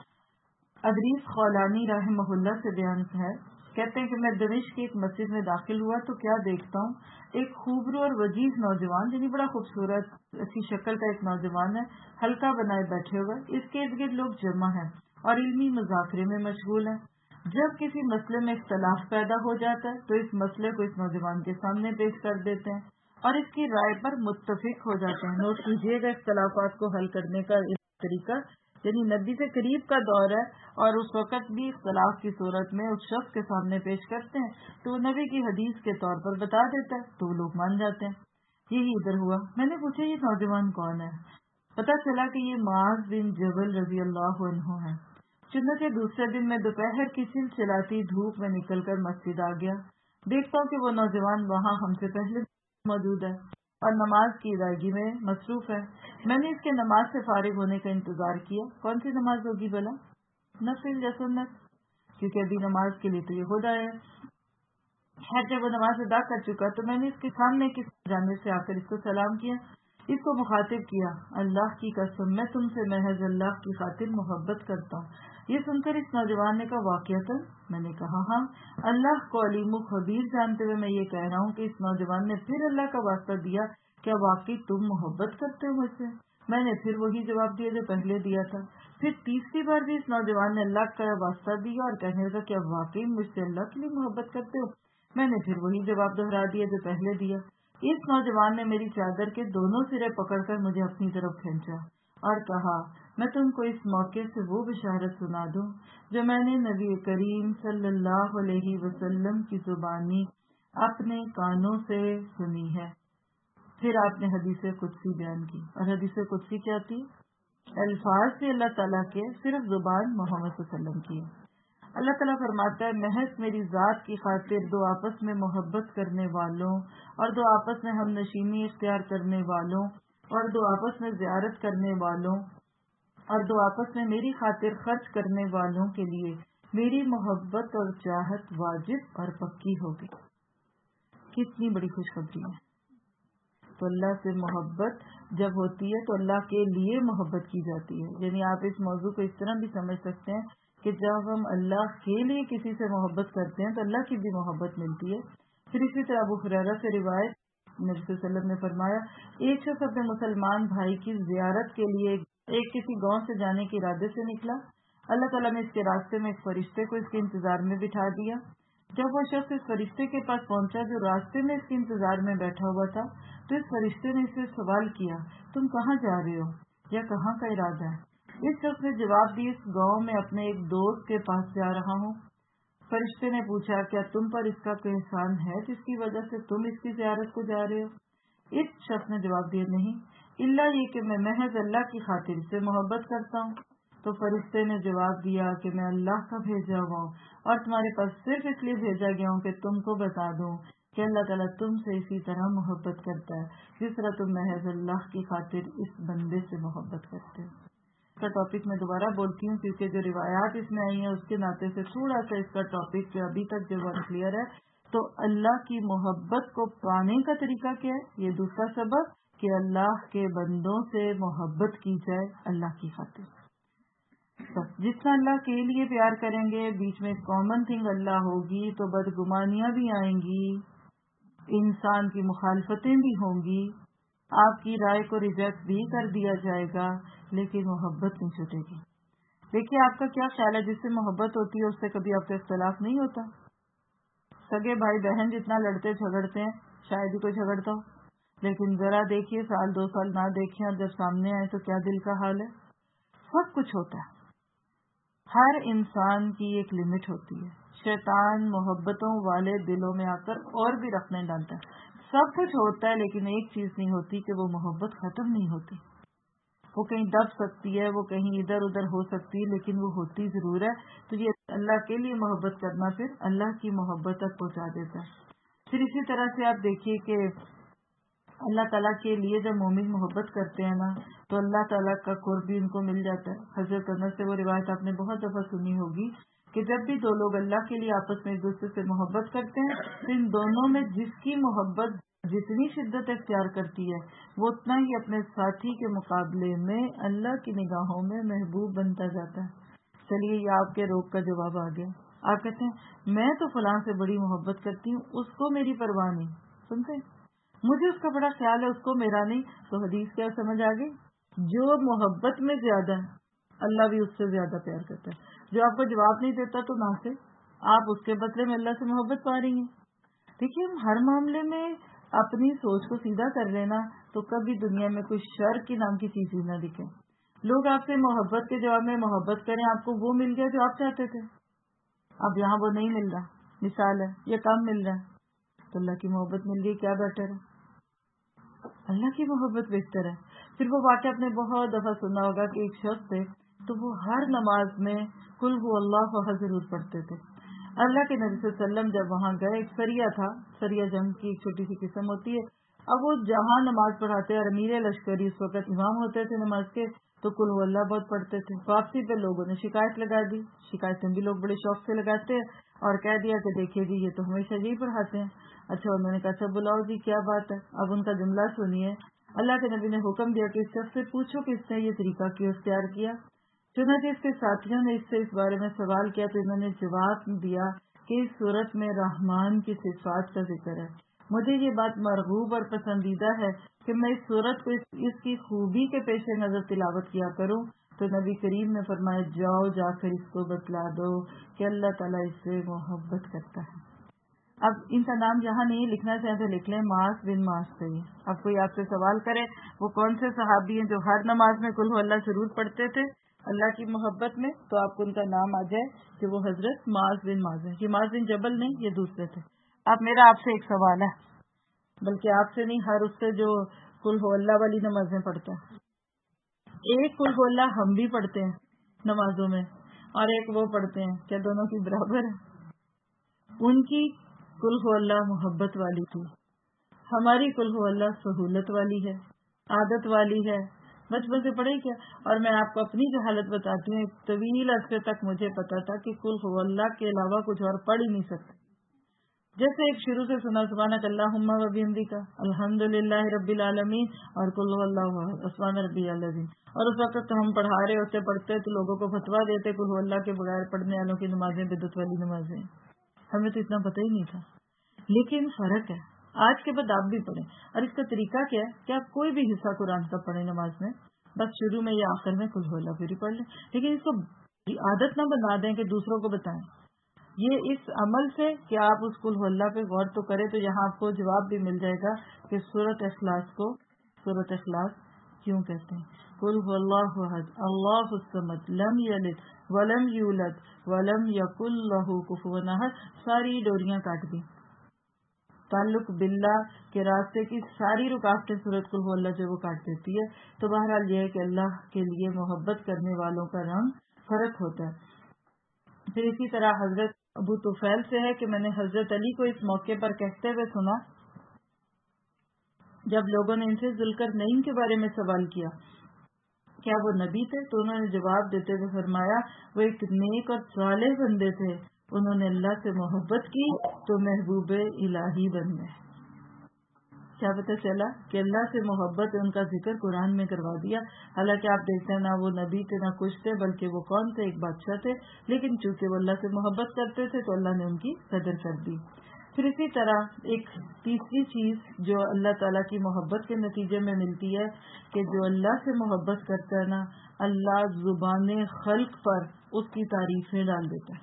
S5: ادریس خولانی رحمہ اللہ سے بیان ہے، کہتے ہیں کہ میں دمشق کی ایک مسجد میں داخل ہوا تو کیا دیکھتا ہوں، ایک خوبرو اور وجیز نوجوان، یعنی بڑا خوبصورت اچھی شکل کا ایک نوجوان ہے، حلقہ بنائے بیٹھے ہوئے. اس کے ارد گرد لوگ جمع ہیں اور علمی مذاکرے میں مشغول ہیں. جب کسی مسئلے میں اختلاف پیدا ہو جاتا ہے تو اس مسئلے کو اس نوجوان کے سامنے پیش کر دیتے ہیں اور اس کی رائے پر متفق ہو جاتے ہیں. نوٹ کیجیے گا اختلافات کو حل کرنے کا طریقہ، یعنی نبی سے قریب کا دور ہے اور اس وقت بھی اختلاف کی صورت میں اس شخص کے سامنے پیش کرتے ہیں تو وہ نبی کی حدیث کے طور پر بتا دیتا ہے تو وہ لوگ مان جاتے ہیں. یہی ادھر ہوا. میں نے پوچھا یہ نوجوان کون ہے؟ پتا چلا کہ یہ معاذ بن جبل رضی اللہ عنہ ہے. چنانچہ دوسرے دن میں دوپہر کی چلچلاتی دھوپ میں نکل کر مسجد آ گیا. دیکھتا ہوں کہ وہ نوجوان وہاں ہم سے پہلے موجود ہے اور نماز کی ادائیگی میں مصروف ہے. میں نے اس کے نماز سے فارغ ہونے کا انتظار کیا. کون سی نماز ہوگی بھلا؟ نفل یا سنت؟ کیونکہ ابھی نماز کے لیے تو یہ خود آیا ہے. خیر جب وہ نماز ادا کر چکا تو میں نے اس کے سامنے کس جانب سے آ کر اس کو سلام کیا. اس کو مخاطب کیا، اللہ کی قسم میں تم سے محض اللہ کی خاطر محبت کرتا ہوں. یہ سن کر اس نوجوان نے کہا واقعتاً؟ میں نے کہا ہاں. اللہ کو علیم و خبیر جانتے ہوئے میں یہ کہہ رہا ہوں کہ اس نوجوان نے پھر اللہ کا واسطہ دیا، کیا واقعی تم محبت کرتے ہو مجھ سے؟ میں نے پھر وہی جواب دیا جو پہلے دیا تھا. پھر تیسری بار بھی اس نوجوان نے اللہ کا واسطہ دیا اور کہنے لگا کیا واقعی مجھ سے اللہ کے لیے محبت کرتے ہو؟ میں نے پھر وہی جواب دہرا دیا جو پہلے دیا. اس نوجوان نے میری چادر کے دونوں سرے پکڑ کر مجھے اپنی طرف کھینچا اور کہا میں تم کو اس موقع سے وہ بشارت سنا دوں جو میں نے نبی کریم صلی اللہ علیہ وسلم کی زبانی اپنے کانوں سے سنی ہے۔ پھر آپ نے حدیث قدسی بیان کی، اور حدیث قدسی کیا تھی؟ الفاظ سے اللہ تعالیٰ کے، صرف زبان محمد صلی اللہ علیہ وسلم کی ہے۔ اللہ تعالیٰ فرماتا ہے محض میری ذات کی خاطر دو آپس میں محبت کرنے والوں اور دو آپس میں ہم نشینی اختیار کرنے والوں اور دو آپس میں زیارت کرنے والوں اور دو آپس میں میری خاطر خرچ کرنے والوں کے لیے میری محبت اور چاہت واجب اور پکی ہوگی۔ کتنی بڑی خوشخبری ہے۔ تو اللہ سے محبت جب ہوتی ہے تو اللہ کے لیے محبت کی جاتی ہے، یعنی آپ اس موضوع کو اس طرح بھی سمجھ سکتے ہیں کہ جب ہم اللہ کے لیے کسی سے محبت کرتے ہیں تو اللہ کی بھی محبت ملتی ہے۔ پھر اسی طرح ابو ہریرہ سے روایت، نبی صلی اللہ علیہ وسلم نے فرمایا ایک شخص اپنے مسلمان بھائی کی زیارت کے لیے ایک کسی گاؤں سے جانے کے ارادے سے نکلا۔ اللہ تعالیٰ نے اس کے راستے میں ایک فرشتے کو اس کے انتظار میں بٹھا دیا۔ جب وہ شخص اس فرشتے کے پاس پہنچا جو راستے میں اس کے انتظار میں بیٹھا ہوا تھا تو اس فرشتے نے اسے سوال کیا تم کہاں جا رہے ہو یا کہاں کا ارادہ ہے؟ اس شخص نے جواب دی اس گاؤں میں اپنے ایک دوست کے پاس جا رہا ہوں۔ فرشتے نے پوچھا کیا تم پر اس کا کوئی احسان ہے جس کی وجہ سے تم اس کی زیارت کو جا رہے ہو؟ اس شخص نے جواب دیا نہیں، الا یہ کہ میں محض اللہ کی خاطر سے محبت کرتا ہوں۔ تو فرشتے نے جواب دیا کہ میں اللہ کا بھیجا ہوا ہوں اور تمہارے پاس صرف اس لیے بھیجا گیا ہوں کہ تم کو بتا دوں کہ اللہ تعالیٰ تم سے اسی طرح محبت کرتا ہے جس طرح تم محض اللہ کی خاطر اس بندے سے محبت کرتے ہو۔ اس کا ٹاپک میں دوبارہ بولتی ہوں کیونکہ جو روایات اس میں آئی ہیں اس کے ناطے سے تھوڑا سا اس کا ٹاپک جو ابھی تک جو کلیئر ہے۔ تو اللہ کی محبت کو پانے کا طریقہ کیا ہے؟ یہ دوسرا سبب کہ اللہ کے بندوں سے محبت کی جائے اللہ کی خاطر۔ جتنا اللہ کے لیے پیار کریں گے بیچ میں کامن تھنگ اللہ ہوگی تو بدگمانیاں بھی آئیں گی، انسان کی مخالفتیں بھی ہوں گی، آپ کی رائے کو ریجیکٹ بھی کر دیا جائے گا، لیکن محبت نہیں چھوٹے گی۔ دیکھیے آپ کا کیا خیال ہے جس سے محبت ہوتی ہے اس سے کبھی آپ کا اختلاف نہیں ہوتا؟ سگے بھائی بہن جتنا لڑتے جھگڑتے ہیں شاید ہی کوئی جھگڑتا ہو، لیکن ذرا دیکھیے سال دو سال نہ دیکھیں اور جب سامنے آئے تو کیا دل کا حال ہے۔ سب کچھ ہوتا ہے، ہر انسان کی ایک لمٹ ہوتی ہے۔ شیطان محبتوں والے دلوں میں آ کر اور بھی رکھنے ڈالتا ہے۔ سب کچھ ہوتا ہے لیکن ایک چیز نہیں ہوتی کہ وہ محبت ختم نہیں ہوتی۔ وہ کہیں دب سکتی ہے، وہ کہیں ادھر ادھر ہو سکتی ہے، لیکن وہ ہوتی ضرور ہے۔ تو یہ اللہ کے لیے محبت کرنا پھر اللہ کی محبت تک پہنچا دیتا ہے۔ پھر اسی طرح سے آپ دیکھیے کہ اللہ تعالیٰ کے لیے جب مومن محبت کرتے ہیں نا تو اللہ تعالیٰ کا قرب بھی ان کو مل جاتا ہے۔ حضرت انس سے وہ روایت آپ نے بہت دفعہ سنی ہوگی کہ جب بھی دو لوگ اللہ کے لیے آپس میں ایک دوسرے سے محبت کرتے ہیں تو ان دونوں میں جس کی محبت جتنی شدت اختیار کرتی ہے وہ اتنا ہی اپنے ساتھی کے مقابلے میں اللہ کی نگاہوں میں محبوب بنتا جاتا ہے۔ چلیے یہ آپ کے روگ کا جواب آ گیا۔ آپ کہتے ہیں میں تو فلاں سے بڑی محبت کرتی ہوں، اس کو میری پرواہ نہیں، سنتے مجھے اس کا بڑا خیال ہے، اس کو میرا نہیں۔ تو حدیث کیا سمجھ آ گئی؟ جو محبت میں زیادہ ہے اللہ بھی اس سے زیادہ پیار کرتا ہے۔ جو آپ کو جواب نہیں دیتا تو نہ سے آپ اس کے بدلے میں اللہ سے محبت پا رہی ہیں۔ دیکھیے ہم ہر معاملے میں اپنی سوچ کو سیدھا کر لینا تو کبھی دنیا میں کوئی شر کی نام کی چیز ہی نہ دکھے۔ لوگ آپ سے محبت کے جواب میں محبت کریں، آپ کو وہ مل گیا جو آپ چاہتے تھے، اب یہاں وہ نہیں مل رہا، مثال ہے یہ کم مل رہا ہے تو اللہ کی محبت مل گئی، کیا بیٹر ہے؟ اللہ کی محبت بہتر ہے۔ پھر وہ واقعہ آپ نے بہت دفعہ سنا ہوگا کہ ایک شخص تھے تو وہ ہر نماز میں قل هو اللہ احد ضرور پڑھتے تھے۔ اللہ کے نبی صلی اللہ علیہ وسلم جب وہاں گئے، ایک سریہ تھا، سریہ جنگ کی ایک چھوٹی سی قسم ہوتی ہے۔ اب وہ جہاں نماز پڑھاتے اور امیر لشکری اس وقت امام ہوتے تھے نماز کے تو قل هو اللہ بہت پڑھتے تھے۔ واپسی پہ لوگوں نے شکایت لگا دی، شکایتیں بھی لوگ بڑے شوق سے لگاتے ہیں، اور کہہ دیا کہ دیکھیے جی یہ تو ہمیشہ یہی پڑھاتے ہیں۔ اچھا انہوں نے کہا اچھا بلاؤ جی کیا بات ہے۔ اب ان کا جملہ سنیے، اللہ کے نبی نے حکم دیا کہ اس شخص سے پوچھو کہ اس نے یہ طریقہ کیوں اختیار کیا۔ چنانچہ اس کے ساتھیوں نے اس سے اس بارے میں سوال کیا تو انہوں نے جواب دیا کہ اس صورت میں رحمان کی صفات کا ذکر ہے، مجھے یہ بات مرغوب اور پسندیدہ ہے کہ میں اس صورت کو اس کی خوبی کے پیش نظر تلاوت کیا کروں۔ تو نبی کریم نے فرمایا جاؤ جا کر اس کو بتلا دو کہ اللہ تعالیٰ اس سے محبت کرتا ہے۔ اب ان کا نام جہاں نہیں لکھنا چاہتے لکھ لیں، معاذ بن معاذ سے ہی۔ اب کوئی آپ سے سوال کرے وہ کون سے صحابی ہیں جو ہر نماز میں قل هو اللہ ضرور پڑھتے تھے اللہ کی محبت میں، تو آپ کو ان کا نام آ جائے کہ وہ حضرت معاذ بن معاذ ہے۔ یہ معاذ بن جبل نہیں، یہ دوسرے تھے۔ اب میرا آپ سے ایک سوال ہے، بلکہ آپ سے نہیں، ہر اس سے جو قل هو اللہ والی نمازیں پڑھتا ہے۔ ایک قل هو اللہ ہم بھی پڑھتے ہیں نمازوں میں، اور ایک وہ پڑھتے ہیں، کیا دونوں کی برابر ہے؟ ان کی قل هو اللہ محبت والی تھی، ہماری قل هو اللہ سہولت والی ہے، عادت والی ہے، بچپن سے پڑھے کیا۔ اور میں آپ کو اپنی جو حالت بتاتی ہوں، ایک طویل عرصے تک مجھے پتا تھا کہ قل هو اللہ کے علاوہ کچھ اور پڑھ ہی نہیں سکتے۔ جیسے ایک شروع سے سنا سبحانک اللہم و بحمدک الحمدللہ رب العالمین اور قل هو اللہ احد سبحان ربی العظیم، اور اس وقت تو ہم پڑھا رہے ہوتے پڑھتے تو لوگوں کو فتویٰ دیتے قل هو اللہ کے بغیر پڑھنے والوں کی نمازیں بدعت والی نمازیں، ہمیں تو اتنا پتہ ہی نہیں تھا۔ لیکن فرق ہے، آج کے بعد آپ بھی پڑھیں، اور اس کا طریقہ کیا ہے کہ آپ کوئی بھی حصہ قرآن کا پڑھیں نماز میں، بس شروع میں یا آخر میں قل هو اللہ پھر پڑھ لیں، لیکن اس کو عادت نہ بنا دیں کہ دوسروں کو بتائیں۔ یہ اس عمل سے کہ آپ اس قل هو اللہ پہ غور تو کریں تو یہاں آپ کو جواب بھی مل جائے گا کہ سورۃ اخلاص کو سورۃ اخلاص کیوں کہتے ہیں۔ قل هو اللہ احد اللہ الصمد لم یلد ولم یولد ولم یکن لہ کفوا احد، ساری ڈوریاں کاٹ دی، تعلق باللہ کے راستے کی ساری رکاوٹیں سورۃ قل هو اللہ جو وہ کاٹ دیتی ہے۔ تو بہرحال یہ ہے کہ اللہ کے لیے محبت کرنے والوں کا رنگ فرق ہوتا ہے۔ پھر اسی طرح حضرت ابو طفیل سے ہے کہ میں نے حضرت علی کو اس موقع پر کہتے ہوئے سنا جب لوگوں نے ان سے ذوالقرنین کے بارے میں سوال کیا کیا وہ نبی تھے، تو انہوں نے جواب دیتے ہوئے فرمایا وہ ایک نیک اور صالح بندے تھے، انہوں نے اللہ سے محبت کی تو محبوب الہی بن گئے۔ کیا پتہ چلا کہ اللہ سے محبت ان کا ذکر قرآن میں کروا دیا، حالانکہ آپ دیکھتے ہیں نہ وہ نبی تھے نہ کچھ تھے، بلکہ وہ کون تھے، ایک بادشاہ تھے، لیکن چونکہ وہ اللہ سے محبت کرتے تھے تو اللہ نے ان کی قدر کر دی۔ پھر اسی طرح ایک تیسری چیز جو اللہ تعالیٰ کی محبت کے نتیجے میں ملتی ہے کہ جو اللہ سے محبت کرتا ہے نا، اللہ زبان خلق پر اس کی تعریفیں ڈال دیتا ہے۔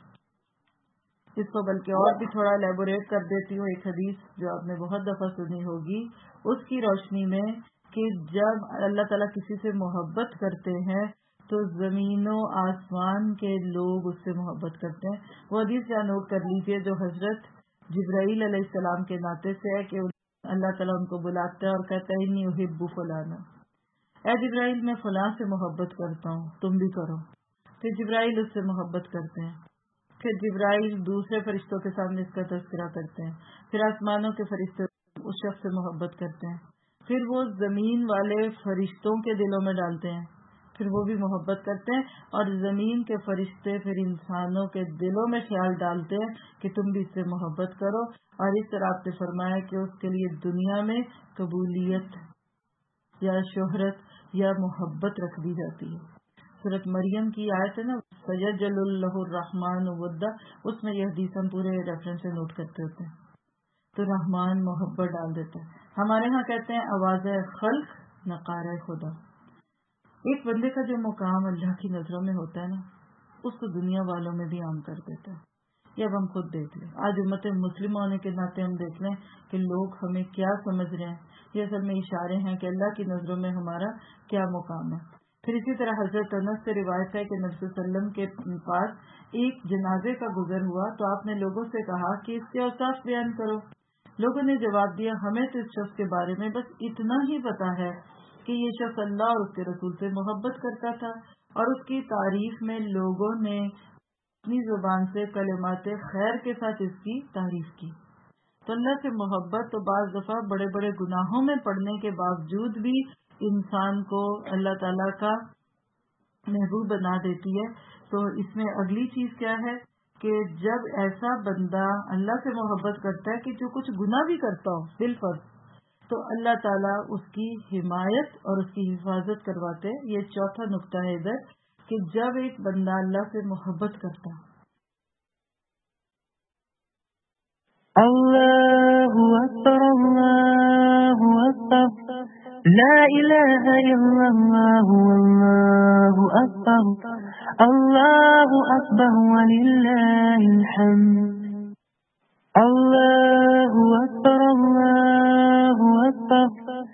S5: اس کو بلکہ اور بھی تھوڑا ایلیبوریٹ کر دیتی ہوں، ایک حدیث جو آپ نے بہت دفعہ سنی ہوگی اس کی روشنی میں کہ جب اللہ تعالیٰ کسی سے محبت کرتے ہیں تو زمین و آسمان کے لوگ اس سے محبت کرتے ہیں۔ وہ حدیث یا نوٹ کر لیجئے جو حضرت جبرائیل علیہ السلام کے ناطے سے ہے کہ اللہ تعالیٰ ان کو بلاتا ہے اور کہتا ہے انی احب فلانا، اے جبرائیل میں فلاں سے محبت کرتا ہوں تم بھی کرو۔ پھر جبرائیل اس سے محبت کرتے ہیں، پھر جبرائیل دوسرے فرشتوں کے سامنے اس کا تذکرہ کرتے ہیں، پھر آسمانوں کے فرشتے اس شخص سے محبت کرتے ہیں، پھر وہ زمین والے فرشتوں کے دلوں میں ڈالتے ہیں، پھر وہ بھی محبت کرتے ہیں، اور زمین کے فرشتے پھر انسانوں کے دلوں میں خیال ڈالتے ہیں کہ تم بھی اس سے محبت کرو، اور اس طرح آپ نے فرمایا کہ اس کے لیے دنیا میں قبولیت یا شہرت یا محبت رکھ دی جاتی ہے۔ سورۃ مریم کی آیت ہے نا سیجعل اللہ الرحمن ودا، اس میں یہ حدیث ہم پورے ریفرنس سے نوٹ کرتے ہوتے ہیں، تو رحمان محبت ڈال دیتا ہے۔ ہمارے ہاں کہتے ہیں آواز خلق نقارہ خدا۔ ایک بندے کا جو مقام اللہ کی نظروں میں ہوتا ہے نا اس کو دنیا والوں میں بھی عام کر دیتا ہے۔ یہ اب ہم خود دیکھ لیں، آج امت مسلم ہونے کے ناطے ہم دیکھ لیں کہ لوگ ہمیں کیا سمجھ رہے ہیں، یہ اصل میں اشارے ہیں کہ اللہ کی نظروں میں ہمارا کیا مقام ہے۔ پھر اسی طرح حضرت انس سے روایت ہے کہ نبی صلی اللہ علیہ وسلم کے پاس ایک جنازے کا گزر ہوا تو آپ نے لوگوں سے کہا کہ اس کے اوصاف بیان کرو۔ لوگوں نے جواب دیا ہمیں تو اس شخص کے بارے میں بس اتنا ہی پتا ہے کہ یہ شخص اللہ اور اس کے رسول سے محبت کرتا تھا، اور اس کی تعریف میں لوگوں نے اپنی زبان سے کلمات خیر کے ساتھ اس کی تعریف کی۔ تو اللہ سے محبت تو بعض دفعہ بڑے بڑے گناہوں میں پڑنے کے باوجود بھی انسان کو اللہ تعالیٰ کا محبوب بنا دیتی ہے۔ تو اس میں اگلی چیز کیا ہے کہ جب ایسا بندہ اللہ سے محبت کرتا ہے کہ جو کچھ گناہ بھی کرتا ہو بالفرض، تو اللہ تعالیٰ اس کی حمایت اور اس کی حفاظت کرواتے ہیں۔ یہ چوتھا نقطہ ہے ادھر کہ جب ایک بندہ اللہ سے محبت کرتا ہے
S3: اللہ اکبر اللہ اکبر لا الہ الا اللہ واللہ اکبر اللہ اکبر وللہ الحمد۔ Allahu Akbar, Allahu Akbar.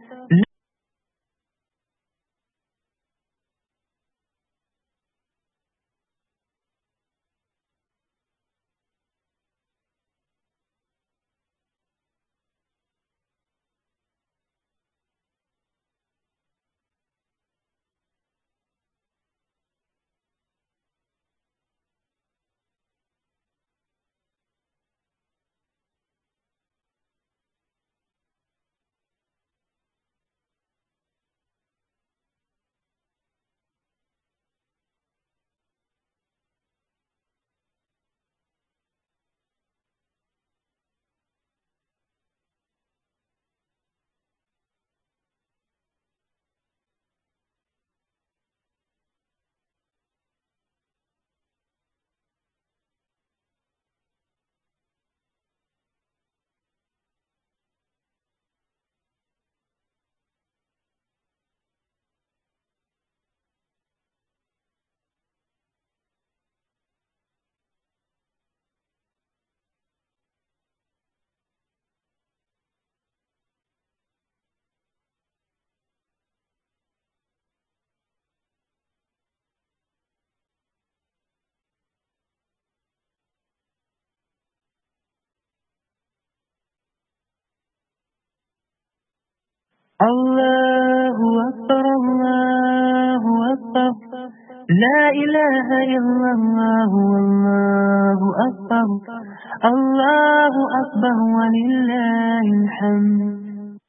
S3: Allahu Akbar, Allahu Akbar. La ilaha illallah, Allahu Akbar. Allahu Akbar walillahil hamd.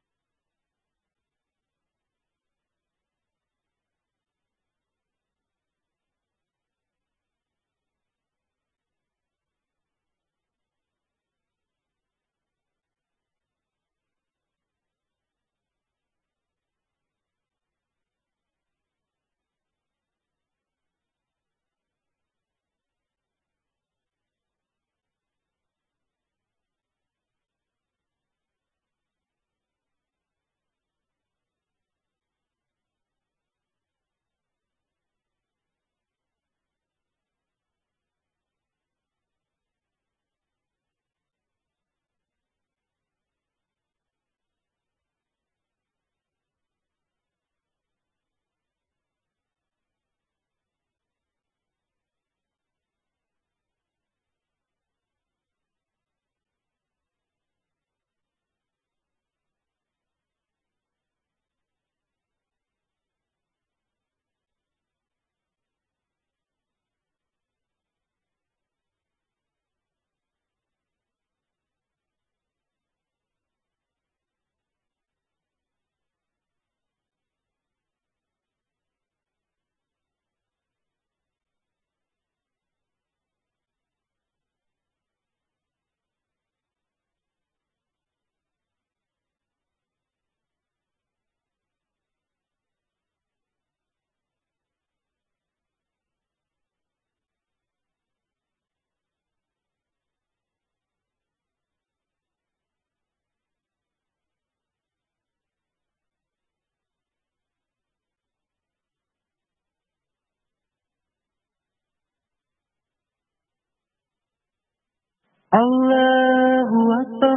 S3: Allahu Akbar,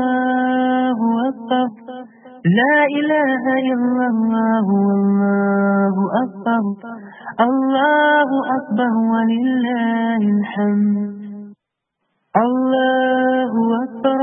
S3: Allahu Akbar. La ilaha illallah, Allahu Akbar. Allahu Akbar walillahil hamd. Allahu Akbar.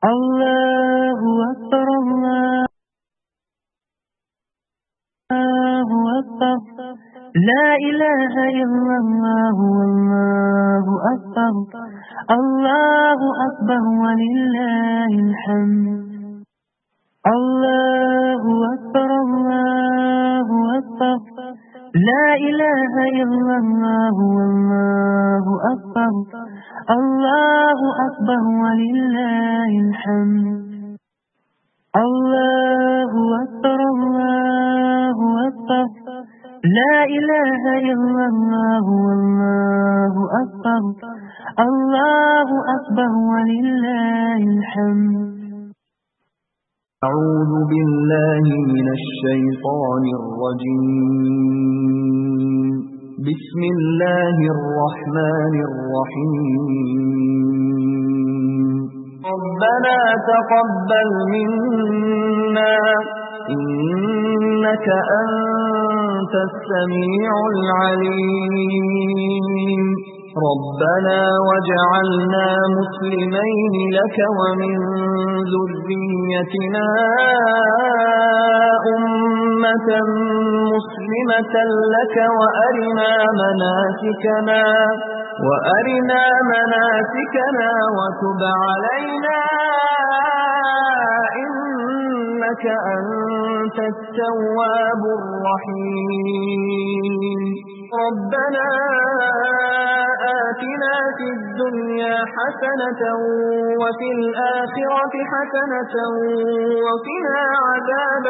S3: الله أكبر الله أكبر لا إله إلا الله والله أكبر الله أكبر ولله الحمد الله أكبر الله أكبر لا إله إلا الله والله أكبر الله أكبر ولله الحمد الله أكبر الله أكبر لا إله إلا الله والله أكبر الله أكبر ولله الحمد
S12: أعوذ بالله من الشيطان الرجيم بسم الله الرحمن الرحيم ربنا تقبل منا إنك أنت السميع العليم ربنا واجعلنا مسلمين لك ومن ذريتنا أمة مسلمة لك وأرنا مناسكنا وتب علينا إنك أنت التواب الرحيم ربنا آتنا في الدنيا حسنة وفي الآخرة حسنة وقنا عذاب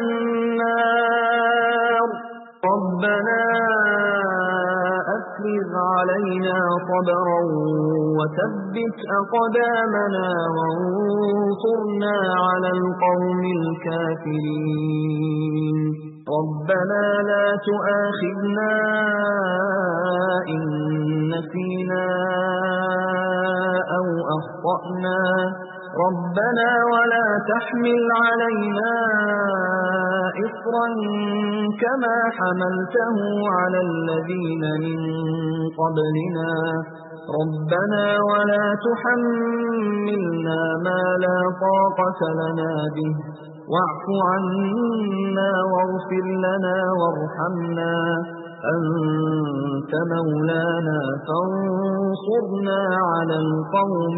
S12: النار ربنا أفرغ علينا صبرا وثبت أقدامنا وانصرنا على القوم الكافرين ربنا لا تؤاخذنا إن نسينا أو أخطأنا ربنا ولا تحمل علينا إصرا كما حملته على الذين من قبلنا ربنا ولا تحملنا ما لا طاقة لنا به واعف عنا واغفر لنا وارحمنا أنت مولانا فانصرنا على القوم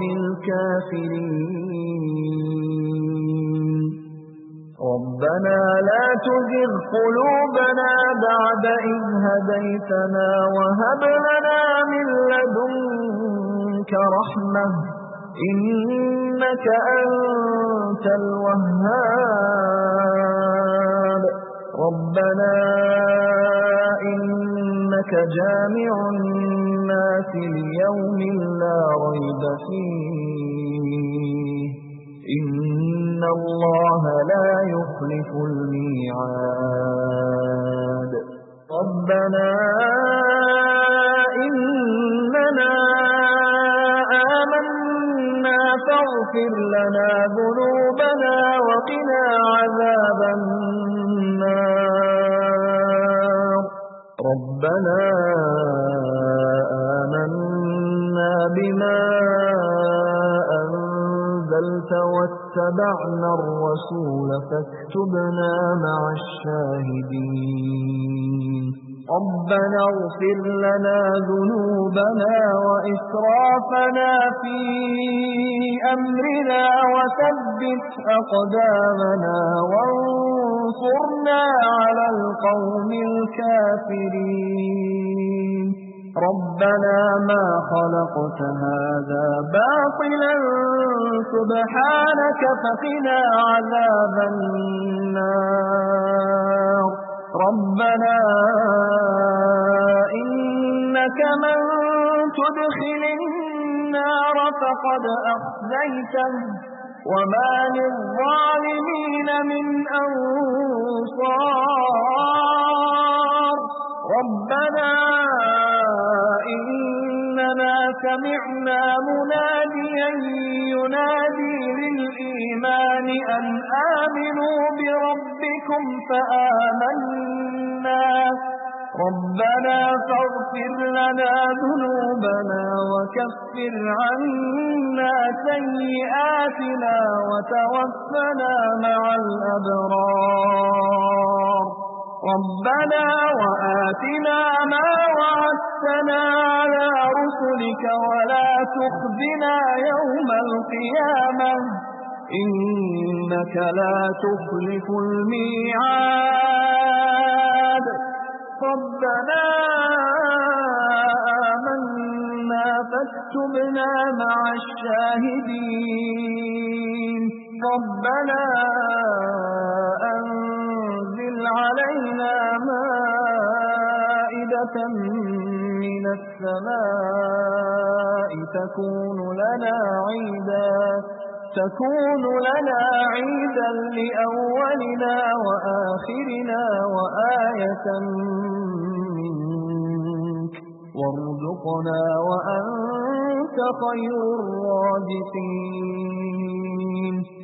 S12: الكافرين ربنا لا تزغ قلوبنا بعد إذ هديتنا وهب لنا من لدنك رحمة إنك أنت الوهاب ربنا إنك جامع الناس ليوم لا ريب فيه إن الله لا يخلف الميعاد ربنا إننا آمنا فاغفر لنا ذنوبنا وقنا عذاب النار ربنا آمنا بما أنزلت واتبعنا الرسول فاكتبنا مع الشاهدين ربنا اغفر لنا ذنوبنا وإسرافنا في أمرنا وثبت أقدامنا وانصرنا على القوم الكافرين ربنا ما خلقت هذا باطلا سبحانك فقنا عذاب النار ربنا إنك من تدخل النار فقد أخزيته وما للظالمين من أنصار ربنا إننا سمعنا مناديا ينادي للإيمان أن آمنوا بربكم فآمنا ربنا فاغفر لنا ذنوبنا وكفر عنا سيئاتنا وتوفنا مع الأبرار ربنا وآتنا ما وعدتنا على رسلك ولا تخزنا يوم القيامة إنك لا تخلف الميعاد ربنا آمنا فاكتبنا مع الشاهدين ربنا أنزل علينا مائدة من السماء تكون لنا عيدا لأولنا وآخرنا وآية منك وارزقنا وأنت خير الرازقين